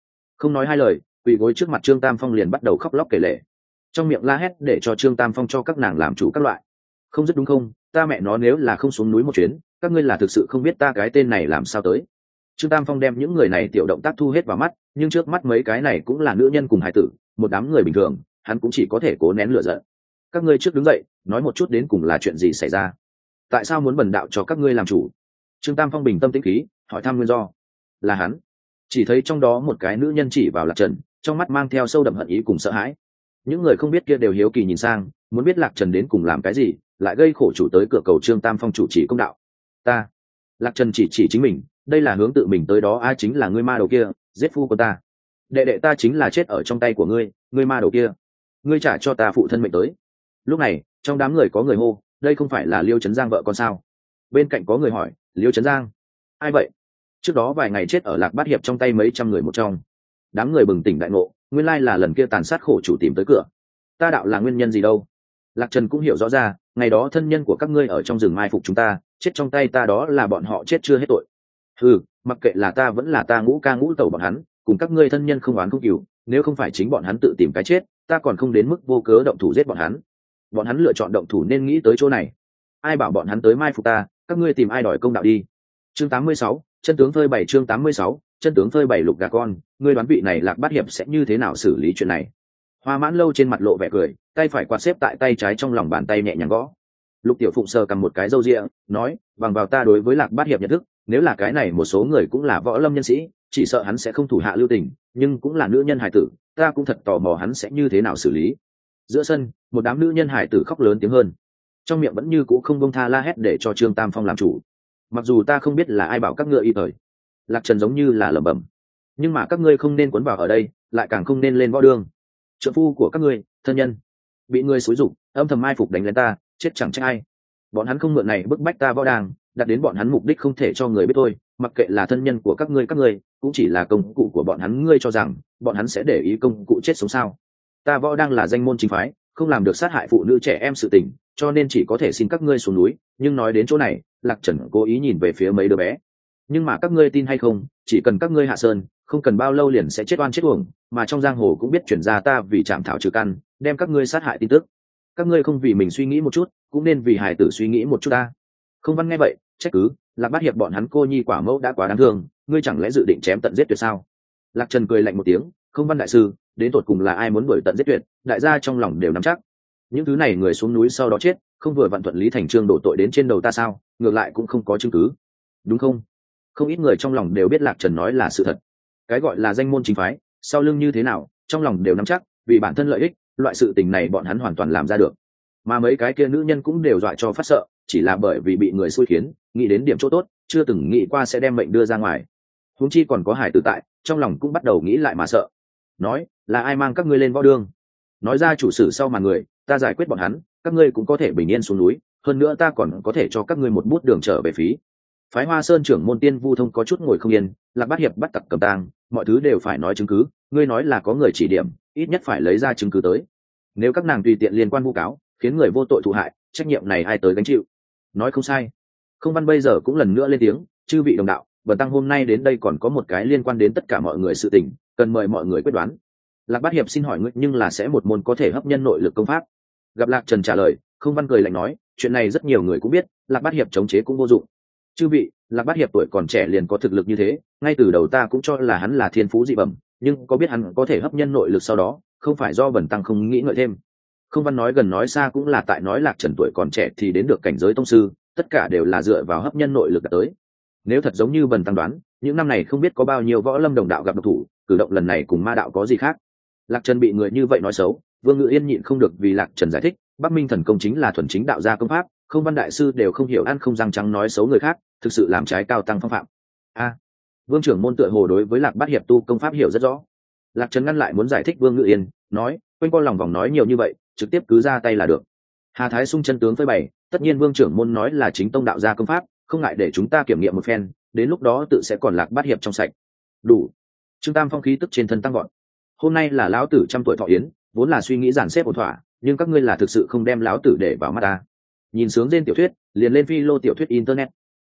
Không nói hai lời, quỳ gối trước mặt Trương Tam Phong liền bắt đầu khóc lóc kể lể, trong miệng la hét để cho Trương Tam Phong cho các nàng làm chủ các loại. Không dứt đúng không? Ta mẹ nó nếu là không xuống núi một chuyến, các ngươi là thực sự không biết ta cái tên này làm sao tới. Trương Tam Phong đem những người này tiểu động tác thu hết vào mắt, nhưng trước mắt mấy cái này cũng là nữ nhân cùng hải tử, một đám người bình thường, hắn cũng chỉ có thể cố nén lửa giận. Các ngươi trước đứng dậy, nói một chút đến cùng là chuyện gì xảy ra? Tại sao muốn bần đạo cho các ngươi làm chủ? Trương Tam Phong bình tâm tĩnh khí, hỏi thăm nguyên do. Là hắn. Chỉ thấy trong đó một cái nữ nhân chỉ vào Lạc Trần, trong mắt mang theo sâu đậm hận ý cùng sợ hãi. Những người không biết kia đều hiếu kỳ nhìn sang, muốn biết Lạc Trần đến cùng làm cái gì, lại gây khổ chủ tới cửa cầu Trương Tam Phong chủ chỉ công đạo. Ta. Lạc Trần chỉ chỉ chính mình, đây là hướng tự mình tới đó, ai chính là ngươi ma đầu kia, giết phu của ta. Đệ đệ ta chính là chết ở trong tay của ngươi, ngươi ma đầu kia. Ngươi trả cho ta phụ thân mệnh tới. Lúc này, trong đám người có người hô, đây không phải là Liêu Trấn Giang vợ con sao? Bên cạnh có người hỏi, Liêu Trấn Giang? Ai vậy? Trước đó vài ngày chết ở Lạc Bát Hiệp trong tay mấy trăm người một trong. Đám người bừng tỉnh đại ngộ, nguyên lai là lần kia tàn sát khổ chủ tìm tới cửa. Ta đạo là nguyên nhân gì đâu? Lạc Trần cũng hiểu rõ ra, ngày đó thân nhân của các ngươi ở trong rừng mai phục chúng ta, chết trong tay ta đó là bọn họ chết chưa hết tội. Ừ, mặc kệ là ta vẫn là ta ngũ ca ngũ tẩu bọn hắn, cùng các ngươi thân nhân không oán không cừu, nếu không phải chính bọn hắn tự tìm cái chết, ta còn không đến mức vô cớ động thủ giết bọn hắn. Bọn hắn lựa chọn động thủ nên nghĩ tới chỗ này. Ai bảo bọn hắn tới mai phục ta, các ngươi tìm ai đòi công đạo đi. Chương tám mươi sáu, chân tướng phơi bày. Chương tám mươi sáu, chân tướng phơi bày. Lục gà con, ngươi đoán vị này Lạc Bát Hiệp sẽ như thế nào xử lý chuyện này? Hoa Mãn Lâu trên mặt lộ vẻ cười, tay phải quạt xếp tại tay trái trong lòng bàn tay nhẹ nhàng gõ. Lục Tiểu Phụng sờ cầm một cái râu ria, nói, bằng vào ta đối với Lạc Bát Hiệp nhận thức, nếu là cái này một số người cũng là võ lâm nhân sĩ, chỉ sợ hắn sẽ không thủ hạ lưu tình, nhưng cũng là nữ nhân hài tử, ta cũng thật tò mò hắn sẽ như thế nào xử lý. Giữa sân, một đám nữ nhân hài tử khóc lớn tiếng hơn, trong miệng vẫn như cũ không buông tha la hét để cho Trương Tam Phong làm chủ. Mặc dù ta không biết là ai bảo các ngựa y thời, Lạc Trần giống như là lẩm bẩm, nhưng mà các ngươi không nên cuốn vào ở đây, lại càng không nên lên võ đường. Trợ phu của các ngươi, thân nhân, bị ngươi xúi rục, âm thầm mai phục đánh lên ta, chết chẳng trách ai. Bọn hắn không mượn này bức bách ta võ đàng, đặt đến bọn hắn mục đích không thể cho người biết thôi, mặc kệ là thân nhân của các ngươi các ngươi, cũng chỉ là công cụ của bọn hắn, ngươi cho rằng bọn hắn sẽ để ý công cụ chết sống sao? Ta võ đang là danh môn chính phái, không làm được sát hại phụ nữ trẻ em sự tình, cho nên chỉ có thể xin các ngươi xuống núi. Nhưng nói đến chỗ này, Lạc Trần cố ý nhìn về phía mấy đứa bé. Nhưng mà các ngươi tin hay không, chỉ cần các ngươi hạ sơn, không cần bao lâu liền sẽ chết oan chết uổng, mà trong giang hồ cũng biết chuyển ra ta vì chạm thảo trừ căn, đem các ngươi sát hại tin tức. Các ngươi không vì mình suy nghĩ một chút, cũng nên vì hài tử suy nghĩ một chút ta. Không Văn nghe vậy, trách cứ, Lạc Bát Hiệp bọn hắn cô nhi quả mẫu đã quá đáng thương, ngươi chẳng lẽ dự định chém tận giết tuyệt sao? Lạc Trần cười lạnh một tiếng, Không Văn đại sư, đến tột cùng là ai muốn đuổi tận giết tuyệt, đại gia trong lòng đều nắm chắc. Những thứ này người xuống núi sau đó chết, không vừa vặn thuận lý thành trương đổ tội đến trên đầu ta sao? Ngược lại cũng không có chứng cứ, đúng không? Không ít người trong lòng đều biết Lạc Trần nói là sự thật. Cái gọi là danh môn chính phái, sau lưng như thế nào, trong lòng đều nắm chắc, vì bản thân lợi ích, loại sự tình này bọn hắn hoàn toàn làm ra được. Mà mấy cái kia nữ nhân cũng đều dọa cho phát sợ, chỉ là bởi vì bị người xui khiến, nghĩ đến điểm chỗ tốt, chưa từng nghĩ qua sẽ đem mệnh đưa ra ngoài. Huống chi còn có hải tử tại, trong lòng cũng bắt đầu nghĩ lại mà sợ. Nói, là ai mang các ngươi lên võ đường? Nói ra chủ sử sau màn người, ta giải quyết bọn hắn, các ngươi cũng có thể bình yên xuống núi, hơn nữa ta còn có thể cho các ngươi một bút đường trở về phí. Phái Hoa Sơn trưởng môn Tiên Vu Thông có chút ngồi không yên, Lạc Bát Hiệp bắt tặc cầm tang, mọi thứ đều phải nói chứng cứ, ngươi nói là có người chỉ điểm, ít nhất phải lấy ra chứng cứ tới. Nếu các nàng tùy tiện liên quan vu cáo, khiến người vô tội thụ hại, trách nhiệm này ai tới gánh chịu? Nói không sai. Không Văn bây giờ cũng lần nữa lên tiếng, chư vị đồng đạo, Bần tăng hôm nay đến đây còn có một cái liên quan đến tất cả mọi người sự tình, cần mời mọi người quyết đoán. Lạc Bát Hiệp xin hỏi ngươi, nhưng là sẽ một môn có thể hấp nhân nội lực công pháp? Gặp Lạc Trần trả lời, Không Văn cười lạnh nói, chuyện này rất nhiều người cũng biết, Lạc Bát Hiệp chống chế cũng vô dụng. Chư vị, Lạc Bát Hiệp tuổi còn trẻ liền có thực lực như thế, ngay từ đầu ta cũng cho là hắn là thiên phú dị bẩm, nhưng có biết hắn có thể hấp nhân nội lực sau đó, không phải do Bần tăng không nghĩ ngợi thêm. Không Văn nói gần nói xa cũng là tại nói Lạc Trần tuổi còn trẻ thì đến được cảnh giới tông sư, tất cả đều là dựa vào hấp nhân nội lực tới. Nếu thật giống như Bần tăng đoán, những năm này không biết có bao nhiêu võ lâm đồng đạo gặp độc thủ, cử động lần này cùng ma đạo có gì khác. Lạc Trần bị người như vậy nói xấu, Vương Ngự Yên nhịn không được vì Lạc Trần giải thích, Bắc Minh thần công chính là thuần chính đạo gia công pháp, Không Văn đại sư đều không hiểu ăn không răng trắng nói xấu người khác, thực sự làm trái cao tăng phong phạm. A, Vương trưởng môn tựa hồ đối với Lạc Bát Hiệp tu công pháp hiểu rất rõ. Lạc Trần ngăn lại muốn giải thích Vương Ngự Yên, nói, quanh co lòng vòng nói nhiều như vậy, trực tiếp cứ ra tay là được. Hà Thái Sung chân tướng phơi bày, tất nhiên Vương trưởng môn nói là chính tông đạo gia công pháp, không ngại để chúng ta kiểm nghiệm một phen, đến lúc đó tự sẽ còn Lạc Bát Hiệp trong sạch. Đủ. Trương Tam Phong khí tức trên thân tăng vọt. Hôm nay là lão tử trăm tuổi thọ yến, vốn là suy nghĩ giản xếp ổn thỏa, nhưng các ngươi là thực sự không đem lão tử để vào mắt ta. Nhìn sướng trên tiểu thuyết, liền lên phi lô tiểu thuyết internet.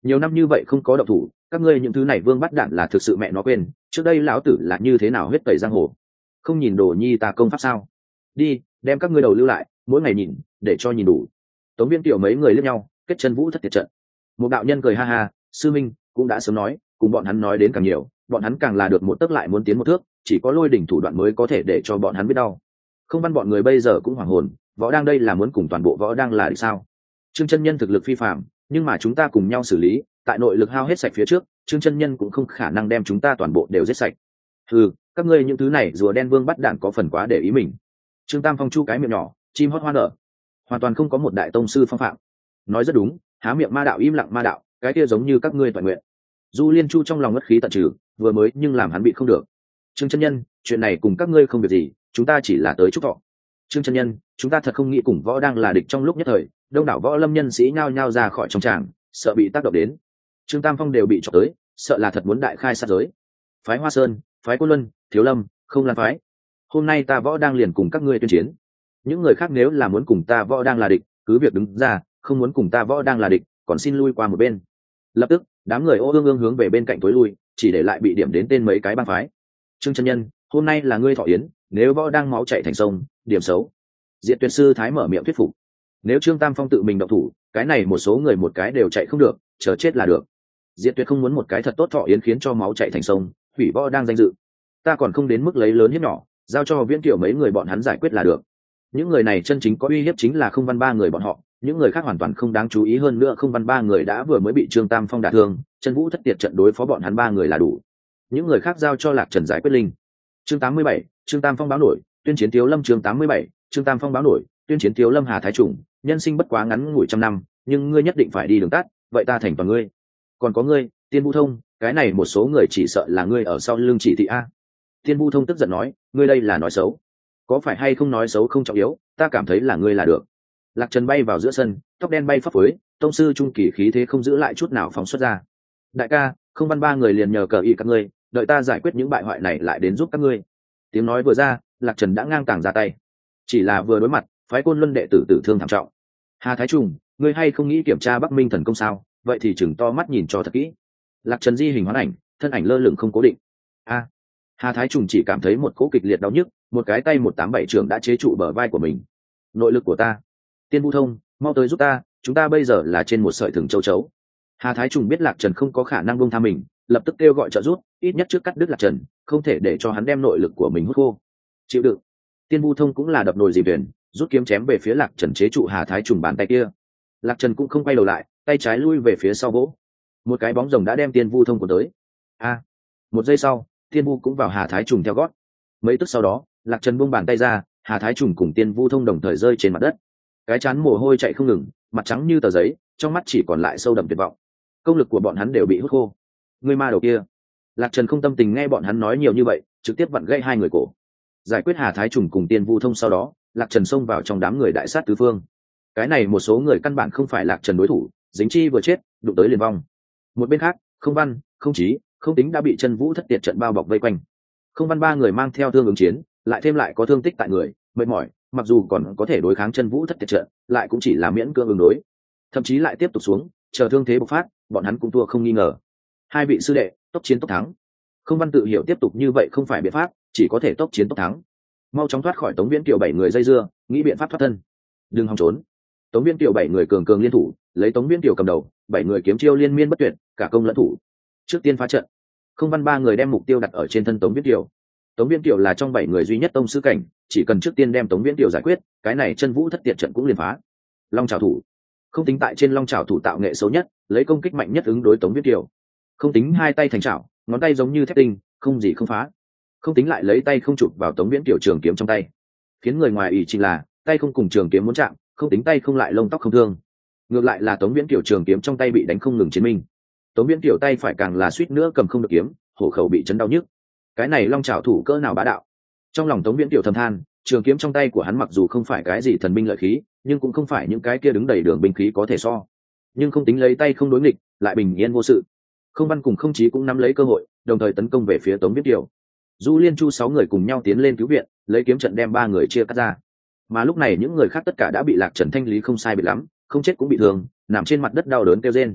nhiều năm như vậy không có động thủ, các ngươi những thứ này vương bắt đạn là thực sự mẹ nó quên trước đây lão tử là như thế nào huyết tẩy giang hồ. Không nhìn đồ nhi ta công pháp sao? Đi đem các ngươi đầu lưu lại, mỗi ngày nhìn để cho nhìn đủ. Tống Viễn Kiều mấy người liếc nhau, kết chân vũ thất tiệt trận. Một đạo nhân cười ha ha, sư minh cũng đã sớm nói, cùng bọn hắn nói đến càng nhiều, bọn hắn càng là được một tấc lại muốn tiến một thước, chỉ có lôi đỉnh thủ đoạn mới có thể để cho bọn hắn biết đau. Không văn bọn người bây giờ cũng hoảng hồn, võ đang đây là muốn cùng toàn bộ võ đang là được sao? Trương chân nhân thực lực phi phàm, nhưng mà chúng ta cùng nhau xử lý, tại nội lực hao hết sạch phía trước, Trương chân nhân cũng không khả năng đem chúng ta toàn bộ đều giết sạch. Ừ, các ngươi những thứ này rùa đen vương bắt đạn có phần quá để ý mình. Trương Tam Phong chu cái miệng nhỏ, chim hót hoa nở, hoàn toàn không có một đại tông sư phong phạm. Nói rất đúng, há miệng ma đạo im lặng ma đạo, cái kia giống như các ngươi toàn nguyện. Du Liên Chu trong lòng ngất khí tận trừ, vừa mới nhưng làm hắn bị không được. Trương chân nhân, chuyện này cùng các ngươi không việc gì, chúng ta chỉ là tới chúc thọ. Trương chân nhân, chúng ta thật không nghĩ cùng võ đang là địch trong lúc nhất thời, đông đảo võ lâm nhân sĩ nhao nhao ra khỏi trong tràng, sợ bị tác động đến. Trương Tam Phong đều bị chọc tới, sợ là thật muốn đại khai sát giới. Phái Hoa Sơn, phái Côn Luân, Thiếu Lâm, không lan phái. Hôm nay ta võ đang liền cùng các ngươi tuyên chiến. Những người khác nếu là muốn cùng ta võ đang là địch, cứ việc đứng ra, không muốn cùng ta võ đang là địch, còn xin lui qua một bên. Lập tức, đám người ô ương ương hướng về bên cạnh tối lui, chỉ để lại bị điểm đến tên mấy cái bang phái. Trương chân nhân, hôm nay là ngươi thọ yến, nếu võ đang máu chảy thành sông, điểm xấu. Diệt Tuyệt sư thái mở miệng thuyết phục. Nếu Trương Tam Phong tự mình động thủ, cái này một số người một cái đều chạy không được, chờ chết là được. Diệt Tuyệt không muốn một cái thật tốt thọ yến khiến cho máu chảy thành sông, hủy võ đang danh dự. Ta còn không đến mức lấy lớn hiếp nhỏ, giao cho Viễn Kiều mấy người bọn hắn giải quyết là được. Những người này chân chính có uy hiếp chính là Không Văn ba người bọn họ, những người khác hoàn toàn không đáng chú ý, hơn nữa Không Văn ba người đã vừa mới bị Trương Tam Phong đả thương, chân vũ thất tiệt trận đối phó bọn hắn ba người là đủ. Những người khác giao cho Lạc Trần giải quyết linh. Chương tám mươi bảy, Trương Tam Phong báo nổi, tuyên chiến Thiếu Lâm. Chương tám mươi bảy, Trương Tam Phong báo nổi, tuyên chiến Thiếu Lâm. Hà Thái Trùng, nhân sinh bất quá ngắn ngủi trăm năm, nhưng ngươi nhất định phải đi đường tắt, vậy ta thành toàn ngươi. Còn có ngươi, Tiên Vũ Thông, cái này một số người chỉ sợ là ngươi ở sau lưng chỉ thị a. Tiên Vũ Thông tức giận nói, ngươi đây là nói xấu. Có phải hay không nói xấu không trọng yếu, ta cảm thấy là ngươi là được. Lạc Trần bay vào giữa sân, tóc đen bay phấp phới, tông sư trung kỳ khí thế không giữ lại chút nào phóng xuất ra. Đại ca, Không Văn ba người liền nhờ cờ y các ngươi, đợi ta giải quyết những bại hoại này lại đến giúp các ngươi. Tiếng nói vừa ra, Lạc Trần đã ngang tàng ra tay. Chỉ là vừa đối mặt, phái Côn Luân đệ tử tử thương thảm trọng. Hà Thái Trùng, ngươi hay không nghĩ kiểm tra Bắc Minh thần công sao? Vậy thì chừng to mắt nhìn cho thật kỹ. Lạc Trần di hình hóa ảnh, thân ảnh lơ lửng không cố định. A, Hà Thái Trùng chỉ cảm thấy một cỗ kịch liệt đau nhức, một cái tay một tám bảy trưởng đã chế trụ bờ vai của mình. Nội lực của ta. Tiên Vũ Thông, mau tới giúp ta, chúng ta bây giờ là trên một sợi thừng châu chấu. Hà Thái Trùng biết Lạc Trần không có khả năng buông tha mình, lập tức kêu gọi trợ giúp, ít nhất trước cắt đứt Lạc Trần, không thể để cho hắn đem nội lực của mình hút khô. Chịu đựng. Tiên Vũ Thông cũng là đập nồi dìm thuyền, rút kiếm chém về phía Lạc Trần chế trụ Hà Thái Trùng bàn tay kia. Lạc Trần cũng không quay đầu lại, tay trái lui về phía sau vỗ. Một cái bóng rồng đã đem Tiên Vũ Thông của tới. A, một giây sau, Tiên Vũ cũng vào Hà Thái Trùng theo gót. Mấy tức sau đó, Lạc Trần buông bàn tay ra, Hà Thái Trùng cùng Tiên Vũ Thông đồng thời rơi trên mặt đất. Cái chán mồ hôi chạy không ngừng, mặt trắng như tờ giấy, trong mắt chỉ còn lại sâu đậm tuyệt vọng. Công lực của bọn hắn đều bị hút khô. Người ma đầu kia. Lạc Trần không tâm tình nghe bọn hắn nói nhiều như vậy, trực tiếp vặn gãy hai người cổ. Giải quyết Hà Thái Trùng cùng Tiên Vũ Thông sau đó, Lạc Trần xông vào trong đám người đại sát tứ phương. Cái này một số người căn bản không phải Lạc Trần đối thủ, dính chi vừa chết, đụng tới liền vong. Một bên khác, Không Văn, Không Chí, Không Tính đã bị chân vũ thất tiệt trận bao bọc vây quanh. Không Văn ba người mang theo thương ứng chiến, lại thêm lại có thương tích tại người, mệt mỏi, mặc dù còn có thể đối kháng chân vũ thất tiệt trận, lại cũng chỉ là miễn cưỡng ứng đối. Thậm chí lại tiếp tục xuống, chờ thương thế bộc phát, bọn hắn cũng thua không nghi ngờ. Hai vị sư đệ, tốc chiến tốc thắng. Không Văn tự hiểu tiếp tục như vậy không phải biện pháp, chỉ có thể tốc chiến tốc thắng. Mau chóng thoát khỏi Tống Viễn Kiều bảy người dây dưa, nghĩ biện pháp thoát thân. Đừng hòng trốn. Tống Viễn Kiều bảy người cường cường liên thủ, lấy Tống Viễn Kiều cầm đầu, bảy người kiếm chiêu liên miên bất tuyệt, cả công lẫn thủ. Trước tiên phá trận. Không Văn ba người đem mục tiêu đặt ở trên thân Tống Viễn Kiều. Tống Viễn Kiều là trong bảy người duy nhất tông sư cảnh, chỉ cần trước tiên đem Tống Viễn Kiều giải quyết, cái này chân vũ thất tiệt trận cũng liền phá. Long Trảo Thủ. Không Tính tại trên Long Trảo Thủ tạo nghệ xấu nhất, lấy công kích mạnh nhất ứng đối Tống Viễn Kiều. Không Tính hai tay thành chảo, ngón tay giống như thép tinh, không gì không phá. Không Tính lại lấy tay không chụp vào Tống Viễn Kiều trường kiếm trong tay, khiến người ngoài ý chỉ là tay không cùng trường kiếm muốn chạm, Không Tính tay không lại lông tóc không thương. Ngược lại là Tống Viễn Kiều trường kiếm trong tay bị đánh không ngừng chiến minh. Tống Viễn Kiều tay phải càng là suýt nữa cầm không được kiếm, hổ khẩu bị chấn đau nhức. Cái này Long Trảo Thủ cỡ nào bá đạo. Trong lòng Tống Viễn Kiều thầm than, trường kiếm trong tay của hắn mặc dù không phải cái gì thần binh lợi khí, nhưng cũng không phải những cái kia đứng đầy đường binh khí có thể so. Nhưng Không Tính lấy tay không đối nghịch, lại bình yên vô sự. Không Văn cùng Không Chí cũng nắm lấy cơ hội, đồng thời tấn công về phía Tống Viễn Kiều. Du Liên Chu sáu người cùng nhau tiến lên cứu viện, lấy kiếm trận đem ba người chia cắt ra. Mà lúc này những người khác tất cả đã bị Lạc Trần thanh lý không sai biệt lắm, không chết cũng bị thương, nằm trên mặt đất đau đớn kêu rên.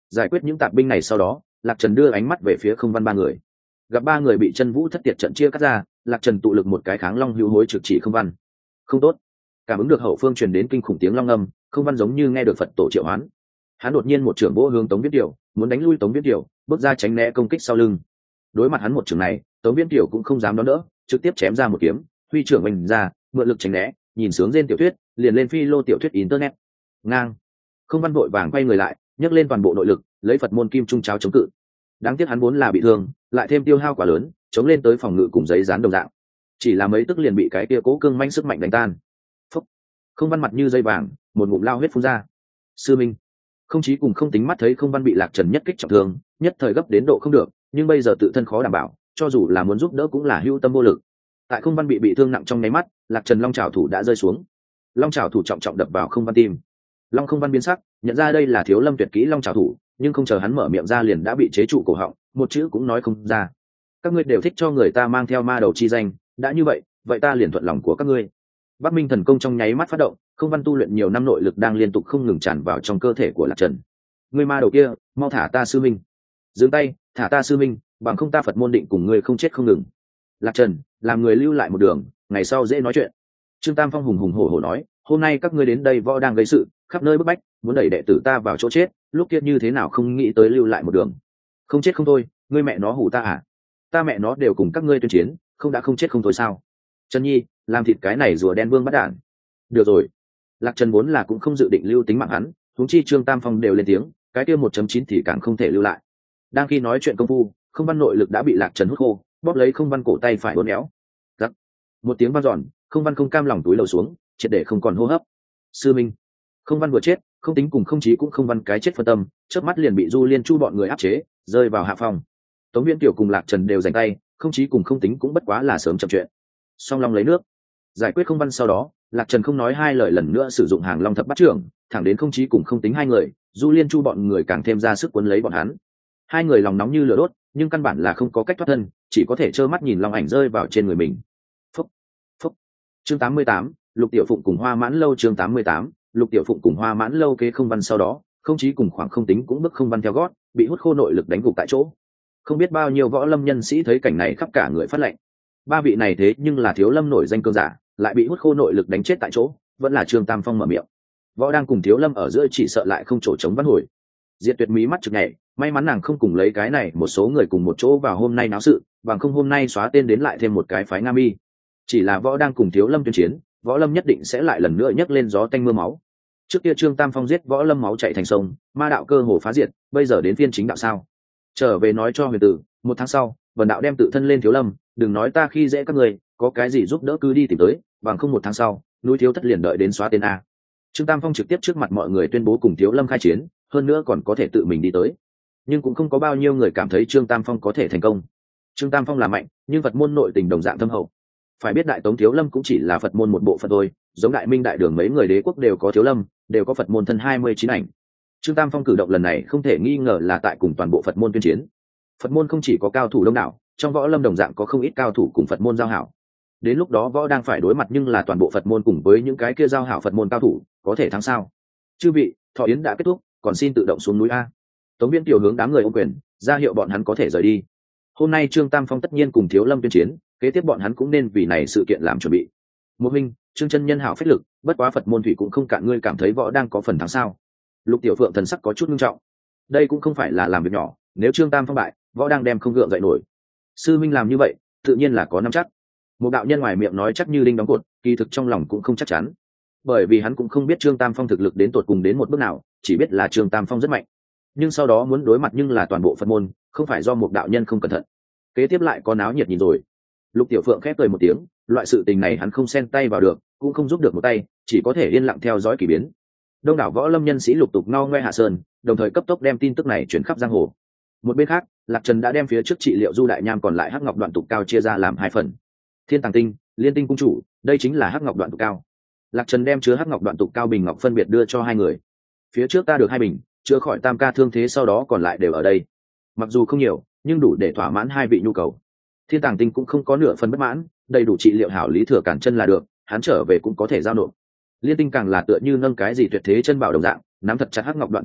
Giải quyết những tạp binh này sau đó, Lạc Trần đưa ánh mắt về phía Không Văn ba người. Gặp ba người bị Chân Vũ thất tiệt trận chia cắt ra, Lạc Trần tụ lực một cái kháng long hữu hối trực chỉ Không Văn. Không tốt. Cảm ứng được hậu phương truyền đến kinh khủng tiếng long âm, Không Văn giống như nghe được Phật tổ triệu hoán. Hắn đột nhiên một trưởng vỗ hướng Tống Viễn Kiều, muốn đánh lui Tống Viễn Kiều, bước ra tránh né công kích sau lưng. Đối mặt hắn một trưởng này, Tống Viễn Kiều cũng không dám đón đỡ, trực tiếp chém ra một kiếm, huy trưởng mình ra, mượn lực tránh né, nhìn sướng trên tiểu thuyết, liền lên phi lô tiểu thuyết internet. Ngang. Không Văn vội vàng quay người lại, nhấc lên toàn bộ nội lực, lấy Phật môn kim trung cháo chống cự. Đáng tiếc hắn vốn là bị thương, lại thêm tiêu hao quá lớn, chống lên tới phòng ngự cùng giấy dán đồng dạng, chỉ là mấy tức liền bị cái kia cố cương manh sức mạnh đánh tan. Phúc. Không Văn mặt như dây vàng, một ngụm lao huyết phun ra. Sư minh. Không chí cùng không tính mắt thấy Không Văn bị Lạc Trần nhất kích trọng thương, nhất thời gấp đến độ không được, nhưng bây giờ tự thân khó đảm bảo, cho dù là muốn giúp đỡ cũng là hữu tâm vô lực. Tại Không Văn bị bị thương nặng trong nháy mắt, Lạc Trần long trảo thủ đã rơi xuống. Long trảo thủ trọng trọng đập vào Không Văn tim. Long Không Văn biến sắc, nhận ra đây là Thiếu Lâm tuyệt kỹ long trảo thủ, nhưng không chờ hắn mở miệng ra liền đã bị chế trụ cổ họng, một chữ cũng nói không ra. Các ngươi đều thích cho người ta mang theo ma đầu chi danh, đã như vậy, vậy ta liền thuận lòng của các ngươi. Bắc Minh thần công trong nháy mắt phát động, Không Văn tu luyện nhiều năm nội lực đang liên tục không ngừng tràn vào trong cơ thể của Lạc Trần. Ngươi ma đầu kia, mau thả ta sư minh. Dừng tay, thả ta sư minh, bằng không ta Phật môn định cùng ngươi không chết không ngừng. Lạc Trần, làm người lưu lại một đường, ngày sau dễ nói chuyện. Trương Tam Phong hùng hùng hổ hổ nói, hôm nay các ngươi đến đây võ đang gây sự, khắp nơi bức bách, muốn đẩy đệ tử ta vào chỗ chết, lúc kia như thế nào không nghĩ tới lưu lại một đường. Không chết không thôi, ngươi mẹ nó hù ta à? Ta mẹ nó đều cùng các ngươi tuyên chiến, không đã không chết không thôi sao? Trần Nhi, làm thịt cái này rùa đen vương bắt đản. Được rồi. Lạc Trần vốn là cũng không dự định lưu tính mạng hắn, huống chi Trương Tam Phong đều lên tiếng, cái kia một chấm chín thì càng không thể lưu lại. Đang khi nói chuyện công phu, Không Văn nội lực đã bị Lạc Trần hút khô, bóp lấy Không Văn cổ tay phải uốn éo. Rắc. Một tiếng vang dọn, Không Văn không cam lòng túi lầu xuống, triệt để không còn hô hấp. Sư minh. Không Văn vừa chết, không tính cùng không chí cũng Không Văn cái chết phân tâm, chớp mắt liền bị Du Liên Chu bọn người áp chế, rơi vào hạ phòng. Tống Viễn Tiểu cùng Lạc Trần đều giành tay, không chí cùng không tính cũng bất quá là sớm chậm chuyện. Song Long lấy nước, giải quyết Không Văn sau đó, Lạc Trần không nói hai lời lần nữa sử dụng Hàng Long thập bát trưởng, thẳng đến không chí cùng không tính hai người, Du Liên Chu bọn người càng thêm ra sức cuốn lấy bọn hắn. Hai người lòng nóng như lửa đốt, nhưng căn bản là không có cách thoát thân, chỉ có thể trơ mắt nhìn long ảnh rơi vào trên người mình. Phúc, phúc. Chương tám mươi tám, Lục Tiểu Phụng cùng Hoa Mãn Lâu. Chương tám mươi tám, Lục Tiểu Phụng cùng Hoa Mãn Lâu kế Không Văn sau đó, không chí cùng khoảng không tính cũng bước Không Văn theo gót, bị hút khô nội lực đánh gục tại chỗ. Không biết bao nhiêu võ lâm nhân sĩ thấy cảnh này khắp cả người phát lệnh. Ba vị này thế nhưng là Thiếu Lâm nổi danh cương giả, lại bị hút khô nội lực đánh chết tại chỗ, vẫn là Trương Tam Phong mở miệng. Võ đang cùng Thiếu Lâm ở giữa chỉ sợ lại không chỗ chống văn hồi. Diệt Tuyệt mí mắt chực nhảy, may mắn nàng không cùng lấy cái này một số người cùng một chỗ vào hôm nay náo sự, bằng không hôm nay xóa tên đến lại thêm một cái phái Nga Mi. Chỉ là Võ đang cùng Thiếu Lâm tuyên chiến, Võ Lâm nhất định sẽ lại lần nữa nhấc lên gió tanh mưa máu. Trước kia Trương Tam Phong giết Võ Lâm máu chảy thành sông, ma đạo cơ hồ phá diệt, bây giờ đến phiên chính đạo sao? Trở về nói cho Huyền Tử, một tháng sau, Vân đạo đem tự thân lên Thiếu Lâm, đừng nói ta khi dễ các người, có cái gì giúp đỡ cứ đi tìm tới, bằng không một tháng sau, núi Thiếu Thất liền đợi đến xóa tên a. Trương Tam Phong trực tiếp trước mặt mọi người tuyên bố cùng Thiếu Lâm khai chiến, hơn nữa còn có thể tự mình đi tới. Nhưng cũng không có bao nhiêu người cảm thấy Trương Tam Phong có thể thành công. Trương Tam Phong là mạnh, nhưng Phật môn nội tình đồng dạng thâm hậu. Phải biết Đại Tống Thiếu Lâm cũng chỉ là Phật môn một bộ phận thôi, giống Đại Minh Đại Đường mấy người đế quốc đều có Thiếu Lâm, đều có Phật môn thân hai mươi chín ảnh. Trương Tam Phong cử động lần này không thể nghi ngờ là tại cùng toàn bộ Phật môn tuyên chiến. Phật môn không chỉ có cao thủ đông đảo, trong võ lâm đồng dạng có không ít cao thủ cùng Phật môn giao hảo. Đến lúc đó võ đang phải đối mặt nhưng là toàn bộ Phật môn cùng với những cái kia giao hảo Phật môn cao thủ, có thể thắng sao? Chư vị, thọ yến đã kết thúc, còn xin tự động xuống núi a. Tống Viễn Kiều hướng đám người ôm quyền, ra hiệu bọn hắn có thể rời đi. Hôm nay Trương Tam Phong tất nhiên cùng Thiếu Lâm tuyên chiến, kế tiếp bọn hắn cũng nên vì này sự kiện làm chuẩn bị. Một minh, Trương chân nhân hảo phách lực, bất quá Phật môn thủy cũng không cạn, ngươi cảm thấy võ đang có phần thắng sao? Lục Tiểu Phượng thần sắc có chút nghiêm trọng. Đây cũng không phải là làm việc nhỏ, nếu Trương Tam Phong bại, võ đang đem không gượng dậy nổi. Sư minh làm như vậy, tự nhiên là có nắm chắc. Một đạo nhân ngoài miệng nói chắc như đinh đóng cột, kỳ thực trong lòng cũng không chắc chắn, bởi vì hắn cũng không biết Trương Tam Phong thực lực đến tột cùng đến một bước nào, chỉ biết là Trương Tam Phong rất mạnh. Nhưng sau đó muốn đối mặt nhưng là toàn bộ Phật môn, không phải do một đạo nhân không cẩn thận. Kế tiếp lại có náo nhiệt nhìn rồi. Lục Tiểu Phượng khép cười một tiếng, loại sự tình này hắn không xen tay vào được, cũng không giúp được một tay, chỉ có thể yên lặng theo dõi kỳ biến. Đông đảo võ lâm nhân sĩ lục tục no ngoe hạ sơn, đồng thời cấp tốc đem tin tức này chuyển khắp giang hồ. Một bên khác, Lạc Trần đã đem phía trước trị liệu Du Đại Nham còn lại hắc ngọc đoạn tụ cao chia ra làm hai phần. Thiên Tàng Tinh, Liên Tinh cung chủ, đây chính là hắc ngọc đoạn tụ cao. Lạc Trần đem chứa hắc ngọc đoạn tụ cao bình ngọc phân biệt đưa cho hai người. Phía trước ta được hai bình, chữa khỏi tam ca thương thế, sau đó còn lại đều ở đây. Mặc dù không nhiều, nhưng đủ để thỏa mãn hai vị nhu cầu. Thiên Tàng Tinh cũng không có nửa phần bất mãn, đầy đủ trị liệu hảo Lý Thừa Cản chân là được, hắn trở về cũng có thể giao nộp. Liên Tinh càng là tựa như nâng cái gì tuyệt thế chân bảo đồng dạng, nắm thật chặt hắc ngọc đoạn tụ cao,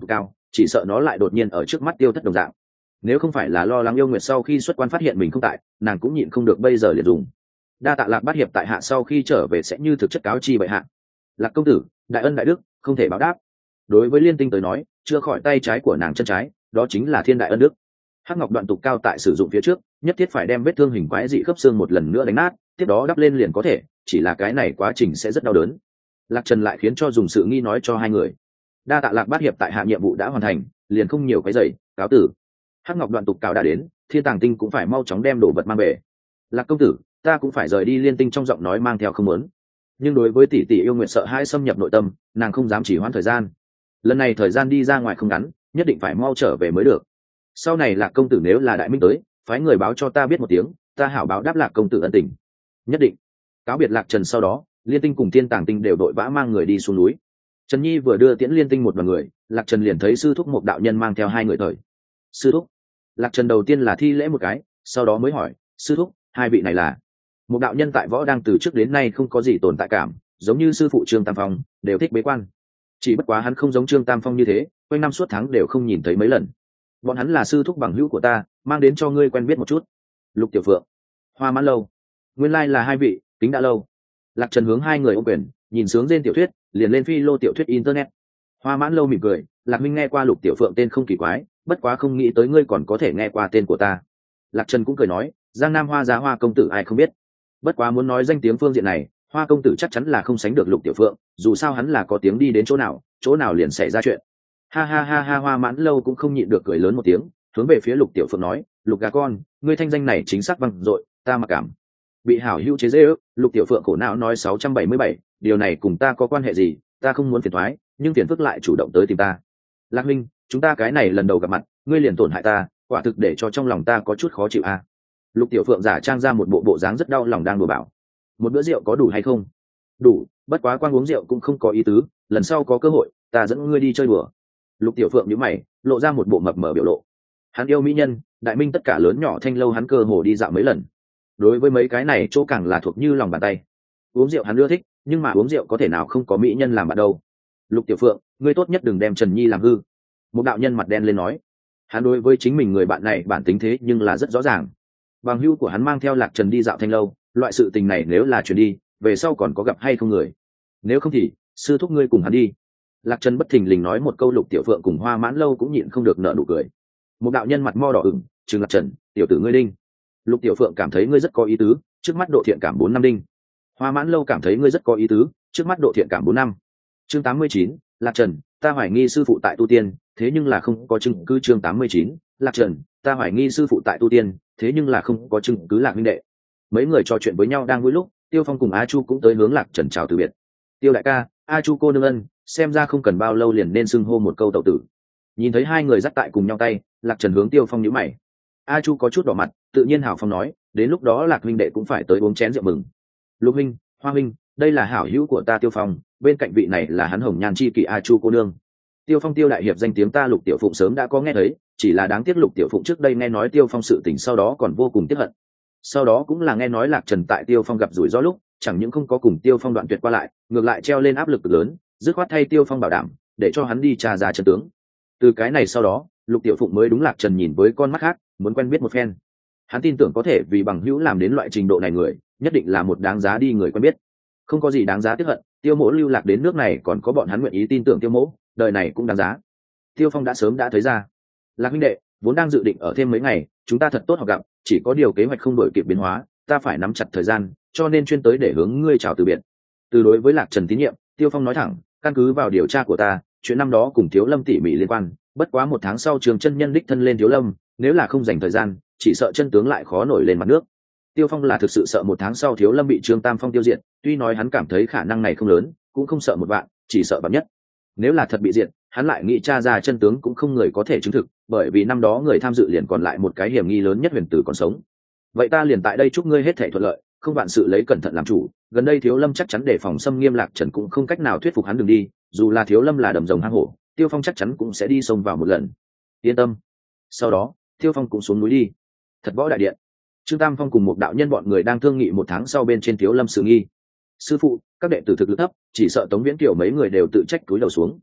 chỉ sợ nó lại đột nhiên ở trước mắt tiêu thất đồng dạng. Nếu không phải là lo lắng yêu nguyệt sau khi xuất quan phát hiện mình không tại, nàng cũng nhịn không được bây giờ liền dùng. Đa tạ Lạc Bát hiệp tại hạ sau khi trở về sẽ như thực chất cáo chi bệ hạ. Lạc công tử, đại ân đại đức không thể báo đáp. Đối với Liên Tinh tới nói, chưa khỏi tay trái của nàng chân trái, đó chính là thiên đại ân đức. Hắc ngọc đoạn tục cao tại sử dụng phía trước, nhất thiết phải đem vết thương hình quái dị khớp xương một lần nữa đánh nát, tiếp đó đắp lên liền có thể, chỉ là cái này quá trình sẽ rất đau đớn. Lạc Trần lại khiến cho dùng sự nghi nói cho hai người. Đa tạ Lạc Bát hiệp tại hạ nhiệm vụ đã hoàn thành, liền không nhiều cái giày, cáo tử. Hắc ngọc đoạn tục cao đã đến, thiên tàng tinh cũng phải mau chóng đem đồ vật mang về. Lạc công tử, ta cũng phải rời đi. Liên Tinh trong giọng nói mang theo không muốn, nhưng đối với tỷ tỷ yêu nguyện sợ hãi xâm nhập nội tâm, nàng không dám chỉ hoãn thời gian. Lần này thời gian đi ra ngoài không ngắn, nhất định phải mau trở về mới được. Sau này Lạc công tử nếu là đại minh tới, phái người báo cho ta biết một tiếng, ta hảo báo đáp Lạc công tử ân tình. Nhất định. Cáo biệt Lạc Trần sau đó, Liên Tinh cùng Thiên Tàng Tinh đều đội vã mang người đi xuống núi. Trần Nhi vừa đưa tiễn Liên Tinh một đoàn người, Lạc Trần liền thấy sư thúc một đạo nhân mang theo hai người thời. Sư thúc. Lạc Trần đầu tiên là thi lễ một cái, sau đó mới hỏi, sư thúc, hai vị này là? Một đạo nhân tại võ đang từ trước đến nay không có gì tồn tại cảm, giống như sư phụ Trương Tam Phong, đều thích bế quan. Chỉ bất quá hắn không giống Trương Tam Phong như thế, quanh năm suốt tháng đều không nhìn thấy mấy lần. Bọn hắn là sư thúc bằng hữu của ta, mang đến cho ngươi quen biết một chút. Lục Tiểu Phượng, Hoa Mãn Lâu, nguyên lai là hai vị, kính đã lâu. Lạc Trần hướng hai người ôm quyền, nhìn sướng trên tiểu thuyết, liền lên phi lô tiểu thuyết internet. Hoa Mãn Lâu mỉm cười, Lạc Minh nghe qua Lục Tiểu Phượng tên không kỳ quái, bất quá không nghĩ tới ngươi còn có thể nghe qua tên của ta. Lạc Trần cũng cười nói, Giang Nam Hoa Giá Hoa công tử ai không biết. Bất quá muốn nói danh tiếng phương diện này, Hoa công tử chắc chắn là không sánh được Lục Tiểu Phượng, dù sao hắn là có tiếng đi đến chỗ nào, chỗ nào liền xảy ra chuyện. Ha ha ha ha. Hoa Mãn Lâu cũng không nhịn được cười lớn một tiếng, hướng về phía Lục Tiểu Phượng nói, Lục gà con, ngươi thanh danh này chính xác vang dội, ta mặc cảm. Bị hảo hữu chế giễu, Lục Tiểu Phượng khổ não nói sáu trăm bảy mươi bảy, điều này cùng ta có quan hệ gì, ta không muốn phiền toái, nhưng phiền phức lại chủ động tới tìm ta. Lạc Minh, chúng ta cái này lần đầu gặp mặt, ngươi liền tổn hại ta, quả thực để cho trong lòng ta có chút khó chịu a. À. Lục Tiểu Phượng giả trang ra một bộ bộ dáng rất đau lòng đang đùa bảo, một bữa rượu có đủ hay không? Đủ, bất quá quan uống rượu cũng không có ý tứ, lần sau có cơ hội, ta dẫn ngươi đi chơi đùa. Lục Tiểu Phượng nhíu mày, lộ ra một bộ mập mờ biểu lộ. Hắn yêu mỹ nhân, đại minh tất cả lớn nhỏ thanh lâu hắn cơ hồ đi dạo mấy lần. Đối với mấy cái này chỗ càng là thuộc như lòng bàn tay. Uống rượu hắn ưa thích, nhưng mà uống rượu có thể nào không có mỹ nhân làm bạn đâu. Lục Tiểu Phượng, ngươi tốt nhất đừng đem Trần Nhi làm hư. Một đạo nhân mặt đen lên nói. Hắn đối với chính mình người bạn này bản tính thế nhưng là rất rõ ràng. Bằng hữu của hắn mang theo Lạc Trần đi dạo thanh lâu, loại sự tình này nếu là chuyển đi, về sau còn có gặp hay không người. Nếu không thì, sư thúc ngươi cùng hắn đi. Lạc Trần bất thình lình nói một câu, Lục Tiểu Phượng cùng Hoa Mãn Lâu cũng nhịn không được nở nụ cười. Một đạo nhân mặt mo đỏ ửng, trừng Lạc Trần, tiểu tử ngươi đinh. Lục Tiểu Phượng cảm thấy ngươi rất có ý tứ, trước mắt độ thiện cảm bốn năm đinh. Hoa Mãn Lâu cảm thấy ngươi rất có ý tứ, trước mắt độ thiện cảm bốn năm. Chương tám mươi chín, Lạc Trần, ta hoài nghi sư phụ tại tu tiên, thế nhưng là không có chứng cứ. Chương tám mươi chín, Lạc Trần, ta hoài nghi sư phụ tại tu tiên, thế nhưng là không có chứng cứ. Lạc huynh đệ. Mấy người trò chuyện với nhau đang vui lúc, Tiêu Phong cùng A Chu cũng tới hướng Lạc Trần chào từ biệt. Tiêu đại ca, A Chu cô nương ân, xem ra không cần bao lâu liền nên xưng hô một câu tẩu tử. Nhìn thấy hai người dắt tại cùng nhau tay, Lạc Trần hướng Tiêu Phong nhíu mày. A Chu có chút đỏ mặt, tự nhiên hào phong nói, đến lúc đó Lạc huynh đệ cũng phải tới uống chén rượu mừng. Lục huynh, Hoa huynh, đây là hảo hữu của ta Tiêu Phong, bên cạnh vị này là hắn hồng nhan chi kỷ A Chu cô nương. Tiêu Phong Tiêu đại hiệp danh tiếng ta Lục Tiểu Phụng sớm đã có nghe thấy, chỉ là đáng tiếc Lục Tiểu Phụng trước đây nghe nói Tiêu Phong sự tình sau đó còn vô cùng tiếc hận. Sau đó cũng là nghe nói Lạc Trần tại Tiêu Phong gặp rủi ro lúc, chẳng những không có cùng Tiêu Phong đoạn tuyệt qua lại, ngược lại treo lên áp lực lớn, dứt khoát thay Tiêu Phong bảo đảm, để cho hắn đi tra ra chân tướng. Từ cái này sau đó, Lục Tiểu Phụng mới đúng Lạc Trần nhìn với con mắt khác, muốn quen biết một phen. Hắn tin tưởng có thể vì bằng hữu làm đến loại trình độ này người, nhất định là một đáng giá đi người quen biết. Không có gì đáng giá tiếc hận, Tiêu Mỗ lưu lạc đến nước này còn có bọn hắn nguyện ý tin tưởng Tiêu Mỗ, đời này cũng đáng giá. Tiêu Phong đã sớm đã thấy ra. Lạc huynh đệ, vốn đang dự định ở thêm mấy ngày, chúng ta thật tốt học gặp, chỉ có điều kế hoạch không đổi kịp biến hóa, ta phải nắm chặt thời gian, cho nên chuyên tới để hướng ngươi chào từ biệt. Từ đối với Lạc Trần tín nhiệm, Tiêu Phong nói thẳng, căn cứ vào điều tra của ta, chuyện năm đó cùng Thiếu Lâm tỉ mỉ liên quan, bất quá một tháng sau Trường chân nhân đích thân lên Thiếu Lâm, nếu là không dành thời gian, chỉ sợ chân tướng lại khó nổi lên mặt nước. Tiêu Phong là thực sự sợ một tháng sau Thiếu Lâm bị Trương Tam Phong tiêu diệt, tuy nói hắn cảm thấy khả năng này không lớn, cũng không sợ một vạn, chỉ sợ vạn nhất. Nếu là thật bị diệt, hắn lại nghĩ tra ra chân tướng cũng không người có thể chứng thực, bởi vì năm đó người tham dự liền còn lại một cái hiểm nghi lớn nhất huyền tử còn sống. Vậy ta liền tại đây chúc ngươi hết thảy thuận lợi, không vạn sự lấy cẩn thận làm chủ. Gần đây Thiếu Lâm chắc chắn đề phòng xâm nghiêm, Lạc Trần cũng không cách nào thuyết phục hắn đừng đi, dù là Thiếu Lâm là đầm rồng hang hổ, Tiêu Phong chắc chắn cũng sẽ đi xông vào một lần. Yên tâm. Sau đó, Tiêu Phong cũng xuống núi đi. Thật võ đại điện. Trương Tam Phong cùng một đạo nhân bọn người đang thương nghị một tháng sau bên trên Thiếu Lâm sự nghi. Sư phụ, các đệ tử thực lực thấp, chỉ sợ Tống Viễn Kiều mấy người đều tự trách cúi đầu xuống.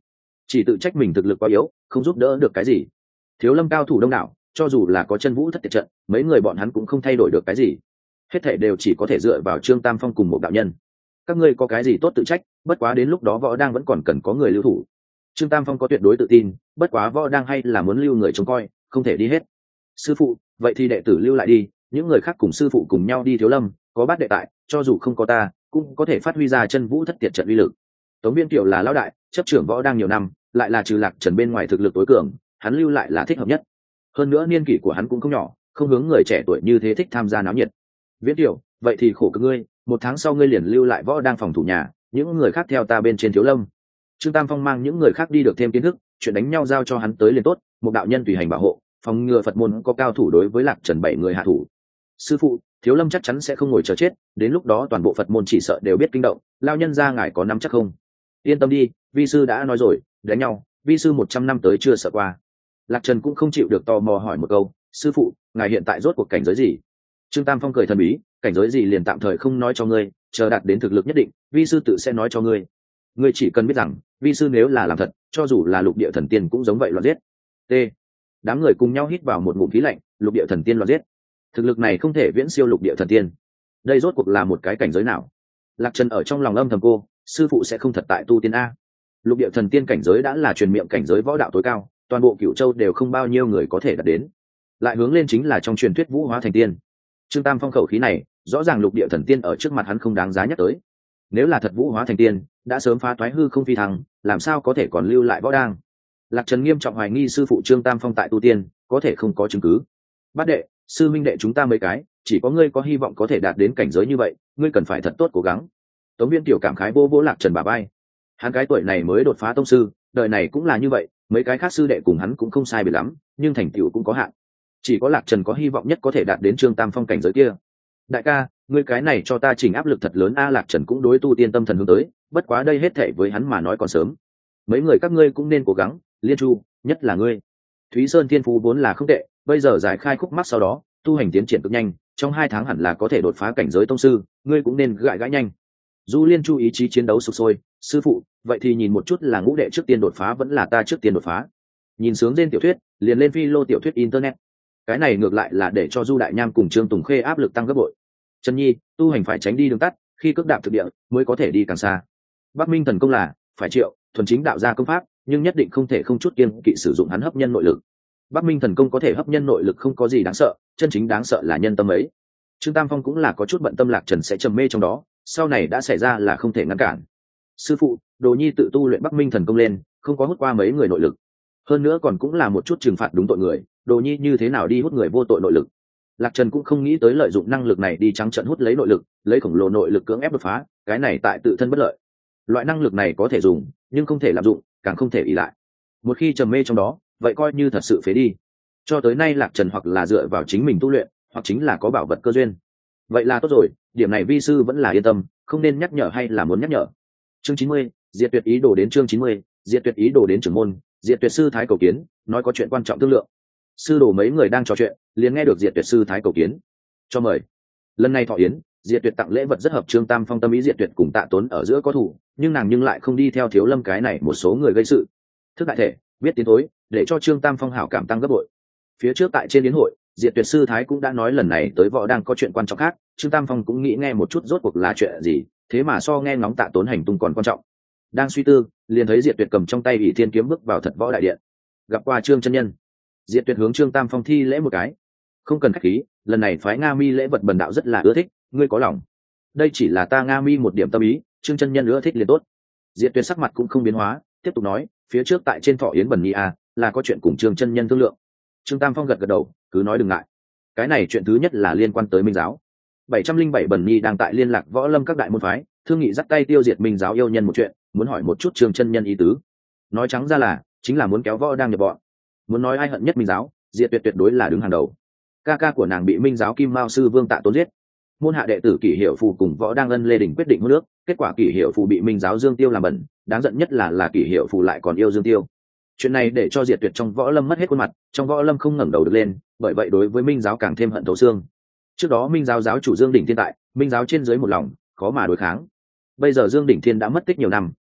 chỉ tự trách mình thực lực quá yếu, không giúp đỡ được cái gì. Thiếu lâm cao thủ đông đảo, cho dù là có chân vũ thất tiệt trận, mấy người bọn hắn cũng không thay đổi được cái gì, hết thảy đều chỉ có thể dựa vào Trương Tam Phong cùng một đạo nhân. Các ngươi có cái gì tốt tự trách, bất quá đến lúc đó võ đang vẫn còn cần có người lưu thủ. Trương Tam Phong có tuyệt đối tự tin, bất quá võ đang hay là muốn lưu người trông coi, không thể đi hết. Sư phụ, vậy thì đệ tử lưu lại đi, những người khác cùng sư phụ cùng nhau đi thiếu lâm, có bát đệ tại, cho dù không có ta cũng có thể phát huy ra chân vũ thất tiệt trận uy lực. Tống Viên Kiều là lão đại, chấp trưởng võ đang nhiều năm, lại là trừ Lạc Trần bên ngoài thực lực tối cường, hắn lưu lại là thích hợp nhất. Hơn nữa niên kỷ của hắn cũng không nhỏ, không hướng người trẻ tuổi như thế thích tham gia náo nhiệt. Viễn Kiều, vậy thì khổ cực ngươi, một tháng sau ngươi liền lưu lại võ đang phòng thủ nhà, những người khác theo ta bên trên thiếu lâm. Trương Tam Phong mang những người khác đi được thêm kiến thức, chuyện đánh nhau giao cho hắn tới liền tốt, một đạo nhân tùy hành bảo hộ, phòng ngừa Phật môn có cao thủ đối với Lạc Trần bảy người hạ thủ. Sư phụ, thiếu lâm chắc chắn sẽ không ngồi chờ chết, đến lúc đó toàn bộ Phật môn chỉ sợ đều biết kinh động, lao nhân ra ngài có nắm chắc không? Yên tâm đi, vi sư đã nói rồi, đánh nhau vi sư một trăm năm tới chưa sợ qua. Lạc Trần cũng không chịu được tò mò hỏi một câu, sư phụ ngài hiện tại rốt cuộc cảnh giới gì? Trương Tam Phong cười thần bí, cảnh giới gì liền tạm thời không nói cho ngươi, chờ đạt đến thực lực nhất định vi sư tự sẽ nói cho ngươi. Ngươi chỉ cần biết rằng vi sư nếu là làm thật, cho dù là lục địa thần tiên cũng giống vậy loạn giết. T. Đám người cùng nhau hít vào một ngụm khí lạnh, lục địa thần tiên loạn giết, thực lực này không thể viễn siêu lục địa thần tiên, đây rốt cuộc là một cái cảnh giới nào? Lạc Trần ở trong lòng âm thầm cô, sư phụ sẽ không thật tại tu tiên a. Lục địa thần tiên cảnh giới đã là truyền miệng cảnh giới võ đạo tối cao, toàn bộ Cửu Châu đều không bao nhiêu người có thể đạt đến, lại hướng lên chính là trong truyền thuyết vũ hóa thành tiên. Trương Tam Phong khẩu khí này, rõ ràng lục địa thần tiên ở trước mặt hắn không đáng giá nhắc tới. Nếu là thật vũ hóa thành tiên, đã sớm phá toái hư không phi thăng, làm sao có thể còn lưu lại võ đang? Lạc Trần nghiêm trọng hoài nghi sư phụ Trương Tam Phong tại tu tiên, có thể không có chứng cứ. Bát đệ, sư minh đệ chúng ta mấy cái, chỉ có ngươi có hy vọng có thể đạt đến cảnh giới như vậy, ngươi cần phải thật tốt cố gắng. Tống Viên Tiểu cảm khái vô vô Lạc Trần bà bay. Hắn cái tuổi này mới đột phá tông sư, đời này cũng là như vậy, mấy cái khác sư đệ cùng hắn cũng không sai biệt lắm, nhưng thành tựu cũng có hạn. Chỉ có Lạc Trần có hy vọng nhất có thể đạt đến Trương Tam Phong cảnh giới kia. Đại ca, ngươi cái này cho ta chỉnh áp lực thật lớn a. Lạc Trần cũng đối tu tiên tâm thần hướng tới, bất quá đây hết thảy với hắn mà nói còn sớm. Mấy người các ngươi cũng nên cố gắng, Liên Chu, nhất là ngươi. Thúy Sơn thiên phú vốn là không tệ, bây giờ giải khai khúc mắc sau đó, tu hành tiến triển cực nhanh, trong hai tháng hẳn là có thể đột phá cảnh giới tông sư, ngươi cũng nên gãi gãi nhanh. Du Liên Chu ý chí chiến đấu sục sôi, sư phụ, vậy thì nhìn một chút là ngũ đệ trước tiên đột phá vẫn là ta trước tiên đột phá. Nhìn sướng trên tiểu thuyết, liền lên phi lô tiểu thuyết internet. Cái này ngược lại là để cho Du Đại Nham cùng Trương Tùng Khê áp lực tăng gấp bội. Trần Nhi, tu hành phải tránh đi đường tắt, khi cước đạp thực địa mới có thể đi càng xa. Bắc Minh thần công là phải triệu, thuần chính đạo gia công pháp, nhưng nhất định không thể không chút kiêng kỵ sử dụng hắn hấp nhân nội lực. Bắc Minh thần công có thể hấp nhân nội lực không có gì đáng sợ, chân chính đáng sợ là nhân tâm ấy. Trương Tam Phong cũng là có chút bận tâm Lạc Trần sẽ trầm mê trong đó, sau này đã xảy ra là không thể ngăn cản. Sư phụ, Đồ Nhi tự tu luyện Bắc Minh thần công lên, không có hút qua mấy người nội lực, hơn nữa còn cũng là một chút trừng phạt đúng tội người, Đồ Nhi như thế nào đi hút người vô tội nội lực? Lạc Trần cũng không nghĩ tới lợi dụng năng lực này đi trắng trợn hút lấy nội lực, lấy khổng lồ nội lực cưỡng ép đột phá, cái này tại tự thân bất lợi. Loại năng lực này có thể dùng, nhưng không thể lạm dụng, càng không thể ỷ lại. Một khi trầm mê trong đó, vậy coi như thật sự phế đi. Cho tới nay Lạc Trần hoặc là dựa vào chính mình tu luyện, hoặc chính là có bảo vật cơ duyên. Vậy là tốt rồi, điểm này vi sư vẫn là yên tâm, không nên nhắc nhở hay là muốn nhắc nhở. Chương chín mươi, Diệt Tuyệt ý đồ đến chương chín mươi, Diệt Tuyệt ý đồ đến trưởng môn, Diệt Tuyệt sư thái cầu kiến, nói có chuyện quan trọng thương lượng. Sư đồ mấy người đang trò chuyện, liền nghe được Diệt Tuyệt sư thái cầu kiến. Cho mời. Lần này thọ yến, Diệt Tuyệt tặng lễ vật rất hợp Trương Tam Phong tâm ý. Diệt Tuyệt cùng Tạ Tốn ở giữa có thủ, nhưng nàng nhưng lại không đi theo Thiếu Lâm cái này một số người gây sự. Thức đại thể, biết tiến thối, để cho Trương Tam Phong hảo cảm tăng gấp bội. Phía trước tại trên yến hội, Diệt Tuyệt sư thái cũng đã nói lần này tới võ đang có chuyện quan trọng khác, Trương Tam Phong cũng nghĩ nghe một chút rốt cuộc là chuyện gì, thế mà so nghe ngóng Tạ Tốn hành tung còn quan trọng. Đang suy tư, liền thấy Diệt Tuyệt cầm trong tay Ỷ Thiên kiếm bước vào Thật Võ đại điện. Gặp qua Trương chân nhân, Diệt Tuyệt hướng Trương Tam Phong thi lễ một cái. Không cần khách khí, lần này phái Nga Mi lễ vật bần đạo rất là ưa thích, ngươi có lòng. Đây chỉ là ta Nga Mi một điểm tâm ý, Trương chân nhân ưa thích liền tốt. Diệt Tuyệt sắc mặt cũng không biến hóa, tiếp tục nói, phía trước tại trên thọ yến bần nhi a, là có chuyện cùng Trương chân nhân thương lượng. Trương Tam Phong gật gật đầu, cứ nói đừng ngại. Cái này chuyện thứ nhất là liên quan tới Minh giáo. bảy trăm linh bảy bần nhi đang tại liên lạc võ lâm các đại môn phái, thương nghị dắt tay tiêu diệt Minh giáo yêu nhân một chuyện, muốn hỏi một chút Trương chân nhân ý tứ. Nói trắng ra là, chính là muốn kéo võ đang nhập bọn. Muốn nói ai hận nhất Minh giáo, Diệt Tuyệt tuyệt đối là đứng hàng đầu. Ca ca của nàng bị Minh giáo Kim Mao sư Vương Tạ Tốn giết, môn hạ đệ tử Kỷ Hiểu Phù cùng võ đang ân Lê Đình quyết định hôn nước, kết quả Kỷ Hiểu Phù bị Minh giáo Dương Tiêu làm bẩn, đáng giận nhất là là Kỷ Hiểu Phù lại còn yêu Dương Tiêu. Chuyện này để cho Diệt Tuyệt trong võ lâm mất hết khuôn mặt, trong võ lâm không ngẩng đầu được lên, bởi vậy đối với Minh giáo càng thêm hận thấu xương. Trước đó Minh giáo giáo chủ Dương Đỉnh Thiên tại, Minh giáo trên dưới một lòng, khó mà đối kháng. Bây giờ Dương Đỉnh Thiên đã mất tích nhiều năm,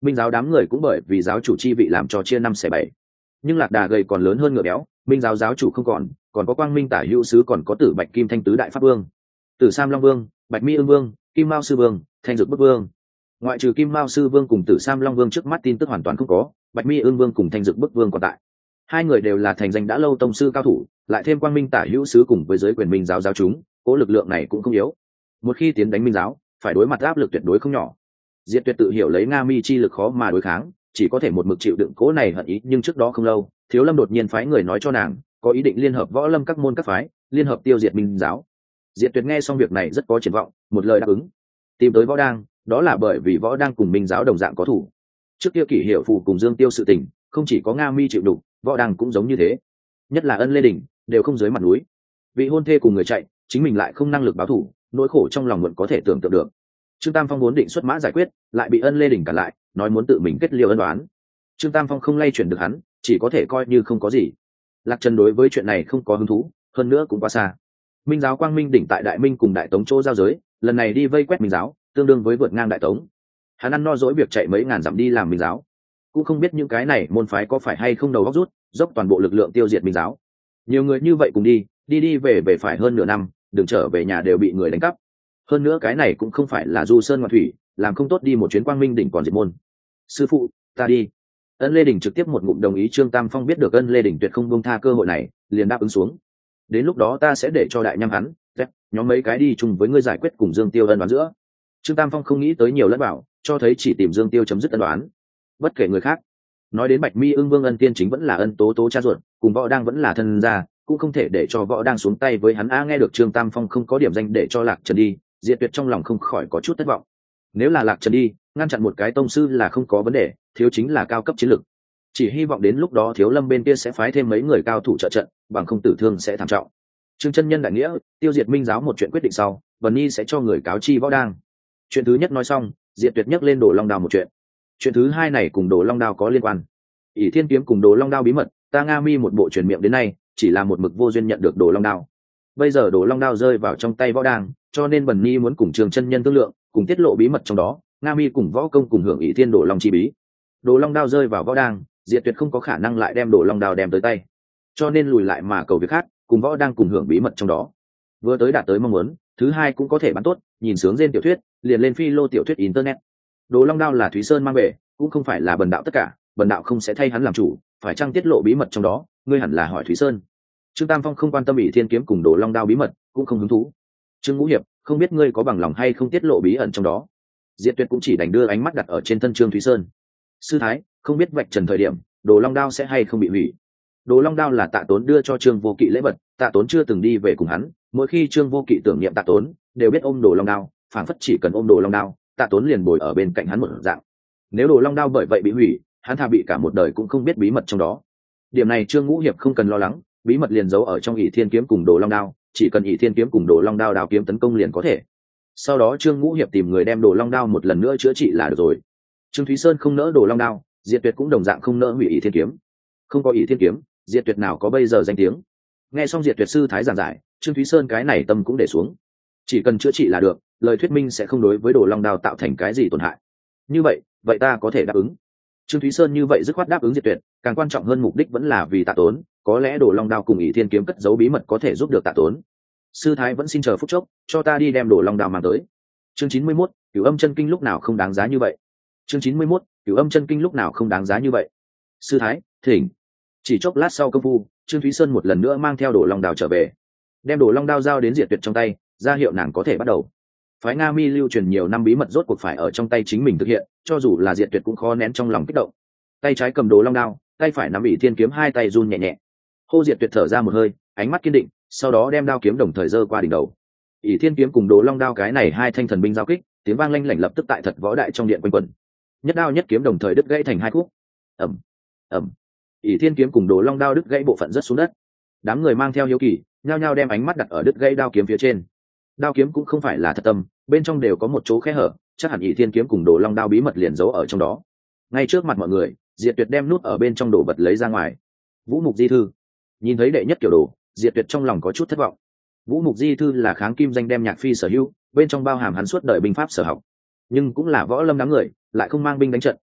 Minh giáo đám người cũng bởi vì giáo chủ chi vị làm cho chia năm xẻ bảy. Nhưng lạc đà gầy còn lớn hơn ngựa béo, Minh giáo giáo chủ không còn, còn có Quang Minh Tả Hữu sứ, còn có Tử Bạch Kim Thanh tứ đại pháp vương, Tử Sam Long Vương, Bạch Mi Ưng Vương, Kim Mao Sư Vương, Thanh Dược Bức Vương. Ngoại trừ Kim Mao Sư Vương cùng Tử Sam Long Vương trước mắt tin tức hoàn toàn không có, Bạch Mi Ưng Vương cùng Thanh Dược Bức Vương còn tại. Hai người đều là thành danh đã lâu tông sư cao thủ, lại thêm Quang Minh Tả Hữu sứ cùng với giới quyền Minh giáo giáo chúng, cố lực lượng này cũng không yếu. Một khi tiến đánh Minh giáo, phải đối mặt áp lực tuyệt đối không nhỏ. Diệt Tuyệt tự hiểu lấy Nga Mi chi lực khó mà đối kháng, chỉ có thể một mực chịu đựng cố này hận ý, nhưng trước đó không lâu, Thiếu Lâm đột nhiên phái người nói cho nàng, có ý định liên hợp võ lâm các môn các phái, liên hợp tiêu diệt Minh giáo. Diệt Tuyệt nghe xong việc này rất có triển vọng, một lời đáp ứng. Tìm tới Võ Đang, đó là bởi vì Võ Đang cùng Minh giáo đồng dạng có thủ. Trước kia Kỷ Hiệu Phù cùng Dương Tiêu sự tình, không chỉ có Nga Mi chịu đựng, Võ Đang cũng giống như thế. Nhất là Ân Lê Đình, đều không dưới mặt núi. Vị hôn thê cùng người chạy, chính mình lại không năng lực báo thù, nỗi khổ trong lòng muộn có thể tưởng tượng được. Trương Tam Phong muốn định xuất mã giải quyết, lại bị Ân Lê Đình cản lại, nói muốn tự mình kết liêu ân đoán. Trương Tam Phong không lay chuyển được hắn, chỉ có thể coi như không có gì. Lạc Trần đối với chuyện này không có hứng thú, hơn nữa cũng quá xa. Minh giáo Quang Minh đỉnh tại Đại Minh cùng Đại Tống chỗ giao giới, lần này đi vây quét Minh giáo, tương đương với vượt ngang Đại Tống. Hắn ăn no dỗi việc chạy mấy ngàn dặm đi làm Minh giáo, cũng không biết những cái này môn phái có phải hay không đầu óc rút, dốc toàn bộ lực lượng tiêu diệt Minh giáo. Nhiều người như vậy cùng đi, đi đi về về phải hơn nửa năm, đường trở về nhà đều bị người đánh cắp. Hơn nữa cái này cũng không phải là du sơn ngoạn thủy, làm không tốt đi một chuyến Quang Minh đỉnh còn diệt môn. Sư phụ, ta đi. Ân Lê Đình trực tiếp một ngụm đồng ý. Trương Tam Phong biết được Ân Lê Đình tuyệt không buông tha cơ hội này, liền đáp ứng xuống. Đến lúc đó ta sẽ để cho đại nham hắn, nhóm mấy cái đi chung với ngươi giải quyết cùng Dương Tiêu ân đoán giữa. Trương Tam Phong không nghĩ tới nhiều lẫn bảo, cho thấy chỉ tìm Dương Tiêu chấm dứt ân đoán, bất kể người khác. Nói đến Bạch Mi Ưng Vương Ân Tiên chính vẫn là Ân Tố Tố cha ruột, cùng Võ Đang vẫn là thân gia, cũng không thể để cho Võ Đang xuống tay với hắn. A nghe được Trương Tam Phong không có điểm danh để cho Lạc Trần đi, Diệt Tuyệt trong lòng không khỏi có chút thất vọng. Nếu là Lạc Trần đi, ngăn chặn một cái tông sư là không có vấn đề, thiếu chính là cao cấp chiến lực. Chỉ hy vọng đến lúc đó Thiếu Lâm bên kia sẽ phái thêm mấy người cao thủ trợ trận, bằng không tử thương sẽ thảm trọng. Trương chân nhân đại nghĩa, tiêu diệt Minh giáo một chuyện quyết định sau, Vân Nhi sẽ cho người cáo chi Võ Đang. Chuyện thứ nhất nói xong, Diệt Tuyệt nhắc lên Đồ Long Đao một chuyện. Chuyện thứ hai này cùng Đồ Long Đao có liên quan. ỷ Thiên kiếm cùng Đồ Long Đao bí mật, ta Nga Mi một bộ truyền miệng đến nay, chỉ là một mực vô duyên nhận được Đồ Long Đao. Bây giờ Đồ Long Đao rơi vào trong tay Võ Đang, cho nên Vân Nhi muốn cùng Trương chân nhân thương lượng, cùng tiết lộ bí mật trong đó. Nga Mi cùng Võ Công cùng hưởng ỷ Thiên Đồ Long chi bí. Đồ Long Đao rơi vào Võ Đang, Diệt Tuyệt không có khả năng lại đem Đồ Long Đao đem tới tay, cho nên lùi lại mà cầu việc khác, cùng Võ Đang cùng hưởng bí mật trong đó. Vừa tới đạt tới mong muốn, thứ hai cũng có thể bán tốt, nhìn sướng trên tiểu thuyết, liền lên phi lô tiểu thuyết internet. Đồ Long Đao là Thúy Sơn mang về, cũng không phải là bần đạo tất cả, bần đạo không sẽ thay hắn làm chủ, phải chăng tiết lộ bí mật trong đó, ngươi hẳn là hỏi Thúy Sơn. Trương Tam Phong không quan tâm ỷ Thiên kiếm cùng Đồ Long Đao bí mật, cũng không hứng thú. Trương Ngũ Hiệp, không biết ngươi có bằng lòng hay không tiết lộ bí ẩn trong đó. Diệt Tuyệt cũng chỉ đành đưa ánh mắt đặt ở trên thân Trương Thúy Sơn. Sư thái, không biết vạch trần thời điểm, Đồ Long Đao sẽ hay không bị hủy. Đồ Long Đao là Tạ Tốn đưa cho Trương Vô Kỵ lễ vật, Tạ Tốn chưa từng đi về cùng hắn, mỗi khi Trương Vô Kỵ tưởng niệm Tạ Tốn, đều biết ôm Đồ Long Đao, phảng phất chỉ cần ôm Đồ Long Đao, Tạ Tốn liền bồi ở bên cạnh hắn một dạng. Nếu Đồ Long Đao bởi vậy bị hủy, hắn thà bị cả một đời cũng không biết bí mật trong đó. Điểm này Trương Ngũ Hiệp không cần lo lắng, bí mật liền giấu ở trong ỷ Thiên kiếm cùng Đồ Long Đao, chỉ cần ỷ Thiên kiếm cùng Đồ Long Đao đao kiếm tấn công liền có thể. Sau đó Trương Ngũ Hiệp tìm người đem Đồ Long Đao một lần nữa chữa trị là được rồi. Trương Thúy Sơn không nỡ Đồ Long Đao, Diệt Tuyệt cũng đồng dạng không nỡ hủy ỷ Thiên kiếm. Không có ỷ Thiên kiếm, Diệt Tuyệt nào có bây giờ danh tiếng. Nghe xong Diệt Tuyệt sư thái giảng giải, Trương Thúy Sơn cái này tâm cũng để xuống. Chỉ cần chữa trị là được, lời thuyết minh sẽ không đối với Đồ Long Đao tạo thành cái gì tổn hại. Như vậy, vậy ta có thể đáp ứng. Trương Thúy Sơn như vậy dứt khoát đáp ứng Diệt Tuyệt, càng quan trọng hơn mục đích vẫn là vì Tạ Tốn, có lẽ Đồ Long Đao cùng ỷ Thiên kiếm cất giấu bí mật có thể giúp được Tạ Tốn. Sư thái vẫn xin chờ phút chốc, cho ta đi đem Đồ Long Đao mang tới. Chương chín mươi mốt, Cửu Âm chân kinh lúc nào không đáng giá như vậy. Chương chín mươi mốt, Cửu Âm chân kinh lúc nào không đáng giá như vậy. Sư thái, thỉnh. Chỉ chốc lát sau công phu, Trương Thúy Sơn một lần nữa mang theo Đồ Long Đao trở về, đem Đồ Long Đao giao đến Diệt Tuyệt trong tay, ra hiệu nàng có thể bắt đầu. Phái Nga Mi lưu truyền nhiều năm bí mật rốt cuộc phải ở trong tay chính mình thực hiện, cho dù là Diệt Tuyệt cũng khó nén trong lòng kích động. Tay trái cầm Đồ Long Đao, tay phải nắm ỷ Thiên kiếm, hai tay run nhẹ nhẹ. Hô Diệt Tuyệt thở ra một hơi, ánh mắt kiên định, sau đó đem đao kiếm đồng thời giơ qua đỉnh đầu. ỷ Thiên kiếm cùng Đồ Long Đao cái này hai thanh thần binh giao kích, tiếng vang lanh lảnh lập tức tại Thật Võ Đại trong điện quanh quẩn. Nhất đao nhất kiếm đồng thời đứt gãy thành hai khúc. Ầm, ầm. ỷ Thiên kiếm cùng Đồ Long Đao đứt gãy bộ phận rất xuống đất. Đám người mang theo hiếu kỳ, nhao nhao đem ánh mắt đặt ở đứt gãy đao kiếm phía trên. Đao kiếm cũng không phải là thật tâm, bên trong đều có một chỗ khe hở, chắc hẳn ỷ Thiên kiếm cùng Đồ Long Đao bí mật liền giấu ở trong đó. Ngay trước mặt mọi người, Diệt Tuyệt đem nút ở bên trong đồ vật lấy ra ngoài. Vũ Mục Di thư. Nhìn thấy đệ nhất kiểu đồ, Diệt Tuyệt trong lòng có chút thất vọng. Vũ Mục Di thư là kháng kim danh đem Nhạc Phi sở hữu, bên trong bao hàm hắn suốt đời binh pháp sở học, nhưng cũng là võ lâm đám người lại không mang binh đánh trận,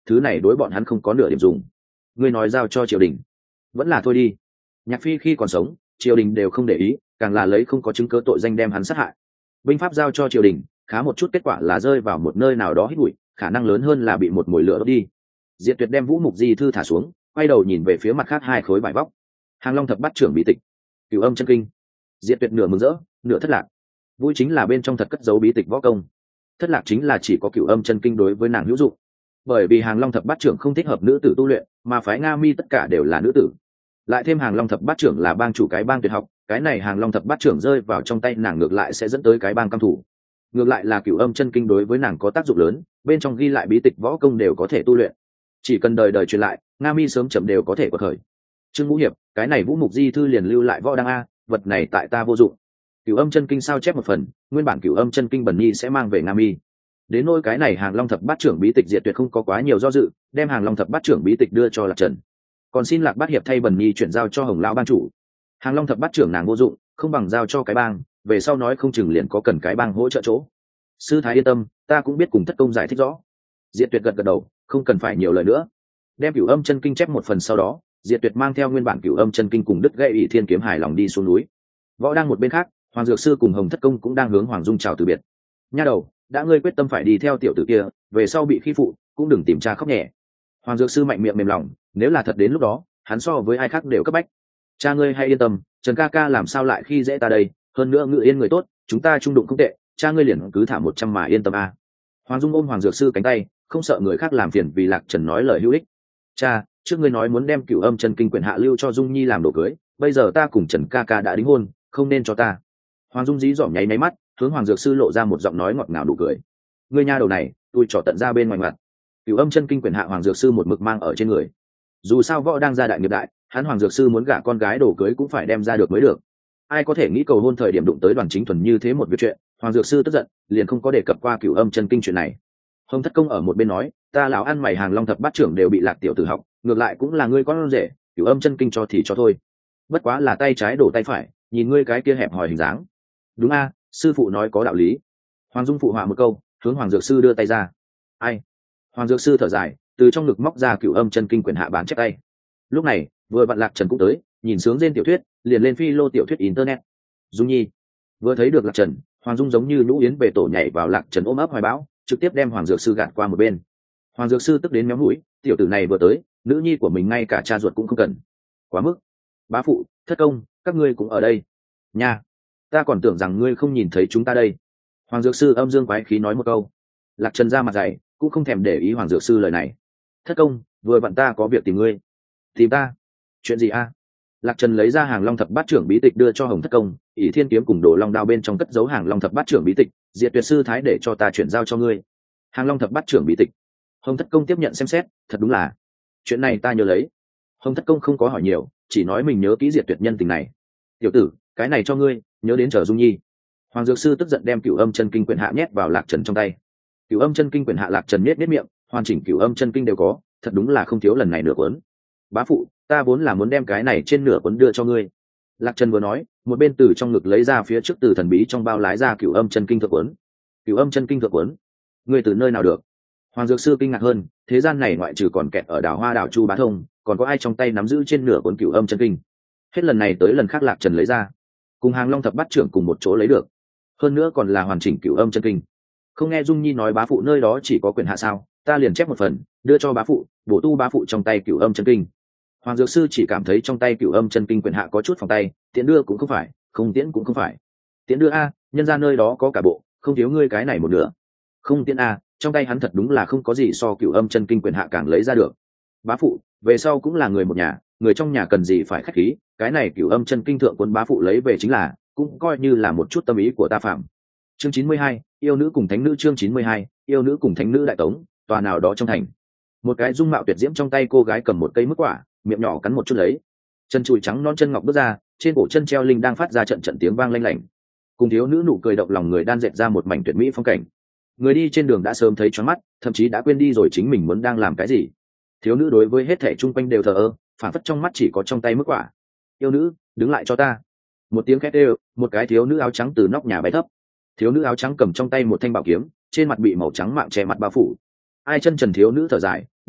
thứ này đối bọn hắn không có nửa điểm dùng. Ngươi nói giao cho triều đình, vẫn là thôi đi. Nhạc Phi khi còn sống, triều đình đều không để ý, càng là lấy không có chứng cứ tội danh đem hắn sát hại. Binh pháp giao cho triều đình, khá một chút kết quả là rơi vào một nơi nào đó hít bụi, khả năng lớn hơn là bị một mồi lửa đốt đi. Diệt Tuyệt đem Vũ Mục Di thư thả xuống, quay đầu nhìn về phía mặt khác hai khối bài vóc. Hàng Long thập bát trưởng bí tịch, Cửu Âm chân kinh. Diệt Tuyệt nửa mừng rỡ, nửa thất lạc. Vui chính là bên trong thật cất giấu bí tịch võ công, thất lạc chính là chỉ có Cửu Âm chân kinh đối với nàng hữu dụng. Bởi vì Hàng Long thập bát trưởng không thích hợp nữ tử tu luyện, mà phái Nga Mi tất cả đều là nữ tử. Lại thêm Hàng Long thập bát trưởng là bang chủ cái bang tuyệt học, cái này Hàng Long thập bát trưởng rơi vào trong tay nàng ngược lại sẽ dẫn tới cái bang cam thủ. Ngược lại là Cửu Âm chân kinh đối với nàng có tác dụng lớn, bên trong ghi lại bí tịch võ công đều có thể tu luyện, chỉ cần đời đời truyền lại, Nga Mi sớm chậm đều có thể quật khởi. Trương Vũ Hiệp, cái này Vũ Mục Di thư liền lưu lại võ đăng a, vật này tại ta vô dụng. Cửu Âm chân kinh sao chép một phần, nguyên bản Cửu Âm chân kinh Bần Nhi sẽ mang về Nga Mi. Đến nỗi cái này Hàng Long thập bát trưởng bí tịch Diệt Tuyệt không có quá nhiều do dự, đem Hàng Long thập bát trưởng bí tịch đưa cho Lạc Trần. Còn xin Lạc Bát Hiệp thay Bần Nhi chuyển giao cho Hồng lão bang chủ. Hàng Long thập bát trưởng nàng vô dụng, không bằng giao cho cái bang, về sau nói không chừng liền có cần cái bang hỗ trợ chỗ. Sư thái yên tâm, ta cũng biết cùng thất công giải thích rõ. Diệt Tuyệt gật gật đầu, không cần phải nhiều lời nữa. Đem Cửu Âm chân kinh chép một phần sau đó, Diệt Tuyệt mang theo nguyên bản Cửu Âm chân kinh cùng đứt gãy ỷ thiên kiếm hài lòng đi xuống núi. Võ đang một bên khác, Hoàng Dược Sư cùng Hồng Thất Công cũng đang hướng Hoàng Dung chào từ biệt. Nha đầu, đã ngươi quyết tâm phải đi theo tiểu tử kia, về sau bị khi phụ cũng đừng tìm cha khóc nhẹ. Hoàng Dược Sư mạnh miệng mềm lòng, nếu là thật đến lúc đó, hắn so với ai khác đều cấp bách. Cha ngươi hay yên tâm, Trần ca ca làm sao lại khi dễ ta đây, hơn nữa Ngự Yên người tốt, chúng ta trung đụng không tệ, cha ngươi liền cứ thả một trăm mà yên tâm a. Hoàng Dung ôm Hoàng Dược Sư cánh tay, không sợ người khác làm phiền vì Lạc Trần nói lời hữu ích. Cha, trước ngươi nói muốn đem Cửu Âm chân kinh quyển hạ lưu cho Dung Nhi làm đồ cưới, bây giờ ta cùng Trần ca ca đã đính hôn, không nên cho ta. Hoàng Dung dí dỏm nháy máy mắt, hướng Hoàng Dược Sư lộ ra một giọng nói ngọt ngào đủ cười. Ngươi nha đầu này, tôi trỏ tận ra bên ngoài mặt. Cửu Âm chân kinh quyển hạ Hoàng Dược Sư một mực mang ở trên người. Dù sao võ đang gia đại nghiệp đại, hắn Hoàng Dược Sư muốn gả con gái đồ cưới cũng phải đem ra được mới được. Ai có thể nghĩ cầu hôn thời điểm đụng tới Đoàn Chính Thuần như thế một việc chuyện, Hoàng Dược Sư tức giận, liền không có đề cập qua Cửu Âm chân kinh chuyện này. Hồng Thất Công ở một bên nói, ta lão ăn mày Hàng Long thập bát trưởng đều bị Lạc tiểu tử học, ngược lại cũng là ngươi con rể, Cửu Âm chân kinh cho thì cho thôi. Bất quá là tay trái đổ tay phải, nhìn ngươi cái kia hẹp hòi hình dáng. Đúng a, sư phụ nói có đạo lý. Hoàng Dung phụ họa một câu, hướng Hoàng Dược Sư đưa tay ra. Ai? Hoàng Dược Sư thở dài, từ trong ngực móc ra Cửu Âm chân kinh quyển hạ bán chép tay. Lúc này, vừa vặn Lạc Trần cũng tới, nhìn sướng trên tiểu thuyết, liền lên phi lô tiểu thuyết internet. Dung Nhi vừa thấy được Lạc Trần, Hoàng Dung giống như nhũ yến về tổ nhảy vào Lạc Trần ôm ấp hoài bão, trực tiếp đem Hoàng Dược Sư gạt qua một bên. Hoàng Dược Sư tức đến méo mũi, tiểu tử này vừa tới, nữ nhi của mình ngay cả cha ruột cũng không cần, quá mức. Bá phụ, Thất Công, các ngươi cũng ở đây nha, ta còn tưởng rằng ngươi không nhìn thấy chúng ta đây. Hoàng Dược Sư âm dương quái khí nói một câu. Lạc Trần ra mặt dày, cũng không thèm để ý Hoàng Dược Sư lời này. Thất Công, vừa vặn ta có việc tìm ngươi. Tìm ta? Chuyện gì a? Lạc Trần lấy ra Hàng Long thập bát trưởng bí tịch đưa cho Hồng Thất Công, ỷ thiên kiếm cùng Đồ Long đao bên trong cất giấu Hàng Long thập bát trưởng bí tịch, Diệt Tuyệt sư thái để cho ta chuyển giao cho ngươi. Hàng Long thập bát trưởng bí tịch. Hồng Thất Công tiếp nhận xem xét, thật đúng là chuyện này ta nhớ lấy. Hồng Thất Công không có hỏi nhiều, chỉ nói mình nhớ kỹ Diệt Tuyệt nhân tình này. Tiểu tử, cái này cho ngươi, nhớ đến chờ Dung Nhi. Hoàng Dược Sư tức giận đem Cửu Âm chân kinh quyển hạ nhét vào Lạc Trần trong tay. Cửu Âm chân kinh quyển hạ Lạc Trần nhếch nhếch miệng, hoàn chỉnh Cửu Âm chân kinh đều có, thật đúng là không thiếu lần này nửa cuốn. Bá phụ, ta vốn là muốn đem cái này trên nửa cuốn đưa cho ngươi. Lạc Trần vừa nói, một bên từ trong ngực lấy ra phía trước từ thần bí trong bao lái ra Cửu Âm chân kinh thượng cuốn. Cửu Âm chân kinh thượng cuốn, ngươi từ nơi nào được? Hoàng Dược Sư kinh ngạc hơn, thế gian này ngoại trừ còn kẹt ở đảo Hoa đảo Chu Bá Thông, còn có ai trong tay nắm giữ trên nửa cuốn Cửu Âm chân kinh? Hết lần này tới lần khác Lạc Trần lấy ra, cùng Hàng Long thập bát trưởng cùng một chỗ lấy được, hơn nữa còn là hoàn chỉnh Cửu Âm chân kinh. Không nghe Dung Nhi nói bá phụ nơi đó chỉ có quyển hạ sao, ta liền chép một phần đưa cho bá phụ, bổ tu bá phụ trong tay Cửu Âm chân kinh. Hoàng Dược Sư chỉ cảm thấy trong tay Cửu Âm chân kinh quyển hạ có chút phòng tay, tiễn đưa cũng không phải, không tiễn cũng không phải. Tiễn đưa a, nhân ra nơi đó có cả bộ, không thiếu ngươi cái này một nửa. Không tiễn a, trong tay hắn thật đúng là không có gì so Cửu Âm chân kinh quyển hạ càng lấy ra được. Bá phụ, về sau cũng là người một nhà, người trong nhà cần gì phải khách khí, cái này Cửu Âm chân kinh thượng quân bá phụ lấy về chính là, cũng coi như là một chút tâm ý của ta phạm. Chương chín mươi hai, yêu nữ cùng thánh nữ. Chương chín mươi hai, yêu nữ cùng thánh nữ. Đại Tống, tòa nào đó trong thành, một cái dung mạo tuyệt diễm trong tay cô gái cầm một cây mức quả, miệng nhỏ cắn một chút lấy, chân chùi trắng non chân ngọc bước ra, trên cổ chân treo linh đang phát ra trận trận tiếng vang lanh lảnh, cùng thiếu nữ nụ cười động lòng người đan dệt ra một mảnh tuyệt mỹ phong cảnh. Người đi trên đường đã sớm thấy choáng mắt, thậm chí đã quên đi rồi chính mình muốn đang làm cái gì. Thiếu nữ đối với hết thảy chung quanh đều thờ ơ, phản phất trong mắt chỉ có trong tay mức quả. Yêu nữ, đứng lại cho ta. Một tiếng khét đều, một cái thiếu nữ áo trắng từ nóc nhà bay thấp. Thiếu nữ áo trắng cầm trong tay một thanh bảo kiếm, trên mặt bị màu trắng mạng che mặt bao phủ. Ai chân trần thiếu nữ thở dài,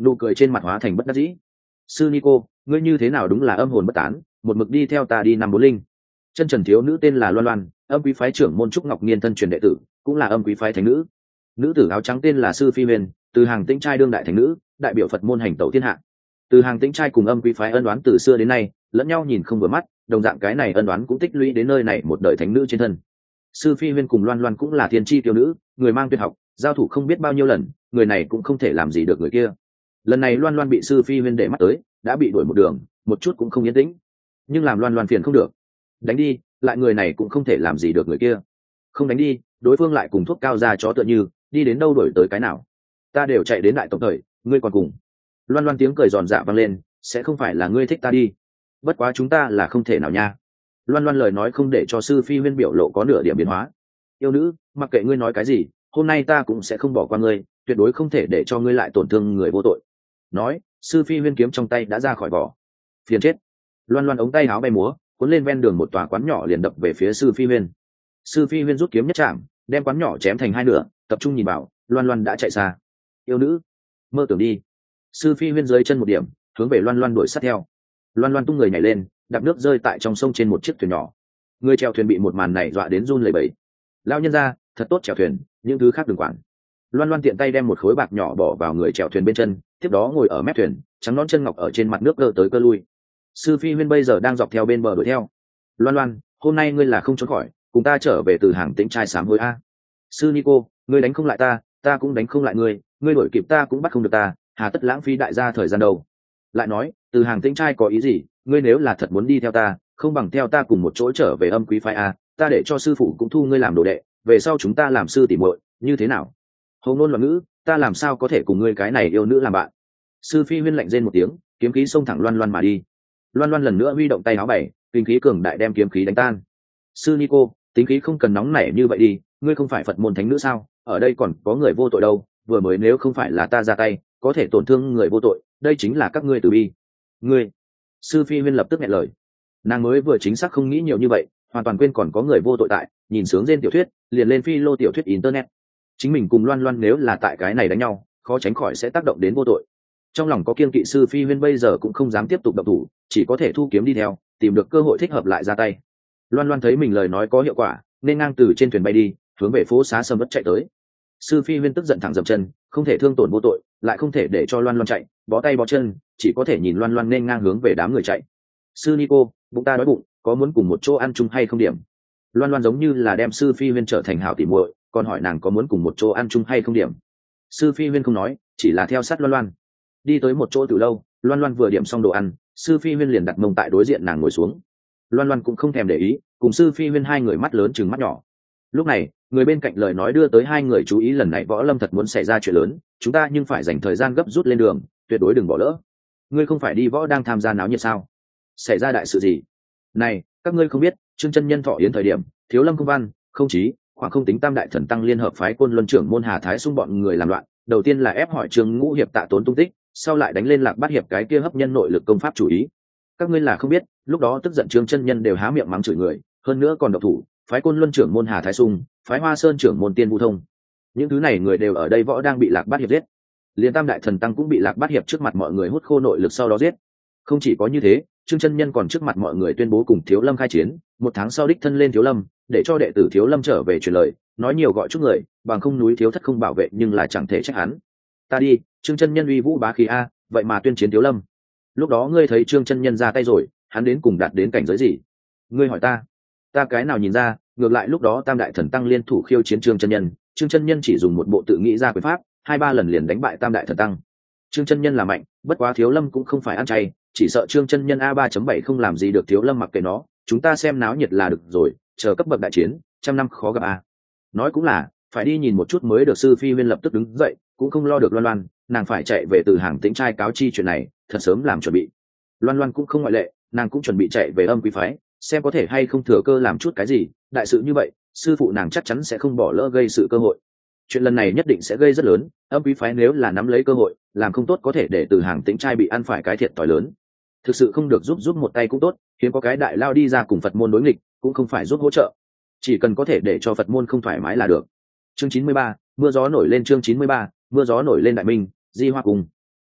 nụ cười trên mặt hóa thành bất đắc dĩ. Sư Nico, ngươi như thế nào đúng là âm hồn bất tán, một mực đi theo ta đi năm bốn linh. Chân trần thiếu nữ tên là Loan Loan, âm quý phái trưởng môn Trúc Ngọc Nghiên thân truyền đệ tử, cũng là âm quý phái thánh nữ. Nữ tử áo trắng tên là Sư Phi Huyền, từ hàng Tĩnh trai đương đại thánh nữ, đại biểu Phật môn hành tẩu thiên hạ. Từ hàng Tĩnh trai cùng âm quý phái ân oán từ xưa đến nay, lẫn nhau nhìn không vừa mắt, đồng dạng cái này ân oán cũng tích lũy đến nơi này một đời thánh nữ trên thân. Sư Phi Huyền cùng Loan Loan cũng là thiên chi tiểu nữ, người mang tuyệt học, giao thủ không biết bao nhiêu lần, người này cũng không thể làm gì được người kia. Lần này Loan Loan bị Sư Phi Huyền để mắt tới, đã bị đuổi một đường, một chút cũng không yên tĩnh. Nhưng làm Loan Loan phiền không được. Đánh đi, lại người này cũng không thể làm gì được người kia. Không đánh đi, đối phương lại cùng thuốc cao ra chó tựa như, đi đến đâu đổi tới cái nào. Ta đều chạy đến đại tổng thời, ngươi còn cùng. Loan Loan tiếng cười giòn dạ vang lên, sẽ không phải là ngươi thích ta đi. Bất quá chúng ta là không thể nào nha. Loan Loan lời nói không để cho Sư Phi Huyên biểu lộ có nửa điểm biến hóa. Yêu nữ, mặc kệ ngươi nói cái gì, hôm nay ta cũng sẽ không bỏ qua ngươi, tuyệt đối không thể để cho ngươi lại tổn thương người vô tội. Nói, Sư Phi Huyên kiếm trong tay đã ra khỏi vỏ. Phiền chết. Loan Loan ống tay áo bay múa, cuốn lên ven đường một tòa quán nhỏ liền đập về phía Sư Phi Huyên. Sư Phi Huyên rút kiếm nhất chạm, đem quán nhỏ chém thành hai nửa, tập trung nhìn vào, Loan Loan đã chạy xa. Yêu nữ, mơ tưởng đi. Sư Phi Huyên dưới chân một điểm, hướng về Loan Loan đuổi sát theo. Loan Loan tung người nhảy lên, đạp nước rơi tại trong sông trên một chiếc thuyền nhỏ. Người chèo thuyền bị một màn này dọa đến run lẩy bẩy. Lao nhân ra, thật tốt chèo thuyền, những thứ khác đừng quản. Loan Loan tiện tay đem một khối bạc nhỏ bỏ vào người chèo thuyền bên chân, tiếp đó ngồi ở mép thuyền, trắng nón chân ngọc ở trên mặt nước cơ tới cơ lui. Sư Phi Huyên bây giờ đang dọc theo bên bờ đuổi theo. Loan Loan, hôm nay ngươi là không trốn khỏi, cùng ta trở về từ hàng Tĩnh trai sám hối a. Sư Nico, ngươi đánh không lại ta, ta cũng đánh không lại ngươi, ngươi đuổi kịp ta cũng bắt không được ta, hà tất lãng phí đại gia thời gian đâu. Lại nói, từ hàng Tĩnh trai có ý gì, ngươi nếu là thật muốn đi theo ta, không bằng theo ta cùng một chỗ trở về âm quý phái a, ta để cho sư phụ cũng thu ngươi làm đồ đệ, về sau chúng ta làm sư tỉ muội, như thế nào? Hồng ngôn loạn ngữ, ta làm sao có thể cùng ngươi cái này yêu nữ làm bạn? Sư Phi Huyên lạnh rên một tiếng, kiếm khí xông thẳng Loan Loan mà đi. Loan Loan lần nữa huy động tay áo bảy, kinh khí cường đại đem kiếm khí đánh tan. Sư Nico, tính khí không cần nóng nảy như vậy đi, ngươi không phải Phật môn thánh nữ sao? Ở đây còn có người vô tội đâu, vừa mới nếu không phải là ta ra tay, có thể tổn thương người vô tội, đây chính là các ngươi từ bi. Ngươi. Sư Phi Huyên lập tức nghẹn lời. Nàng mới vừa chính xác không nghĩ nhiều như vậy, hoàn toàn quên còn có người vô tội tại, nhìn sướng trên tiểu thuyết, liền lên phi lô tiểu thuyết internet. Chính mình cùng Loan Loan nếu là tại cái này đánh nhau, khó tránh khỏi sẽ tác động đến vô tội. Trong lòng có kiêng kỵ, Sư Phi Huyên bây giờ cũng không dám tiếp tục động thủ, chỉ có thể thu kiếm đi theo, tìm được cơ hội thích hợp lại ra tay. Loan Loan thấy mình lời nói có hiệu quả, nên ngang từ trên thuyền bay đi, hướng về phố xá sầm uất chạy tới. Sư Phi Huyên tức giận thẳng dậm chân, không thể thương tổn vô tội, lại không thể để cho Loan Loan chạy, bó tay bó chân, chỉ có thể nhìn Loan Loan nên ngang hướng về đám người chạy. Sư Nico, bụng ta đói bụng, có muốn cùng một chỗ ăn chung hay không điểm? Loan Loan giống như là đem Sư Phi Huyên trở thành hảo tỉ muội, còn hỏi nàng có muốn cùng một chỗ ăn chung hay không điểm. Sư Phi Huyên không nói, chỉ là theo sát Loan Loan. Đi tới một chỗ từ lâu, Loan Loan vừa điểm xong đồ ăn, Sư Phi Huyên liền đặt mông tại đối diện nàng ngồi xuống. Loan Loan cũng không thèm để ý, cùng Sư Phi Huyên hai người mắt lớn chừng mắt nhỏ. Lúc này, người bên cạnh lời nói đưa tới hai người chú ý, lần này Võ Lâm thật muốn xảy ra chuyện lớn, chúng ta nhưng phải dành thời gian gấp rút lên đường, tuyệt đối đừng bỏ lỡ. Ngươi không phải đi võ đang tham gia náo nhiệt sao? Xảy ra đại sự gì? Này, các ngươi không biết, Trương chân nhân thọ yến thời điểm, Thiếu Lâm không văn, không chí, khoảng không tính tam đại thần tăng liên hợp phái Côn Luân trưởng môn Hà Thái Xung bọn người làm loạn, đầu tiên là ép hỏi Trương Ngũ hiệp Tạ Tốn tung tích, sau lại đánh lên Lạc Bát hiệp cái kia hấp nhân nội lực công pháp chủ ý. Các ngươi là không biết, lúc đó tức giận Trương chân nhân đều há miệng mắng chửi người, hơn nữa còn độc thủ, phái Côn Luân trưởng môn Hà Thái Xung, phái Hoa Sơn trưởng môn Tiên Vu Thông. Những thứ này người đều ở đây võ đang bị Lạc Bát hiệp giết. Liên tam đại thần tăng cũng bị Lạc Bát hiệp trước mặt mọi người hút khô nội lực sau đó giết. Không chỉ có như thế, Trương chân nhân còn trước mặt mọi người tuyên bố cùng Thiếu Lâm khai chiến, một tháng sau đích thân lên Thiếu Lâm, để cho đệ tử Thiếu Lâm trở về truyền lời, nói nhiều gọi chúc người, bằng không núi thiếu thất không bảo vệ nhưng là chẳng thể trách hắn. Ta đi, Trương chân nhân uy vũ bá khí a, vậy mà tuyên chiến Thiếu Lâm. Lúc đó ngươi thấy Trương chân nhân ra tay rồi, hắn đến cùng đạt đến cảnh giới gì? Ngươi hỏi ta, ta cái nào nhìn ra? Ngược lại lúc đó tam đại thần tăng liên thủ khiêu chiến Trương chân nhân, Trương chân nhân chỉ dùng một bộ tự nghĩ ra quyền pháp, hai ba lần liền đánh bại tam đại thần tăng. Trương chân nhân là mạnh, bất quá Thiếu Lâm cũng không phải ăn chay, chỉ sợ Trương chân nhân a ba chấm bảy không làm gì được Thiếu Lâm, mặc kệ nó, chúng ta xem náo nhiệt là được rồi, chờ cấp bậc đại chiến, trăm năm khó gặp a. Nói cũng là, phải đi nhìn một chút mới được. Sư Phi Huyên lập tức đứng dậy, cũng không lo được Loan Loan, nàng phải chạy về từ hàng Tĩnh trai cáo chi chuyện này, thật sớm làm chuẩn bị. Loan Loan cũng không ngoại lệ, nàng cũng chuẩn bị chạy về âm quý phái, xem có thể hay không thừa cơ làm chút cái gì, đại sự như vậy, sư phụ nàng chắc chắn sẽ không bỏ lỡ gây sự cơ hội. Chuyện lần này nhất định sẽ gây rất lớn, âm quý phái nếu là nắm lấy cơ hội, làm không tốt có thể để từ hàng Tĩnh trai bị ăn phải cái thiệt thòi lớn. Thực sự không được giúp giúp một tay cũng tốt, hiếm có cái đại lao đi ra cùng Phật môn đối nghịch, cũng không phải giúp hỗ trợ, chỉ cần có thể để cho Phật môn không thoải mái là được. Chương chín mươi ba, mưa gió nổi lên. Chương chín mươi ba, mưa gió nổi lên. Đại Minh, Di Hoa Cung.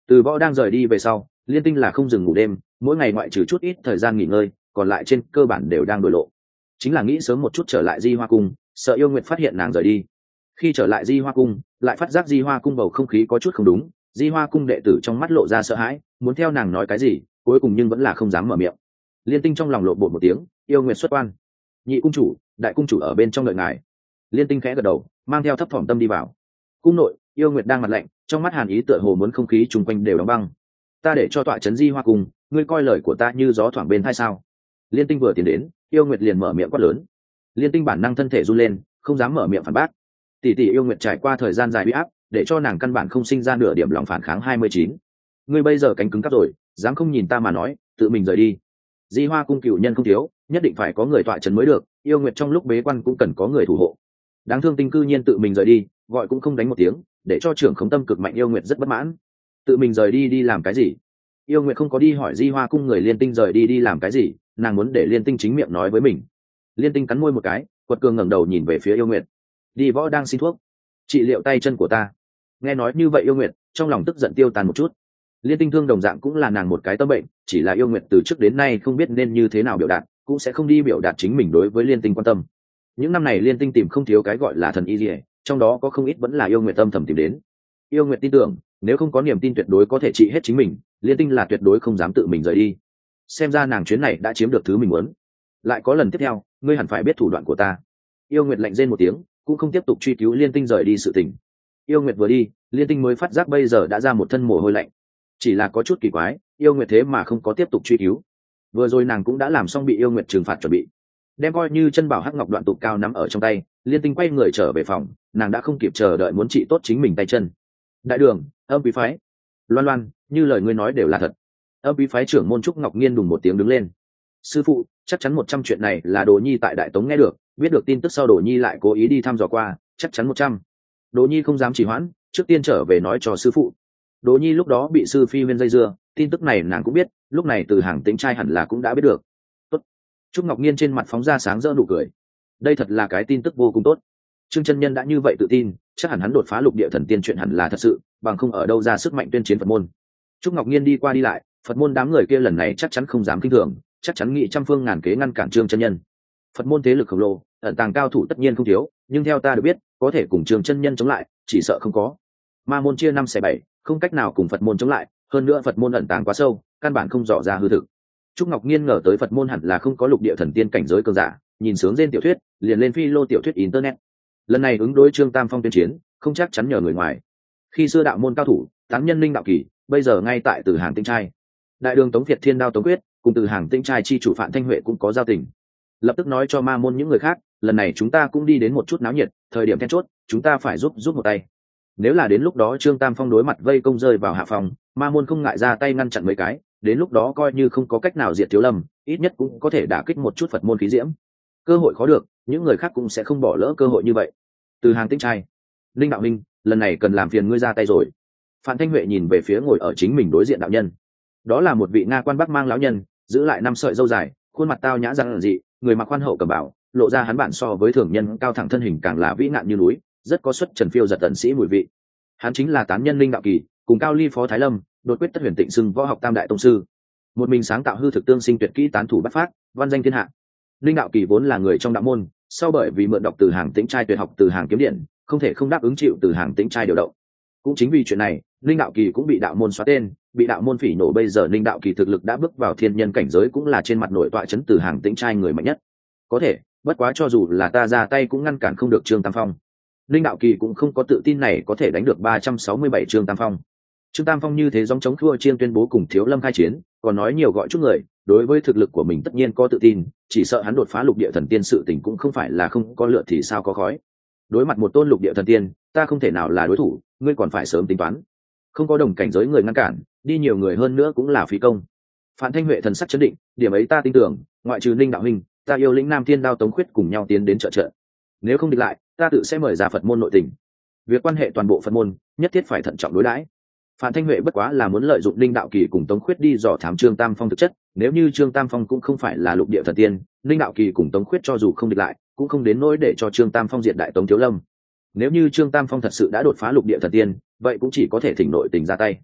Từ võ đang rời đi về sau, liên tinh là không dừng ngủ đêm, mỗi ngày ngoại trừ chút ít thời gian nghỉ ngơi, còn lại trên cơ bản đều đang đổi lộ. Chính là nghĩ sớm một chút trở lại Di Hoa cung, sợ Yêu Nguyệt phát hiện nàng rời đi. Khi trở lại Di Hoa cung, lại phát giác Di Hoa cung bầu không khí có chút không đúng, Di Hoa cung đệ tử trong mắt lộ ra sợ hãi, muốn theo nàng nói cái gì, cuối cùng nhưng vẫn là không dám mở miệng. Liên tinh trong lòng lộ bột một tiếng, Yêu Nguyệt xuất quan. Nhị cung chủ, đại cung chủ ở bên trong đợi ngài. Liên tinh khẽ gật đầu, mang theo thấp thỏm tâm đi vào. Cung nội, Yêu Nguyệt đang mặt lạnh, trong mắt hàn ý tựa hồ muốn không khí chung quanh đều đóng băng. Ta để cho tọa trấn Di Hoa cung, ngươi coi lời của ta như gió thoảng bên tai sao? Liên tinh vừa tiến đến, Yêu Nguyệt liền mở miệng quát lớn. Liên tinh bản năng thân thể run lên, không dám mở miệng phản bác. Tỷ tỷ Yêu Nguyệt trải qua thời gian dài uy áp, để cho nàng căn bản không sinh ra nửa điểm lòng phản kháng. hai mươi chín Ngươi bây giờ cánh cứng cắp rồi, dám không nhìn ta mà nói, tự mình rời đi. Di Hoa cung cựu nhân không thiếu, nhất định phải có người tọa trấn mới được, Yêu Nguyệt trong lúc bế quan cũng cần có người thủ hộ. Đáng thương tinh cư nhiên tự mình rời đi, gọi cũng không đánh một tiếng, để cho trưởng khống tâm cực mạnh Yêu Nguyệt rất bất mãn. Tự mình rời đi đi làm cái gì? Yêu Nguyệt không có đi hỏi Di Hoa cung người Liên tinh rời đi đi làm cái gì, nàng muốn để Liên tinh chính miệng nói với mình. Liên tinh cắn môi một cái, quật cường ngẩng đầu nhìn về phía Yêu Nguyệt. Đi võ đang xin thuốc, trị liệu tay chân của ta. Nghe nói như vậy Yêu Nguyệt trong lòng tức giận tiêu tan một chút. Liên tinh thương đồng dạng cũng là nàng một cái tâm bệnh, chỉ là Yêu Nguyệt từ trước đến nay không biết nên như thế nào biểu đạt, cũng sẽ không đi biểu đạt chính mình đối với Liên tinh quan tâm. Những năm này Liên tinh tìm không thiếu cái gọi là thần y liễu, trong đó có không ít vẫn là Yêu Nguyệt tâm thầm tìm đến. Yêu Nguyệt tin tưởng, nếu không có niềm tin tuyệt đối có thể trị hết chính mình, Liên tinh là tuyệt đối không dám tự mình rời đi. Xem ra nàng chuyến này đã chiếm được thứ mình muốn. Lại có lần tiếp theo, ngươi hẳn phải biết thủ đoạn của ta. Yêu Nguyệt lạnh rên một tiếng, cũng không tiếp tục truy cứu Liên tinh rời đi sự tình. Yêu Nguyệt vừa đi, Liên tinh mới phát giác bây giờ đã ra một thân mồ hôi lạnh. Chỉ là có chút kỳ quái, Yêu Nguyệt thế mà không có tiếp tục truy cứu. Vừa rồi nàng cũng đã làm xong bị Yêu Nguyệt trừng phạt chuẩn bị, đem coi như chân bảo hắc ngọc đoạn tụ cao nắm ở trong tay. Liên tinh quay người trở về phòng, nàng đã không kịp chờ đợi muốn trị tốt chính mình tay chân. Đại đường, Âm Quý phái. Loan Loan, như lời ngươi nói đều là thật. Âm Quý phái trưởng môn Trúc Ngọc Nhiên đùng một tiếng đứng lên. Sư phụ, chắc chắn một trăm chuyện này là Đồ Nhi tại Đại Tống nghe được, biết được tin tức sau Đồ Nhi lại cố ý đi thăm dò qua, chắc chắn một trăm. Đồ Nhi không dám trì hoãn, trước tiên trở về nói cho sư phụ. Đồ Nhi lúc đó bị sư phi huyên dây dưa, tin tức này nàng cũng biết, lúc này từ hàng Tĩnh trai hẳn là cũng đã biết được. Tốt. Trúc Ngọc Nhiên trên mặt phóng ra sáng rỡ nụ cười. Đây thật là cái tin tức vô cùng tốt. Trương chân nhân đã như vậy tự tin, chắc hẳn hắn đột phá lục địa thần tiên chuyện hẳn là thật sự, bằng không ở đâu ra sức mạnh tuyên chiến Phật môn. Trúc Ngọc Nhiên đi qua đi lại, Phật môn đám người kia lần này chắc chắn không dám kinh thường, chắc chắn nghĩ trăm phương ngàn kế ngăn cản Trương chân nhân. Phật môn thế lực khổng lồ, ẩn tàng cao thủ tất nhiên không thiếu, nhưng theo ta được biết, có thể cùng Trương chân nhân chống lại, chỉ sợ không có. Ma môn chia năm xẻ bảy, không cách nào cùng Phật môn chống lại, hơn nữa Phật môn ẩn tàng quá sâu, căn bản không dò ra hư thực. Trúc Ngọc Nhiên ngờ tới Phật môn hẳn là không có lục địa thần tiên cảnh giới cường giả, nhìn sướng trên tiểu thuyết, liền lên phi lô tiểu thuyết internet. Lần này ứng đối Trương Tam Phong tuyên chiến, không chắc chắn nhờ người ngoài. Khi xưa đạo môn cao thủ, tán nhân linh đạo kỳ, bây giờ ngay tại Từ Hàng Tĩnh trai. Đại đường Tống Việt Thiên Đao Tống Quyết, cùng Từ Hàng Tĩnh trai chi chủ Phạm Thanh Huệ cũng có giao tình. Lập tức nói cho ma môn những người khác, lần này chúng ta cũng đi đến một chút náo nhiệt, thời điểm then chốt, chúng ta phải giúp giúp một tay. Nếu là đến lúc đó Trương Tam Phong đối mặt vây công rơi vào hạ phòng, ma môn không ngại ra tay ngăn chặn mấy cái, đến lúc đó coi như không có cách nào diệt Thiếu Lâm, ít nhất cũng có thể đả kích một chút Phật môn khí diễm. Cơ hội khó được, những người khác cũng sẽ không bỏ lỡ cơ hội như vậy. Từ Hàng Tĩnh trai, Linh đạo minh, lần này cần làm phiền ngươi ra tay rồi. Phạm Thanh Huệ nhìn về phía ngồi ở chính mình đối diện đạo nhân. Đó là một vị Nga quan Bắc mang lão nhân, giữ lại năm sợi râu dài, khuôn mặt tao nhã răng dị, người mặc khoan hậu cẩm bào, lộ ra hắn bản so với thường nhân cao thẳng thân hình càng là vĩ ngạn như núi, rất có xuất trần phiêu giật tận sĩ mùi vị. Hắn chính là tán nhân Linh đạo kỳ, cùng Cao Ly Phó Thái Lâm, đột quyết tất huyền tịnh xưng võ học tam đại tông sư. Một mình sáng tạo hư thực tương sinh tuyệt kỹ tán thủ bắt phát, văn danh thiên hạ. Linh đạo kỳ vốn là người trong đạo môn, sau bởi vì mượn đọc Từ Hàng Tĩnh trai tuyệt học Từ Hàng kiếm điện, không thể không đáp ứng chịu Từ Hàng Tĩnh trai điều động. Cũng chính vì chuyện này, Linh đạo kỳ cũng bị đạo môn xóa tên, bị đạo môn phỉ nổ. Bây giờ Linh đạo kỳ thực lực đã bước vào thiên nhân cảnh giới, cũng là trên mặt nội tọa chấn Từ Hàng Tĩnh trai người mạnh nhất. Có thể, bất quá cho dù là ta ra tay cũng ngăn cản không được Trương Tam Phong. Linh đạo kỳ cũng không có tự tin này có thể đánh được ba trăm sáu mươi bảy Trương Tam Phong. Trương Tam Phong như thế giống chống thua chiên tuyên bố cùng Thiếu Lâm khai chiến, còn nói nhiều gọi chút người, đối với thực lực của mình tất nhiên có tự tin, chỉ sợ hắn đột phá lục địa thần tiên sự tình cũng không phải là không có lựa thì sao có khói. Đối mặt một tôn lục địa thần tiên, ta không thể nào là đối thủ, ngươi còn phải sớm tính toán. Không có đồng cảnh giới người ngăn cản, đi nhiều người hơn nữa cũng là phí công. Phạm Thanh Huệ thần sắc chấn định, điểm ấy ta tin tưởng, ngoại trừ Linh đạo huynh, ta yêu lĩnh Nam Thiên Đao Tống Khuyết cùng nhau tiến đến trợ trợ. Nếu không địch lại, ta tự sẽ mời ra Phật môn nội tình. Việc quan hệ toàn bộ Phật môn, nhất thiết phải thận trọng đối đãi. Phạm Thanh Huệ bất quá là muốn lợi dụng Linh đạo kỳ cùng Tống Khuyết đi dò thám Trương Tam Phong thực chất, nếu như Trương Tam Phong cũng không phải là lục địa thần tiên, Linh đạo kỳ cùng Tống Khuyết cho dù không địch lại, cũng không đến nỗi để cho Trương Tam Phong diệt đại Tống Thiếu Lâm. Nếu như Trương Tam Phong thật sự đã đột phá lục địa thần tiên, vậy cũng chỉ có thể thỉnh nội tình ra tay.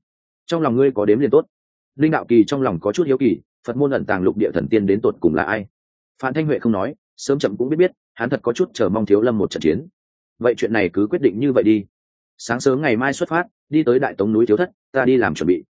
trong lòng ngươi có đếm liền tốt. Linh đạo kỳ trong lòng có chút hiếu kỳ, Phật môn ẩn tàng lục địa thần tiên đến tột cùng là ai? Phan Thanh Huệ không nói, sớm chậm cũng biết biết, hắn thật có chút chờ mong Thiếu Lâm một trận chiến. Vậy chuyện này cứ quyết định như vậy đi. Sáng sớm ngày mai xuất phát, đi tới Đại Tống núi Thiếu Thất, ta đi làm chuẩn bị.